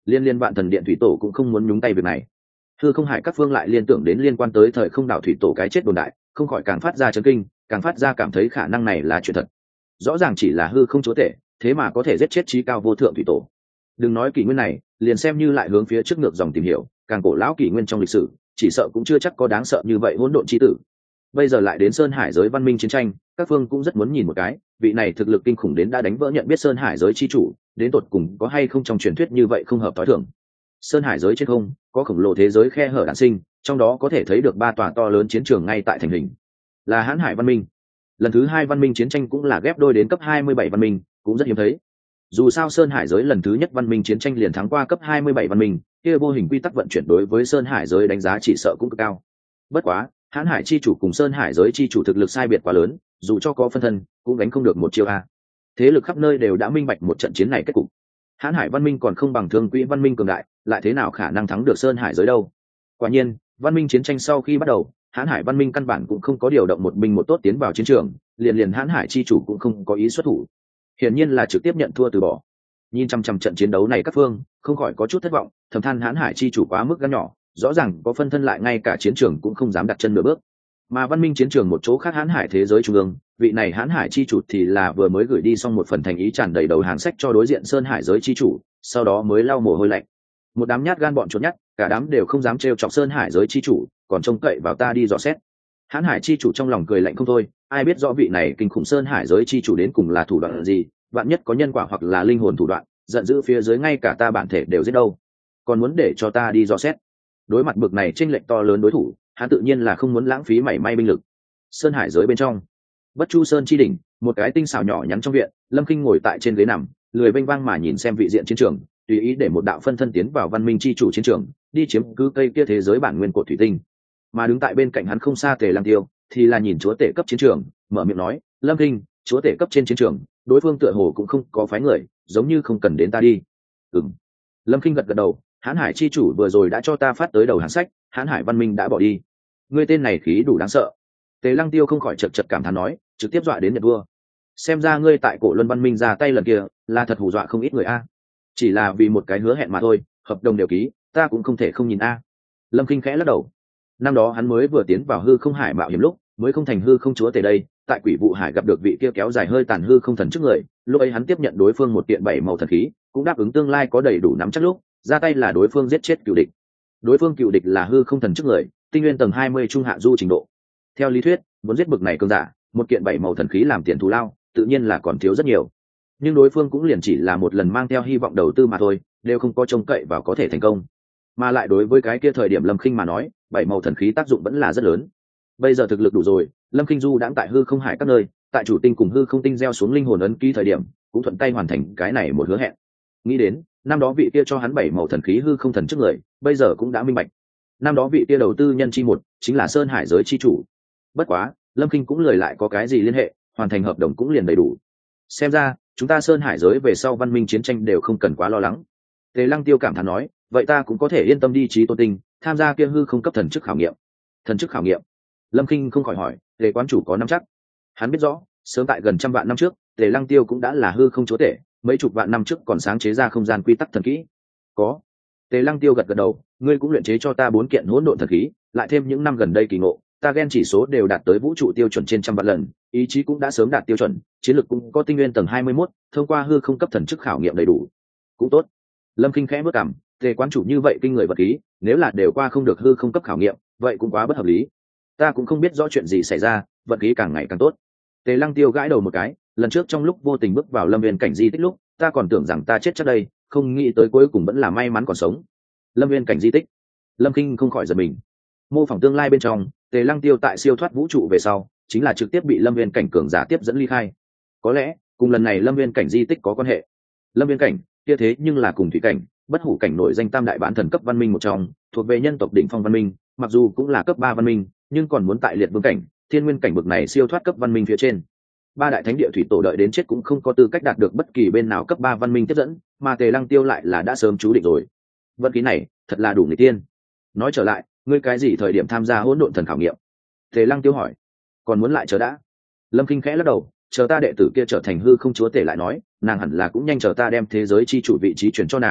liên vạn thần điện thủy tổ cũng không muốn nhúng tay việc này. Hư không hải các phương lại liên tưởng đến liên quan tới thời không đảo thủy tổ cái chết đồn đại, không khỏi càng phát ra chấn kinh, càng phát ra cảm thấy khả năng này là chuyện thật. Rõ ràng chỉ là hư không chúa tể, thế mà có thể giết chết trí cao vô thượng thủy tổ. Đừng nói kỷ nguyên này, liền xem như lại hướng phía trước ngược dòng tìm hiểu, càng cổ lão kỷ nguyên trong lịch sử, chỉ sợ cũng chưa chắc có đáng sợ như vậy hỗn độn chi tử. Bây giờ lại đến sơn hải giới văn minh chiến tranh, các phương cũng rất muốn nhìn một cái, vị này thực lực kinh khủng đến đã đánh vỡ nhận biết sơn hải giới chi chủ, đến tột cùng có hay không trong truyền thuyết như vậy không hợp tối thường. Sơn hải giới trên không có khổng lồ thế giới khe hở đản sinh, trong đó có thể thấy được 3 tòa to lớn chiến trường ngay tại thành hình, là Hán Hải văn minh. Lần thứ 2 văn minh chiến tranh cũng là ghép đôi đến cấp 27 văn minh, cũng rất hiếm thấy. Dù sao Sơn Hải giới lần thứ nhất văn minh chiến tranh liền thắng qua cấp 27 văn minh, kia vô hình quy tắc vận chuyển đối với Sơn Hải giới đánh giá chỉ sợ cũng cực cao. Bất quá, Hán Hải chi chủ cùng Sơn Hải giới chi chủ thực lực sai biệt quá lớn, dù cho có phân thân, cũng đánh không được một chiêu a. Thế lực khắp nơi đều đã minh bạch một trận chiến này kết cục. Hán Hải văn minh còn không bằng Thương Quỹ văn minh cường đại, lại thế nào khả năng thắng được Sơn Hải giới đâu. Quả nhiên, văn minh chiến tranh sau khi bắt đầu, Hán Hải văn minh căn bản cũng không có điều động một binh một tốt tiến vào chiến trường, liền Hán Hải chi chủ cũng không có ý xuất thủ. Hiển nhiên là trực tiếp nhận thua từ bỏ. Nhìn chăm chăm trận chiến đấu này các phương, không khỏi có chút thất vọng, thầm than Hán Hải chi chủ quá mức gan nhỏ, rõ ràng có phân thân lại ngay cả chiến trường cũng không dám đặt chân nửa bước. Mà văn minh chiến trường một chỗ khác Hán Hải thế giới trung ương, vị này Hán Hải chi chủ thì là vừa mới gửi đi xong một phần thành ý tràn đầy đầu hàng sách cho đối diện Sơn Hải giới chi chủ, sau đó mới lau mồ hôi lạnh. Một đám nhát gan bọn chuột nhắt, cả đám đều không dám trêu chọc Sơn Hải giới chi chủ, còn trông cậy vào ta đi dò xét. Hán Hải chi chủ trong lòng cười lạnh không thôi, ai biết rõ vị này kinh khủng Sơn Hải giới chi chủ đến cùng là thủ đoạn gì, vạn nhất có nhân quả hoặc là linh hồn thủ đoạn, giận dữ phía dưới ngay cả ta bản thể đều giết đâu, còn muốn để cho ta đi dò xét. Đối mặt bực này chênh lệch to lớn đối thủ, hắn tự nhiên là không muốn lãng phí mảy may binh lực. Sơn Hải giới bên trong, Bất Chu Sơn chi đỉnh, một cái tinh xảo nhỏ nhắn trong viện, Lâm Kinh ngồi tại trên ghế nằm, lười vênh vang mà nhìn xem vị diện chiến trường, tùy ý để một đạo phân thân tiến vào văn minh chi chủ chiến trường, đi chiếm cứ cây kia thế giới bản nguyên cột thủy tinh. Mà đứng tại bên cạnh hắn không xa Tề Lăng Tiêu, thì là nhìn chúa tể cấp chiến trường, mở miệng nói, Lâm Kinh, chúa tể cấp trên chiến trường, đối phương tựa hồ cũng không có phái người, giống như không cần đến ta đi. Ừm. Lâm Kinh gật gật đầu, Hán Hải chi chủ vừa rồi đã cho ta phát tới đầu hàng sách, Hán Hải văn minh đã bỏ đi. Ngươi tên này khí đủ đáng sợ. Tề Lăng Tiêu không khỏi chật chật cảm thán nói, trực tiếp dọa đến nhận vua. Xem ra ngươi tại cổ luân văn minh ra tay lần kia, là thật hù dọa không ít người a. Chỉ là vì một cái hứa hẹn mà thôi, hợp đồng đều ký, ta cũng không thể không nhìn a. Lâm Kinh khẽ lắc đầu. Năm đó hắn mới vừa tiến vào hư không hải mạo hiểm lúc, mới không thành hư không chúa tề đây, tại Quỷ Vụ Hải gặp được vị kia kéo dài hơi tàn hư không thần trước người, lúc ấy hắn tiếp nhận đối phương một kiện 7 màu thần khí, cũng đáp ứng tương lai có đầy đủ nắm chắc lúc, ra tay là đối phương giết chết cựu địch. Đối phương cựu địch là hư không thần trước người, tinh nguyên tầng 20 trung hạ du trình độ. Theo lý thuyết, muốn giết bực này cường giả, một kiện 7 màu thần khí làm tiền thù lao, tự nhiên là còn thiếu rất nhiều. Nhưng đối phương cũng liền chỉ là một lần mang theo hy vọng đầu tư mà thôi, đều không có trông cậy vào có thể thành công. Mà lại đối với cái kia thời điểm Lâm Khinh mà nói, 7 màu thần khí tác dụng vẫn là rất lớn. Bây giờ thực lực đủ rồi, Lâm Khinh du đãng tại hư không hải các nơi, tại chủ tinh cùng hư không tinh gieo xuống linh hồn ấn ký thời điểm, cũng thuận tay hoàn thành cái này một hứa hẹn. Nghĩ đến, năm đó vị kia cho hắn 7 màu thần khí hư không thần trước người, bây giờ cũng đã minh bạch. Năm đó vị kia đầu tư nhân chi một, chính là Sơn Hải giới chi chủ. Bất quá, Lâm Khinh cũng lời lại có cái gì liên hệ, hoàn thành hợp đồng cũng liền đầy đủ. Xem ra, chúng ta Sơn Hải giới về sau văn minh chiến tranh đều không cần quá lo lắng. Tề Lăng Tiêu cảm thán nói, vậy ta cũng có thể yên tâm đi trí tôn tinh, tham gia kia hư không cấp thần chức khảo nghiệm. Thần chức khảo nghiệm? Lâm Khinh không khỏi hỏi, Tề quán chủ có nắm chắc? Hắn biết rõ, sớm tại gần trăm vạn năm trước, Tề Lăng Tiêu cũng đã là hư không chúa tể, mấy chục vạn năm trước còn sáng chế ra không gian quy tắc thần kỹ. Có. Tề Lăng Tiêu gật gật đầu, ngươi cũng luyện chế cho ta 4 kiện hỗn độn thần khí, lại thêm những năm gần đây kỳ ngộ, ta gen chỉ số đều đạt tới vũ trụ tiêu chuẩn trên trăm vạn lần, ý chí cũng đã sớm đạt tiêu chuẩn, chiến lược cũng có tinh nguyên tầng 21, thông qua hư không cấp thần chức khảo nghiệm đầy đủ. Cũng tốt. Lâm Khinh khẽ bước cằm, Tề quán chủ như vậy kinh người vật khí, nếu là đều qua không được hư không cấp khảo nghiệm, vậy cũng quá bất hợp lý. Ta cũng không biết rõ chuyện gì xảy ra, vật khí càng ngày càng tốt. Tề Lăng Tiêu gãi đầu một cái, lần trước trong lúc vô tình bước vào Lâm Viên cảnh di tích lúc, ta còn tưởng rằng ta chết chắc đây, không nghĩ tới cuối cùng vẫn là may mắn còn sống. Lâm Viên cảnh di tích. Lâm Khinh không khỏi giật mình. Mô phỏng tương lai bên trong, Tề Lăng Tiêu tại siêu thoát vũ trụ về sau, chính là trực tiếp bị Lâm Viên cảnh cường giả tiếp dẫn ly khai. Có lẽ, cùng lần này Lâm Viên cảnh di tích có quan hệ. Lâm Viên cảnh, kia thế nhưng là cùng thủy cảnh, bất hủ cảnh nổi danh tam đại bán thần cấp văn minh một trong, thuộc về nhân tộc đỉnh phong văn minh, mặc dù cũng là cấp 3 văn minh, nhưng còn muốn tại liệt vương cảnh, thiên nguyên cảnh bậc này siêu thoát cấp văn minh phía trên. 3 đại thánh địa thủy tổ đợi đến chết cũng không có tư cách đạt được bất kỳ bên nào cấp 3 văn minh tiếp dẫn, mà Tề Lăng Tiêu lại là đã sớm chú định rồi. Vận khí này, thật là đủ người tiên. Nói trở lại, ngươi cái gì thời điểm tham gia hỗn độn thần khảo nghiệm? Tề Lăng Tiêu hỏi. Còn muốn lại chờ đã? Lâm Kinh khẽ lắc đầu, chờ ta đệ tử kia trở thành hư không chúa tể lại nói, nàng hẳn là cũng nhanh chờ ta đem thế giới chi chủ vị trí chuyển cho nàng,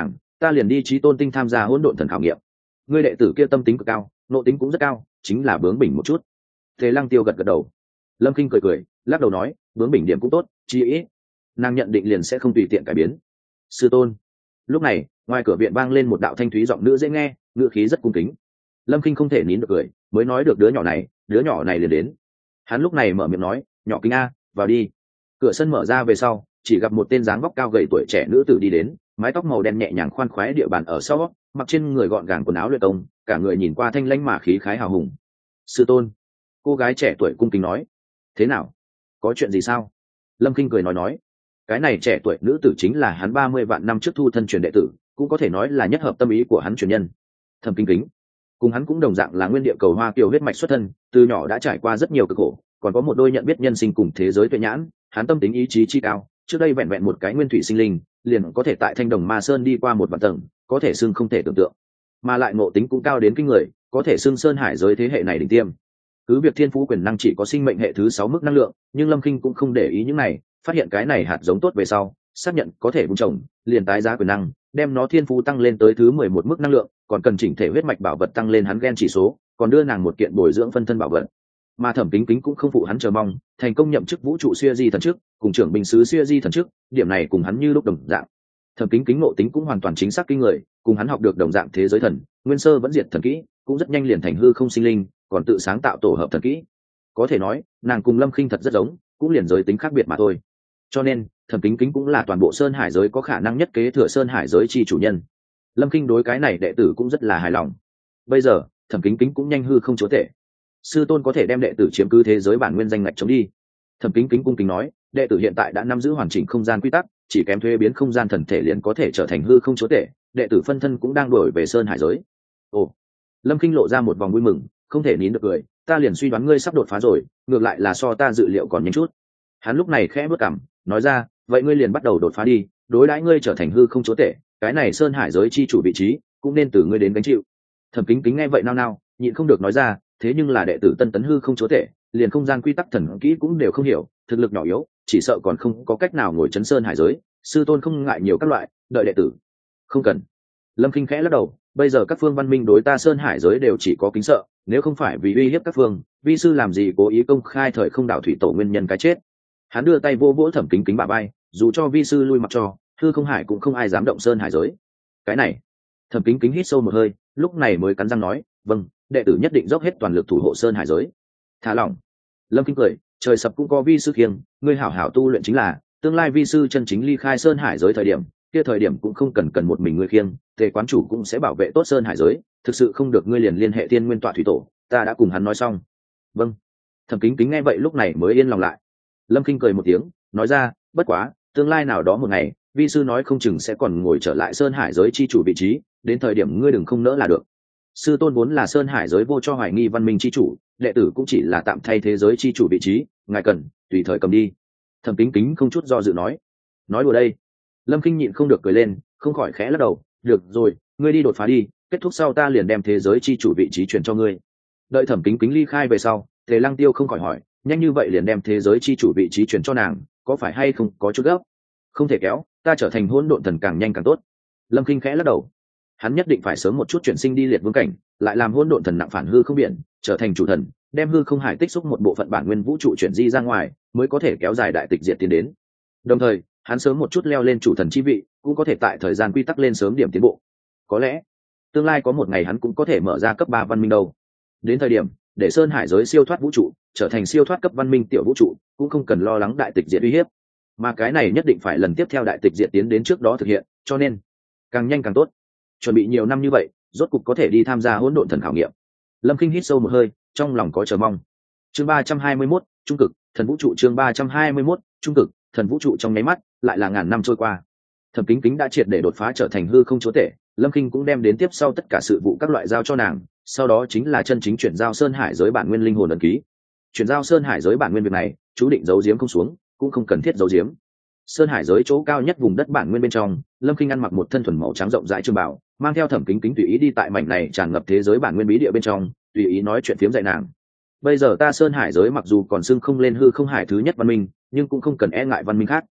ta liền đi trí tôn tinh tham gia hỗn độn thần khảo nghiệm. Ngươi đệ tử kia tâm tính cực cao, nộ tính cũng rất cao, chính là bướng bỉnh một chút. Tề Lăng Tiêu gật gật đầu. Lâm Kinh cười cười lắc đầu nói, bướng bỉnh điểm cũng tốt, chi ý nàng nhận định liền sẽ không tùy tiện cải biến. Sư tôn. Lúc này ngoài cửa viện vang lên một đạo thanh thúy giọng nữ dễ nghe, ngữ khí rất cung kính. Lâm Kinh không thể nín được cười, mới nói được đứa nhỏ này liền đến. Hắn lúc này mở miệng nói, nhỏ Kinh a, vào đi. Cửa sân mở ra về sau, chỉ gặp một tên dáng vóc cao gầy tuổi trẻ nữ tử đi đến, mái tóc màu đen nhẹ nhàng khoan khoái địa bàn ở sau, mặc trên người gọn gàng quần áo luyện công, cả người nhìn qua thanh lãnh mà khí khái hào hùng. Sư tôn. Cô gái trẻ tuổi cung kính nói. Thế nào, có chuyện gì sao? Lâm Kinh cười nói, cái này trẻ tuổi nữ tử chính là hắn 30 vạn năm trước thu thân truyền đệ tử, cũng có thể nói là nhất hợp tâm ý của hắn truyền nhân. Thẩm Kính Kính cùng hắn cũng đồng dạng là nguyên địa cầu hoa kiều huyết mạch xuất thân, từ nhỏ đã trải qua rất nhiều cực khổ, còn có một đôi nhận biết nhân sinh cùng thế giới tuệ nhãn. Hắn tâm tính ý chí chi cao, trước đây vẹn vẹn một cái nguyên thủy sinh linh liền có thể tại Thanh Đồng Ma Sơn đi qua một vạn tầng, có thể xưng không thể tưởng tượng, mà lại ngộ tính cũng cao đến kinh người, có thể xưng sơn hải giới thế hệ này đỉnh tiêm. Cứ việc thiên phú quyền năng chỉ có sinh mệnh hệ thứ 6 mức năng lượng, nhưng Lâm Kinh cũng không để ý những này, phát hiện cái này hạt giống tốt về sau, xác nhận có thể bùng trồng, liền tái giá quyền năng, đem nó thiên phú tăng lên tới thứ 11 mức năng lượng, còn cần chỉnh thể huyết mạch bảo vật tăng lên hắn gen chỉ số, còn đưa nàng một kiện bồi dưỡng phân thân bảo vật. Mà Thẩm Kính Kính cũng không phụ hắn chờ mong, thành công nhậm chức vũ trụ siêu di thần chức, cùng trưởng binh sứ siêu di thần chức, điểm này cùng hắn như lúc đồng dạng. Thẩm Kính Kính ngộ tính cũng hoàn toàn chính xác kinh người, cùng hắn học được đồng dạng thế giới thần, nguyên sơ vẫn diệt thần kỹ, cũng rất nhanh liền thành hư không sinh linh, còn tự sáng tạo tổ hợp thần kỹ. Có thể nói, nàng cùng Lâm Khinh thật rất giống, cũng liền giới tính khác biệt mà thôi. Cho nên, Thẩm Kính Kính cũng là toàn bộ sơn hải giới có khả năng nhất kế thừa sơn hải giới chi chủ nhân. Lâm Khinh đối cái này đệ tử cũng rất là hài lòng. Bây giờ, Thẩm Kính Kính cũng nhanh hư không chúa tể. Sư tôn có thể đem đệ tử chiếm cứ thế giới bản nguyên danh ngạch chống đi. Thẩm Kính Kính cung kính nói, đệ tử hiện tại đã nắm giữ hoàn chỉnh không gian quy tắc, chỉ kém thuế biến không gian thần thể liền có thể trở thành hư không chúa tể, đệ tử phân thân cũng đang đổi về sơn hải giới. Ồ. Lâm Kinh lộ ra một vòng vui mừng, không thể nín được cười, ta liền suy đoán ngươi sắp đột phá rồi, ngược lại là so ta dự liệu còn nhanh chút. Hắn lúc này khẽ bước cằm, nói ra, vậy ngươi liền bắt đầu đột phá đi, đối đãi ngươi trở thành hư không chúa tể, cái này sơn hải giới chi chủ vị trí cũng nên từ ngươi đến gánh chịu. Thẩm Kính Kính nghe vậy nao nao, nhịn không được nói ra, thế nhưng là đệ tử tân tấn hư không chúa tể, liền không gian quy tắc thần kỹ cũng đều không hiểu, thực lực nhỏ yếu, chỉ sợ còn không có cách nào ngồi chấn sơn hải giới, sư tôn không ngại nhiều các loại, đợi đệ tử. Không cần. Lâm Kinh khẽ lắc đầu, bây giờ các phương văn minh đối ta sơn hải giới đều chỉ có kính sợ, nếu không phải vì uy hiếp các phương, vi sư làm gì cố ý công khai thời không đảo thủy tổ nguyên nhân cái chết. Hắn đưa tay vô vỗ Thẩm Kính Kính bả vai, dù cho vi sư lui mặc cho, hư không hải cũng không ai dám động sơn hải giới. Cái này. Thẩm Kính Kính hít sâu một hơi, lúc này mới cắn răng nói, vâng, đệ tử nhất định dốc hết toàn lực thủ hộ sơn hải giới. Thả lỏng. Lâm Kinh cười, trời sập cũng có vi sư khiêng, ngươi hảo hảo tu luyện chính là, tương lai vi sư chân chính ly khai sơn hải giới thời điểm, kia thời điểm cũng không cần một mình ngươi khiêng, Tề quán chủ cũng sẽ bảo vệ tốt sơn hải giới, thực sự không được ngươi liền liên hệ Thiên Nguyên Tọa thủy tổ, ta đã cùng hắn nói xong. Vâng. Thẩm Kính Kính nghe vậy lúc này mới yên lòng lại. Lâm Kinh cười một tiếng, nói ra, bất quá, tương lai nào đó một ngày, vi sư nói không chừng sẽ còn ngồi trở lại sơn hải giới chi chủ vị trí, đến thời điểm ngươi đừng không nỡ là được. Sư tôn vốn là sơn hải giới vô cho hoài nghi văn minh chi chủ, đệ tử cũng chỉ là tạm thay thế giới chi chủ vị trí, ngài cần tùy thời cầm đi. Thẩm Kính Kính không chút do dự nói đùa đây. Lâm Kinh nhịn không được cười lên, không khỏi khẽ lắc đầu, được rồi, ngươi đi đột phá đi, kết thúc sau ta liền đem thế giới chi chủ vị trí chuyển cho ngươi. Đợi Thẩm Kính Kính ly khai về sau, Tề Lăng Tiêu không khỏi hỏi, nhanh như vậy liền đem thế giới chi chủ vị trí chuyển cho nàng, có phải hay không có chút gấp? Không thể kéo, ta trở thành hỗn độn thần càng nhanh càng tốt. Lâm Kinh khẽ lắc đầu. Hắn nhất định phải sớm một chút chuyển sinh đi liệt vương cảnh, lại làm hỗn độn thần nặng phản hư không biển, trở thành chủ thần, đem hư không hải tích xúc một bộ phận bản nguyên vũ trụ chuyển di ra ngoài, mới có thể kéo dài đại tịch diệt tiến đến. Đồng thời, hắn sớm một chút leo lên chủ thần chi vị, cũng có thể tại thời gian quy tắc lên sớm điểm tiến bộ. Có lẽ, tương lai có một ngày hắn cũng có thể mở ra cấp 3 văn minh đâu. Đến thời điểm, để sơn hải giới siêu thoát vũ trụ, trở thành siêu thoát cấp văn minh tiểu vũ trụ, cũng không cần lo lắng đại tịch diệt uy hiếp. Mà cái này nhất định phải lần tiếp theo đại tịch diệt tiến đến trước đó thực hiện, cho nên càng nhanh càng tốt. Chuẩn bị nhiều năm như vậy, rốt cục có thể đi tham gia hỗn độn thần khảo nghiệm. Lâm Kinh hít sâu một hơi, trong lòng có chờ mong. Chương 321, trung cực, thần vũ trụ. Chương 321, trung cực, thần vũ trụ. Trong nháy mắt, lại là ngàn năm trôi qua. Thẩm Kính Kính đã triệt để đột phá trở thành hư không chúa tể, Lâm Kinh cũng đem đến tiếp sau tất cả sự vụ các loại giao cho nàng, sau đó chính là chân chính chuyển giao sơn hải giới bản nguyên linh hồn ấn ký. Chuyển giao sơn hải giới bản nguyên việc này, chú định giấu giếm không xuống, cũng không cần thiết giấu giếm. Sơn hải giới chỗ cao nhất vùng đất bản nguyên bên trong, Lâm Kinh ăn mặc một thân thuần màu trắng rộng rãi trường bào, mang theo Thẩm Kính Kính tùy ý đi tại mảnh này tràn ngập thế giới bản nguyên bí địa bên trong, tùy ý nói chuyện phiếm dạy nàng. Bây giờ ta sơn hải giới mặc dù còn xưng không lên hư không hải thứ nhất văn minh, nhưng cũng không cần e ngại văn minh khác.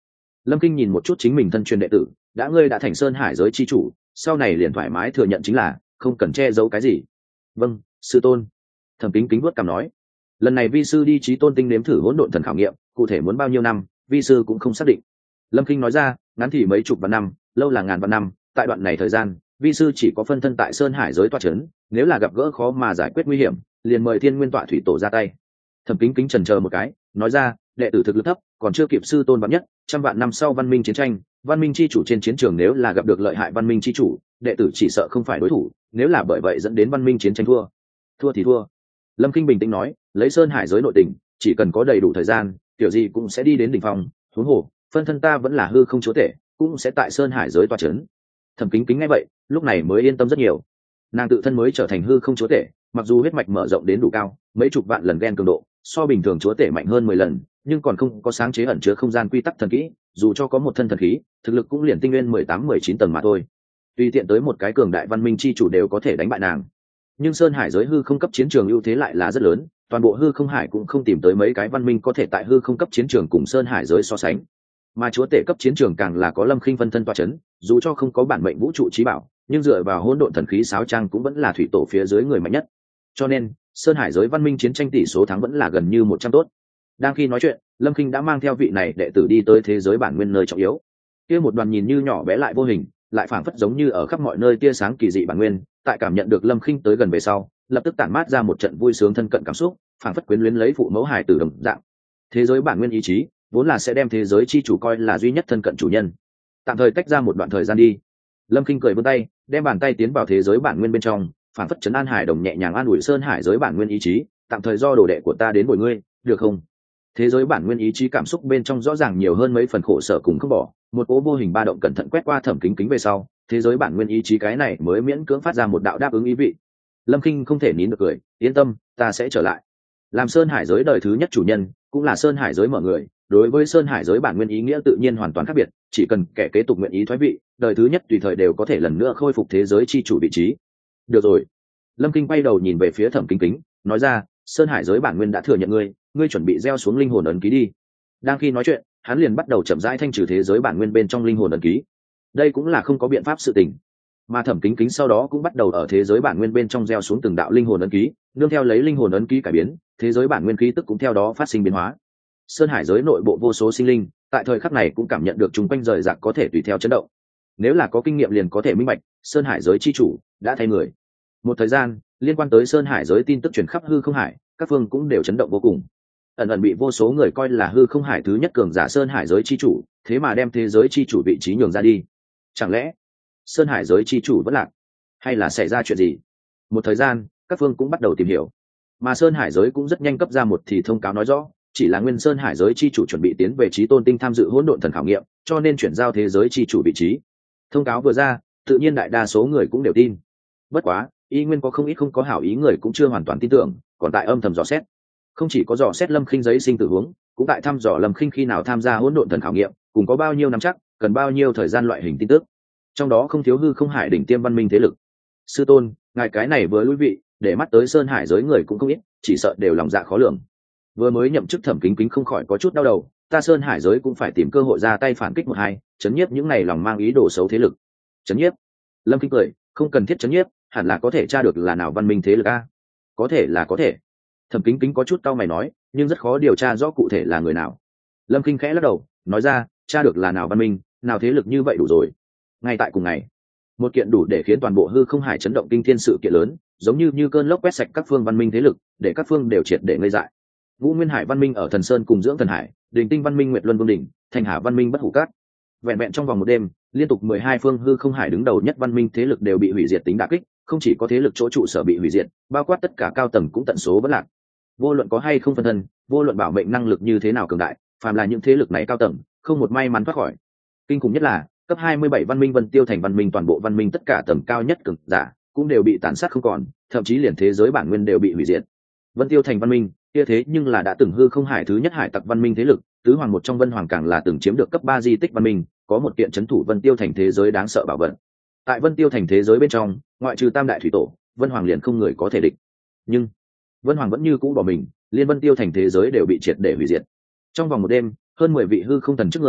Lâm Kinh nhìn một chút chính mình thân truyền đệ tử, đã ngươi đã thành Sơn Hải giới chi chủ, sau này liền thoải mái thừa nhận chính là, không cần che giấu cái gì. Vâng, sư tôn. Thẩm Kính Kính vuốt cằm nói, lần này vi sư đi Chí Tôn Tinh nếm thử hỗn độn thần khảo nghiệm, cụ thể muốn bao nhiêu năm, vi sư cũng không xác định. Lâm Kinh nói ra, ngắn thì mấy chục vạn năm, lâu là ngàn vạn năm, tại đoạn này thời gian, vi sư chỉ có phân thân tại Sơn Hải giới tọa trấn, nếu là gặp gỡ khó mà giải quyết nguy hiểm, liền mời Thiên Nguyên Tọa Thủy Tổ ra tay. Thẩm Kính Kính chần chờ một cái, nói ra, đệ tử thực lực thấp, còn chưa kịp sư tôn vạn nhất, trăm vạn năm sau văn minh chiến tranh, văn minh chi chủ trên chiến trường nếu là gặp được lợi hại văn minh chi chủ, đệ tử chỉ sợ không phải đối thủ, nếu là bởi vậy dẫn đến văn minh chiến tranh thua thì thua. Lâm Kinh bình tĩnh nói, lấy Sơn Hải giới nội tình, chỉ cần có đầy đủ thời gian, kiểu gì cũng sẽ đi đến đỉnh phong, huống hồ, phân thân ta vẫn là hư không chúa tể, cũng sẽ tại Sơn Hải giới tọa trấn. Thẩm Kính Kính nghe vậy, lúc này mới yên tâm rất nhiều. Nàng tự thân mới trở thành hư không chúa tể, mặc dù huyết mạch mở rộng đến đủ cao, mấy chục vạn lần gen cường độ, so bình thường chúa tể mạnh hơn 10 lần, nhưng còn không có sáng chế ẩn chứa không gian quy tắc thần kỹ, dù cho có một thân thần khí, thực lực cũng liền tinh nguyên 18-19 tầng mà thôi. Tùy tiện tới một cái cường đại văn minh chi chủ đều có thể đánh bại nàng. Nhưng Sơn Hải giới hư không cấp chiến trường ưu thế lại là rất lớn, toàn bộ hư không hải cũng không tìm tới mấy cái văn minh có thể tại hư không cấp chiến trường cùng Sơn Hải giới so sánh. Mà chúa tể cấp chiến trường càng là có Lâm Khinh phân thân tọa chấn, dù cho không có bản mệnh vũ trụ trí bảo, nhưng dựa vào hỗn độn thần khí sáo trang cũng vẫn là thủy tổ phía dưới người mạnh nhất. Cho nên, Sơn Hải giới văn minh chiến tranh tỷ số thắng vẫn là gần như 100 tốt. Đang khi nói chuyện, Lâm Khinh đã mang theo vị này đệ tử đi tới thế giới bản nguyên nơi trọng yếu. Kia một đoàn nhìn như nhỏ bé lại vô hình, lại phảng phất giống như ở khắp mọi nơi tia sáng kỳ dị bản nguyên, tại cảm nhận được Lâm Khinh tới gần về sau, lập tức tản mát ra một trận vui sướng thân cận cảm xúc, phảng phất quyến luyến lấy phụ mẫu hài tử đồng dạng. Thế giới bản nguyên ý chí, vốn là sẽ đem thế giới chi chủ coi là duy nhất thân cận chủ nhân. Tạm thời tách ra một đoạn thời gian đi. Lâm Khinh cười vươn tay, đem bàn tay tiến vào thế giới bản nguyên bên trong, phảng phất trấn an hải đồng nhẹ nhàng an ủi Sơn Hải giới bản nguyên ý chí, tạm thời do đồ đệ của ta đến bồi ngươi, được không? Thế giới bản nguyên ý chí cảm xúc bên trong rõ ràng nhiều hơn mấy phần khổ sở cùng không bỏ, một cỗ vô hình ba động cẩn thận quét qua Thẩm Kính Kính về sau, thế giới bản nguyên ý chí cái này mới miễn cưỡng phát ra một đạo đáp ứng ý vị. Lâm Khinh không thể nín được cười, yên tâm, ta sẽ trở lại. Làm Sơn Hải giới đời thứ nhất chủ nhân, cũng là Sơn Hải giới mở người, đối với Sơn Hải giới bản nguyên ý nghĩa tự nhiên hoàn toàn khác biệt, chỉ cần kẻ kế tục nguyện ý thoái vị, đời thứ nhất tùy thời đều có thể lần nữa khôi phục thế giới chi chủ vị trí. Được rồi. Lâm Kinh quay đầu nhìn về phía Thẩm Kính Kính, nói ra, Sơn Hải giới bản nguyên đã thừa nhận ngươi chuẩn bị gieo xuống linh hồn ấn ký đi. Đang khi nói chuyện, hắn liền bắt đầu chậm rãi thanh trừ thế giới bản nguyên bên trong linh hồn ấn ký. Đây cũng là không có biện pháp sự tình. Mà Thẩm Kính Kính sau đó cũng bắt đầu ở thế giới bản nguyên bên trong gieo xuống từng đạo linh hồn ấn ký, nương theo lấy linh hồn ấn ký cải biến, thế giới bản nguyên khí tức cũng theo đó phát sinh biến hóa. Sơn Hải giới nội bộ vô số sinh linh, tại thời khắc này cũng cảm nhận được chung quanh rời rạc có thể tùy theo chấn động. Nếu là có kinh nghiệm liền có thể minh bạch, Sơn Hải giới chi chủ đã thay người. Một thời gian, liên quan tới Sơn Hải giới tin tức truyền khắp hư không hải, các phương cũng đều chấn động vô cùng. Ẩn ẩn bị vô số người coi là hư không hải thứ nhất cường giả Sơn Hải giới chi chủ, thế mà đem thế giới chi chủ vị trí nhường ra đi. Chẳng lẽ Sơn Hải giới chi chủ vẫn lạc, hay là xảy ra chuyện gì? Một thời gian, các phương cũng bắt đầu tìm hiểu, mà Sơn Hải giới cũng rất nhanh cấp ra một thì thông cáo nói rõ, chỉ là Nguyên Sơn Hải giới chi chủ chuẩn bị tiến về Chí Tôn Tinh tham dự hỗn độn thần khảo nghiệm, cho nên chuyển giao thế giới chi chủ vị trí. Thông cáo vừa ra, tự nhiên đại đa số người cũng đều tin. Bất quá, y nguyên có không ít không có hảo ý người cũng chưa hoàn toàn tin tưởng, còn tại âm thầm dò xét. Không chỉ có dò xét Lâm Khinh giấy sinh tử huống, cũng tại thăm dò Lâm Khinh khi nào tham gia hỗn độn thần khảo nghiệm, cùng có bao nhiêu năm chắc, cần bao nhiêu thời gian loại hình tin tức. Trong đó không thiếu hư không hải đỉnh tiêm văn minh thế lực. Sư tôn, ngài cái này với lui vị, để mắt tới Sơn Hải giới người cũng không ít, chỉ sợ đều lòng dạ khó lường. Vừa mới nhậm chức Thẩm Kính Kính không khỏi có chút đau đầu, ta Sơn Hải giới cũng phải tìm cơ hội ra tay phản kích một hai, chấn nhiếp những này lòng mang ý đồ xấu thế lực. Chấn nhiếp? Lâm Kinh cười, không cần thiết chấn nhiếp, hẳn là có thể tra được là nào văn minh thế lực a. Có thể là có thể. Thẩm Kính Kính có chút cau mày nói, nhưng rất khó điều tra rõ cụ thể là người nào. Lâm Kinh khẽ lắc đầu, nói ra, tra được là nào văn minh, nào thế lực như vậy đủ rồi. Ngay tại cùng ngày, một kiện đủ để khiến toàn bộ hư không hải chấn động kinh thiên sự kiện lớn, giống như cơn lốc quét sạch các phương văn minh thế lực, để các phương đều triệt để ngây dại. Vũ Nguyên Hải văn minh ở Thần Sơn cùng Dưỡng Thần Hải, Đình Tinh văn minh Nguyệt Luân Vương đỉnh, Thanh Hà văn minh Bất Hủ Cát. Vẹn vẹn trong vòng một đêm, liên tục 12 phương hư không hải đứng đầu nhất văn minh thế lực đều bị hủy diệt tính đả kích, không chỉ có thế lực chỗ trụ sở bị hủy diệt, bao quát tất cả cao tầng cũng tận số bất lạc. Vô luận có hay không phân thân, vô luận bảo mệnh năng lực như thế nào cường đại, phàm là những thế lực này cao tầng, không một may mắn thoát khỏi. Kinh khủng nhất là, cấp 27 văn minh Vân Tiêu thành văn minh toàn bộ văn minh tất cả tầng cao nhất cường giả, cũng đều bị tàn sát không còn, thậm chí liền thế giới bản nguyên đều bị hủy diệt. Vân Tiêu thành văn minh, kia thế nhưng là đã từng hư không hải thứ nhất hải tặc văn minh thế lực, tứ hoàng một trong Vân Hoàng càng là từng chiếm được cấp 3 di tích văn minh, có một kiện trấn thủ Vân Tiêu thành thế giới đáng sợ bảo vật. Tại Vân Tiêu thành thế giới bên trong, ngoại trừ Tam đại thủy tổ, Vân Hoàng liền không người có thể địch. Nhưng Vân Hoàng vẫn như cũ bỏ mình, liên Vân Tiêu thành thế giới đều bị triệt để hủy diệt. Trong vòng một đêm, hơn 10 vị hư không thần trước người,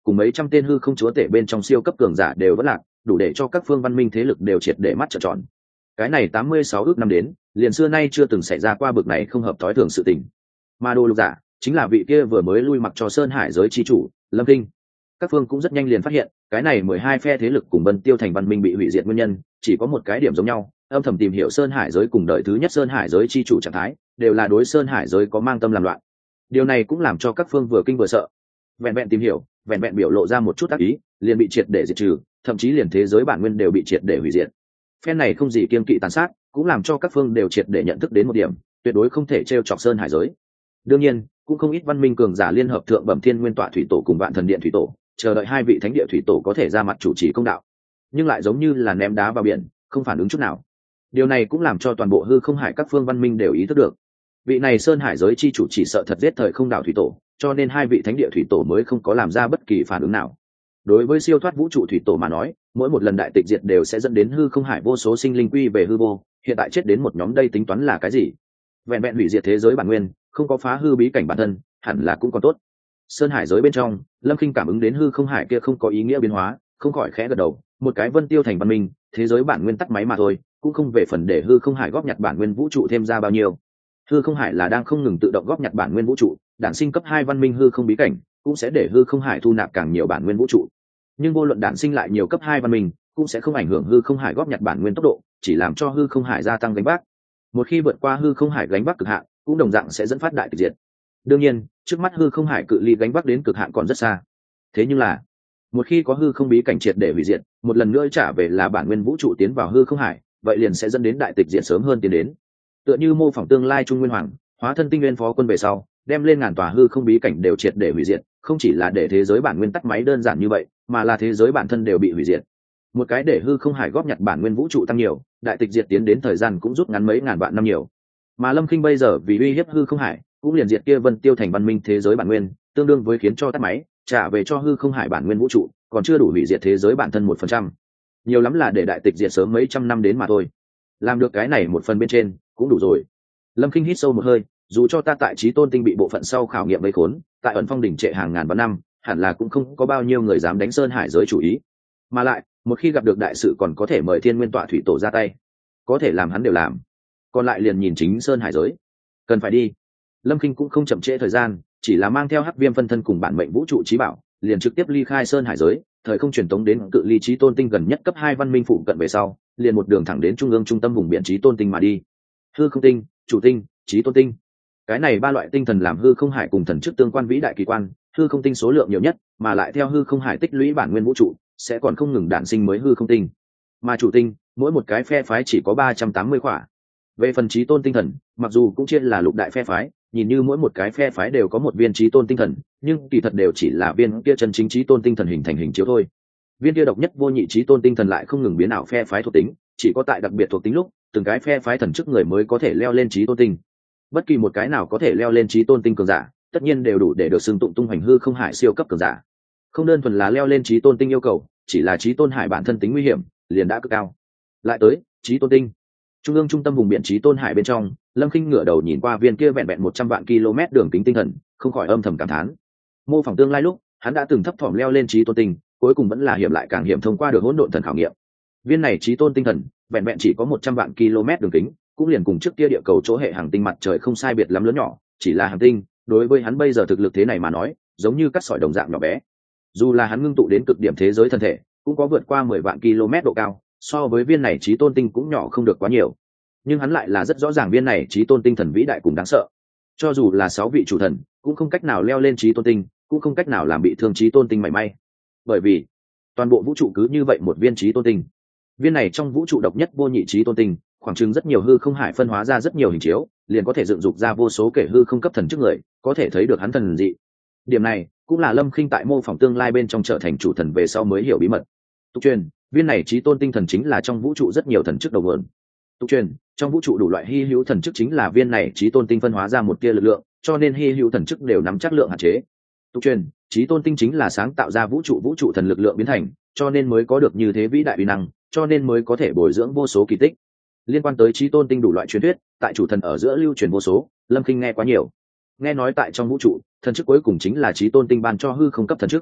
cùng mấy trăm tên hư không chúa tể bên trong siêu cấp cường giả đều vẫn lạc, đủ để cho các phương văn minh thế lực đều triệt để mắt trợn tròn. Cái này 86 ước năm đến, liền xưa nay chưa từng xảy ra qua bực này không hợp thói thường sự tình. Mà đồ lục giả chính là vị kia vừa mới lui mặc cho Sơn Hải giới chi chủ Lâm Kinh. Các phương cũng rất nhanh liền phát hiện, cái này 12 phe thế lực cùng Vân Tiêu thành văn minh bị hủy diệt nguyên nhân chỉ có một cái điểm giống nhau, âm thầm tìm hiểu Sơn Hải giới cùng đời thứ nhất Sơn Hải giới chi chủ trạng thái, đều là đối Sơn Hải giới có mang tâm làm loạn. Điều này cũng làm cho các phương vừa kinh vừa sợ. Vẹn vẹn tìm hiểu, vẹn vẹn biểu lộ ra một chút ác ý, liền bị triệt để diệt trừ, thậm chí liền thế giới bản nguyên đều bị triệt để hủy diệt. Phen này không gì kiêng kỵ tàn sát, cũng làm cho các phương đều triệt để nhận thức đến một điểm, tuyệt đối không thể trêu chọc Sơn Hải giới. Đương nhiên, cũng không ít văn minh cường giả liên hợp thượng bẩm thiên nguyên tọa thủy tổ cùng vạn thần điện thủy tổ, chờ đợi hai vị thánh địa thủy tổ có thể ra mặt chủ trì công đạo, nhưng lại giống như là ném đá vào biển, không phản ứng chút nào. Điều này cũng làm cho toàn bộ hư không hải các phương văn minh đều ý thức được, vị này Sơn Hải giới chi chủ chỉ sợ thật giết thời không đạo thủy tổ, cho nên hai vị thánh địa thủy tổ mới không có làm ra bất kỳ phản ứng nào. Đối với siêu thoát vũ trụ thủy tổ mà nói, mỗi một lần đại tịch diệt đều sẽ dẫn đến hư không hải vô số sinh linh quy về hư vô, hiện tại chết đến một nhóm đây tính toán là cái gì? Vẹn vẹn hủy diệt thế giới bản nguyên, không có phá hư bí cảnh bản thân, hẳn là cũng còn tốt. Sơn Hải giới bên trong, Lâm Khinh cảm ứng đến hư không hải kia không có ý nghĩa biến hóa, không khỏi khẽ gật đầu, một cái Vân Tiêu thành văn minh, thế giới bản nguyên tắt máy mà thôi, cũng không về phần để hư không hải góp nhặt bản nguyên vũ trụ thêm ra bao nhiêu. Hư không hải là đang không ngừng tự động góp nhặt bản nguyên vũ trụ, đản sinh cấp 2 văn minh hư không bí cảnh, cũng sẽ để hư không hải thu nạp càng nhiều bản nguyên vũ trụ. Nhưng vô luận đản sinh lại nhiều cấp 2 văn minh, cũng sẽ không ảnh hưởng hư không hải góp nhặt bản nguyên tốc độ, chỉ làm cho hư không hải gia tăng gánh vác. Một khi vượt qua hư không hải gánh vác cực hạn, cũng đồng dạng sẽ dẫn phát đại tịch diệt. Đương nhiên, trước mắt hư không hải cự ly gánh vác đến cực hạn còn rất xa. Thế nhưng là, một khi có hư không bí cảnh triệt để hủy diệt, một lần nữa trả về là bản nguyên vũ trụ tiến vào hư không hải, vậy liền sẽ dẫn đến đại tịch diệt sớm hơn tiến đến. Tựa như mô phỏng tương lai Trung Nguyên Hoàng, hóa thân tinh nguyên phó quân về sau, đem lên ngàn tòa hư không bí cảnh đều triệt để hủy diệt, không chỉ là để thế giới bản nguyên tắt máy đơn giản như vậy, mà là thế giới bản thân đều bị hủy diệt. Một cái để hư không hải góp nhặt bản nguyên vũ trụ tăng nhiều, đại tịch diệt tiến đến thời gian cũng rút ngắn mấy ngàn vạn năm nhiều. Mà Lâm Khinh bây giờ vì uy hiếp hư không hải, cũng liền diệt kia Vân Tiêu thành văn minh thế giới bản nguyên, tương đương với khiến cho tắt máy, trả về cho hư không hải bản nguyên vũ trụ, còn chưa đủ hủy diệt thế giới bản thân 1%. Nhiều lắm là để đại tịch diệt sớm mấy trăm năm đến mà thôi. Làm được cái này một phần bên trên, cũng đủ rồi. Lâm Khinh hít sâu một hơi, dù cho ta tại Chí Tôn tinh bị bộ phận sau khảo nghiệm vây khốn, tại ẩn phong đỉnh trệ hàng ngàn vạn năm, hẳn là cũng không có bao nhiêu người dám đánh Sơn Hải giới chủ ý. Mà lại, một khi gặp được đại sự còn có thể mời Thiên Nguyên Tọa thủy tổ ra tay, có thể làm hắn đều làm. Còn lại liền nhìn chính Sơn Hải giới. Cần phải đi. Lâm Khinh cũng không chậm trễ thời gian, chỉ là mang theo Hắc Viêm phân thân cùng bản mệnh vũ trụ chí bảo, liền trực tiếp ly khai Sơn Hải giới, thời không truyền tống đến cự ly Chí Tôn tinh gần nhất cấp 2 văn minh phụ cận về sau, liền một đường thẳng đến trung ương trung tâm vùng biển Chí Tôn tinh mà đi. Hư không tinh, chủ tinh, Chí Tôn tinh. Cái này ba loại tinh thần làm hư không hải cùng thần chức tương quan vĩ đại kỳ quan, hư không tinh số lượng nhiều nhất, mà lại theo hư không hải tích lũy bản nguyên vũ trụ, sẽ còn không ngừng đản sinh mới hư không tinh. Mà chủ tinh, mỗi một cái phe phái chỉ có 380 khỏa. Về phần Chí Tôn tinh thần, mặc dù cũng chia là lục đại phe phái, nhìn như mỗi một cái phe phái đều có một viên Chí Tôn tinh thần, nhưng kỳ thật đều chỉ là viên kia chân chính Chí Tôn tinh thần hình thành hình chiếu thôi. Viên kia độc nhất vô nhị Chí Tôn tinh thần lại không ngừng biến ảo phe phái thuộc tính, chỉ có tại đặc biệt thuộc tính lúc, từng cái phe phái thần chức người mới có thể leo lên Chí Tôn tinh. Bất kỳ một cái nào có thể leo lên Chí Tôn tinh cường giả, tất nhiên đều đủ để được xưng tụng tung hoành hư không hải siêu cấp cường giả. Không đơn thuần là leo lên Chí Tôn tinh yêu cầu, chỉ là Chí Tôn hải bản thân tính nguy hiểm liền đã cực cao. Lại tới Chí Tôn tinh, trung ương trung tâm vùng biển Chí Tôn hải bên trong, Lâm Khinh ngửa đầu nhìn qua viên kia vẹn vẹn 100 vạn km đường kính tinh thần, không khỏi âm thầm cảm thán. Mô phỏng tương lai lúc, hắn đã từng thấp thỏm leo lên Chí Tôn tinh, cuối cùng vẫn là hiểm lại càng hiểm thông qua được hỗn độn thần khảo nghiệm. Viên này Chí Tôn tinh thần, vẹn vẹn chỉ có 100 vạn km đường kính, cũng liền cùng trước kia địa cầu chỗ hệ hành tinh mặt trời không sai biệt lắm lớn nhỏ, chỉ là hành tinh, đối với hắn bây giờ thực lực thế này mà nói, giống như cắt sỏi đồng dạng nhỏ bé. Dù là hắn ngưng tụ đến cực điểm thế giới thân thể, cũng có vượt qua 10 vạn km độ cao, so với viên này Chí Tôn tinh cũng nhỏ không được quá nhiều. Nhưng hắn lại là rất rõ ràng viên này Chí Tôn tinh thần vĩ đại cùng đáng sợ. Cho dù là 6 vị chủ thần, cũng không cách nào leo lên Chí Tôn tinh, cũng không cách nào làm bị thương Chí Tôn tinh mảy may. Bởi vì, toàn bộ vũ trụ cứ như vậy một viên Chí Tôn tinh. Viên này trong vũ trụ độc nhất vô nhị Chí Tôn tinh, khoảng chừng rất nhiều hư không hải phân hóa ra rất nhiều hình chiếu, liền có thể dựng dục ra vô số kể hư không cấp thần chức người, có thể thấy được hắn thần dị. Điểm này cũng là Lâm Khinh tại mô phỏng tương lai bên trong trở thành chủ thần về sau mới hiểu bí mật. Tục truyền, viên này Chí Tôn tinh thần chính là trong vũ trụ rất nhiều thần chức đầu nguồn. Tục truyền, trong vũ trụ đủ loại hy hữu thần chức chính là viên này Chí Tôn tinh phân hóa ra một tia lực lượng, cho nên hy hữu thần chức đều nắm chắc lượng hạn chế. Tục truyền, Chí Tôn tinh chính là sáng tạo ra vũ trụ thần lực lượng biến thành, cho nên mới có được như thế vĩ đại uy năng, cho nên mới có thể bồi dưỡng vô số kỳ tích. Liên quan tới Chí Tôn tinh đủ loại truyền thuyết, tại chủ thần ở giữa lưu truyền vô số, Lâm Khinh nghe quá nhiều. Nghe nói tại trong vũ trụ, thần chức cuối cùng chính là Chí Tôn tinh ban cho hư không cấp thần chức.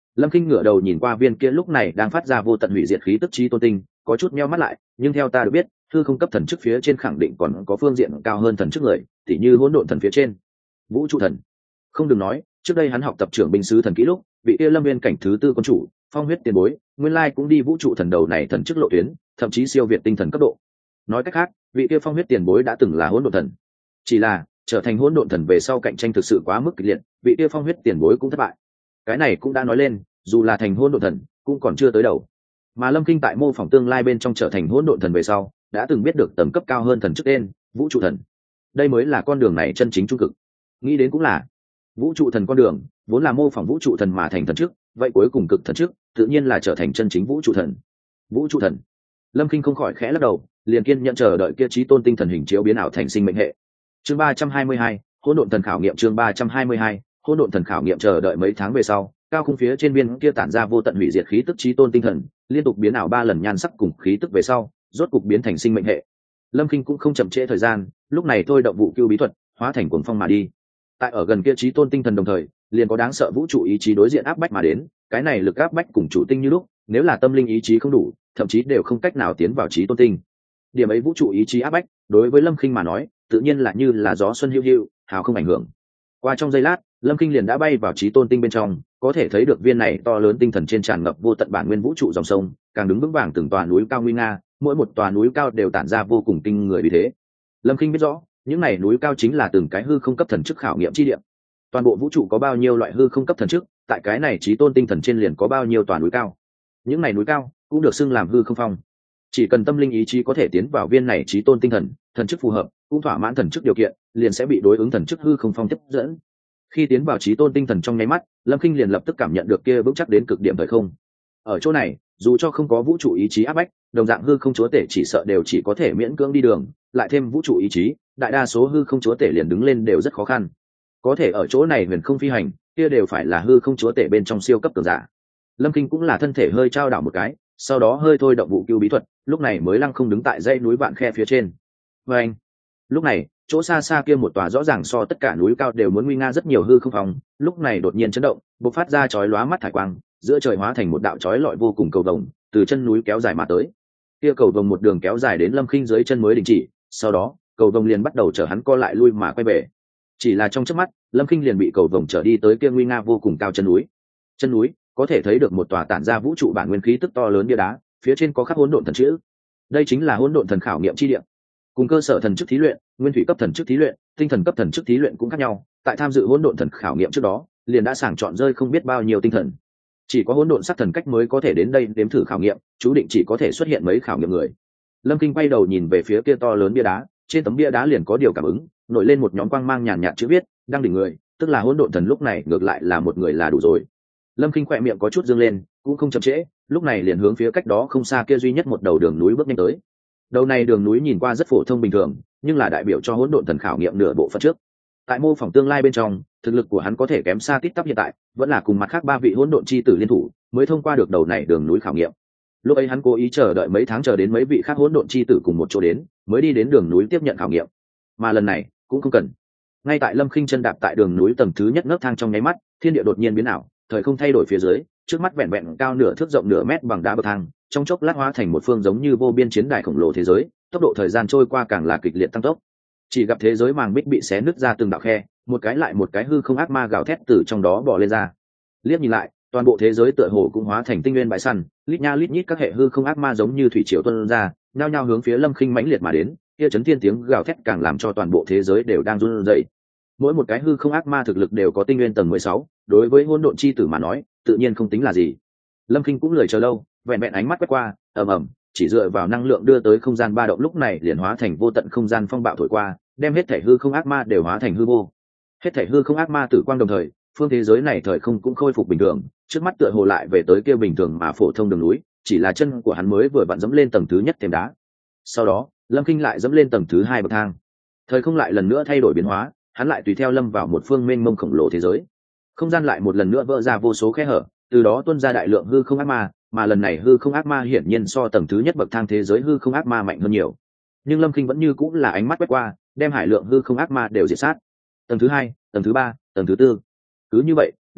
Lâm Kinh ngửa đầu nhìn qua viên kia lúc này đang phát ra vô tận hủy diệt khí tức chí tôn tinh, có chút nheo mắt lại, nhưng theo ta được biết, hư không cấp thần chức phía trên khẳng định còn có phương diện cao hơn thần chức người, tỉ như hỗn độn thần phía trên, vũ trụ thần. Không đừng nói, trước đây hắn học tập trưởng binh sứ thần kỹ lúc, vị kia Lâm Viên cảnh thứ tư quân chủ, phong huyết tiền bối, nguyên lai cũng đi vũ trụ thần đầu này thần chức lộ tuyến, thậm chí siêu việt tinh thần cấp độ. Nói cách khác, vị kia phong huyết tiền bối đã từng là hỗn độn thần. Chỉ là, trở thành hỗn độn thần về sau cạnh tranh thực sự quá mức kịch liệt, vị kia phong huyết tiền bối cũng thất bại. Cái này cũng đã nói lên, dù là thành hỗn độn thần, cũng còn chưa tới đầu. Mà Lâm Kinh tại mô phỏng tương lai bên trong trở thành hỗn độn thần về sau, đã từng biết được tầm cấp cao hơn thần chức tên, vũ trụ thần. Đây mới là con đường này chân chính trung cực. Nghĩ đến cũng là, vũ trụ thần con đường vốn là mô phỏng vũ trụ thần mà thành thần chức, vậy cuối cùng cực thần chức, tự nhiên là trở thành chân chính vũ trụ thần. Vũ trụ thần. Lâm Kinh không khỏi khẽ lắc đầu, liền kiên nhận chờ đợi kia chí tôn tinh thần hình chiếu biến ảo thành sinh mệnh hệ. Chương 322, hỗn độn thần khảo nghiệm. Chương 322, hỗn độn thần khảo nghiệm. Chờ đợi mấy tháng về sau, cao khung phía trên biên kia tản ra vô tận hủy diệt khí tức chí tôn tinh thần, liên tục biến ảo 3 lần nhan sắc cùng khí tức về sau, rốt cục biến thành sinh mệnh hệ. Lâm Kinh cũng không chậm trễ thời gian, lúc này thôi động vụ cưu bí thuật, hóa thành cuồng phong mà đi. Tại ở gần kia chí tôn tinh thần đồng thời, liền có đáng sợ vũ trụ ý chí đối diện áp bách mà đến, cái này lực áp bách cùng chủ tinh như lúc, nếu là tâm linh ý chí không đủ, thậm chí đều không cách nào tiến vào chí tôn tinh. Điểm ấy vũ trụ ý chí áp bách, đối với Lâm Kinh mà nói, tự nhiên là như là gió xuân hiu hiu, hào không ảnh hưởng. Qua trong giây lát, Lâm Kinh liền đã bay vào chí tôn tinh bên trong, có thể thấy được viên này to lớn tinh thần trên tràn ngập vô tận bản nguyên vũ trụ dòng sông, càng đứng vững vàng từng tòa núi cao nguy nga, mỗi một tòa núi cao đều tản ra vô cùng kinh người uy thế. Lâm Kinh biết rõ, những này núi cao chính là từng cái hư không cấp thần chức khảo nghiệm chi địa. Toàn bộ vũ trụ có bao nhiêu loại hư không cấp thần chức, tại cái này chí tôn tinh thần trên liền có bao nhiêu tòa núi cao. Những này núi cao cũng được xưng làm hư không phong. Chỉ cần tâm linh ý chí có thể tiến vào viên này chí tôn tinh thần, thần chức phù hợp, cũng thỏa mãn thần chức điều kiện, liền sẽ bị đối ứng thần chức hư không phong tiếp dẫn. Khi tiến vào chí tôn tinh thần trong nháy mắt, Lâm Kinh liền lập tức cảm nhận được kia vững chắc đến cực điểm thời không. Ở chỗ này, dù cho không có vũ trụ ý chí áp bách, đồng dạng hư không chúa tể chỉ sợ đều chỉ có thể miễn cưỡng đi đường, lại thêm vũ trụ ý chí, đại đa số hư không chúa tể liền đứng lên đều rất khó khăn. Có thể ở chỗ này huyền không phi hành, kia đều phải là hư không chúa tể bên trong siêu cấp cường giả. Lâm Kinh cũng là thân thể hơi trao đảo một cái, sau đó hơi thôi động vụ cưu bí thuật, lúc này mới lăng không đứng tại dãy núi vạn khe phía trên. Và anh, lúc này, chỗ xa xa kia một tòa rõ ràng so tất cả núi cao đều muốn nguy nga rất nhiều hư không phòng, lúc này đột nhiên chấn động, bộc phát ra chói lóa mắt thải quang, giữa trời hóa thành một đạo chói lọi vô cùng cầu vồng, từ chân núi kéo dài mà tới. Kia cầu vồng một đường kéo dài đến Lâm Kinh dưới chân mới đình chỉ, sau đó, cầu vồng liền bắt đầu chở hắn co lại lui mà quay về. Chỉ là trong chớp mắt, Lâm Kinh liền bị cầu vồng chở đi tới kia nguy nga vô cùng cao chân núi. Chân núi có thể thấy được một tòa tản ra vũ trụ bản nguyên khí tức to lớn bia đá, phía trên có khắc hỗn độn thần chữ. Đây chính là hỗn độn thần khảo nghiệm chi địa. Cùng cơ sở thần chức thí luyện, nguyên thủy cấp thần chức thí luyện, tinh thần cấp thần chức thí luyện cũng khác nhau, tại tham dự hỗn độn thần khảo nghiệm trước đó, liền đã sàng chọn rơi không biết bao nhiêu tinh thần. Chỉ có hỗn độn sắc thần cách mới có thể đến đây đếm thử khảo nghiệm, chú định chỉ có thể xuất hiện mấy khảo nghiệm người. Lâm Kinh quay đầu nhìn về phía kia to lớn bia đá, trên tấm bia đá liền có điều cảm ứng, nổi lên một nhóm quang mang nhàn nhạt chữ viết, đang đỉnh người, tức là hỗn độn thần lúc này ngược lại là một người là đủ rồi. Lâm Kinh khỏe miệng có chút dương lên, cũng không chậm trễ, lúc này liền hướng phía cách đó không xa kia duy nhất một đầu đường núi bước nhanh tới. Đầu này đường núi nhìn qua rất phổ thông bình thường, nhưng là đại biểu cho hỗn độn thần khảo nghiệm nửa bộ phận trước. Tại mô phỏng tương lai bên trong, thực lực của hắn có thể kém xa tít tắp hiện tại, vẫn là cùng mặt khác 3 vị hỗn độn chi tử liên thủ, mới thông qua được đầu này đường núi khảo nghiệm. Lúc ấy hắn cố ý chờ đợi mấy tháng chờ đến mấy vị khác hỗn độn chi tử cùng một chỗ đến, mới đi đến đường núi tiếp nhận khảo nghiệm. Mà lần này, cũng không cần. Ngay tại Lâm Kinh chân đạp tại đường núi tầng thứ nhất nấc thang trong nháy mắt, thiên địa đột nhiên biến ảo, thời không thay đổi phía dưới, trước mắt vẹn vẹn cao nửa thước rộng nửa mét bằng đá bậc thang, trong chốc lát hóa thành một phương giống như vô biên chiến đài khổng lồ thế giới, tốc độ thời gian trôi qua càng là kịch liệt tăng tốc. Chỉ gặp thế giới màng bích bị xé nứt ra từng đạo khe, một cái lại một cái hư không ác ma gào thét từ trong đó bò lên ra. Liếc nhìn lại, toàn bộ thế giới tựa hồ cũng hóa thành tinh nguyên bãi săn, lít nha lít nhít các hệ hư không ác ma giống như thủy triều tuôn ra, nhao nhao hướng phía Lâm Kinh mãnh liệt mà đến, kia chấn thiên tiếng gào thét càng làm cho toàn bộ thế giới đều đang run rẩy. Mỗi một cái hư không ác ma thực lực đều có tinh nguyên tầng 16, đối với hỗn độn chi tử mà nói, tự nhiên không tính là gì. Lâm Kinh cũng lười chờ lâu, vẹn vẹn ánh mắt quét qua, ầm ầm, chỉ dựa vào năng lượng đưa tới không gian ba động lúc này liền hóa thành vô tận không gian phong bạo thổi qua, đem hết thể hư không ác ma đều hóa thành hư vô. Hết thể hư không ác ma tử quang đồng thời, phương thế giới này thời không cũng khôi phục bình thường, trước mắt tựa hồ lại về tới kia bình thường mà phổ thông đường núi, chỉ là chân của hắn mới vừa vặn dẫm lên tầng thứ nhất thềm đá. Sau đó, Lâm Kinh lại dẫm lên tầng thứ 2 bậc thang. Thời không lại lần nữa thay đổi biến hóa, hắn lại tùy theo lâm vào một phương mênh mông khổng lồ thế giới. Không gian lại một lần nữa vỡ ra vô số khe hở, từ đó tuôn ra đại lượng hư không ác ma, mà lần này hư không ác ma hiển nhiên so tầng thứ nhất bậc thang thế giới hư không ác ma mạnh hơn nhiều. Nhưng Lâm Kinh vẫn như cũng là ánh mắt quét qua, đem hải lượng hư không ác ma đều diệt sát. Tầng thứ 2, tầng thứ 3, tầng thứ 4. Cứ như vậy,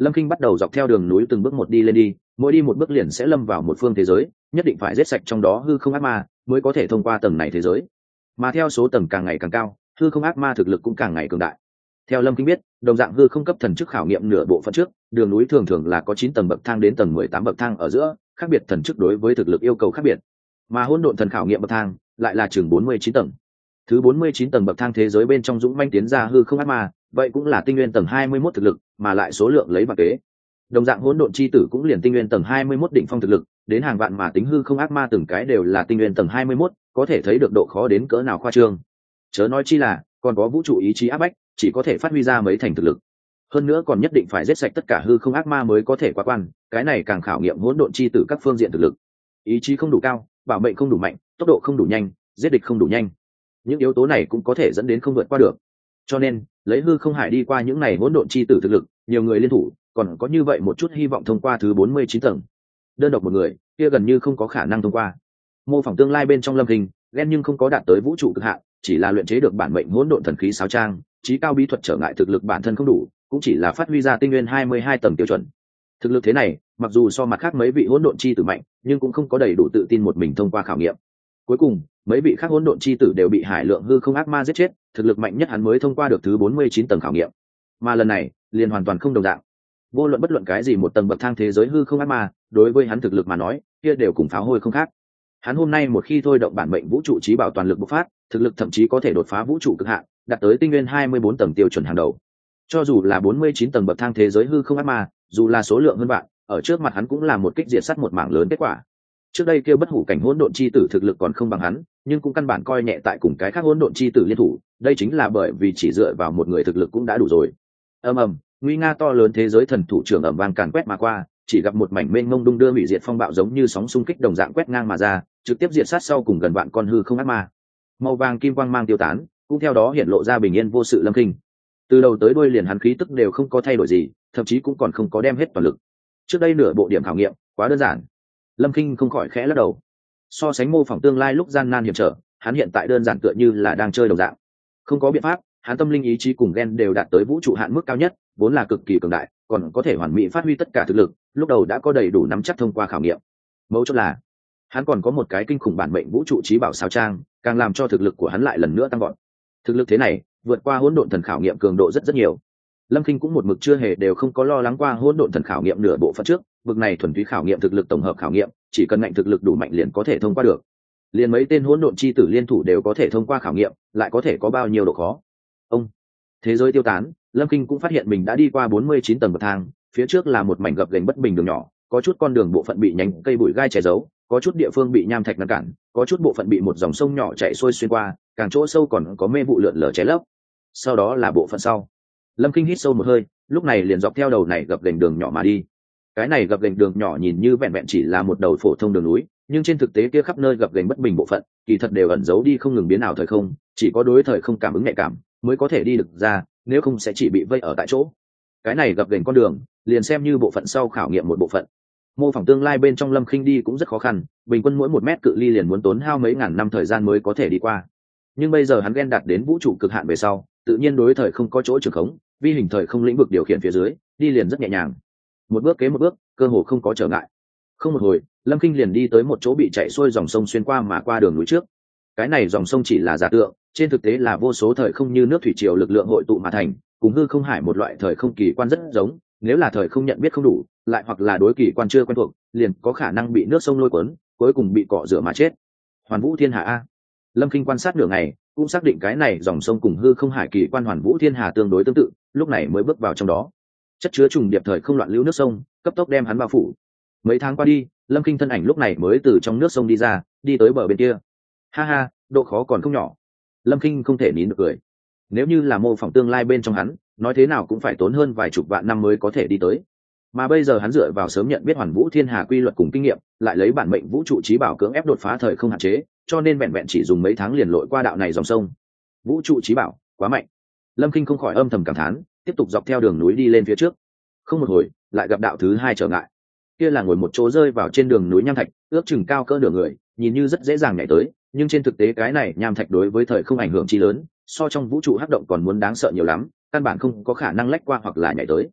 Lâm Kinh bắt đầu dọc theo đường núi từng bước một đi lên đi, mỗi đi một bước liền sẽ lâm vào một phương thế giới, nhất định phải giết sạch trong đó hư không ác ma mới có thể thông qua tầng này thế giới. Mà theo số tầng càng ngày càng cao, hư không ác ma thực lực cũng càng ngày cường đại. Theo Lâm Kinh biết, đồng dạng hư không cấp thần chức khảo nghiệm nửa bộ phận trước, đường núi thường thường là có 9 tầng bậc thang đến tầng 18 bậc thang ở giữa, khác biệt thần chức đối với thực lực yêu cầu khác biệt. Mà hỗn độn thần khảo nghiệm bậc thang lại là chừng 49 tầng. Thứ 49 tầng bậc thang thế giới bên trong dũng manh tiến ra hư không ác ma, vậy cũng là tinh nguyên tầng 21 thực lực, mà lại số lượng lấy vạn kế. Đồng dạng hỗn độn chi tử cũng liền tinh nguyên tầng 21 đỉnh phong thực lực, đến hàng vạn mà tính hư không ác ma từng cái đều là tinh nguyên tầng 21, có thể thấy được độ khó đến cỡ nào khoa trương. Chớ nói chi là, còn có vũ trụ ý chí áp bách, chỉ có thể phát huy ra mấy thành thực lực. Hơn nữa còn nhất định phải giết sạch tất cả hư không ác ma mới có thể qua quan, cái này càng khảo nghiệm hỗn độn chi tử các phương diện thực lực. Ý chí không đủ cao, bảo mệnh không đủ mạnh, tốc độ không đủ nhanh, giết địch không đủ nhanh. Những yếu tố này cũng có thể dẫn đến không vượt qua được. Cho nên, lấy hư không hải đi qua những này hỗn độn chi tử thực lực, nhiều người liên thủ, còn có như vậy một chút hy vọng thông qua thứ 49 tầng. Đơn độc một người, kia gần như không có khả năng thông qua. Mô phỏng tương lai bên trong Lâm Kinh, ghen nhưng không có đạt tới vũ trụ cực hạn, chỉ là luyện chế được bản mệnh hỗn độn thần khí sáo trang, trí cao bí thuật trở ngại thực lực bản thân không đủ, cũng chỉ là phát huy ra tinh nguyên 22 tầng tiêu chuẩn. Thực lực thế này, mặc dù so mặt khác mấy vị hỗn độn chi tử mạnh, nhưng cũng không có đầy đủ tự tin một mình thông qua khảo nghiệm. Cuối cùng, mấy vị khác hỗn độn chi tử đều bị hải lượng hư không ác ma giết chết, thực lực mạnh nhất hắn mới thông qua được thứ 49 tầng khảo nghiệm. Mà lần này, liền hoàn toàn không đồng dạng. Vô luận bất luận cái gì một tầng bậc thang thế giới hư không ác ma, đối với hắn thực lực mà nói, kia đều cùng pháo hôi không khác. Hắn hôm nay một khi thôi động bản mệnh vũ trụ trí bảo toàn lực bộc phát, thực lực thậm chí có thể đột phá vũ trụ cực hạn, đạt tới tinh nguyên 24 tầng tiêu chuẩn hàng đầu. Cho dù là 49 tầng bậc thang thế giới hư không ác ma, dù là số lượng hơn vạn, ở trước mặt hắn cũng là một kích diệt sát một mảng lớn kết quả. Trước đây kêu bất hủ cảnh hỗn độn chi tử thực lực còn không bằng hắn, nhưng cũng căn bản coi nhẹ tại cùng cái khác hỗn độn chi tử liên thủ, đây chính là bởi vì chỉ dựa vào một người thực lực cũng đã đủ rồi. Ầm ầm, nguy nga to lớn thế giới thần thủ trưởng ầm vang càn quét mà qua, chỉ gặp một mảnh mênh mông đung đưa hủy diệt phong bạo giống như sóng xung kích đồng dạng quét ngang mà ra, trực tiếp diệt sát sau cùng gần vạn con hư không ác ma. Màu vàng kim quang mang tiêu tán, cũng theo đó hiện lộ ra bình yên vô sự Lâm Kinh. Từ đầu tới đuôi liền hắn khí tức đều không có thay đổi gì, thậm chí cũng còn không có đem hết toàn lực. Trước đây nửa bộ điểm khảo nghiệm, quá đơn giản. Lâm Kinh không khỏi khẽ lắc đầu. So sánh mô phỏng tương lai lúc gian nan hiểm trở, hắn hiện tại đơn giản tựa như là đang chơi đồng dạng. Không có biện pháp, hắn tâm linh ý chí cùng gen đều đạt tới vũ trụ hạn mức cao nhất, vốn là cực kỳ cường đại, còn có thể hoàn mỹ phát huy tất cả thực lực, lúc đầu đã có đầy đủ nắm chắc thông qua khảo nghiệm. Mấu chốt là, hắn còn có một cái kinh khủng bản mệnh vũ trụ trí bảo sáo trang, càng làm cho thực lực của hắn lại lần nữa tăng vọt. Thực lực thế này, vượt qua hỗn độn thần khảo nghiệm cường độ rất nhiều. Lâm Kinh cũng một mực chưa hề đều không có lo lắng qua hỗn độn thần khảo nghiệm nửa bộ phận trước, vực này thuần túy khảo nghiệm thực lực tổng hợp khảo nghiệm, chỉ cần ngạnh thực lực đủ mạnh liền có thể thông qua được. Liền mấy tên hỗn độn chi tử liên thủ đều có thể thông qua khảo nghiệm, lại có thể có bao nhiêu độ khó. Ông, thế giới tiêu tán, Lâm Kinh cũng phát hiện mình đã đi qua 49 tầng bậc thang, phía trước là một mảnh gập ghềnh bất bình đường nhỏ, có chút con đường bộ phận bị nhánh cây bụi gai che giấu, có chút địa phương bị nham thạch ngăn cản, có chút bộ phận bị một dòng sông nhỏ chảy xuôi xuyên qua, càng chỗ sâu còn có mê vụ lượn lờ che lấp. Sau đó là bộ phận sau. Lâm Kinh hít sâu một hơi, lúc này liền dọc theo đầu này gập ghềnh đường nhỏ mà đi. Cái này gập ghềnh đường nhỏ nhìn như vẹn vẹn chỉ là một đầu phổ thông đường núi, nhưng trên thực tế kia khắp nơi gập ghềnh bất bình bộ phận, kỳ thật đều ẩn giấu đi không ngừng biến ảo thời không, chỉ có đối thời không cảm ứng nhạy cảm mới có thể đi được ra, nếu không sẽ chỉ bị vây ở tại chỗ. Cái này gập ghềnh con đường, liền xem như bộ phận sau khảo nghiệm một bộ phận. Mô phỏng tương lai bên trong Lâm Kinh đi cũng rất khó khăn, bình quân mỗi 1 mét cự ly liền muốn tốn hao mấy ngàn năm thời gian mới có thể đi qua. Nhưng bây giờ hắn ghen đạt đến vũ trụ cực hạn về sau, tự nhiên đối thời không có chỗ trường khống, vi hình thời không lĩnh vực điều khiển phía dưới, đi liền rất nhẹ nhàng. Một bước kế một bước, cơ hồ không có trở ngại. Không một hồi, Lâm Kinh liền đi tới một chỗ bị chảy xuôi dòng sông xuyên qua mà qua đường núi trước. Cái này dòng sông chỉ là giả tượng, trên thực tế là vô số thời không như nước thủy triều lực lượng hội tụ mà thành, cùng hư không hải một loại thời không kỳ quan rất giống, nếu là thời không nhận biết không đủ, lại hoặc là đối kỳ quan chưa quen thuộc, liền có khả năng bị nước sông lôi cuốn, cuối cùng bị cọ rửa mà chết. Hoàn Vũ Thiên Hà a. Lâm Kinh quan sát nửa ngày, cũng xác định cái này dòng sông cùng hư không hải kỳ quan Hoàn Vũ Thiên Hà tương đối tương tự, lúc này mới bước vào trong đó. Chất chứa trùng điệp thời không loạn lưu nước sông, cấp tốc đem hắn bao phủ. Mấy tháng qua đi, Lâm Kinh thân ảnh lúc này mới từ trong nước sông đi ra, đi tới bờ bên kia. Ha ha, độ khó còn không nhỏ. Lâm Kinh không thể nín được cười. Nếu như là mô phỏng tương lai bên trong hắn, nói thế nào cũng phải tốn hơn vài chục vạn năm mới có thể đi tới. Mà bây giờ hắn dựa vào sớm nhận biết Hoàn Vũ Thiên Hà quy luật cùng kinh nghiệm, lại lấy bản mệnh vũ trụ trí bảo cưỡng ép đột phá thời không hạn chế, cho nên vẹn vẹn chỉ dùng mấy tháng liền lội qua đạo này dòng sông. Vũ trụ trí bảo, quá mạnh. Lâm Kinh không khỏi âm thầm cảm thán, tiếp tục dọc theo đường núi đi lên phía trước. Không một hồi, lại gặp đạo thứ 2 trở ngại. Kia là ngồi một chỗ rơi vào trên đường núi nham thạch, ước chừng cao cỡ nửa người, nhìn như rất dễ dàng nhảy tới, nhưng trên thực tế cái này nham thạch đối với thời không ảnh hưởng chi lớn, so trong vũ trụ hắc động còn muốn đáng sợ nhiều lắm, căn bản không có khả năng lách qua hoặc là nhảy tới.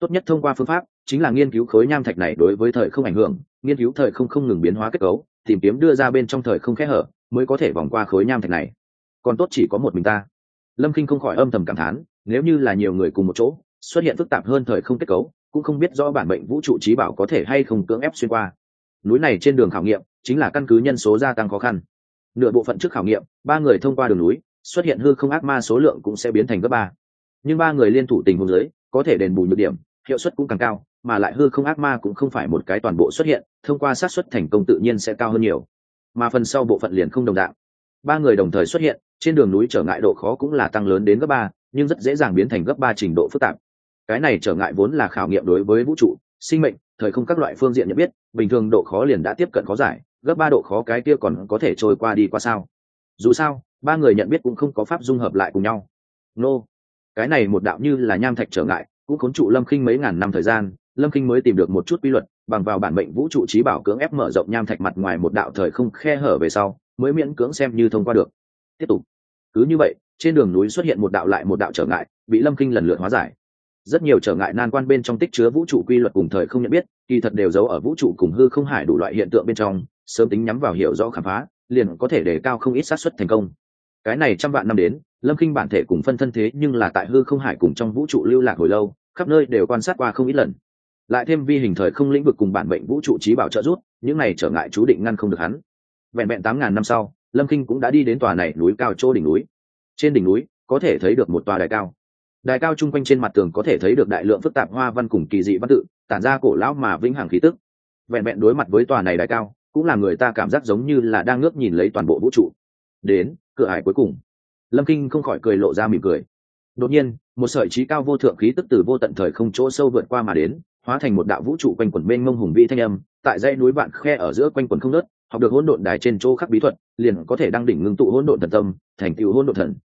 Tốt nhất thông qua phương pháp chính là nghiên cứu khối nham thạch này đối với thời không ảnh hưởng, nghiên cứu thời không không ngừng biến hóa kết cấu, tìm kiếm đưa ra bên trong thời không kẽ hở, mới có thể vòng qua khối nham thạch này. Còn tốt chỉ có một mình ta. Lâm Kinh không khỏi âm thầm cảm thán, nếu như là nhiều người cùng một chỗ, xuất hiện phức tạp hơn thời không kết cấu, cũng không biết rõ bản mệnh vũ trụ trí bảo có thể hay không cưỡng ép xuyên qua. Núi này trên đường khảo nghiệm chính là căn cứ nhân số gia tăng khó khăn. Nửa bộ phận trước khảo nghiệm, 3 người thông qua đường núi, xuất hiện hư không ác ma số lượng cũng sẽ biến thành gấp 3. Nhưng 3 người liên thủ tình huống dưới, có thể đền bù nhược điểm, hiệu suất cũng càng cao, mà lại hư không ác ma cũng không phải một cái toàn bộ xuất hiện, thông qua xác suất thành công tự nhiên sẽ cao hơn nhiều. Mà phần sau bộ phận liền không đồng dạng. 3 người đồng thời xuất hiện, trên đường núi trở ngại độ khó cũng là tăng lớn đến gấp 3, nhưng rất dễ dàng biến thành gấp 3 trình độ phức tạp. Cái này trở ngại vốn là khảo nghiệm đối với vũ trụ, sinh mệnh, thời không các loại phương diện nhận biết, bình thường độ khó liền đã tiếp cận khó giải, gấp 3 độ khó cái kia còn có thể trôi qua đi qua sao? Dù sao, 3 người nhận biết cũng không có pháp dung hợp lại cùng nhau. Nô, cái này một đạo như là nham thạch trở ngại, cũng khốn trụ Lâm Khinh mấy ngàn năm thời gian, Lâm Khinh mới tìm được một chút quy luật, bằng vào bản mệnh vũ trụ trí bảo cưỡng ép mở rộng nham thạch mặt ngoài một đạo thời không khe hở về sau, mới miễn cưỡng xem như thông qua được. Tiếp tục. Cứ như vậy, trên đường núi xuất hiện một đạo lại một đạo trở ngại, bị Lâm Khinh lần lượt hóa giải. Rất nhiều trở ngại nan quan bên trong tích chứa vũ trụ quy luật cùng thời không nhận biết, kỳ thật đều giấu ở vũ trụ cùng hư không hải đủ loại hiện tượng bên trong, sớm tính nhắm vào hiểu rõ khám phá, liền có thể đề cao không ít xác suất thành công. Cái này trăm vạn năm đến, Lâm Khinh bản thể cùng phân thân thế nhưng là tại hư không hải cùng trong vũ trụ lưu lạc hồi lâu, khắp nơi đều quan sát qua không ít lần. Lại thêm vi hình thời không lĩnh vực cùng bản mệnh vũ trụ trí bảo trợ giúp, những này trở ngại chú định ngăn không được hắn. Vẹn vẹn 8000 năm sau, Lâm Khinh cũng đã đi đến tòa này núi cao chỗ đỉnh núi. Trên đỉnh núi, có thể thấy được một tòa đài cao. Đài cao chung quanh trên mặt tường có thể thấy được đại lượng phức tạp hoa văn cùng kỳ dị văn tự, tản ra cổ lão mà vĩnh hằng khí tức. Vẹn vẹn đối mặt với tòa này đài cao, cũng làm người ta cảm giác giống như là đang ngước nhìn lấy toàn bộ vũ trụ. Đến cửa ải cuối cùng, Lâm Kinh không khỏi cười lộ ra mỉm cười. Đột nhiên, một sợi trí cao vô thượng khí tức từ vô tận thời không chỗ sâu vượt qua mà đến, hóa thành một đạo vũ trụ quanh quẩn mênh mông hùng vĩ thanh âm, tại dãy núi vạn khe ở giữa quanh quẩn không ngớt, học được hỗn độn đài trên chỗ khắc bí thuật, liền có thể đăng đỉnh ngưng tụ hỗn độn thần tâm, thành tựu hỗn độn thần.